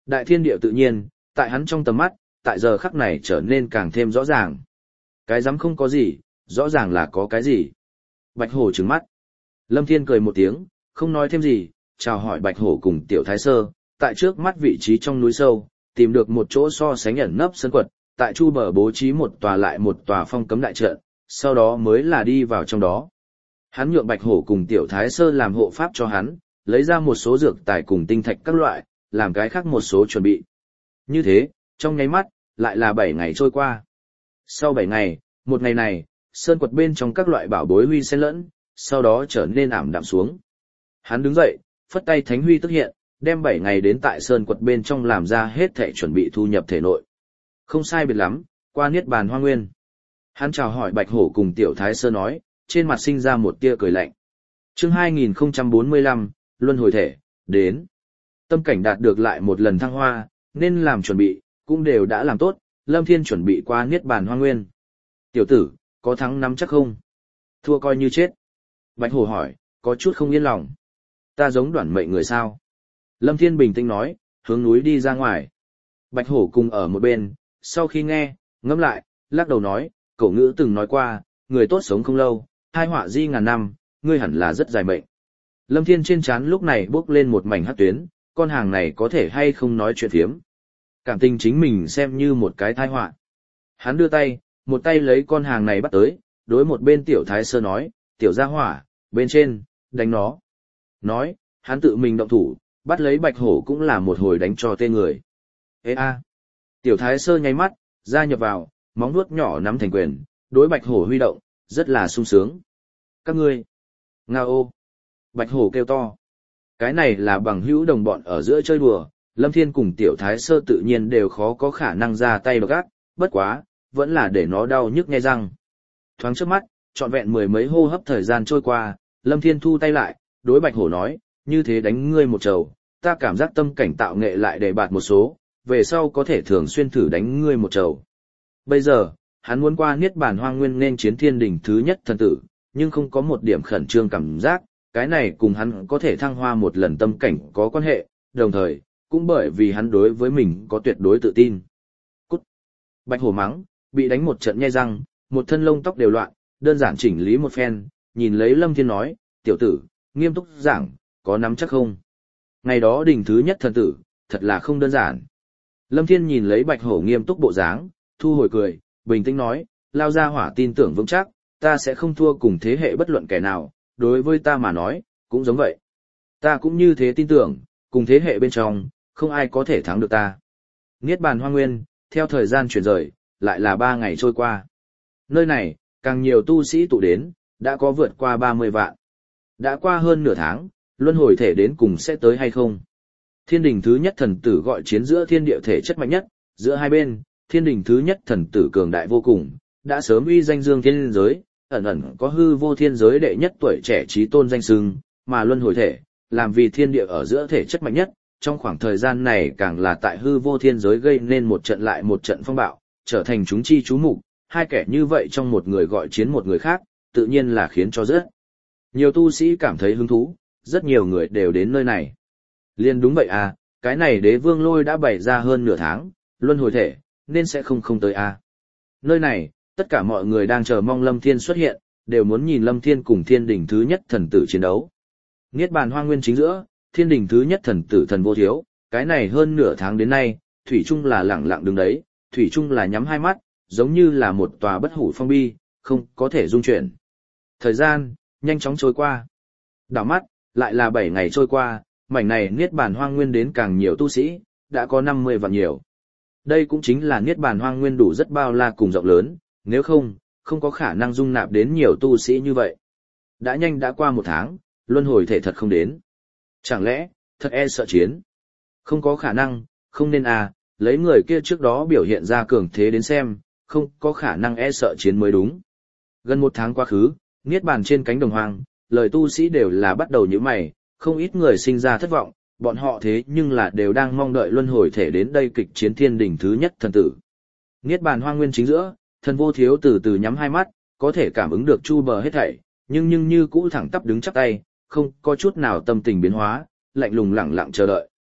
Đại thiên địa tự nhiên, tại hắn trong tầm mắt, tại giờ khắc này trở nên càng thêm rõ ràng. Cái rắm không có gì, rõ ràng là có cái gì. Bạch hổ trừng mắt. Lâm Thiên cười một tiếng, không nói thêm gì, chào hỏi Bạch hổ cùng Tiểu Thái Sơ, tại trước mắt vị trí trong núi sâu, tìm được một chỗ so sánh ẩn nấp sân quật, tại chu bờ bố trí một tòa lại một tòa phong cấm đại trận, sau đó mới là đi vào trong đó. Hắn nhượng Bạch hổ cùng Tiểu Thái Sơ làm hộ pháp cho hắn, lấy ra một số dược tài cùng tinh thạch các loại, làm cái khác một số chuẩn bị. Như thế, trong nháy mắt, lại là bảy ngày trôi qua. Sau bảy ngày, một ngày này, sơn quật bên trong các loại bảo bối huy xen lẫn, sau đó trở nên ảm đạm xuống. Hắn đứng dậy, phất tay thánh huy tức hiện, đem bảy ngày đến tại sơn quật bên trong làm ra hết thể chuẩn bị thu nhập thể nội. Không sai biệt lắm, qua niết bàn hoa nguyên. Hắn chào hỏi Bạch hổ cùng Tiểu Thái Sơ nói, trên mặt sinh ra một tia cười lạnh. Chương hai nghìn không trăm bốn mươi lăm, luân hồi thể, đến. Tâm cảnh đạt được lại một lần thăng hoa, nên làm chuẩn bị, cũng đều đã làm tốt, Lâm Thiên chuẩn bị qua niết bàn hoa nguyên. Tiểu tử, có thắng nắm chắc không? Thua coi như chết. Bạch hổ hỏi, có chút không yên lòng. Ta giống đoản mệnh người sao? Lâm Thiên bình tĩnh nói, hướng núi đi ra ngoài. Bạch hổ cùng ở một bên, sau khi nghe, ngẫm lại, lắc đầu nói, cổ ngữ từng nói qua, người tốt sống không lâu, hai họa di ngàn năm, ngươi hẳn là rất dài mệnh. Lâm Thiên trên trán lúc này bước lên một mảnh hắc tuyến, con hàng này có thể hay không nói chuyện phiếm. Cảm tình chính mình xem như một cái tai họa. Hắn đưa tay, một tay lấy con hàng này bắt tới, đối một bên Tiểu Thái Sơ nói, Tiểu gia hỏa, bên trên, đánh nó. Nói, hắn tự mình động thủ, bắt lấy Bạch hổ cũng là một hồi đánh cho tê người. Ê a! Tiểu Thái Sơ nháy mắt, gia nhập vào, móng vuốt nhỏ nắm thành quyền, đối Bạch hổ huy động, rất là sung sướng. Các ngươi! Nga ô! Bạch hổ kêu to. Cái này là bằng hữu đồng bọn ở giữa chơi đùa, Lâm Thiên cùng Tiểu Thái Sơ tự nhiên đều khó có khả năng ra tay độc ác, bất quá, vẫn là để nó đau nhức nghe răng. Thoáng trước mắt, trọn vẹn mười mấy hô hấp thời gian trôi qua, Lâm Thiên thu tay lại, đối Bạch hổ nói, như thế đánh ngươi một trầu, ta cảm giác tâm cảnh tạo nghệ lại để bạt một số, về sau có thể thường xuyên thử đánh ngươi một trầu. Bây giờ, hắn muốn qua niết bàn hoang nguyên nên chiến thiên đỉnh thứ nhất thần tử, nhưng không có một điểm khẩn trương cảm giác, cái này cùng hắn có thể thăng hoa một lần tâm cảnh có quan hệ, đồng thời, cũng bởi vì hắn đối với mình có tuyệt đối tự tin. Cút! Bạch hổ mắng, bị đánh một trận nhe răng, một thân lông tóc đều loạn, đơn giản chỉnh lý một phen, nhìn lấy Lâm Thiên nói, tiểu tử, nghiêm túc giảng, có nắm chắc không? Ngày đó đỉnh thứ nhất thần tử, thật là không đơn giản. Lâm Thiên nhìn lấy Bạch hổ nghiêm túc bộ dáng, thu hồi cười, bình tĩnh nói, lao ra hỏa tin tưởng vững chắc, ta sẽ không thua cùng thế hệ bất luận kẻ nào, đối với ta mà nói, cũng giống vậy. Ta cũng như thế tin tưởng, cùng thế hệ bên trong, không ai có thể thắng được ta. Niết bàn hoang nguyên, theo thời gian chuyển rời, lại là ba ngày trôi qua. Nơi này, càng nhiều tu sĩ tụ đến, đã có vượt qua ba mươi vạn. Đã qua hơn nửa tháng, luân hồi thể đến cùng sẽ tới hay không? Thiên đình thứ nhất thần tử gọi chiến giữa thiên địa thể chất mạnh nhất, giữa hai bên, thiên đình thứ nhất thần tử cường đại vô cùng, đã sớm uy danh dương thiên giới, ẩn ẩn có hư vô thiên giới đệ nhất tuổi trẻ trí tôn danh xưng, mà luân hồi thể, làm vì thiên địa ở giữa thể chất mạnh nhất, trong khoảng thời gian này càng là tại hư vô thiên giới gây nên một trận lại một trận phong bạo, trở thành chúng chi chú mục, hai kẻ như vậy trong một người gọi chiến một người khác, tự nhiên là khiến cho rất nhiều tu sĩ cảm thấy hứng thú, rất nhiều người đều đến nơi này. Liên đúng vậy à, cái này đế vương lôi đã bày ra hơn nửa tháng, luân hồi thể, nên sẽ không không tới à. Nơi này, tất cả mọi người đang chờ mong Lâm Thiên xuất hiện, đều muốn nhìn Lâm Thiên cùng thiên đỉnh thứ nhất thần tử chiến đấu. Niết bàn hoang nguyên chính giữa, thiên đỉnh thứ nhất thần tử thần vô thiếu, cái này hơn nửa tháng đến nay, thủy chung là lẳng lặng đứng đấy, thủy chung là nhắm hai mắt, giống như là một tòa bất hủ phong bi, không có thể dung chuyển. Thời gian, nhanh chóng trôi qua. Đảo mắt, lại là bảy ngày trôi qua, mảnh này niết bàn hoang nguyên đến càng nhiều tu sĩ, đã có năm mươi vạn nhiều. Đây cũng chính là niết bàn hoang nguyên đủ rất bao la cùng rộng lớn, nếu không, không có khả năng dung nạp đến nhiều tu sĩ như vậy. Đã nhanh đã qua một tháng, luân hồi thể thật không đến. Chẳng lẽ, thật e sợ chiến? Không có khả năng, không nên à, lấy người kia trước đó biểu hiện ra cường thế đến xem, không có khả năng e sợ chiến mới đúng. Gần một tháng quá khứ, niết bàn trên cánh đồng hoang, lời tu sĩ đều là bắt đầu nhíu mày, không ít người sinh ra thất vọng, bọn họ thế nhưng là đều đang mong đợi luân hồi thể đến đây kịch chiến thiên đỉnh thứ nhất thần tử. Niết bàn hoang nguyên chính giữa, thần vô thiếu từ từ nhắm hai mắt, có thể cảm ứng được chu bờ hết thảy, nhưng nhưng như cũ thẳng tắp đứng chắp tay, không có chút nào tâm tình biến hóa, lạnh lùng lẳng lặng chờ đợi.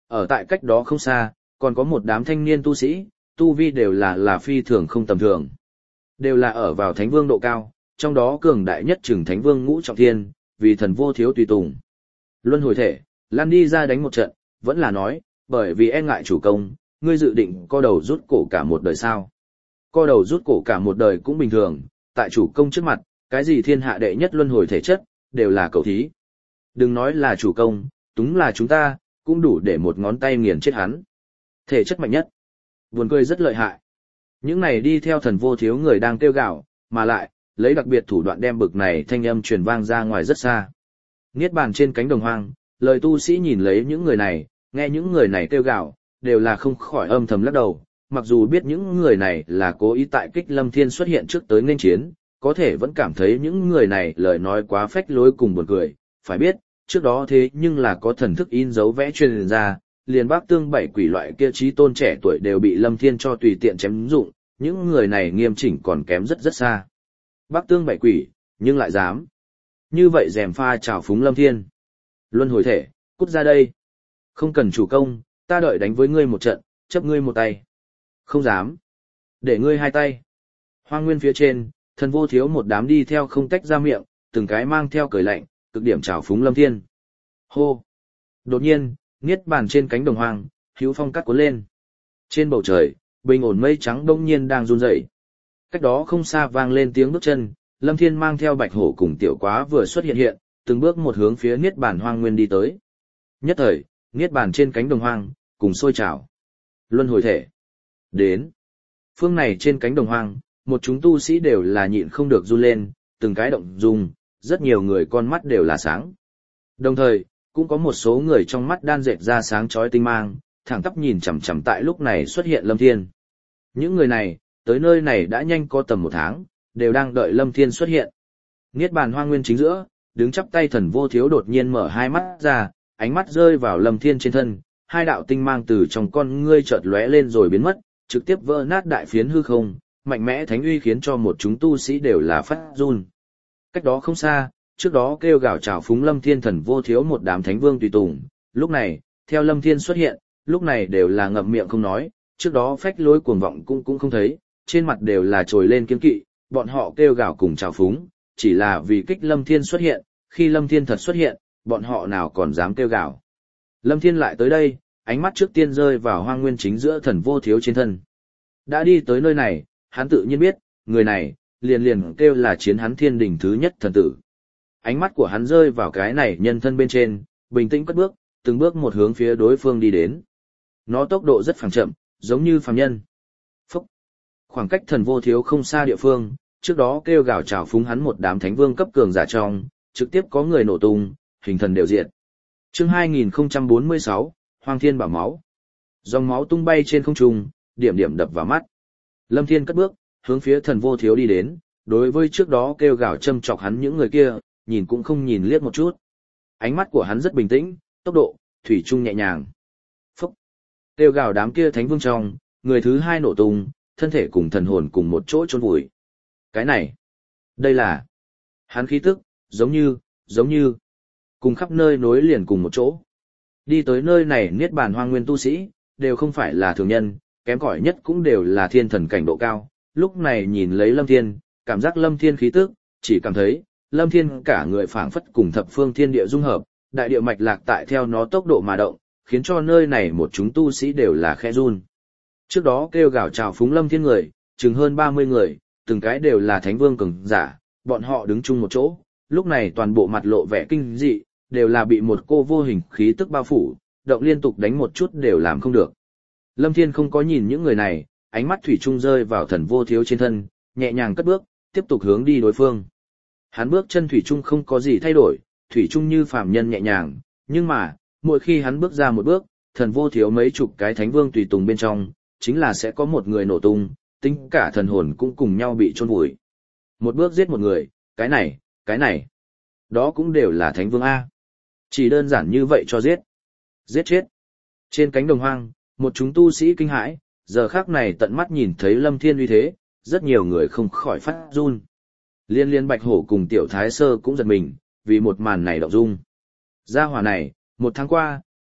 Ở tại cách đó không xa, còn có một đám thanh niên tu sĩ, tu vi đều là là phi thường không tầm thường. Đều là ở vào thánh vương độ cao, trong đó cường đại nhất chừng thánh vương ngũ trọng thiên, vì thần vô thiếu tùy tùng. Luân hồi thể, lan đi ra đánh một trận, vẫn là nói, bởi vì e ngại chủ công, ngươi dự định co đầu rút cổ cả một đời sao. Co đầu rút cổ cả một đời cũng bình thường, tại chủ công trước mặt, cái gì thiên hạ đệ nhất luân hồi thể chất, đều là cầu thí. Đừng nói là chủ công, đúng là chúng ta, cũng đủ để một ngón tay nghiền chết hắn. Thể chất mạnh nhất. Buồn cười rất lợi hại. Những này đi theo thần vô thiếu người đang kêu gào, mà lại, lấy đặc biệt thủ đoạn đem bực này thanh âm truyền vang ra ngoài rất xa. Niết bàn trên cánh đồng hoang, lời tu sĩ nhìn lấy những người này, nghe những người này kêu gào, đều là không khỏi âm thầm lắc đầu, mặc dù biết những người này là cố ý tại kích Lâm Thiên xuất hiện trước tới nên chiến, có thể vẫn cảm thấy những người này lời nói quá phách lối cùng buồn cười, phải biết, trước đó thế nhưng là có thần thức in dấu vẽ truyền ra, liền bác tương bảy quỷ loại kia trí tôn trẻ tuổi đều bị Lâm Thiên cho tùy tiện chém dụng, những người này nghiêm chỉnh còn kém rất rất xa. Bác tương bảy quỷ, nhưng lại dám. Như vậy dèm pha trào phúng Lâm Thiên. Luân hồi thể, cút ra đây. Không cần chủ công, ta đợi đánh với ngươi một trận, chấp ngươi một tay. Không dám. Để ngươi hai tay. Hoang nguyên phía trên, thần vô thiếu một đám đi theo không tách ra miệng, từng cái mang theo cười lạnh, cực điểm trào phúng Lâm Thiên. Hô. Đột nhiên, niết bàn trên cánh đồng hoang, hữu phong cắt cuốn lên. Trên bầu trời, bình ổn mây trắng đông nhiên đang run rẩy. Cách đó không xa vang lên tiếng bước chân, Lâm Thiên mang theo bạch hổ cùng tiểu quá vừa xuất hiện hiện, từng bước một hướng phía niết bàn hoang nguyên đi tới. Nhất thời, niết bàn trên cánh đồng hoang, cùng sôi trào. Luân hồi thể. Đến. Phương này trên cánh đồng hoang, một chúng tu sĩ đều là nhịn không được run lên, từng cái động dung, rất nhiều người con mắt đều là sáng. Đồng thời, cũng có một số người trong mắt đan dệt ra sáng chói tinh mang, thẳng tắp nhìn chằm chằm tại lúc này xuất hiện Lâm Thiên. Những người này, tới nơi này đã nhanh có tầm một tháng, đều đang đợi Lâm Thiên xuất hiện. Niết bàn hoang nguyên chính giữa, đứng chắp tay thần vô thiếu đột nhiên mở hai mắt ra, ánh mắt rơi vào Lâm Thiên trên thân, hai đạo tinh mang từ trong con ngươi chợt lóe lên rồi biến mất, trực tiếp vỡ nát đại phiến hư không, mạnh mẽ thánh uy khiến cho một chúng tu sĩ đều là phát run. Cách đó không xa, trước đó kêu gào chào phúng Lâm Thiên thần vô thiếu một đám thánh vương tùy tùng, lúc này, theo Lâm Thiên xuất hiện, lúc này đều là ngậm miệng không nói, trước đó phách lối cuồng vọng cũng cũng không thấy, trên mặt đều là trồi lên kiên kỵ, bọn họ kêu gào cùng chào phúng, chỉ là vì kích Lâm Thiên xuất hiện, khi Lâm Thiên thật xuất hiện, bọn họ nào còn dám kêu gào. Lâm Thiên lại tới đây, ánh mắt trước tiên rơi vào hoang nguyên chính giữa thần vô thiếu trên thân. Đã đi tới nơi này, hắn tự nhiên biết, người này, liền liền kêu là chiến hắn thiên đỉnh thứ nhất thần tử. Ánh mắt của hắn rơi vào cái này nhân thân bên trên, bình tĩnh cất bước, từng bước một hướng phía đối phương đi đến. Nó tốc độ rất phẳng chậm, giống như phàm nhân. Phúc! Khoảng cách thần vô thiếu không xa địa phương, trước đó kêu gào chào phúng hắn một đám thánh vương cấp cường giả trong, trực tiếp có người nổ tung, hình thần đều diệt. Chương hai nghìn không trăm bốn mươi sáu, Hoang Thiên Bảo Máu. Dòng máu tung bay trên không trung, điểm điểm đập vào mắt. Lâm Thiên cất bước, hướng phía thần vô thiếu đi đến, đối với trước đó kêu gào châm chọc hắn những người kia, nhìn cũng không nhìn liếc một chút. Ánh mắt của hắn rất bình tĩnh, tốc độ, thủy chung nhẹ nhàng. Phúc! Kêu gào đám kia thánh vương trong, người thứ hai nổ tung, thân thể cùng thần hồn cùng một chỗ chôn vùi. Cái này, đây là hắn khí tức, giống như, giống như, cùng khắp nơi nối liền cùng một chỗ. Đi tới nơi này niết bàn hoang nguyên tu sĩ, đều không phải là thường nhân, kém cỏi nhất cũng đều là thiên thần cảnh độ cao. Lúc này nhìn lấy Lâm Thiên, cảm giác Lâm Thiên khí tức, chỉ cảm thấy, Lâm Thiên cả người phảng phất cùng thập phương thiên địa dung hợp, đại địa mạch lạc tại theo nó tốc độ mà động, khiến cho nơi này một chúng tu sĩ đều là khẽ run. Trước đó kêu gào chào phúng Lâm Thiên người, chừng hơn ba mươi người, từng cái đều là thánh vương cường giả, bọn họ đứng chung một chỗ, lúc này toàn bộ mặt lộ vẻ kinh dị, đều là bị một cô vô hình khí tức bao phủ, động liên tục đánh một chút đều làm không được. Lâm Thiên không có nhìn những người này, ánh mắt thủy chung rơi vào thần vô thiếu trên thân, nhẹ nhàng cất bước, tiếp tục hướng đi đối phương. Hắn bước chân thủy chung không có gì thay đổi, thủy chung như phàm nhân nhẹ nhàng, nhưng mà, mỗi khi hắn bước ra một bước, thần vô thiếu mấy chục cái thánh vương tùy tùng bên trong, chính là sẽ có một người nổ tung, tính cả thần hồn cũng cùng nhau bị chôn vùi. Một bước giết một người, cái này, cái này, đó cũng đều là thánh vương A. Chỉ đơn giản như vậy cho giết. Giết chết. Trên cánh đồng hoang, một chúng tu sĩ kinh hãi, giờ khắc này tận mắt nhìn thấy Lâm Thiên uy thế, rất nhiều người không khỏi phát run. Liên liên Bạch Hổ cùng Tiểu Thái Sơ cũng giật mình, vì một màn này động dung. Gia hỏa này, một tháng qua,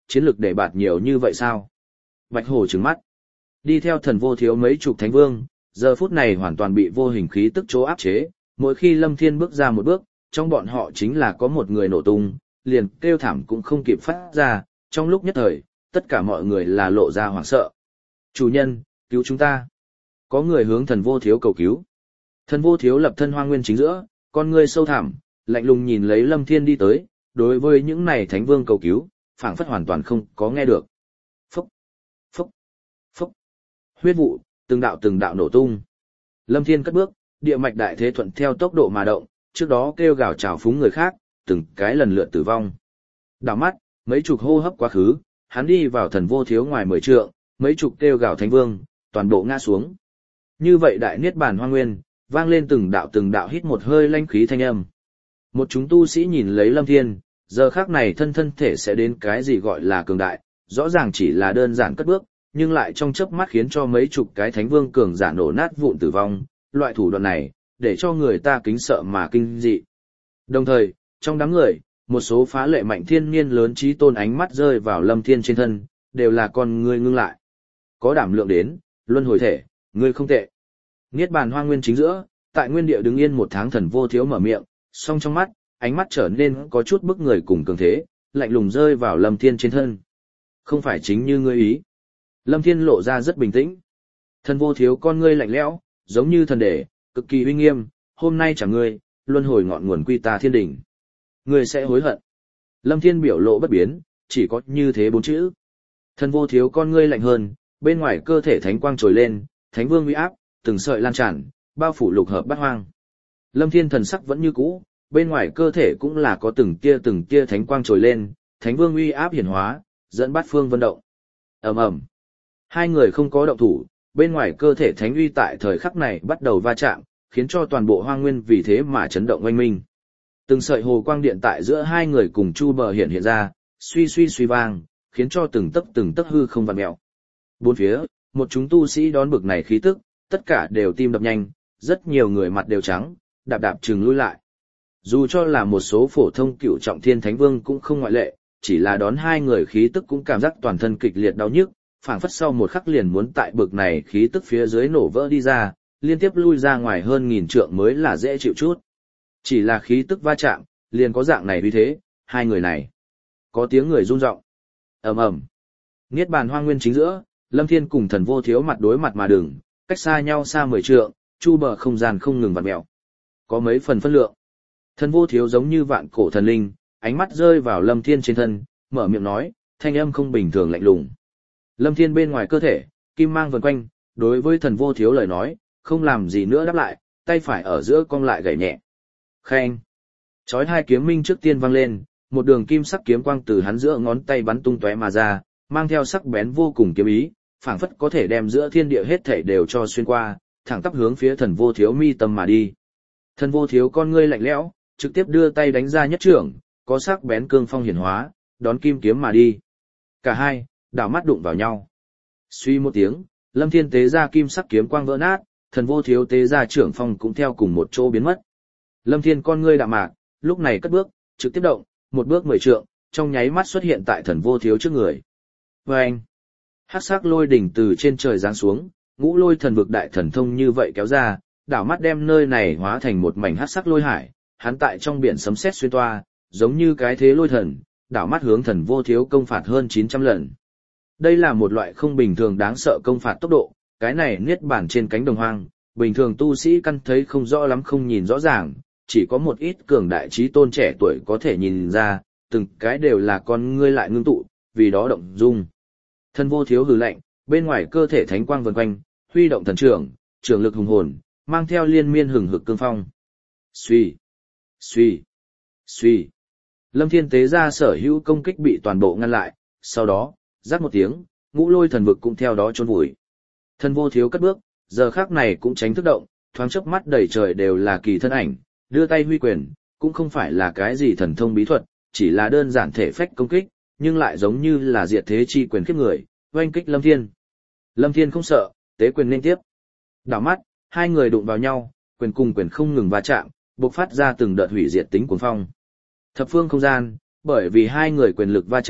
chiến lực để bạt nhiều như vậy sao? Bạch hổ trừng mắt. Đi theo thần vô thiếu mấy chục thánh vương, giờ phút này hoàn toàn bị vô hình khí tức chỗ áp chế, mỗi khi Lâm Thiên bước ra một bước, trong bọn họ chính là có một người nổ tung, liền kêu thảm cũng không kịp phát ra, trong lúc nhất thời, tất cả mọi người là lộ ra hoảng sợ. Chủ nhân, cứu chúng ta. Có người hướng thần vô thiếu cầu cứu. Thần vô thiếu lập thân hoang nguyên chính giữa, con ngươi sâu thẳm, lạnh lùng nhìn lấy Lâm Thiên đi tới, đối với những này thánh vương cầu cứu, phảng phất hoàn toàn không có nghe được. Phúc, phúc, phúc. Huyết vụ, từng đạo từng đạo nổ tung. Lâm Thiên cất bước, địa mạch đại thế thuận theo tốc độ mà động, trước đó kêu gào trào phúng người khác, từng cái lần lượt tử vong. Đảo mắt, mấy chục hô hấp quá khứ, hắn đi vào thần vô thiếu ngoài mười trượng, mấy chục kêu gào thánh vương, toàn bộ ngã xuống. Như vậy đại niết bàn hoang nguyên, vang lên từng đạo từng đạo hít một hơi lanh khí thanh âm. Một chúng tu sĩ nhìn lấy Lâm Thiên, giờ khác này thân thân thể sẽ đến cái gì gọi là cường đại, rõ ràng chỉ là đơn giản cất bước, nhưng lại trong chớp mắt khiến cho mấy chục cái thánh vương cường giả nổ nát vụn tử vong, loại thủ đoạn này, để cho người ta kính sợ mà kinh dị. Đồng thời, trong đám người, một số phá lệ mạnh thiên niên lớn trí tôn ánh mắt rơi vào Lâm Thiên trên thân, đều là con ngươi ngưng lại. Có đảm lượng đến, luân hồi thể, ngươi không tệ. Niết bàn hoang nguyên chính giữa, tại nguyên địa đứng yên một tháng thần vô thiếu mở miệng, song trong mắt, ánh mắt trở nên có chút bức người cùng cường thế, lạnh lùng rơi vào Lâm Thiên trên thân. Không phải chính như ngươi ý. Lâm Thiên lộ ra rất bình tĩnh. Thần vô thiếu con ngươi lạnh lẽo, giống như thần đệ, cực kỳ uy nghiêm, hôm nay chẳng ngươi, luân hồi ngọn nguồn quy ta thiên đỉnh. Ngươi sẽ hối hận. Lâm Thiên biểu lộ bất biến, chỉ có như thế bốn chữ. Thần vô thiếu con ngươi lạnh hơn, bên ngoài cơ thể thánh quang trồi lên, thánh vương uy áp, từng sợi lan tràn, bao phủ lục hợp bát hoang. Lâm Thiên thần sắc vẫn như cũ, bên ngoài cơ thể cũng là có từng tia từng tia thánh quang trồi lên, thánh vương uy áp hiển hóa, dẫn bát phương vận động. Ầm ầm. Hai người không có động thủ, bên ngoài cơ thể thánh uy tại thời khắc này bắt đầu va chạm, khiến cho toàn bộ hoang nguyên vì thế mà chấn động oanh minh. Từng sợi hồ quang điện tại giữa hai người cùng chu bờ hiện hiện ra, suy suy suy vang, khiến cho từng tấc từng tấc hư không vặn mèo. Bốn phía, một chúng tu sĩ đón bực này khí tức, tất cả đều tim đập nhanh, rất nhiều người mặt đều trắng, đạp đạp chừng lui lại. Dù cho là một số phổ thông cựu trọng thiên thánh vương cũng không ngoại lệ, chỉ là đón hai người khí tức cũng cảm giác toàn thân kịch liệt đau nhức, phảng phất sau một khắc liền muốn tại bực này khí tức phía dưới nổ vỡ đi ra, liên tiếp lui ra ngoài hơn nghìn trượng mới là dễ chịu chút. Chỉ là khí tức va chạm, liền có dạng này vì thế, hai người này. Có tiếng người rung rọng. Ầm ầm. Niết bàn hoang nguyên chính giữa, Lâm Thiên cùng thần vô thiếu mặt đối mặt mà đừng, cách xa nhau xa mười trượng, chu bờ không gian không ngừng vặn mèo. Có mấy phần phân lượng. Thần vô thiếu giống như vạn cổ thần linh, ánh mắt rơi vào Lâm Thiên trên thân, mở miệng nói, thanh âm không bình thường lạnh lùng. Lâm Thiên bên ngoài cơ thể, kim mang vần quanh, đối với thần vô thiếu lời nói, không làm gì nữa đáp lại, tay phải ở giữa cong lại gảy nhẹ. Khen. Chói hai kiếm minh trước tiên vang lên, một đường kim sắc kiếm quang từ hắn giữa ngón tay bắn tung tóe mà ra, mang theo sắc bén vô cùng kiếm ý, phảng phất có thể đem giữa thiên địa hết thảy đều cho xuyên qua, thẳng tắp hướng phía thần vô thiếu mi tâm mà đi. Thần vô thiếu con ngươi lạnh lẽo, trực tiếp đưa tay đánh ra nhất trưởng, có sắc bén cương phong hiển hóa, đón kim kiếm mà đi. Cả hai, đảo mắt đụng vào nhau. Suy một tiếng, Lâm Thiên tế ra kim sắc kiếm quang vỡ nát, thần vô thiếu tế ra trưởng phong cũng theo cùng một chỗ biến mất. Lâm Thiên con ngươi đạm mạc, lúc này cất bước, trực tiếp động, một bước mười trượng, trong nháy mắt xuất hiện tại thần vô thiếu trước người. Vâng! Hắc sắc lôi đỉnh từ trên trời giáng xuống, ngũ lôi thần vực đại thần thông như vậy kéo ra, đảo mắt đem nơi này hóa thành một mảnh hắc sắc lôi hải, hắn tại trong biển sấm sét xuyên toa, giống như cái thế lôi thần, đảo mắt hướng thần vô thiếu công phạt hơn chín trăm lần. Đây là một loại không bình thường đáng sợ công phạt tốc độ, cái này niết bàn trên cánh đồng hoang, bình thường tu sĩ căn thấy không rõ lắm không nhìn rõ ràng, chỉ có một ít cường đại trí tôn trẻ tuổi có thể nhìn ra, từng cái đều là con ngươi lại ngưng tụ, vì đó động dung. Thần vô thiếu hừ lạnh, bên ngoài cơ thể thánh quang vần quanh, huy động thần trưởng, trường lực hùng hồn, mang theo liên miên hừng hực cương phong. Suy, suy, suy. Lâm Thiên tế ra sở hữu công kích bị toàn bộ ngăn lại, sau đó, rắc một tiếng, ngũ lôi thần vực cũng theo đó chôn vùi. Thần vô thiếu cất bước, giờ khác này cũng tránh thức động, thoáng chớp mắt đầy trời đều là kỳ thân ảnh, đưa tay huy quyền, cũng không phải là cái gì thần thông bí thuật, chỉ là đơn giản thể phách công kích, nhưng lại giống như là diệt thế chi quyền khiếp người, oanh kích Lâm Thiên. Lâm Thiên không sợ, tế quyền liên tiếp. Đảo mắt, hai người đụng vào nhau, quyền cùng quyền không ngừng va chạm, bộc phát ra từng đợt hủy diệt tính cuồng phong. Thập phương không gian, bởi vì hai người quyền lực va chạm,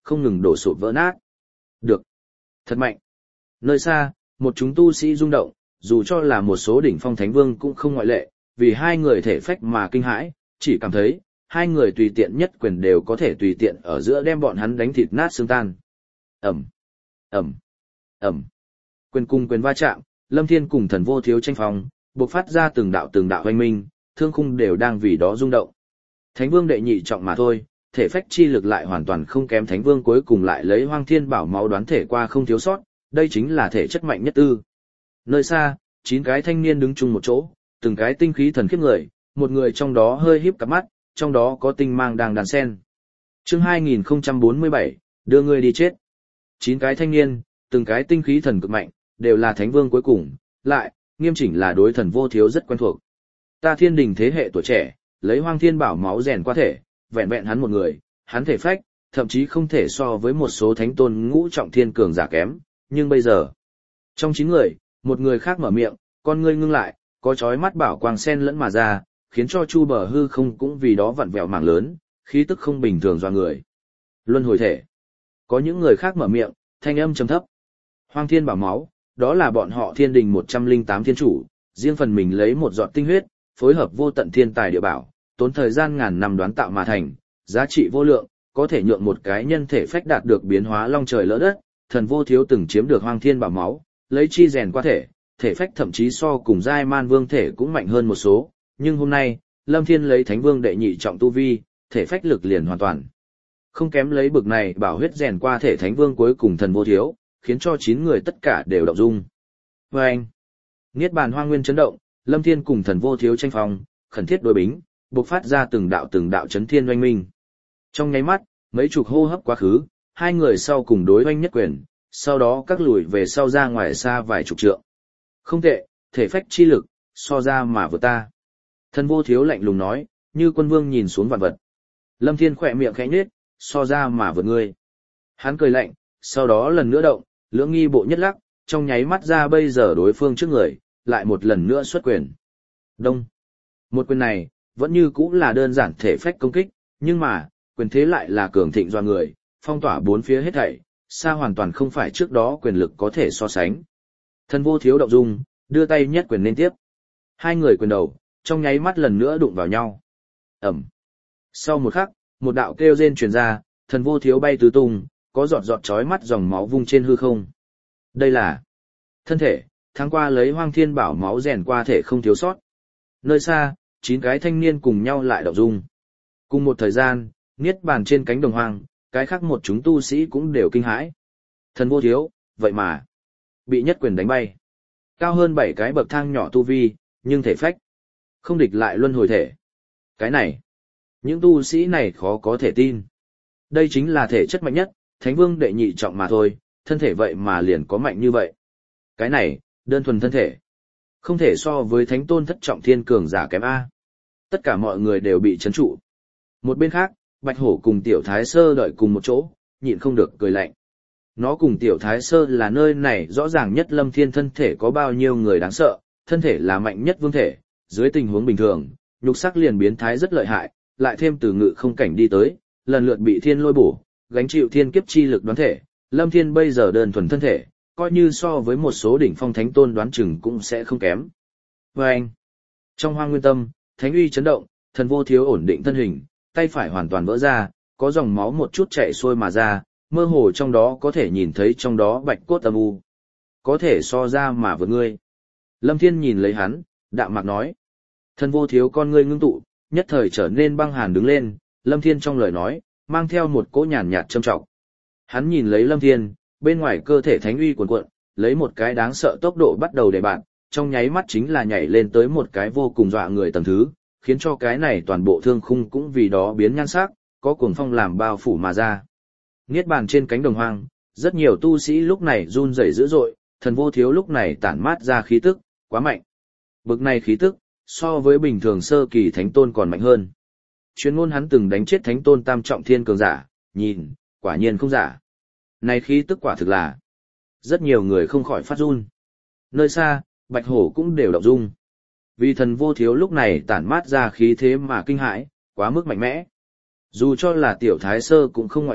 không ngừng đổ sụp vỡ nát. Được. Thật mạnh. Nơi xa, một chúng tu sĩ rung động, dù cho là một số đỉnh phong thánh vương cũng không ngoại lệ, vì hai người thể phách mà kinh hãi, chỉ cảm thấy, hai người tùy tiện nhất quyền đều có thể tùy tiện ở giữa đem bọn hắn đánh thịt nát xương tan. Ẩm, Ẩm, Ẩm. Quyền cùng quyền va chạm, Lâm Thiên cùng Thần Vô Thiếu tranh phong, bộc phát ra từng đạo từng đạo hoành minh, thương khung đều đang vì đó rung động. Thánh vương đệ nhị trọng mà thôi, thể phách chi lực lại hoàn toàn không kém thánh vương cuối cùng lại lấy Hoang Thiên Bảo máu đoán thể qua không thiếu sót, đây chính là thể chất mạnh nhất tư. Nơi xa, chín cái thanh niên đứng chung một chỗ, từng cái tinh khí thần khiếp người, một người trong đó hơi híp cặp mắt, trong đó có tinh mang đang đàn sen. Chương hai nghìn không trăm bốn mươi bảy, đưa ngươi đi chết. Chín cái thanh niên, từng cái tinh khí thần cực mạnh, đều là thánh vương cuối cùng, lại, nghiêm chỉnh là đối Thần Vô Thiếu rất quen thuộc. Ta Thiên Đình thế hệ tuổi trẻ, lấy Hoang Thiên Bảo máu rèn qua thể, vẹn vẹn hắn một người, hắn thể phách, thậm chí không thể so với một số thánh tôn ngũ trọng thiên cường giả kém, nhưng bây giờ, trong chín người, một người khác mở miệng, con ngươi ngưng lại, có chói mắt bảo quang sen lẫn mà ra, khiến cho chu bờ hư không cũng vì đó vặn vẹo mảng lớn, khí tức không bình thường do người. Luân hồi thể. Có những người khác mở miệng, thanh âm trầm thấp. Hoang Thiên Bảo máu, đó là bọn họ Thiên Đình một trăm lẻ tám thiên chủ, riêng phần mình lấy một giọt tinh huyết, phối hợp vô tận thiên tài địa bảo, tốn thời gian ngàn năm đoán tạo mà thành, giá trị vô lượng, có thể nhượng một cái nhân thể phách đạt được biến hóa long trời lỡ đất. Thần Vô Thiếu từng chiếm được Hoang Thiên Bảo máu, lấy chi rèn qua thể, thể phách thậm chí so cùng giai man vương thể cũng mạnh hơn một số, nhưng hôm nay, Lâm Thiên lấy thánh vương đệ nhị trọng tu vi, thể phách lực liền hoàn toàn không kém lấy bực này bảo huyết rèn qua thể thánh vương cuối cùng Thần Vô Thiếu, khiến cho chín người tất cả đều động dung. Và anh, Niết bàn hoang nguyên chấn động, Lâm Thiên cùng Thần Vô Thiếu tranh phong, khẩn thiết đối bính, bộc phát ra từng đạo từng đạo chấn thiên oanh minh. Trong nháy mắt, mấy chục hô hấp quá khứ, hai người sau cùng đối oanh nhất quyền, sau đó các lùi về sau ra ngoài xa vài chục trượng. Không tệ, thể phách chi lực, so ra mà vượt ta. Thần Vô Thiếu lạnh lùng nói, như quân vương nhìn xuống vạn vật. Lâm Thiên khỏe miệng khẽ nhếch, so ra mà vượt ngươi. Hắn cười lạnh, sau đó lần nữa động, lưỡng nghi bộ nhất lắc, trong nháy mắt ra bây giờ đối phương trước người, lại một lần nữa xuất quyền. Đông. Một quyền này, vẫn như cũ là đơn giản thể phách công kích, nhưng mà, quyền thế lại là cường thịnh do người, phong tỏa bốn phía hết thảy, xa hoàn toàn không phải trước đó quyền lực có thể so sánh. Thần Vô Thiếu động dung, đưa tay nhất quyền lên tiếp. Hai người quyền đầu, trong nháy mắt lần nữa đụng vào nhau. Ẩm. Sau một khắc, một đạo kêu rên truyền ra, Thần Vô Thiếu bay tứ tung, có giọt giọt chói mắt dòng máu vung trên hư không. Đây là thân thể, tháng qua lấy Hoang Thiên Bảo máu rèn qua thể không thiếu sót. Nơi xa, chín cái thanh niên cùng nhau lại động dung. Cùng một thời gian, niết bàn trên cánh đồng hoang, cái khác một chúng tu sĩ cũng đều kinh hãi. Thần Vô Thiếu, vậy mà bị nhất quyền đánh bay. Cao hơn bảy cái bậc thang nhỏ tu vi, nhưng thể phách không địch lại luân hồi thể. Cái này, những tu sĩ này khó có thể tin. Đây chính là thể chất mạnh nhất, thánh vương đệ nhị trọng mà thôi, thân thể vậy mà liền có mạnh như vậy. Cái này, đơn thuần thân thể, không thể so với thánh tôn thất trọng thiên cường giả kém A. Tất cả mọi người đều bị chấn trụ. Một bên khác, Bạch Hổ cùng Tiểu Thái Sơ đợi cùng một chỗ, nhịn không được cười lạnh. Nó cùng Tiểu Thái Sơ là nơi này rõ ràng nhất Lâm Thiên thân thể có bao nhiêu người đáng sợ, thân thể là mạnh nhất vương thể, dưới tình huống bình thường, nhục sắc liền biến thái rất lợi hại, lại thêm từ ngự không cảnh đi tới, lần lượt bị thiên lôi bổ, gánh chịu thiên kiếp chi lực đoán thể, Lâm Thiên bây giờ đơn thuần thân thể, coi như so với một số đỉnh phong thánh tôn đoán chừng cũng sẽ không kém. Và anh, trong hoang nguyên tâm, thánh uy chấn động, Thần Vô Thiếu ổn định thân hình, tay phải hoàn toàn vỡ ra, có dòng máu một chút chảy xuôi mà ra, mơ hồ trong đó có thể nhìn thấy trong đó bạch cốt âm u. Có thể so ra mà vượt ngươi. Lâm Thiên nhìn lấy hắn, đạm mạc nói. Thần Vô Thiếu con ngươi ngưng tụ, nhất thời trở nên băng hàn đứng lên, Lâm Thiên trong lời nói, mang theo một cỗ nhàn nhạt châm trọng. Hắn nhìn lấy Lâm Thiên, bên ngoài cơ thể thánh uy cuồn cuộn, lấy một cái đáng sợ tốc độ bắt đầu để bạn, trong nháy mắt chính là nhảy lên tới một cái vô cùng dọa người tầng thứ, khiến cho cái này toàn bộ thương khung cũng vì đó biến nhan sắc, có cuồng phong làm bao phủ mà ra. Niết bàn trên cánh đồng hoang, rất nhiều tu sĩ lúc này run rẩy dữ dội, Thần Vô Thiếu lúc này tản mát ra khí tức, quá mạnh. Bực này khí tức, so với bình thường sơ kỳ thánh tôn còn mạnh hơn. Chuyên môn hắn từng đánh chết thánh tôn tam trọng thiên cường giả, nhìn, quả nhiên không giả. Này khí tức quả thực là, rất nhiều người không khỏi phát run. Nơi xa, Bạch Hổ cũng đều động dung. Vì Thần Vô Thiếu lúc này tản mát ra khí thế mà kinh hãi, quá mức mạnh mẽ. Dù cho là Tiểu Thái Sơ cũng không ngoại lệ,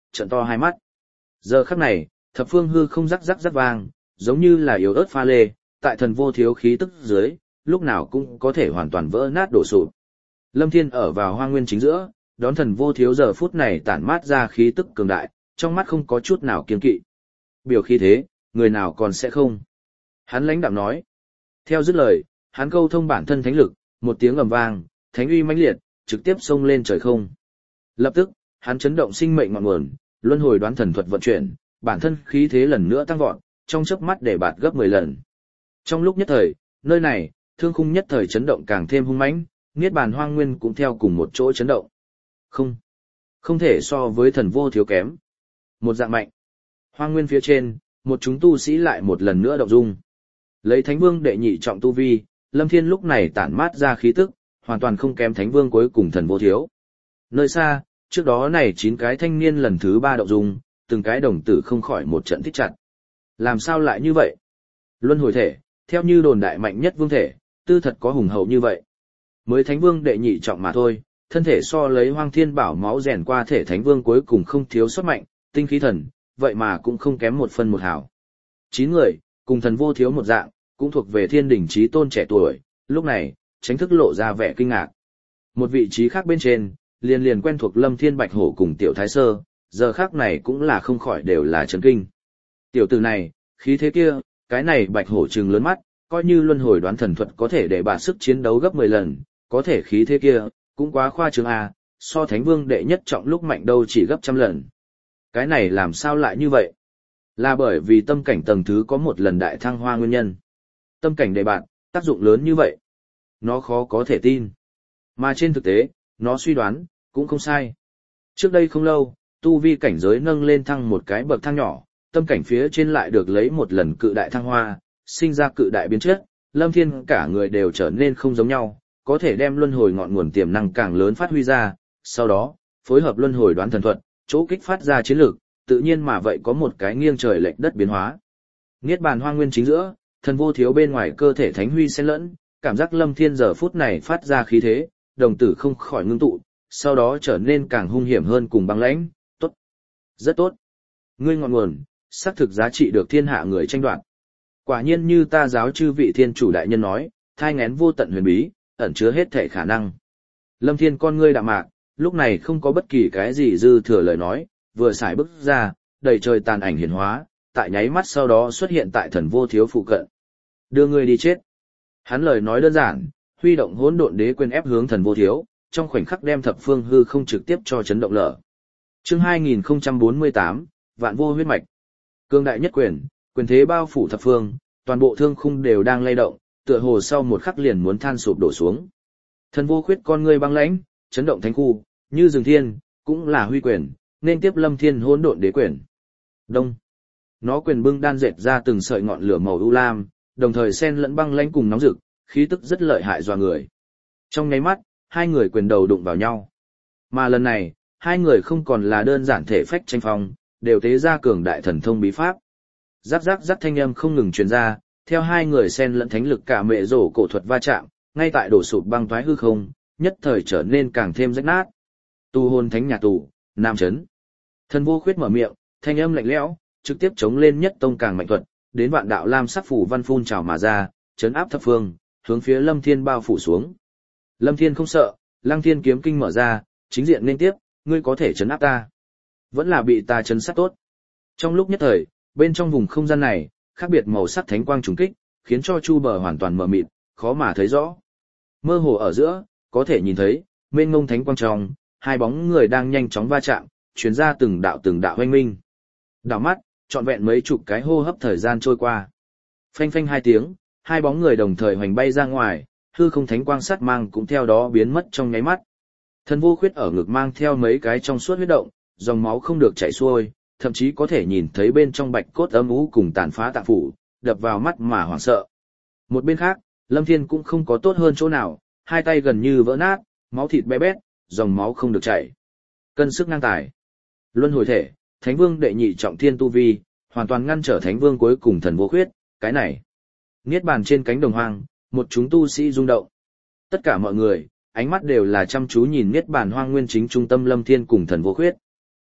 trợn to hai mắt. Giờ khắc này, thập phương hư không rắc rắc rắc vang, giống như là yếu ớt pha lê, tại thần vô thiếu khí tức dưới, lúc nào cũng có thể hoàn toàn vỡ nát đổ sụp. Lâm Thiên ở vào hoang nguyên chính giữa, đón thần vô thiếu giờ phút này tản mát ra khí tức cường đại, trong mắt không có chút nào kiên kỵ. Biểu khí thế, người nào còn sẽ không. Hắn lãnh đạm nói. Theo dứt lời, hắn câu thông bản thân thánh lực, một tiếng ầm vang, thánh uy mãnh liệt, trực tiếp xông lên trời không. Lập tức, hắn chấn động sinh mệnh ngọn nguồn, luân hồi đoán thần thuật vận chuyển, bản thân khí thế lần nữa tăng vọt, trong chớp mắt để bạt gấp mười lần. Trong lúc nhất thời, nơi này, thương khung nhất thời chấn động càng thêm hung mãnh, niết bàn hoang nguyên cũng theo cùng một chỗ chấn động. Không, không thể so với thần vô thiếu kém. Một dạng mạnh. Hoang nguyên phía trên, một chúng tu sĩ lại một lần nữa động dung. Lấy thánh vương đệ nhị trọng tu vi, Lâm Thiên lúc này tản mát ra khí tức, hoàn toàn không kém thánh vương cuối cùng thần vô thiếu. Nơi xa, trước đó này chín cái thanh niên lần thứ ba động dung, từng cái đồng tử không khỏi một trận thích chặt. Làm sao lại như vậy? Luân hồi thể, theo như đồn đại mạnh nhất vương thể, tư thật có hùng hậu như vậy. Mới thánh vương đệ nhị trọng mà thôi, thân thể so lấy hoang thiên bảo máu rèn qua thể thánh vương cuối cùng không thiếu xuất mạnh, tinh khí thần, vậy mà cũng không kém một phân một hào. Chín người, cùng thần vô thiếu một dạng, cũng thuộc về thiên đỉnh trí tôn trẻ tuổi, lúc này, tránh thức lộ ra vẻ kinh ngạc. Một vị trí khác bên trên, liền liền quen thuộc Lâm Thiên Bạch Hổ cùng Tiểu Thái Sơ, giờ khác này cũng là không khỏi đều là chấn kinh. Tiểu tử này, khí thế kia, cái này Bạch Hổ trừng lớn mắt, coi như luân hồi đoán thần thuật có thể để bạt sức chiến đấu gấp mười lần, có thể khí thế kia, cũng quá khoa trương a, so thánh vương đệ nhất trọng lúc mạnh đâu chỉ gấp trăm lần. Cái này làm sao lại như vậy? Là bởi vì tâm cảnh tầng thứ có một lần đại thăng hoa nguyên nhân. Tâm cảnh để bạn, tác dụng lớn như vậy. Nó khó có thể tin. Mà trên thực tế, nó suy đoán, cũng không sai. Trước đây không lâu, tu vi cảnh giới nâng lên thăng một cái bậc thang nhỏ, tâm cảnh phía trên lại được lấy một lần cự đại thăng hoa, sinh ra cự đại biến chất, Lâm Thiên cả người đều trở nên không giống nhau, có thể đem luân hồi ngọn nguồn tiềm năng càng lớn phát huy ra, sau đó, phối hợp luân hồi đoán thần thuật, chỗ kích phát ra chiến lược, tự nhiên mà vậy có một cái nghiêng trời lệch đất biến hóa. Niết bàn hoang nguyên chính giữa, thần vô thiếu bên ngoài cơ thể thánh huy xen lẫn, cảm giác Lâm Thiên giờ phút này phát ra khí thế, đồng tử không khỏi ngưng tụ, sau đó trở nên càng hung hiểm hơn cùng băng lãnh, tốt, rất tốt. Ngươi ngọn nguồn, xác thực giá trị được thiên hạ người tranh đoạt. Quả nhiên như ta giáo chư vị thiên chủ đại nhân nói, thai ngén vô tận huyền bí, ẩn chứa hết thể khả năng. Lâm Thiên con ngươi đạm mạc, lúc này không có bất kỳ cái gì dư thừa lời nói, vừa xài bước ra, đầy trời tàn ảnh hiển hóa, tại nháy mắt sau đó xuất hiện tại thần vô thiếu phụ cận. Đưa ngươi đi chết. Hắn lời nói đơn giản, huy động hỗn độn đế quyền ép hướng thần vô thiếu, trong khoảnh khắc đem thập phương hư không trực tiếp cho chấn động lở. Chương hai nghìn không trăm bốn mươi tám, Vạn vô huyết mạch. Cương đại nhất quyền, quyền thế bao phủ thập phương, toàn bộ thương khung đều đang lay động, tựa hồ sau một khắc liền muốn than sụp đổ xuống. Thần vô khuyết con ngươi băng lãnh, chấn động thánh khu, như rừng thiên, cũng là huy quyền, nên tiếp Lâm Thiên hỗn độn đế quyền. Đông. Nó quyền bưng đan dệt ra từng sợi ngọn lửa màu u lam, đồng thời xen lẫn băng lãnh cùng nóng rực, khí tức rất lợi hại dọa người. Trong nháy mắt, hai người quyền đầu đụng vào nhau. Mà lần này, hai người không còn là đơn giản thể phách tranh phong, đều tế ra cường đại thần thông bí pháp. Rắc rắc rắc thanh âm không ngừng truyền ra, theo hai người xen lẫn thánh lực cả mẹ rổ cổ thuật va chạm, ngay tại đổ sụp băng toái hư không, nhất thời trở nên càng thêm rách nát. Tu hồn thánh nhà tù, nam chấn. Thần vô khuyết mở miệng, thanh âm lạnh lẽo, trực tiếp chống lên nhất tông càng mạnh thuật, đến vạn đạo lam sắc phủ văn phun trào mà ra, chấn áp thập phương, hướng phía Lâm Thiên bao phủ xuống. Lâm Thiên không sợ, Lăng Thiên kiếm kinh mở ra, chính diện nên tiếp, ngươi có thể chấn áp ta, vẫn là bị ta chấn sát tốt. Trong lúc nhất thời, bên trong vùng không gian này, khác biệt màu sắc thánh quang trùng kích, khiến cho chu bờ hoàn toàn mờ mịt, khó mà thấy rõ. Mơ hồ ở giữa, có thể nhìn thấy, mênh mông thánh quang trong, hai bóng người đang nhanh chóng va chạm, truyền ra từng đạo từng đạo oanh minh. Đảo mắt, trọn vẹn mấy chục cái hô hấp thời gian trôi qua. Phanh phanh hai tiếng, hai bóng người đồng thời hoành bay ra ngoài, hư không thánh quang sát mang cũng theo đó biến mất trong nháy mắt. Thần vô khuyết ở ngực mang theo mấy cái trong suốt huyết động, dòng máu không được chảy xuôi, thậm chí có thể nhìn thấy bên trong bạch cốt âm u cùng tàn phá tạng phủ, đập vào mắt mà hoảng sợ. Một bên khác, Lâm Thiên cũng không có tốt hơn chỗ nào, hai tay gần như vỡ nát, máu thịt bé bét, dòng máu không được chảy. Cân sức ngang tài. Luân hồi thể, Thánh Vương đệ nhị trọng thiên tu vi, hoàn toàn ngăn trở Thánh Vương cuối cùng thần vô khuyết, cái này. Niết bàn trên cánh đồng hoang, một chúng tu sĩ rung động. Tất cả mọi người, ánh mắt đều là chăm chú nhìn niết bàn hoang nguyên chính trung tâm Lâm Thiên cùng thần vô khuyết.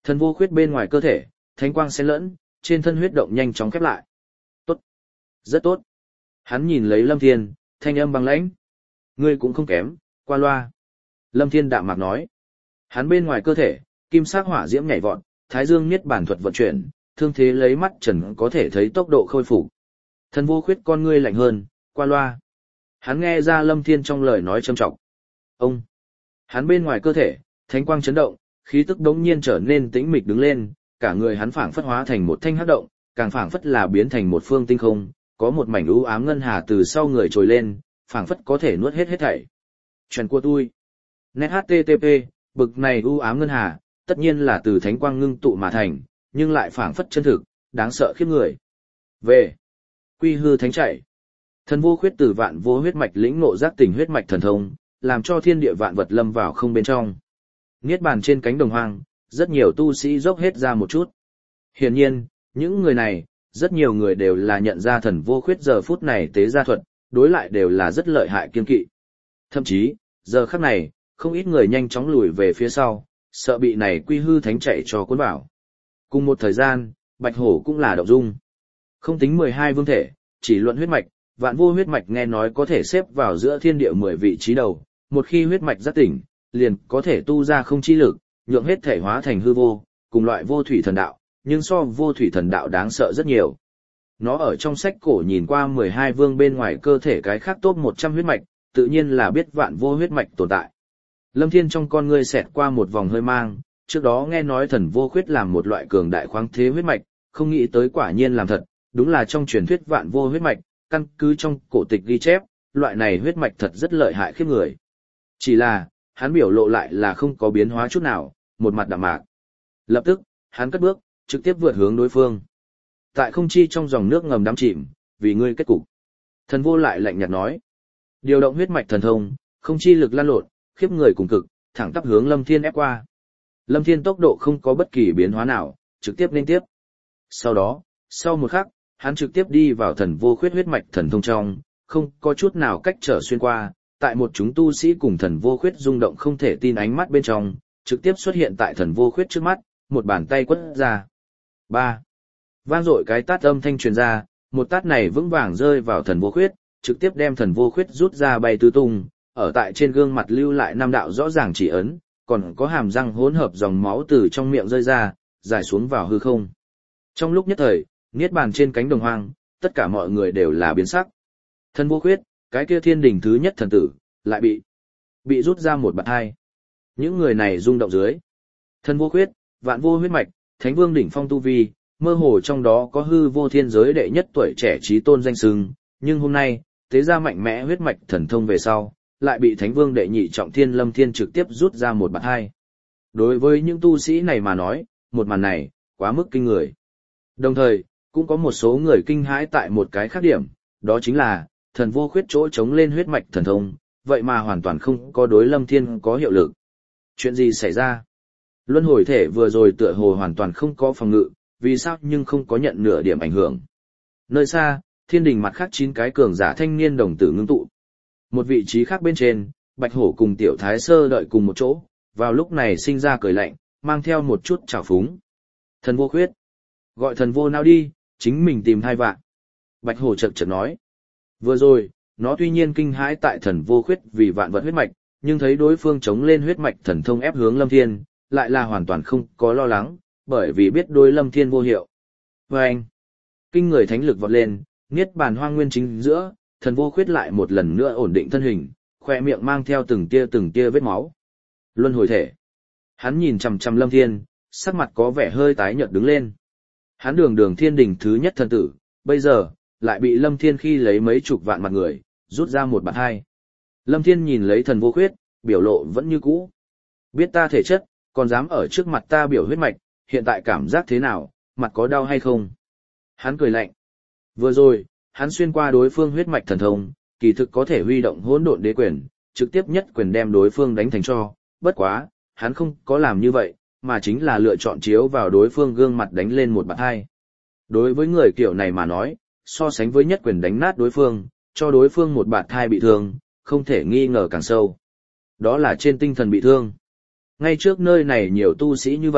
Thần vô khuyết bên ngoài cơ thể, thánh quang xen lẫn, trên thân huyết động nhanh chóng khép lại. Tốt. Rất tốt. Hắn nhìn lấy Lâm Thiên, thanh âm băng lãnh. Ngươi cũng không kém, qua loa. Lâm Thiên đạm mạc nói. Hắn bên ngoài cơ thể, kim sắc hỏa diễm nhảy vọt, thái dương niết bản thuật vận chuyển, thương thế lấy mắt trần có thể thấy tốc độ khôi phục. Thần vô khuyết con ngươi lạnh hơn, qua loa. Hắn nghe ra Lâm Thiên trong lời nói trầm trọng. Ông. Hắn bên ngoài cơ thể, thánh quang chấn động, khí tức đống nhiên trở nên tĩnh mịch đứng lên, cả người hắn phảng phất hóa thành một thanh hắc động, càng phảng phất là biến thành một phương tinh không, có một mảnh u ám ngân hà từ sau người trồi lên, phảng phất có thể nuốt hết hết thảy. Chuyện của tôi. Net hát tê tê pê, bực này u ám ngân hà, tất nhiên là từ thánh quang ngưng tụ mà thành, nhưng lại phảng phất chân thực, đáng sợ khiếp người. Về. Quy hư thánh chạy. Thần vô khuyết từ vạn vô huyết mạch lĩnh ngộ giác tỉnh huyết mạch thần thông, làm cho thiên địa vạn vật lâm vào không bên trong. Niết bàn trên cánh đồng hoang, rất nhiều tu sĩ dốc hết ra một chút. Hiển nhiên, những người này, rất nhiều người đều là nhận ra thần vô khuyết giờ phút này tế gia thuật, đối lại đều là rất lợi hại kiên kỵ. Thậm chí, giờ khắc này, không ít người nhanh chóng lùi về phía sau, sợ bị này quy hư thánh chạy cho cuốn vào. Cùng một thời gian, Bạch Hổ cũng là động dung. Không tính mười hai vương thể, chỉ luận huyết mạch, vạn vô huyết mạch nghe nói có thể xếp vào giữa thiên địa mười vị trí đầu, một khi huyết mạch giác tỉnh, liền có thể tu ra không chi lực, nhượng hết thể hóa thành hư vô, cùng loại vô thủy thần đạo, nhưng so vô thủy thần đạo đáng sợ rất nhiều. Nó ở trong sách cổ nhìn qua mười hai vương bên ngoài cơ thể cái khác top một trăm huyết mạch, tự nhiên là biết vạn vô huyết mạch tồn tại. Lâm Thiên trong con ngươi xẹt qua một vòng hơi mang, trước đó nghe nói thần vô khuyết làm một loại cường đại khoáng thế huyết mạch, không nghĩ tới quả nhiên làm thật, đúng là trong truyền thuyết vạn vô huyết mạch, căn cứ trong cổ tịch ghi chép, loại này huyết mạch thật rất lợi hại khiếp người. Chỉ là, hắn biểu lộ lại là không có biến hóa chút nào, một mặt đạm mạc. Lập tức, hắn cất bước, trực tiếp vượt hướng đối phương. Tại không chi trong dòng nước ngầm đắm chìm, vì ngươi kết cục. Thần vô lại lạnh nhạt nói. Điều động huyết mạch thần thông, không chi lực lan lộn, khiếp người cùng cực, thẳng tắp hướng Lâm Thiên ép qua. Lâm Thiên tốc độ không có bất kỳ biến hóa nào, trực tiếp lên tiếp. Sau đó, sau một khắc, hắn trực tiếp đi vào thần vô khuyết huyết mạch thần thông trong, không có chút nào cách trở xuyên qua, tại một chúng tu sĩ cùng thần vô khuyết rung động không thể tin ánh mắt bên trong, trực tiếp xuất hiện tại thần vô khuyết trước mắt, một bàn tay quất ra. Ba. Vang dội cái tát âm thanh truyền ra, một tát này vững vàng rơi vào thần vô khuyết, trực tiếp đem thần vô khuyết rút ra bay tứ tung, ở tại trên gương mặt lưu lại năm đạo rõ ràng chỉ ấn, còn có hàm răng hỗn hợp dòng máu từ trong miệng rơi ra, dài xuống vào hư không. Trong lúc nhất thời, niết bàn trên cánh đồng hoang, tất cả mọi người đều là biến sắc. Thần vô khuyết, cái kia thiên đình thứ nhất thần tử, lại bị bị rút ra một bạt hai. Những người này rung động dưới. Thần vô khuyết, vạn vô huyết mạch, thánh vương đỉnh phong tu vi, mơ hồ trong đó có hư vô thiên giới đệ nhất tuổi trẻ trí tôn danh sừng, nhưng hôm nay, tế ra mạnh mẽ huyết mạch thần thông về sau, lại bị thánh vương đệ nhị trọng thiên Lâm Thiên trực tiếp rút ra một bạt hai. Đối với những tu sĩ này mà nói, một màn này, quá mức kinh người. Đồng thời, cũng có một số người kinh hãi tại một cái khác điểm, đó chính là, thần vô khuyết chỗ chống lên huyết mạch thần thông, vậy mà hoàn toàn không có đối Lâm Thiên có hiệu lực. Chuyện gì xảy ra? Luân hồi thể vừa rồi tựa hồ hoàn toàn không có phòng ngự, vì sao nhưng không có nhận nửa điểm ảnh hưởng. Nơi xa, thiên đình mặt khác chín cái cường giả thanh niên đồng tử ngưng tụ. Một vị trí khác bên trên, Bạch Hổ cùng Tiểu Thái Sơ đợi cùng một chỗ, vào lúc này sinh ra cười lạnh, mang theo một chút trào phúng. Thần vô khuyết. Gọi thần vô nào đi, chính mình tìm hai vạn. Bạch Hổ chợt chợt nói. Vừa rồi, nó tuy nhiên kinh hãi tại thần vô khuyết vì vạn vật huyết mạch, nhưng thấy đối phương chống lên huyết mạch thần thông ép hướng Lâm Thiên, lại là hoàn toàn không có lo lắng, bởi vì biết đối Lâm Thiên vô hiệu. Và anh, kinh người thánh lực vọt lên, niết bàn hoang nguyên chính giữa, thần vô khuyết lại một lần nữa ổn định thân hình, khoe miệng mang theo từng tia từng tia vết máu. Luân hồi thể. Hắn nhìn chằm chằm Lâm Thiên, sắc mặt có vẻ hơi tái nhợt đứng lên. Hắn đường đường thiên đình thứ nhất thần tử, bây giờ, lại bị Lâm Thiên khi lấy mấy chục vạn mặt người, rút ra một bạt hai. Lâm Thiên nhìn lấy thần vô khuyết, biểu lộ vẫn như cũ. Biết ta thể chất, còn dám ở trước mặt ta biểu huyết mạch, hiện tại cảm giác thế nào, mặt có đau hay không? Hắn cười lạnh. Vừa rồi, hắn xuyên qua đối phương huyết mạch thần thông, kỳ thực có thể huy động hỗn độn đế quyền, trực tiếp nhất quyền đem đối phương đánh thành tro. Bất quá, hắn không có làm như vậy, mà chính là lựa chọn chiếu vào đối phương gương mặt đánh lên một bạt hai. Đối với người kiểu này mà nói, so sánh với nhất quyền đánh nát đối phương, cho đối phương một bạt hai bị thương, không thể nghi ngờ càng sâu. Đó là trên tinh thần bị thương. Ngay trước nơi này nhiều tu sĩ như vậy,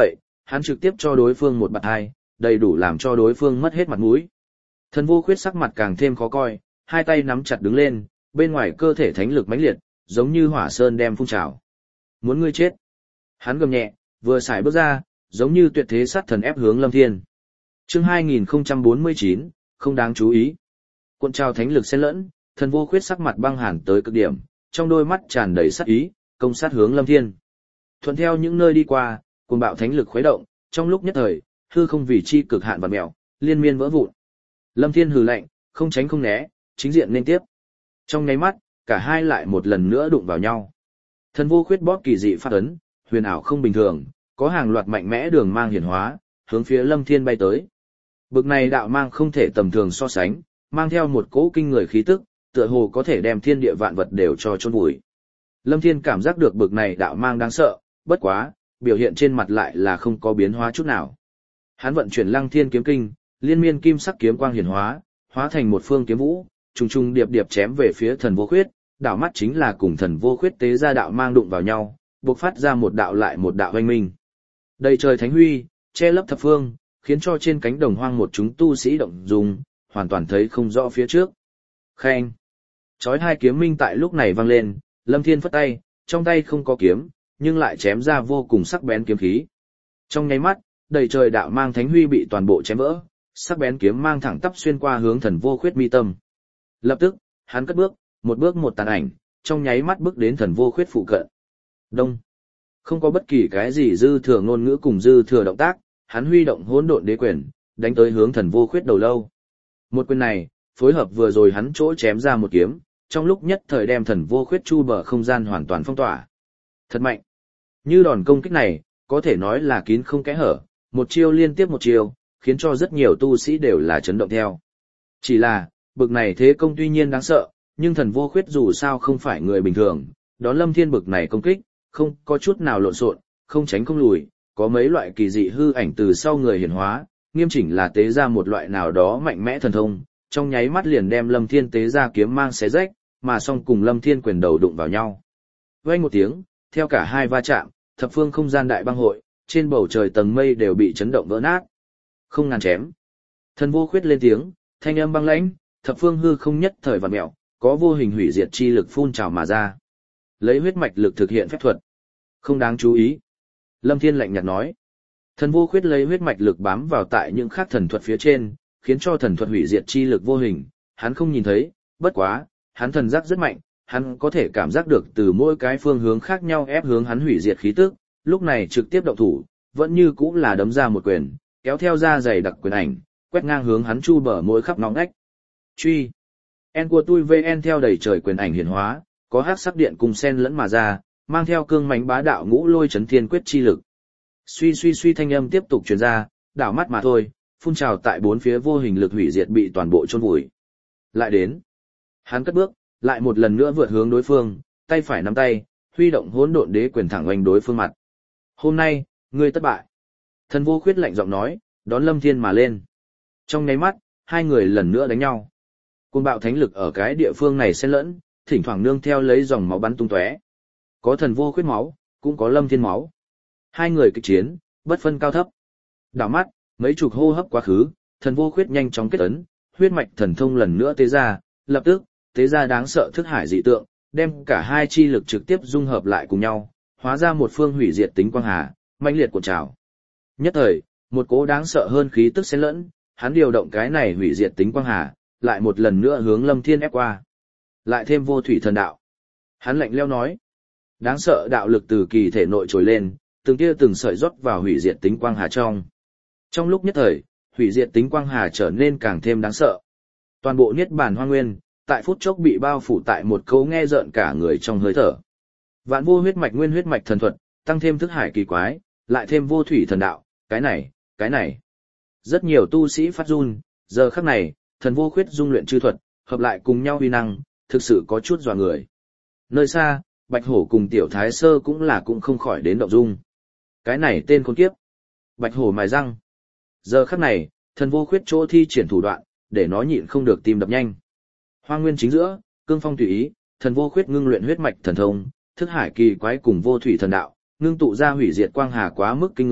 hắn trực tiếp cho đối phương một bạt hai, đầy đủ làm cho đối phương mất hết mặt mũi. Thần Vô Khuyết sắc mặt càng thêm khó coi, hai tay nắm chặt đứng lên, bên ngoài cơ thể thánh lực mãnh liệt, giống như hỏa sơn đem phun trào. Muốn ngươi chết. Hắn gầm nhẹ, vừa xài bước ra, giống như tuyệt thế sát thần ép hướng Lâm Thiên. Chương hai nghìn không trăm bốn mươi chín, không đáng chú ý. Cuộn trào thánh lực xen lẫn, Thần Vô Khuyết sắc mặt băng hàn tới cực điểm, trong đôi mắt tràn đầy sát ý, công sát hướng Lâm Thiên. Thuận theo những nơi đi qua, cuồng bạo thánh lực khuấy động, trong lúc nhất thời, hư không vì chi cực hạn vặn mèo, liên miên vỡ vụn. Lâm Thiên hừ lạnh, không tránh không né, chính diện nên tiếp. Trong nháy mắt, cả hai lại một lần nữa đụng vào nhau. Thần Vô Khuyết bóp kỳ dị phát ấn, huyền ảo không bình thường, có hàng loạt mạnh mẽ đường mang hiển hóa, hướng phía Lâm Thiên bay tới. Bực này đạo mang không thể tầm thường so sánh, mang theo một cỗ kinh người khí tức, tựa hồ có thể đem thiên địa vạn vật đều cho chôn vùi. Lâm Thiên cảm giác được bực này đạo mang đáng sợ, bất quá, biểu hiện trên mặt lại là không có biến hóa chút nào. Hắn vận chuyển Lăng Thiên kiếm kinh, liên miên kim sắc kiếm quang hiển hóa, hóa thành một phương kiếm vũ, trùng trùng điệp điệp chém về phía Thần Vô Khuyết, đảo mắt chính là cùng Thần Vô Khuyết tế ra đạo mang đụng vào nhau, bộc phát ra một đạo lại một đạo oanh minh. Đầy trời thánh huy, che lấp thập phương, khiến cho trên cánh đồng hoang một chúng tu sĩ động dung, hoàn toàn thấy không rõ phía trước. Khen! Chói hai kiếm minh tại lúc này vang lên, Lâm Thiên phất tay, trong tay không có kiếm, nhưng lại chém ra vô cùng sắc bén kiếm khí. Trong nháy mắt, đầy trời đạo mang thánh huy bị toàn bộ chém vỡ, sắc bén kiếm mang thẳng tắp xuyên qua hướng Thần Vô Khuyết mi tâm. Lập tức, hắn cất bước, một bước một tàn ảnh, trong nháy mắt bước đến Thần Vô Khuyết phụ cận. Đông. Không có bất kỳ cái gì dư thừa ngôn ngữ cùng dư thừa động tác, hắn huy động hỗn độn đế quyền, đánh tới hướng Thần Vô Khuyết đầu lâu. Một quyền này, phối hợp vừa rồi hắn chỗ chém ra một kiếm, trong lúc nhất thời đem Thần Vô Khuyết chu bờ không gian hoàn toàn phong tỏa. Thật mạnh. Như đòn công kích này, có thể nói là kín không kẽ hở, một chiêu liên tiếp một chiêu, khiến cho rất nhiều tu sĩ đều là chấn động theo. Chỉ là, bực này thế công tuy nhiên đáng sợ, nhưng Thần Vô Khuyết dù sao không phải người bình thường, đón Lâm Thiên bực này công kích, không có chút nào lộn xộn, không tránh không lùi, có mấy loại kỳ dị hư ảnh từ sau người hiển hóa, nghiêm chỉnh là tế ra một loại nào đó mạnh mẽ thần thông, trong nháy mắt liền đem Lâm Thiên tế ra kiếm mang xé rách, mà song cùng Lâm Thiên quyền đầu đụng vào nhau. Vang một tiếng, theo cả hai va chạm, thập phương không gian đại băng hội, trên bầu trời tầng mây đều bị chấn động vỡ nát. Không ngàn chém. Thần Vô Khuyết lên tiếng, thanh âm băng lãnh, thập phương hư không nhất thời vặn mèo, có vô hình hủy diệt chi lực phun trào mà ra. Lấy huyết mạch lực thực hiện phép thuật. Không đáng chú ý. Lâm Thiên lạnh nhạt nói. Thần Vô Khuyết lấy huyết mạch lực bám vào tại những khác thần thuật phía trên, khiến cho thần thuật hủy diệt chi lực vô hình, hắn không nhìn thấy, bất quá, hắn thần giác rất mạnh, hắn có thể cảm giác được từ mỗi cái phương hướng khác nhau ép hướng hắn hủy diệt khí tức, lúc này trực tiếp động thủ, vẫn như cũng là đấm ra một quyền, kéo theo ra dày đặc quyền ảnh, quét ngang hướng hắn chu bờ mỗi khắp nóng nách. Truy. En của tôi vn theo đầy trời quyền ảnh hiển hóa, có hắc sắc điện cùng sen lẫn mà ra, mang theo cương mãnh bá đạo ngũ lôi chấn thiên quyết chi lực. Suy suy suy thanh âm tiếp tục truyền ra, đảo mắt mà thôi, phun trào tại bốn phía vô hình lực hủy diệt bị toàn bộ chôn vùi. Lại đến. Hắn cất bước, lại một lần nữa vượt hướng đối phương, tay phải nắm tay, huy động hỗn độn đế quyền thẳng oanh đối phương mặt. Hôm nay, ngươi thất bại. Thần Vô Khuyết lạnh giọng nói, đón Lâm Thiên mà lên. Trong nháy mắt, hai người lần nữa đánh nhau. Cuồng bạo thánh lực ở cái địa phương này xen lẫn, thỉnh thoảng nương theo lấy dòng máu bắn tung tóe. Có Thần Vô Khuyết máu, cũng có Lâm Thiên máu. Hai người kịch chiến, bất phân cao thấp. Đảo mắt, mấy chục hô hấp quá khứ, Thần Vô Khuyết nhanh chóng kết ấn, huyết mạch thần thông lần nữa tế ra, lập tức, tế ra đáng sợ thức hải dị tượng, đem cả hai chi lực trực tiếp dung hợp lại cùng nhau, hóa ra một phương hủy diệt tính quang hà, mãnh liệt cuộn trào. Nhất thời, một cỗ đáng sợ hơn khí tức xen lẫn, hắn điều động cái này hủy diệt tính quang hà, lại một lần nữa hướng Lâm Thiên ép qua. Lại thêm vô thủy thần đạo. Hắn lạnh lẽo nói, đáng sợ đạo lực từ kỳ thể nội trồi lên, từng tia từng sợi rót vào hủy diệt tính quang hà trong. Trong lúc nhất thời, hủy diệt tính quang hà trở nên càng thêm đáng sợ. Toàn bộ niết bàn hoang nguyên, tại phút chốc bị bao phủ tại một cấu nghe rợn cả người trong hơi thở. Vạn vô huyết mạch nguyên huyết mạch thần thuật, tăng thêm thức hải kỳ quái, lại thêm vô thủy thần đạo, cái này, cái này. Rất nhiều tu sĩ phát run, giờ khắc này, Thần Vô Khuyết dung luyện chư thuật, hợp lại cùng nhau uy năng, thực sự có chút dọa người. Nơi xa, Bạch Hổ cùng Tiểu Thái Sơ cũng là cũng không khỏi đến động dung. Cái này tên khốn kiếp. Bạch Hổ mài răng. Giờ khắc này, Thần Vô Khuyết chỗ thi triển thủ đoạn, để nó nhịn không được tim đập nhanh. Hoang nguyên chính giữa, cương phong tùy ý, Thần Vô Khuyết ngưng luyện huyết mạch thần thông, thức hải kỳ quái cùng vô thủy thần đạo, ngưng tụ ra hủy diệt quang hà quá mức kinh người,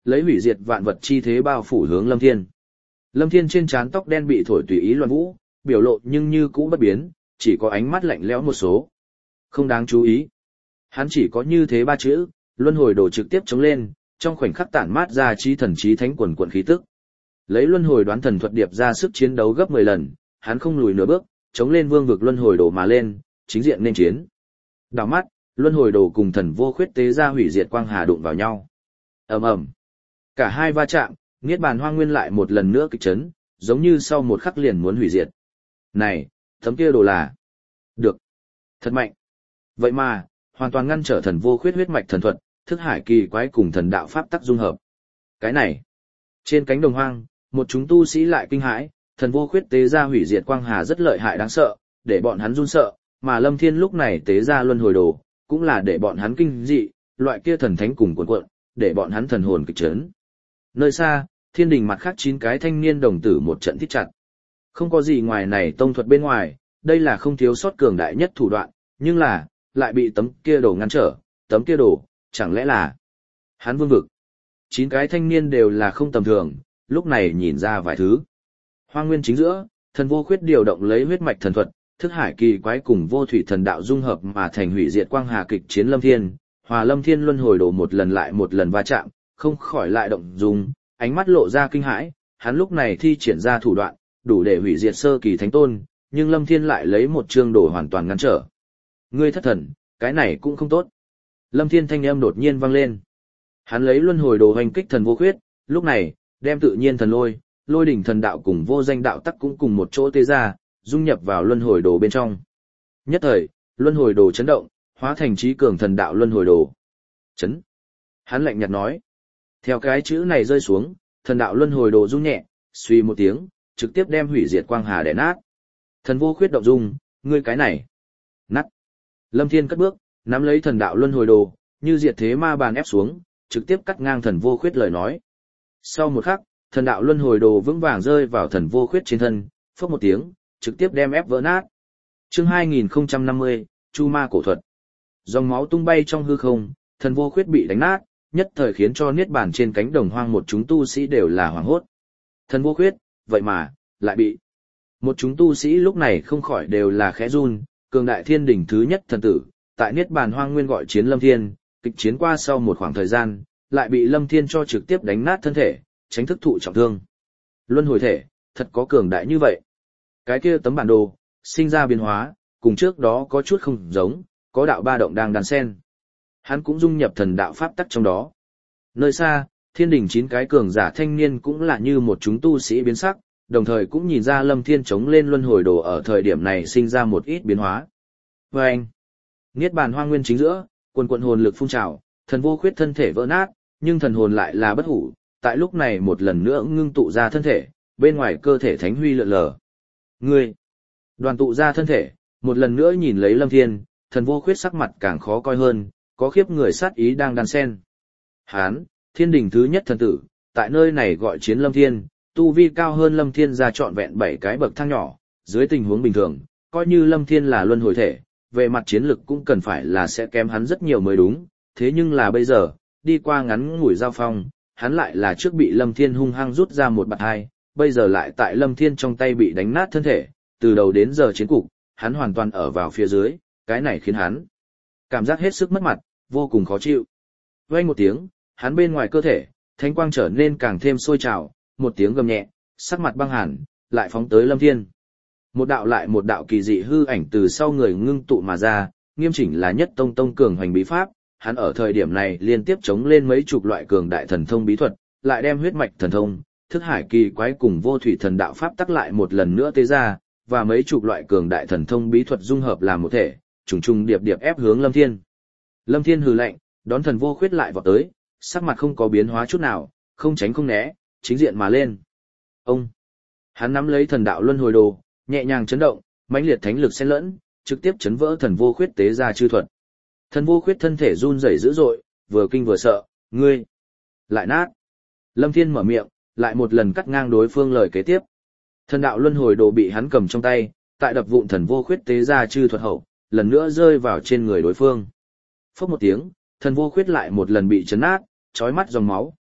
lấy hủy diệt vạn vật chi thế bao phủ hướng Lâm Thiên. Lâm Thiên trên trán tóc đen bị thổi tùy ý loạn vũ, biểu lộ nhưng như cũ bất biến, chỉ có ánh mắt lạnh lẽo một số. Không đáng chú ý. Hắn chỉ có như thế ba chữ, luân hồi đồ trực tiếp chống lên, trong khoảnh khắc tản mát ra chí thần chí thánh quần quần khí tức. Lấy luân hồi đoán thần thuật điệp ra sức chiến đấu gấp mười lần, hắn không lùi nửa bước, chống lên vương vực luân hồi đồ mà lên, chính diện nên chiến. Đảo mắt, luân hồi đồ cùng thần vô khuyết tế ra hủy diệt quang hà đụng vào nhau. Ầm ầm. Cả hai va chạm, niết bàn hoang nguyên lại một lần nữa kịch chấn, giống như sau một khắc liền muốn hủy diệt. Này, tấm kia đồ là được, thật mạnh. Vậy mà, hoàn toàn ngăn trở thần vô khuyết huyết mạch thần thuật, thức hải kỳ quái cùng thần đạo pháp tắc dung hợp. Cái này, trên cánh đồng hoang, một chúng tu sĩ lại kinh hãi, thần vô khuyết tế ra hủy diệt quang hà rất lợi hại đáng sợ, để bọn hắn run sợ, mà Lâm Thiên lúc này tế ra luân hồi đồ, cũng là để bọn hắn kinh dị, loại kia thần thánh cùng cuộn cuộn, để bọn hắn thần hồn kịch chấn. Nơi xa, thiên đình mặt khác chín cái thanh niên đồng tử một trận thiết chặt. Không có gì ngoài này tông thuật bên ngoài, đây là không thiếu sót cường đại nhất thủ đoạn, nhưng là, lại bị tấm kia đồ ngăn trở, tấm kia đồ, chẳng lẽ là hắn vương vực. Chín cái thanh niên đều là không tầm thường, lúc này nhìn ra vài thứ. Hoang nguyên chính giữa, thần vô khuyết điều động lấy huyết mạch thần thuật, thức hải kỳ quái cùng vô thủy thần đạo dung hợp mà thành hủy diệt quang hà kịch chiến Lâm Thiên, hòa Lâm Thiên luân hồi đồ một lần lại một lần va chạm, không khỏi lại động dung, ánh mắt lộ ra kinh hãi, hắn lúc này thi triển ra thủ đoạn, đủ để hủy diệt sơ kỳ thánh tôn, nhưng Lâm Thiên lại lấy một chương đồ hoàn toàn ngăn trở. Ngươi thất thần, cái này cũng không tốt. Lâm Thiên thanh âm đột nhiên vang lên. Hắn lấy luân hồi đồ hoành kích thần vô khuyết, lúc này, đem tự nhiên thần lôi, lôi đỉnh thần đạo cùng vô danh đạo tắc cũng cùng một chỗ tế ra, dung nhập vào luân hồi đồ bên trong. Nhất thời, luân hồi đồ chấn động, hóa thành trí cường thần đạo luân hồi đồ. Chấn. Hắn lạnh nhạt nói. Theo cái chữ này rơi xuống, thần đạo luân hồi đồ rung nhẹ, suy một tiếng, trực tiếp đem hủy diệt quang hà đè nát. Thần vô khuyết động dung, ngươi cái này. Nát. Lâm Thiên cất bước, nắm lấy thần đạo luân hồi đồ, như diệt thế ma bàn ép xuống, trực tiếp cắt ngang thần vô khuyết lời nói. Sau một khắc, thần đạo luân hồi đồ vững vàng rơi vào thần vô khuyết trên thân, phốc một tiếng, trực tiếp đem ép vỡ nát. Chương hai nghìn không trăm năm mươi, Chu Ma cổ thuật. Dòng máu tung bay trong hư không, thần vô khuyết bị đánh nát, nhất thời khiến cho niết bàn trên cánh đồng hoang một chúng tu sĩ đều là hoảng hốt. Thần vô khuyết, vậy mà, lại bị. Một chúng tu sĩ lúc này không khỏi đều là khẽ run, cường đại thiên đỉnh thứ nhất thần tử, tại niết bàn hoang nguyên gọi chiến Lâm Thiên, kịch chiến qua sau một khoảng thời gian, lại bị Lâm Thiên cho trực tiếp đánh nát thân thể, tránh thức thụ trọng thương. Luân hồi thể, thật có cường đại như vậy. Cái kia tấm bản đồ, sinh ra biến hóa, cùng trước đó có chút không giống, có đạo ba động đang đan xen. Hắn cũng dung nhập thần đạo pháp tắc trong đó. Nơi xa, thiên đỉnh chín cái cường giả thanh niên cũng là như một chúng tu sĩ biến sắc, đồng thời cũng nhìn ra Lâm Thiên chống lên luân hồi đồ ở thời điểm này sinh ra một ít biến hóa. Và anh, niết bàn hoang nguyên chính giữa, quần quận hồn lực phun trào, thần vô khuyết thân thể vỡ nát, nhưng thần hồn lại là bất hủ, tại lúc này một lần nữa ngưng tụ ra thân thể, bên ngoài cơ thể thánh huy lượn lờ. Ngươi, đoàn tụ ra thân thể, một lần nữa nhìn lấy Lâm Thiên, thần vô khuyết sắc mặt càng khó coi hơn, có khiếp người sát ý đang đan xen. Hán, thiên đỉnh thứ nhất thần tử, tại nơi này gọi chiến Lâm Thiên, tu vi cao hơn Lâm Thiên ra trọn vẹn bảy cái bậc thang nhỏ, dưới tình huống bình thường, coi như Lâm Thiên là luân hồi thể, về mặt chiến lực cũng cần phải là sẽ kém hắn rất nhiều mới đúng, thế nhưng là bây giờ, đi qua ngắn ngủi giao phong, hắn lại là trước bị Lâm Thiên hung hăng rút ra một bạt hai, bây giờ lại tại Lâm Thiên trong tay bị đánh nát thân thể, từ đầu đến giờ chiến cục, hắn hoàn toàn ở vào phía dưới, cái này khiến hắn cảm giác hết sức mất mặt, vô cùng khó chịu. Vang một tiếng, hắn bên ngoài cơ thể, thánh quang trở nên càng thêm sôi trào, một tiếng gầm nhẹ, sắc mặt băng hàn, lại phóng tới Lâm Thiên. Một đạo lại một đạo kỳ dị hư ảnh từ sau người ngưng tụ mà ra, nghiêm chỉnh là nhất tông tông cường hoành bí pháp, hắn ở thời điểm này liên tiếp chống lên mấy chục loại cường đại thần thông bí thuật, lại đem huyết mạch thần thông, thức hải kỳ quái cùng vô thủy thần đạo pháp tắc lại một lần nữa tế ra, và mấy chục loại cường đại thần thông bí thuật dung hợp làm một thể, trùng trùng điệp điệp ép hướng Lâm Thiên. Lâm Thiên hừ lạnh, đón thần vô khuyết lại vọt tới, sắc mặt không có biến hóa chút nào, không tránh không né, chính diện mà lên. Ông, hắn nắm lấy thần đạo luân hồi đồ, nhẹ nhàng chấn động, mãnh liệt thánh lực xen lẫn, trực tiếp chấn vỡ thần vô khuyết tế ra chư thuật. Thần vô khuyết thân thể run rẩy dữ dội, vừa kinh vừa sợ, ngươi lại nát. Lâm Thiên mở miệng, lại một lần cắt ngang đối phương lời kế tiếp. Thần đạo luân hồi đồ bị hắn cầm trong tay, tại đập vụn thần vô khuyết tế ra chư thuật hậu, lần nữa rơi vào trên người đối phương. Phốc một tiếng, thần vô khuyết lại một lần bị chấn nát, chói mắt dòng máu,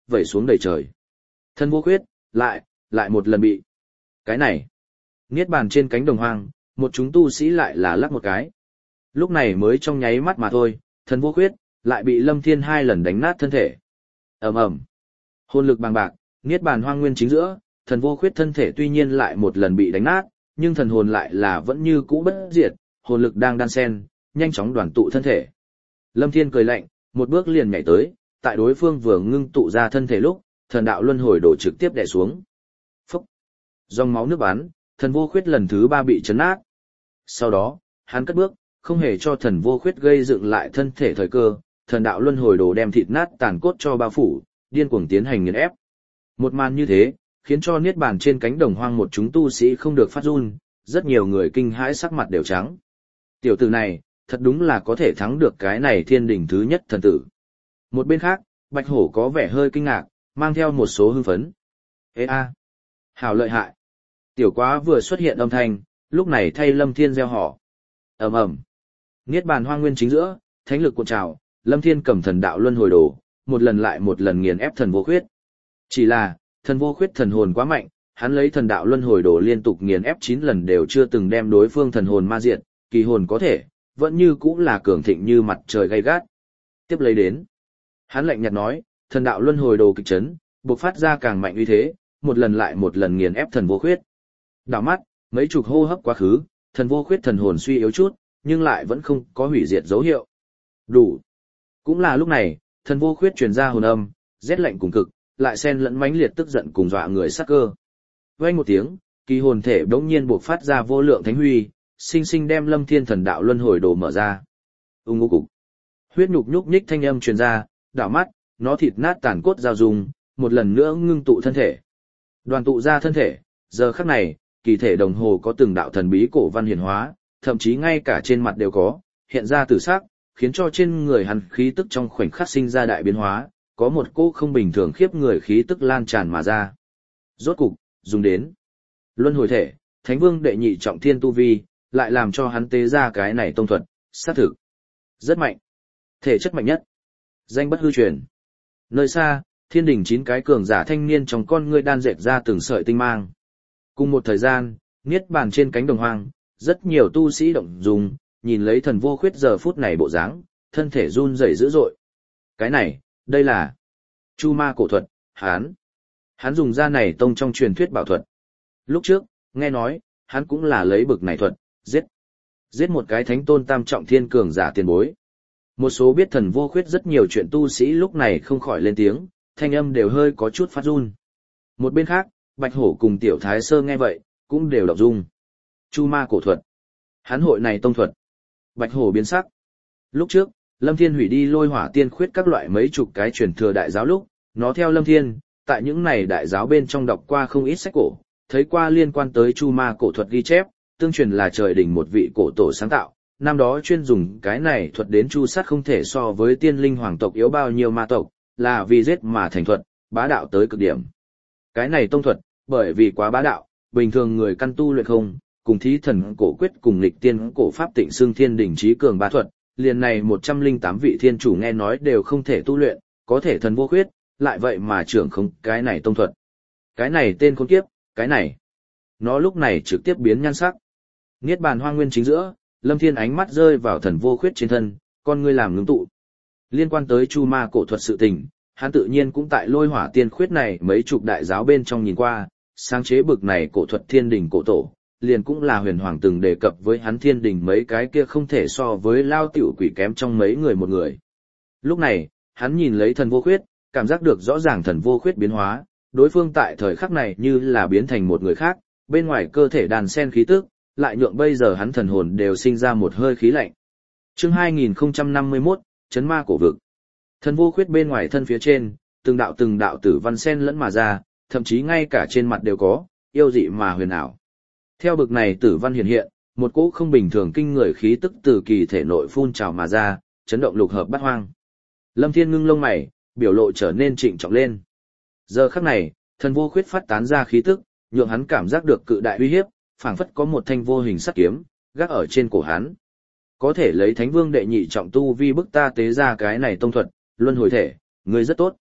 vẩy xuống đầy trời. Thần vô khuyết, lại, lại một lần bị. Cái này, niết bàn trên cánh đồng hoang, một chúng tu sĩ lại là lắc một cái. Lúc này mới trong nháy mắt mà thôi, thần vô khuyết, lại bị Lâm Thiên hai lần đánh nát thân thể. ầm ầm, hồn lực bàng bạc, niết bàn hoang nguyên chính giữa, thần vô khuyết thân thể tuy nhiên lại một lần bị đánh nát, nhưng thần hồn lại là vẫn như cũ bất diệt, hồn lực đang đan xen, nhanh chóng đoàn tụ thân thể. Lâm Thiên cười lạnh, một bước liền nhảy tới, tại đối phương vừa ngưng tụ ra thân thể lúc, thần đạo luân hồi đổ trực tiếp đè xuống. Phốc, dòng máu nước bắn, thần vô khuyết lần thứ ba bị chấn nát. Sau đó, hắn cất bước, không hề cho thần vô khuyết gây dựng lại thân thể thời cơ, thần đạo luân hồi đồ đem thịt nát tàn cốt cho bao phủ, điên cuồng tiến hành nghiền ép. Một màn như thế, khiến cho niết bàn trên cánh đồng hoang một chúng tu sĩ không được phát run, rất nhiều người kinh hãi sắc mặt đều trắng. Tiểu tử này, thật đúng là có thể thắng được cái này thiên đỉnh thứ nhất thần tử. Một bên khác, Bạch Hổ có vẻ hơi kinh ngạc, mang theo một số hưng phấn. Ê a, hào lợi hại. Tiểu quá vừa xuất hiện âm thanh, lúc này thay Lâm Thiên gieo họ. ầm ầm, niết bàn hoang nguyên chính giữa, thánh lực cuộn trào, Lâm Thiên cầm thần đạo luân hồi đồ, một lần lại một lần nghiền ép thần vô khuyết. Chỉ là, thần vô khuyết thần hồn quá mạnh, hắn lấy thần đạo luân hồi đồ liên tục nghiền ép chín lần đều chưa từng đem đối phương thần hồn ma diệt, kỳ hồn có thể, vẫn như cũ là cường thịnh như mặt trời gay gắt. Tiếp lấy đến, hắn lạnh nhạt nói, thần đạo luân hồi đồ kịch chấn, bộc phát ra càng mạnh uy thế, một lần lại một lần nghiền ép thần vô khuyết. Đảo mắt, mấy chục hô hấp quá khứ, thần vô khuyết thần hồn suy yếu chút, nhưng lại vẫn không có hủy diệt dấu hiệu. Đủ. Cũng là lúc này, thần vô khuyết truyền ra hồn âm, rét lạnh cùng cực, lại xen lẫn mãnh liệt tức giận cùng dọa người sắc cơ. Vang một tiếng, kỳ hồn thể đống nhiên buộc phát ra vô lượng thánh huy, sinh sinh đem Lâm Thiên thần đạo luân hồi đồ mở ra. Ung ngô cục. Huyết nhục nhúc nhích thanh âm truyền ra, đảo mắt, nó thịt nát tàn cốt giao dung, một lần nữa ngưng tụ thân thể. Đoàn tụ ra thân thể, giờ khắc này, kỳ thể đồng hồ có từng đạo thần bí cổ văn hiển hóa, thậm chí ngay cả trên mặt đều có, hiện ra tử sắc, khiến cho trên người hắn khí tức trong khoảnh khắc sinh ra đại biến hóa, có một cỗ không bình thường khiếp người khí tức lan tràn mà ra. Rốt cục, dùng đến luân hồi thể, Thánh Vương đệ nhị trọng thiên tu vi, lại làm cho hắn tế ra cái này tông thuật, sát thực. Rất mạnh. Thể chất mạnh nhất. Danh bất hư truyền. Nơi xa, thiên đỉnh chín cái cường giả thanh niên trong con ngươi đan dệt ra từng sợi tinh mang. Cùng một thời gian, niết bàn trên cánh đồng hoang, rất nhiều tu sĩ động dung, nhìn lấy thần vô khuyết giờ phút này bộ dáng, thân thể run rẩy dữ dội. Cái này, đây là Chu Ma cổ thuật, hắn. Hắn dùng ra này tông trong truyền thuyết bảo thuật. Lúc trước, nghe nói, hắn cũng là lấy bực này thuật, giết. Giết một cái thánh tôn tam trọng thiên cường giả tiền bối. Một số biết thần vô khuyết rất nhiều chuyện tu sĩ lúc này không khỏi lên tiếng, thanh âm đều hơi có chút phát run. Một bên khác, Bạch Hổ cùng Tiểu Thái Sơ nghe vậy, cũng đều động dung. Chu Ma cổ thuật. Hắn hội này tông thuật. Bạch Hổ biến sắc. Lúc trước, Lâm Thiên hủy đi Lôi Hỏa Tiên Khuyết các loại mấy chục cái truyền thừa đại giáo lúc, nó theo Lâm Thiên, tại những này đại giáo bên trong đọc qua không ít sách cổ, thấy qua liên quan tới Chu Ma cổ thuật ghi chép, tương truyền là trời đỉnh một vị cổ tổ sáng tạo, năm đó chuyên dùng cái này thuật đến chu sát không thể so với tiên linh hoàng tộc yếu bao nhiêu ma tộc, là vì giết mà thành thuật, bá đạo tới cực điểm. Cái này tông thuật, bởi vì quá bá đạo, bình thường người căn tu luyện không, cùng thí thần cổ quyết cùng lịch tiên cổ pháp tịnh xương thiên đỉnh trí cường bá thuật, liền này một trăm lẻ tám vị thiên chủ nghe nói đều không thể tu luyện, có thể thần vô khuyết, lại vậy mà trưởng không cái này tông thuật. Cái này tên khốn kiếp, cái này. Nó lúc này trực tiếp biến nhan sắc. Niết bàn hoang nguyên chính giữa, Lâm Thiên ánh mắt rơi vào thần vô khuyết trên thân, con ngươi làm ngưng tụ. Liên quan tới Chu Ma cổ thuật sự tình, hắn tự nhiên cũng tại Lôi Hỏa Tiên Khuyết này mấy chục đại giáo bên trong nhìn qua, sáng chế bực này cổ thuật thiên đình cổ tổ, liền cũng là huyền hoàng từng đề cập với hắn thiên đình mấy cái kia không thể so với lao tiểu quỷ kém trong mấy người một người. Lúc này, hắn nhìn lấy thần vô khuyết, cảm giác được rõ ràng thần vô khuyết biến hóa, đối phương tại thời khắc này như là biến thành một người khác, bên ngoài cơ thể đàn sen khí tức, lại nhượng bây giờ hắn thần hồn đều sinh ra một hơi khí lạnh. Chương hai nghìn không trăm năm mươi mốt, Chấn Ma cổ vực. Thần vô khuyết bên ngoài thân phía trên, từng đạo từng đạo tử văn sen lẫn mà ra, thậm chí ngay cả trên mặt đều có, yêu dị mà huyền ảo. Theo bực này tử văn hiện hiện, một cỗ không bình thường kinh người khí tức từ kỳ thể nội phun trào mà ra, chấn động lục hợp bát hoang. Lâm Thiên ngưng lông mày, biểu lộ trở nên trịnh trọng lên. Giờ khắc này, thần vô khuyết phát tán ra khí tức, nhượng hắn cảm giác được cự đại uy hiếp, phảng phất có một thanh vô hình sắt kiếm gác ở trên cổ hắn. Có thể lấy Thánh Vương đệ nhị trọng tu vi bức ta tế ra cái này tông thuật, luân hồi thể, ngươi rất tốt.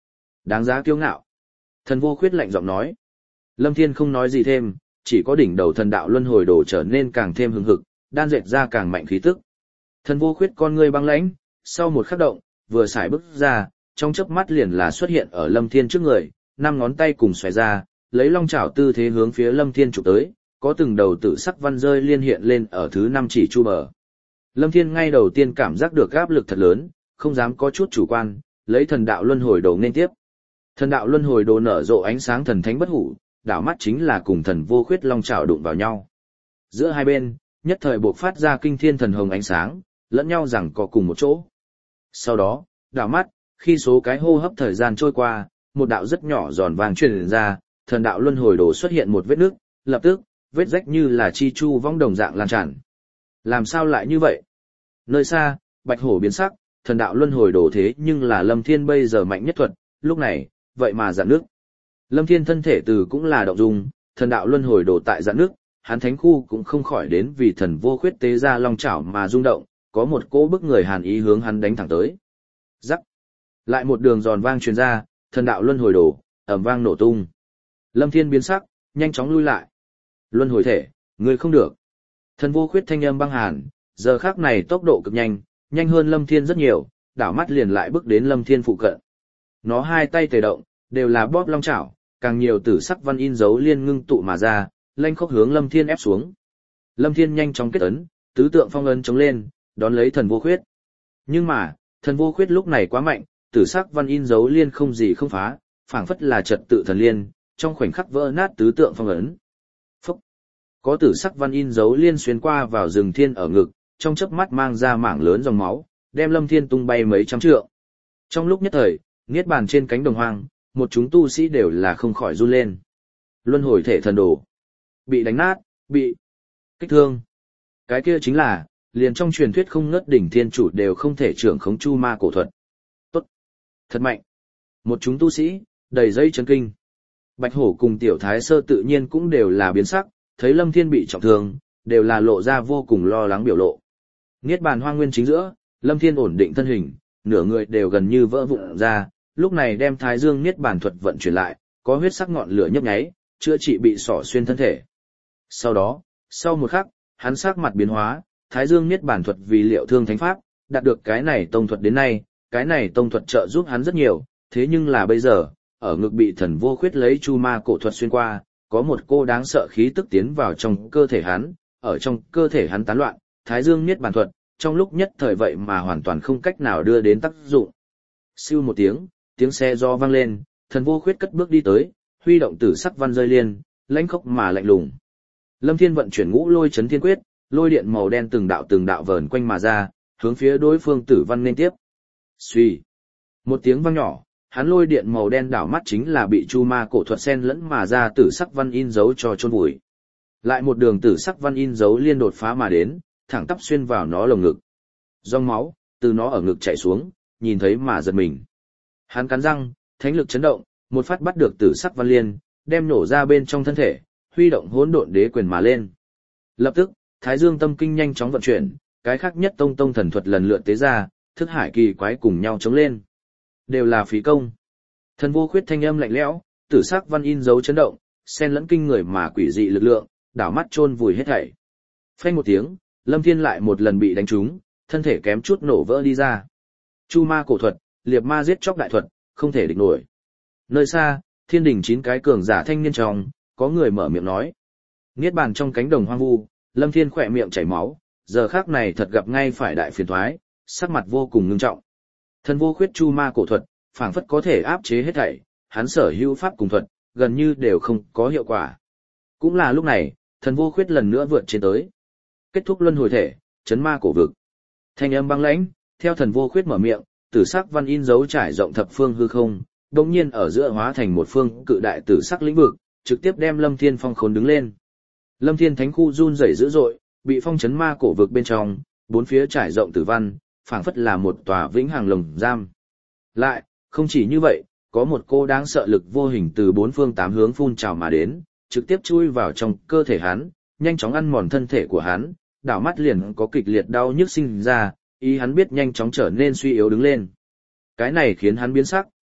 Đáng giá kiêu ngạo. Thần vô khuyết lạnh giọng nói. Lâm Thiên không nói gì thêm, chỉ có đỉnh đầu thần đạo luân hồi đồ trở nên càng thêm hứng hực, đan dệt ra càng mạnh khí tức. Thần vô khuyết con ngươi băng lãnh, sau một khắc động, vừa xài bước ra, trong chớp mắt liền là xuất hiện ở Lâm Thiên trước người, năm ngón tay cùng xòe ra, lấy long chảo tư thế hướng phía Lâm Thiên chụp tới, có từng đầu tử sắc văn rơi liên hiện lên ở thứ năm chỉ chu bờ. Lâm Thiên ngay đầu tiên cảm giác được áp lực thật lớn, không dám có chút chủ quan, lấy thần đạo luân hồi đồ nên tiếp. Thần đạo luân hồi đồ nở rộ ánh sáng thần thánh bất hủ, đảo mắt chính là cùng thần vô khuyết long chảo đụng vào nhau. Giữa hai bên, nhất thời bộc phát ra kinh thiên thần hồng ánh sáng, lẫn nhau rằng có cùng một chỗ. Sau đó, đảo mắt, khi số cái hô hấp thời gian trôi qua, một đạo rất nhỏ giòn vàng truyền ra, thần đạo luân hồi đồ xuất hiện một vết nước, lập tức, vết rách như là chi chu vong đồng dạng lan tràn. Làm sao lại như vậy? Nơi xa, bạch hổ biến sắc, thần đạo luân hồi đồ thế nhưng là Lâm Thiên bây giờ mạnh nhất thuật, lúc này, vậy mà dạn nước. Lâm Thiên thân thể từ cũng là động dung, thần đạo luân hồi đồ tại dạn nước, hắn thánh khu cũng không khỏi đến vì thần vô khuyết tế ra long chảo mà rung động, có một cỗ bức người hàn ý hướng hắn đánh thẳng tới. Rắc. Lại một đường giòn vang truyền ra, thần đạo luân hồi đồ, ầm vang nổ tung. Lâm Thiên biến sắc, nhanh chóng lui lại. Luân hồi thể, ngươi không được. Thần vô khuyết thanh âm băng hàn, giờ khắc này tốc độ cực nhanh, nhanh hơn Lâm Thiên rất nhiều, đảo mắt liền lại bước đến Lâm Thiên phụ cận. Nó hai tay tề động, đều là bóp long chảo, càng nhiều tử sắc văn in dấu liên ngưng tụ mà ra, lanh khốc hướng Lâm Thiên ép xuống. Lâm Thiên nhanh chóng kết ấn, tứ tượng phong ấn chống lên, đón lấy thần vô khuyết. Nhưng mà, thần vô khuyết lúc này quá mạnh, tử sắc văn in dấu liên không gì không phá, phảng phất là trật tự thần liên, trong khoảnh khắc vỡ nát tứ tượng phong ấn. Phúc! Có tử sắc văn in dấu liên xuyên qua vào rừng thiên ở ngực, trong chớp mắt mang ra mảng lớn dòng máu, đem Lâm Thiên tung bay mấy trăm trượng. Trong lúc nhất thời, niết bàn trên cánh đồng hoang, một chúng tu sĩ đều là không khỏi run lên. Luân hồi thể thần đồ. Bị đánh nát, bị kích thương. Cái kia chính là, liền trong truyền thuyết không ngớt đỉnh thiên chủ đều không thể trưởng khống chu ma cổ thuật. Tốt. Thật mạnh. Một chúng tu sĩ, đầy dây chấn kinh. Bạch hổ cùng tiểu thái sơ tự nhiên cũng đều là biến sắc, thấy Lâm Thiên bị trọng thương, đều là lộ ra vô cùng lo lắng biểu lộ. Niết bàn hoang nguyên chính giữa, Lâm Thiên ổn định thân hình, nửa người đều gần như vỡ vụn ra, lúc này đem Thái Dương Niết bàn thuật vận chuyển lại, có huyết sắc ngọn lửa nhấp nháy, chữa trị bị sỏ xuyên thân thể. Sau đó, sau một khắc, hắn sắc mặt biến hóa, Thái Dương Niết bàn thuật vì liệu thương thánh pháp, đạt được cái này tông thuật đến nay, cái này tông thuật trợ giúp hắn rất nhiều, thế nhưng là bây giờ, ở ngực bị thần vô khuyết lấy chu ma cổ thuật xuyên qua, có một cô đáng sợ khí tức tiến vào trong cơ thể hắn, ở trong cơ thể hắn tán loạn, Thái Dương Niết bàn thuật, trong lúc nhất thời vậy mà hoàn toàn không cách nào đưa đến tác dụng. Siêu một tiếng, tiếng xe do vang lên, thần vô khuyết cất bước đi tới, huy động tử sắc văn rơi liên, lãnh khốc mà lạnh lùng. Lâm Thiên vận chuyển ngũ lôi chấn thiên quyết, lôi điện màu đen từng đạo từng đạo vờn quanh mà ra, hướng phía đối phương tử văn nên tiếp. Suy. Một tiếng vang nhỏ, hắn lôi điện màu đen đảo mắt chính là bị chu ma cổ thuật xen lẫn mà ra tử sắc văn in dấu cho chôn vùi. Lại một đường tử sắc văn in dấu liên đột phá mà đến, thẳng tắp xuyên vào nó lồng ngực. Dòng máu từ nó ở ngực chảy xuống, nhìn thấy mà giật mình. Hắn cắn răng, thánh lực chấn động, một phát bắt được tử sắc văn liên, đem nổ ra bên trong thân thể, huy động hỗn độn đế quyền mà lên. Lập tức, Thái Dương tâm kinh nhanh chóng vận chuyển, cái khác nhất tông tông thần thuật lần lượt tế ra, thức hải kỳ quái cùng nhau chống lên. Đều là phí công. Thần vô khuyết thanh âm lạnh lẽo, tử sắc văn in dấu chấn động, xen lẫn kinh người mà quỷ dị lực lượng, đảo mắt chôn vùi hết thảy. Phanh một tiếng, Lâm Thiên lại một lần bị đánh trúng, thân thể kém chút nổ vỡ đi ra. Chu ma cổ thuật, liệt ma giết chóc đại thuật, không thể địch nổi. Nơi xa, thiên đình chín cái cường giả thanh niên trong, có người mở miệng nói. Niết bàn trong cánh đồng hoang vu, Lâm Thiên khỏe miệng chảy máu, giờ khắc này thật gặp ngay phải đại phiền toái, sắc mặt vô cùng ngưng trọng. Thần vô khuyết chu ma cổ thuật, phảng phất có thể áp chế hết thảy, hắn sở hữu pháp cùng thuật, gần như đều không có hiệu quả. Cũng là lúc này, thần vô khuyết lần nữa vượt trên tới. Kết thúc luân hồi thể, chấn ma cổ vực. Thanh âm băng lãnh, theo thần vô khuyết mở miệng, tử sắc văn in dấu trải rộng thập phương hư không, đột nhiên ở giữa hóa thành một phương cự đại tử sắc lĩnh vực, trực tiếp đem Lâm Thiên phong khốn đứng lên. Lâm Thiên thánh khu run rẩy dữ dội, bị phong chấn ma cổ vực bên trong, bốn phía trải rộng tử văn, phảng phất là một tòa vĩnh hằng lồng giam. Lại, không chỉ như vậy, có một cô đáng sợ lực vô hình từ bốn phương tám hướng phun trào mà đến, trực tiếp chui vào trong cơ thể hắn, nhanh chóng ăn mòn thân thể của hắn, đảo mắt liền có kịch liệt đau nhức sinh ra, ý hắn biết nhanh chóng trở nên suy yếu đứng lên. Cái này khiến hắn biến sắc,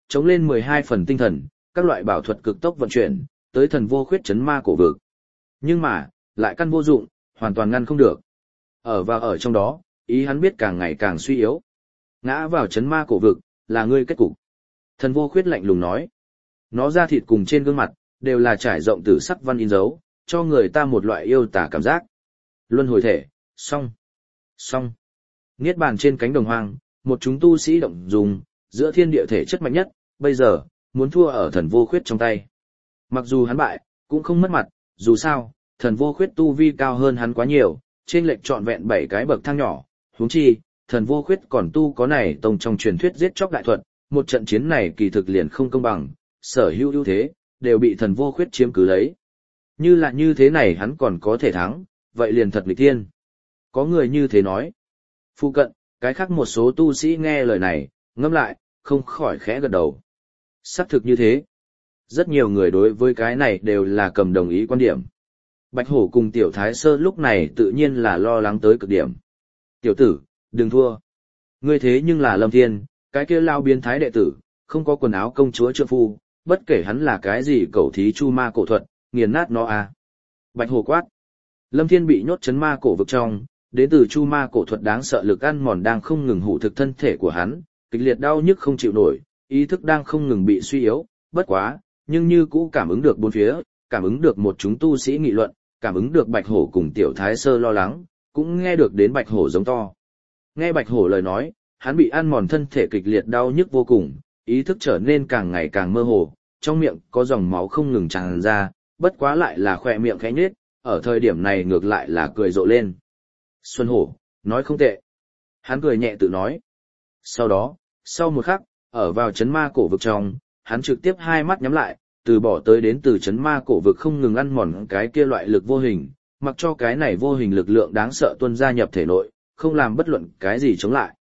chống lên mười hai phần tinh thần, các loại bảo thuật cực tốc vận chuyển, tới thần vô khuyết chấn ma cổ vực. Nhưng mà, lại căn vô dụng, hoàn toàn ngăn không được. Ở và ở trong đó, ý hắn biết càng ngày càng suy yếu. Ngã vào chấn ma cổ vực, là ngươi kết cục. Thần vô khuyết lạnh lùng nói. Nó da thịt cùng trên gương mặt, đều là trải rộng tử sắc văn in dấu, cho người ta một loại yêu tả cảm giác. Luân hồi thể, xong, xong. Niết bàn trên cánh đồng hoang, một chúng tu sĩ động dùng, giữa thiên địa thể chất mạnh nhất, bây giờ, muốn thua ở thần vô khuyết trong tay. Mặc dù hắn bại, cũng không mất mặt, dù sao, thần vô khuyết tu vi cao hơn hắn quá nhiều, trên lệch trọn vẹn bảy cái bậc thang nhỏ, huống chi, thần vô khuyết còn tu có này tông trong truyền thuyết giết chóc đại thuật, một trận chiến này kỳ thực liền không công bằng, sở hữu ưu thế, đều bị thần vô khuyết chiếm cứ lấy. Như là như thế này hắn còn có thể thắng, vậy liền thật nghịch thiên. Có người như thế nói. Phu cận, cái khác một số tu sĩ nghe lời này, ngâm lại, không khỏi khẽ gật đầu. Xác thực như thế. Rất nhiều người đối với cái này đều là cầm đồng ý quan điểm. Bạch Hổ cùng Tiểu Thái Sơ lúc này tự nhiên là lo lắng tới cực điểm. Tiểu tử, đừng thua. Ngươi thế nhưng là Lâm Thiên, cái kia lao biến thái đệ tử, không có quần áo công chúa trượng phu, bất kể hắn là cái gì cẩu thí chu ma cổ thuật, nghiền nát nó à. Bạch Hổ quát. Lâm Thiên bị nhốt chấn ma cổ vực trong, đến từ chu ma cổ thuật đáng sợ lực ăn mòn đang không ngừng hủ thực thân thể của hắn, kịch liệt đau nhức không chịu nổi, ý thức đang không ngừng bị suy yếu, bất quá, nhưng như cũ cảm ứng được bốn phía, cảm ứng được một chúng tu sĩ nghị luận, cảm ứng được Bạch Hổ cùng Tiểu Thái Sơ lo lắng, cũng nghe được đến Bạch Hổ giống to. Nghe Bạch Hổ lời nói, hắn bị ăn mòn thân thể kịch liệt đau nhức vô cùng, ý thức trở nên càng ngày càng mơ hồ, trong miệng có dòng máu không ngừng tràn ra, bất quá lại là khỏe miệng khẽ nhếch, ở thời điểm này ngược lại là cười rộ lên. Xuân Hổ, nói không tệ. Hắn cười nhẹ tự nói. Sau đó, sau một khắc, ở vào chấn ma cổ vực trong, hắn trực tiếp hai mắt nhắm lại, từ bỏ tới đến từ chấn ma cổ vực không ngừng ăn mòn cái kia loại lực vô hình, mặc cho cái này vô hình lực lượng đáng sợ tuôn ra nhập thể nội, không làm bất luận cái gì chống lại.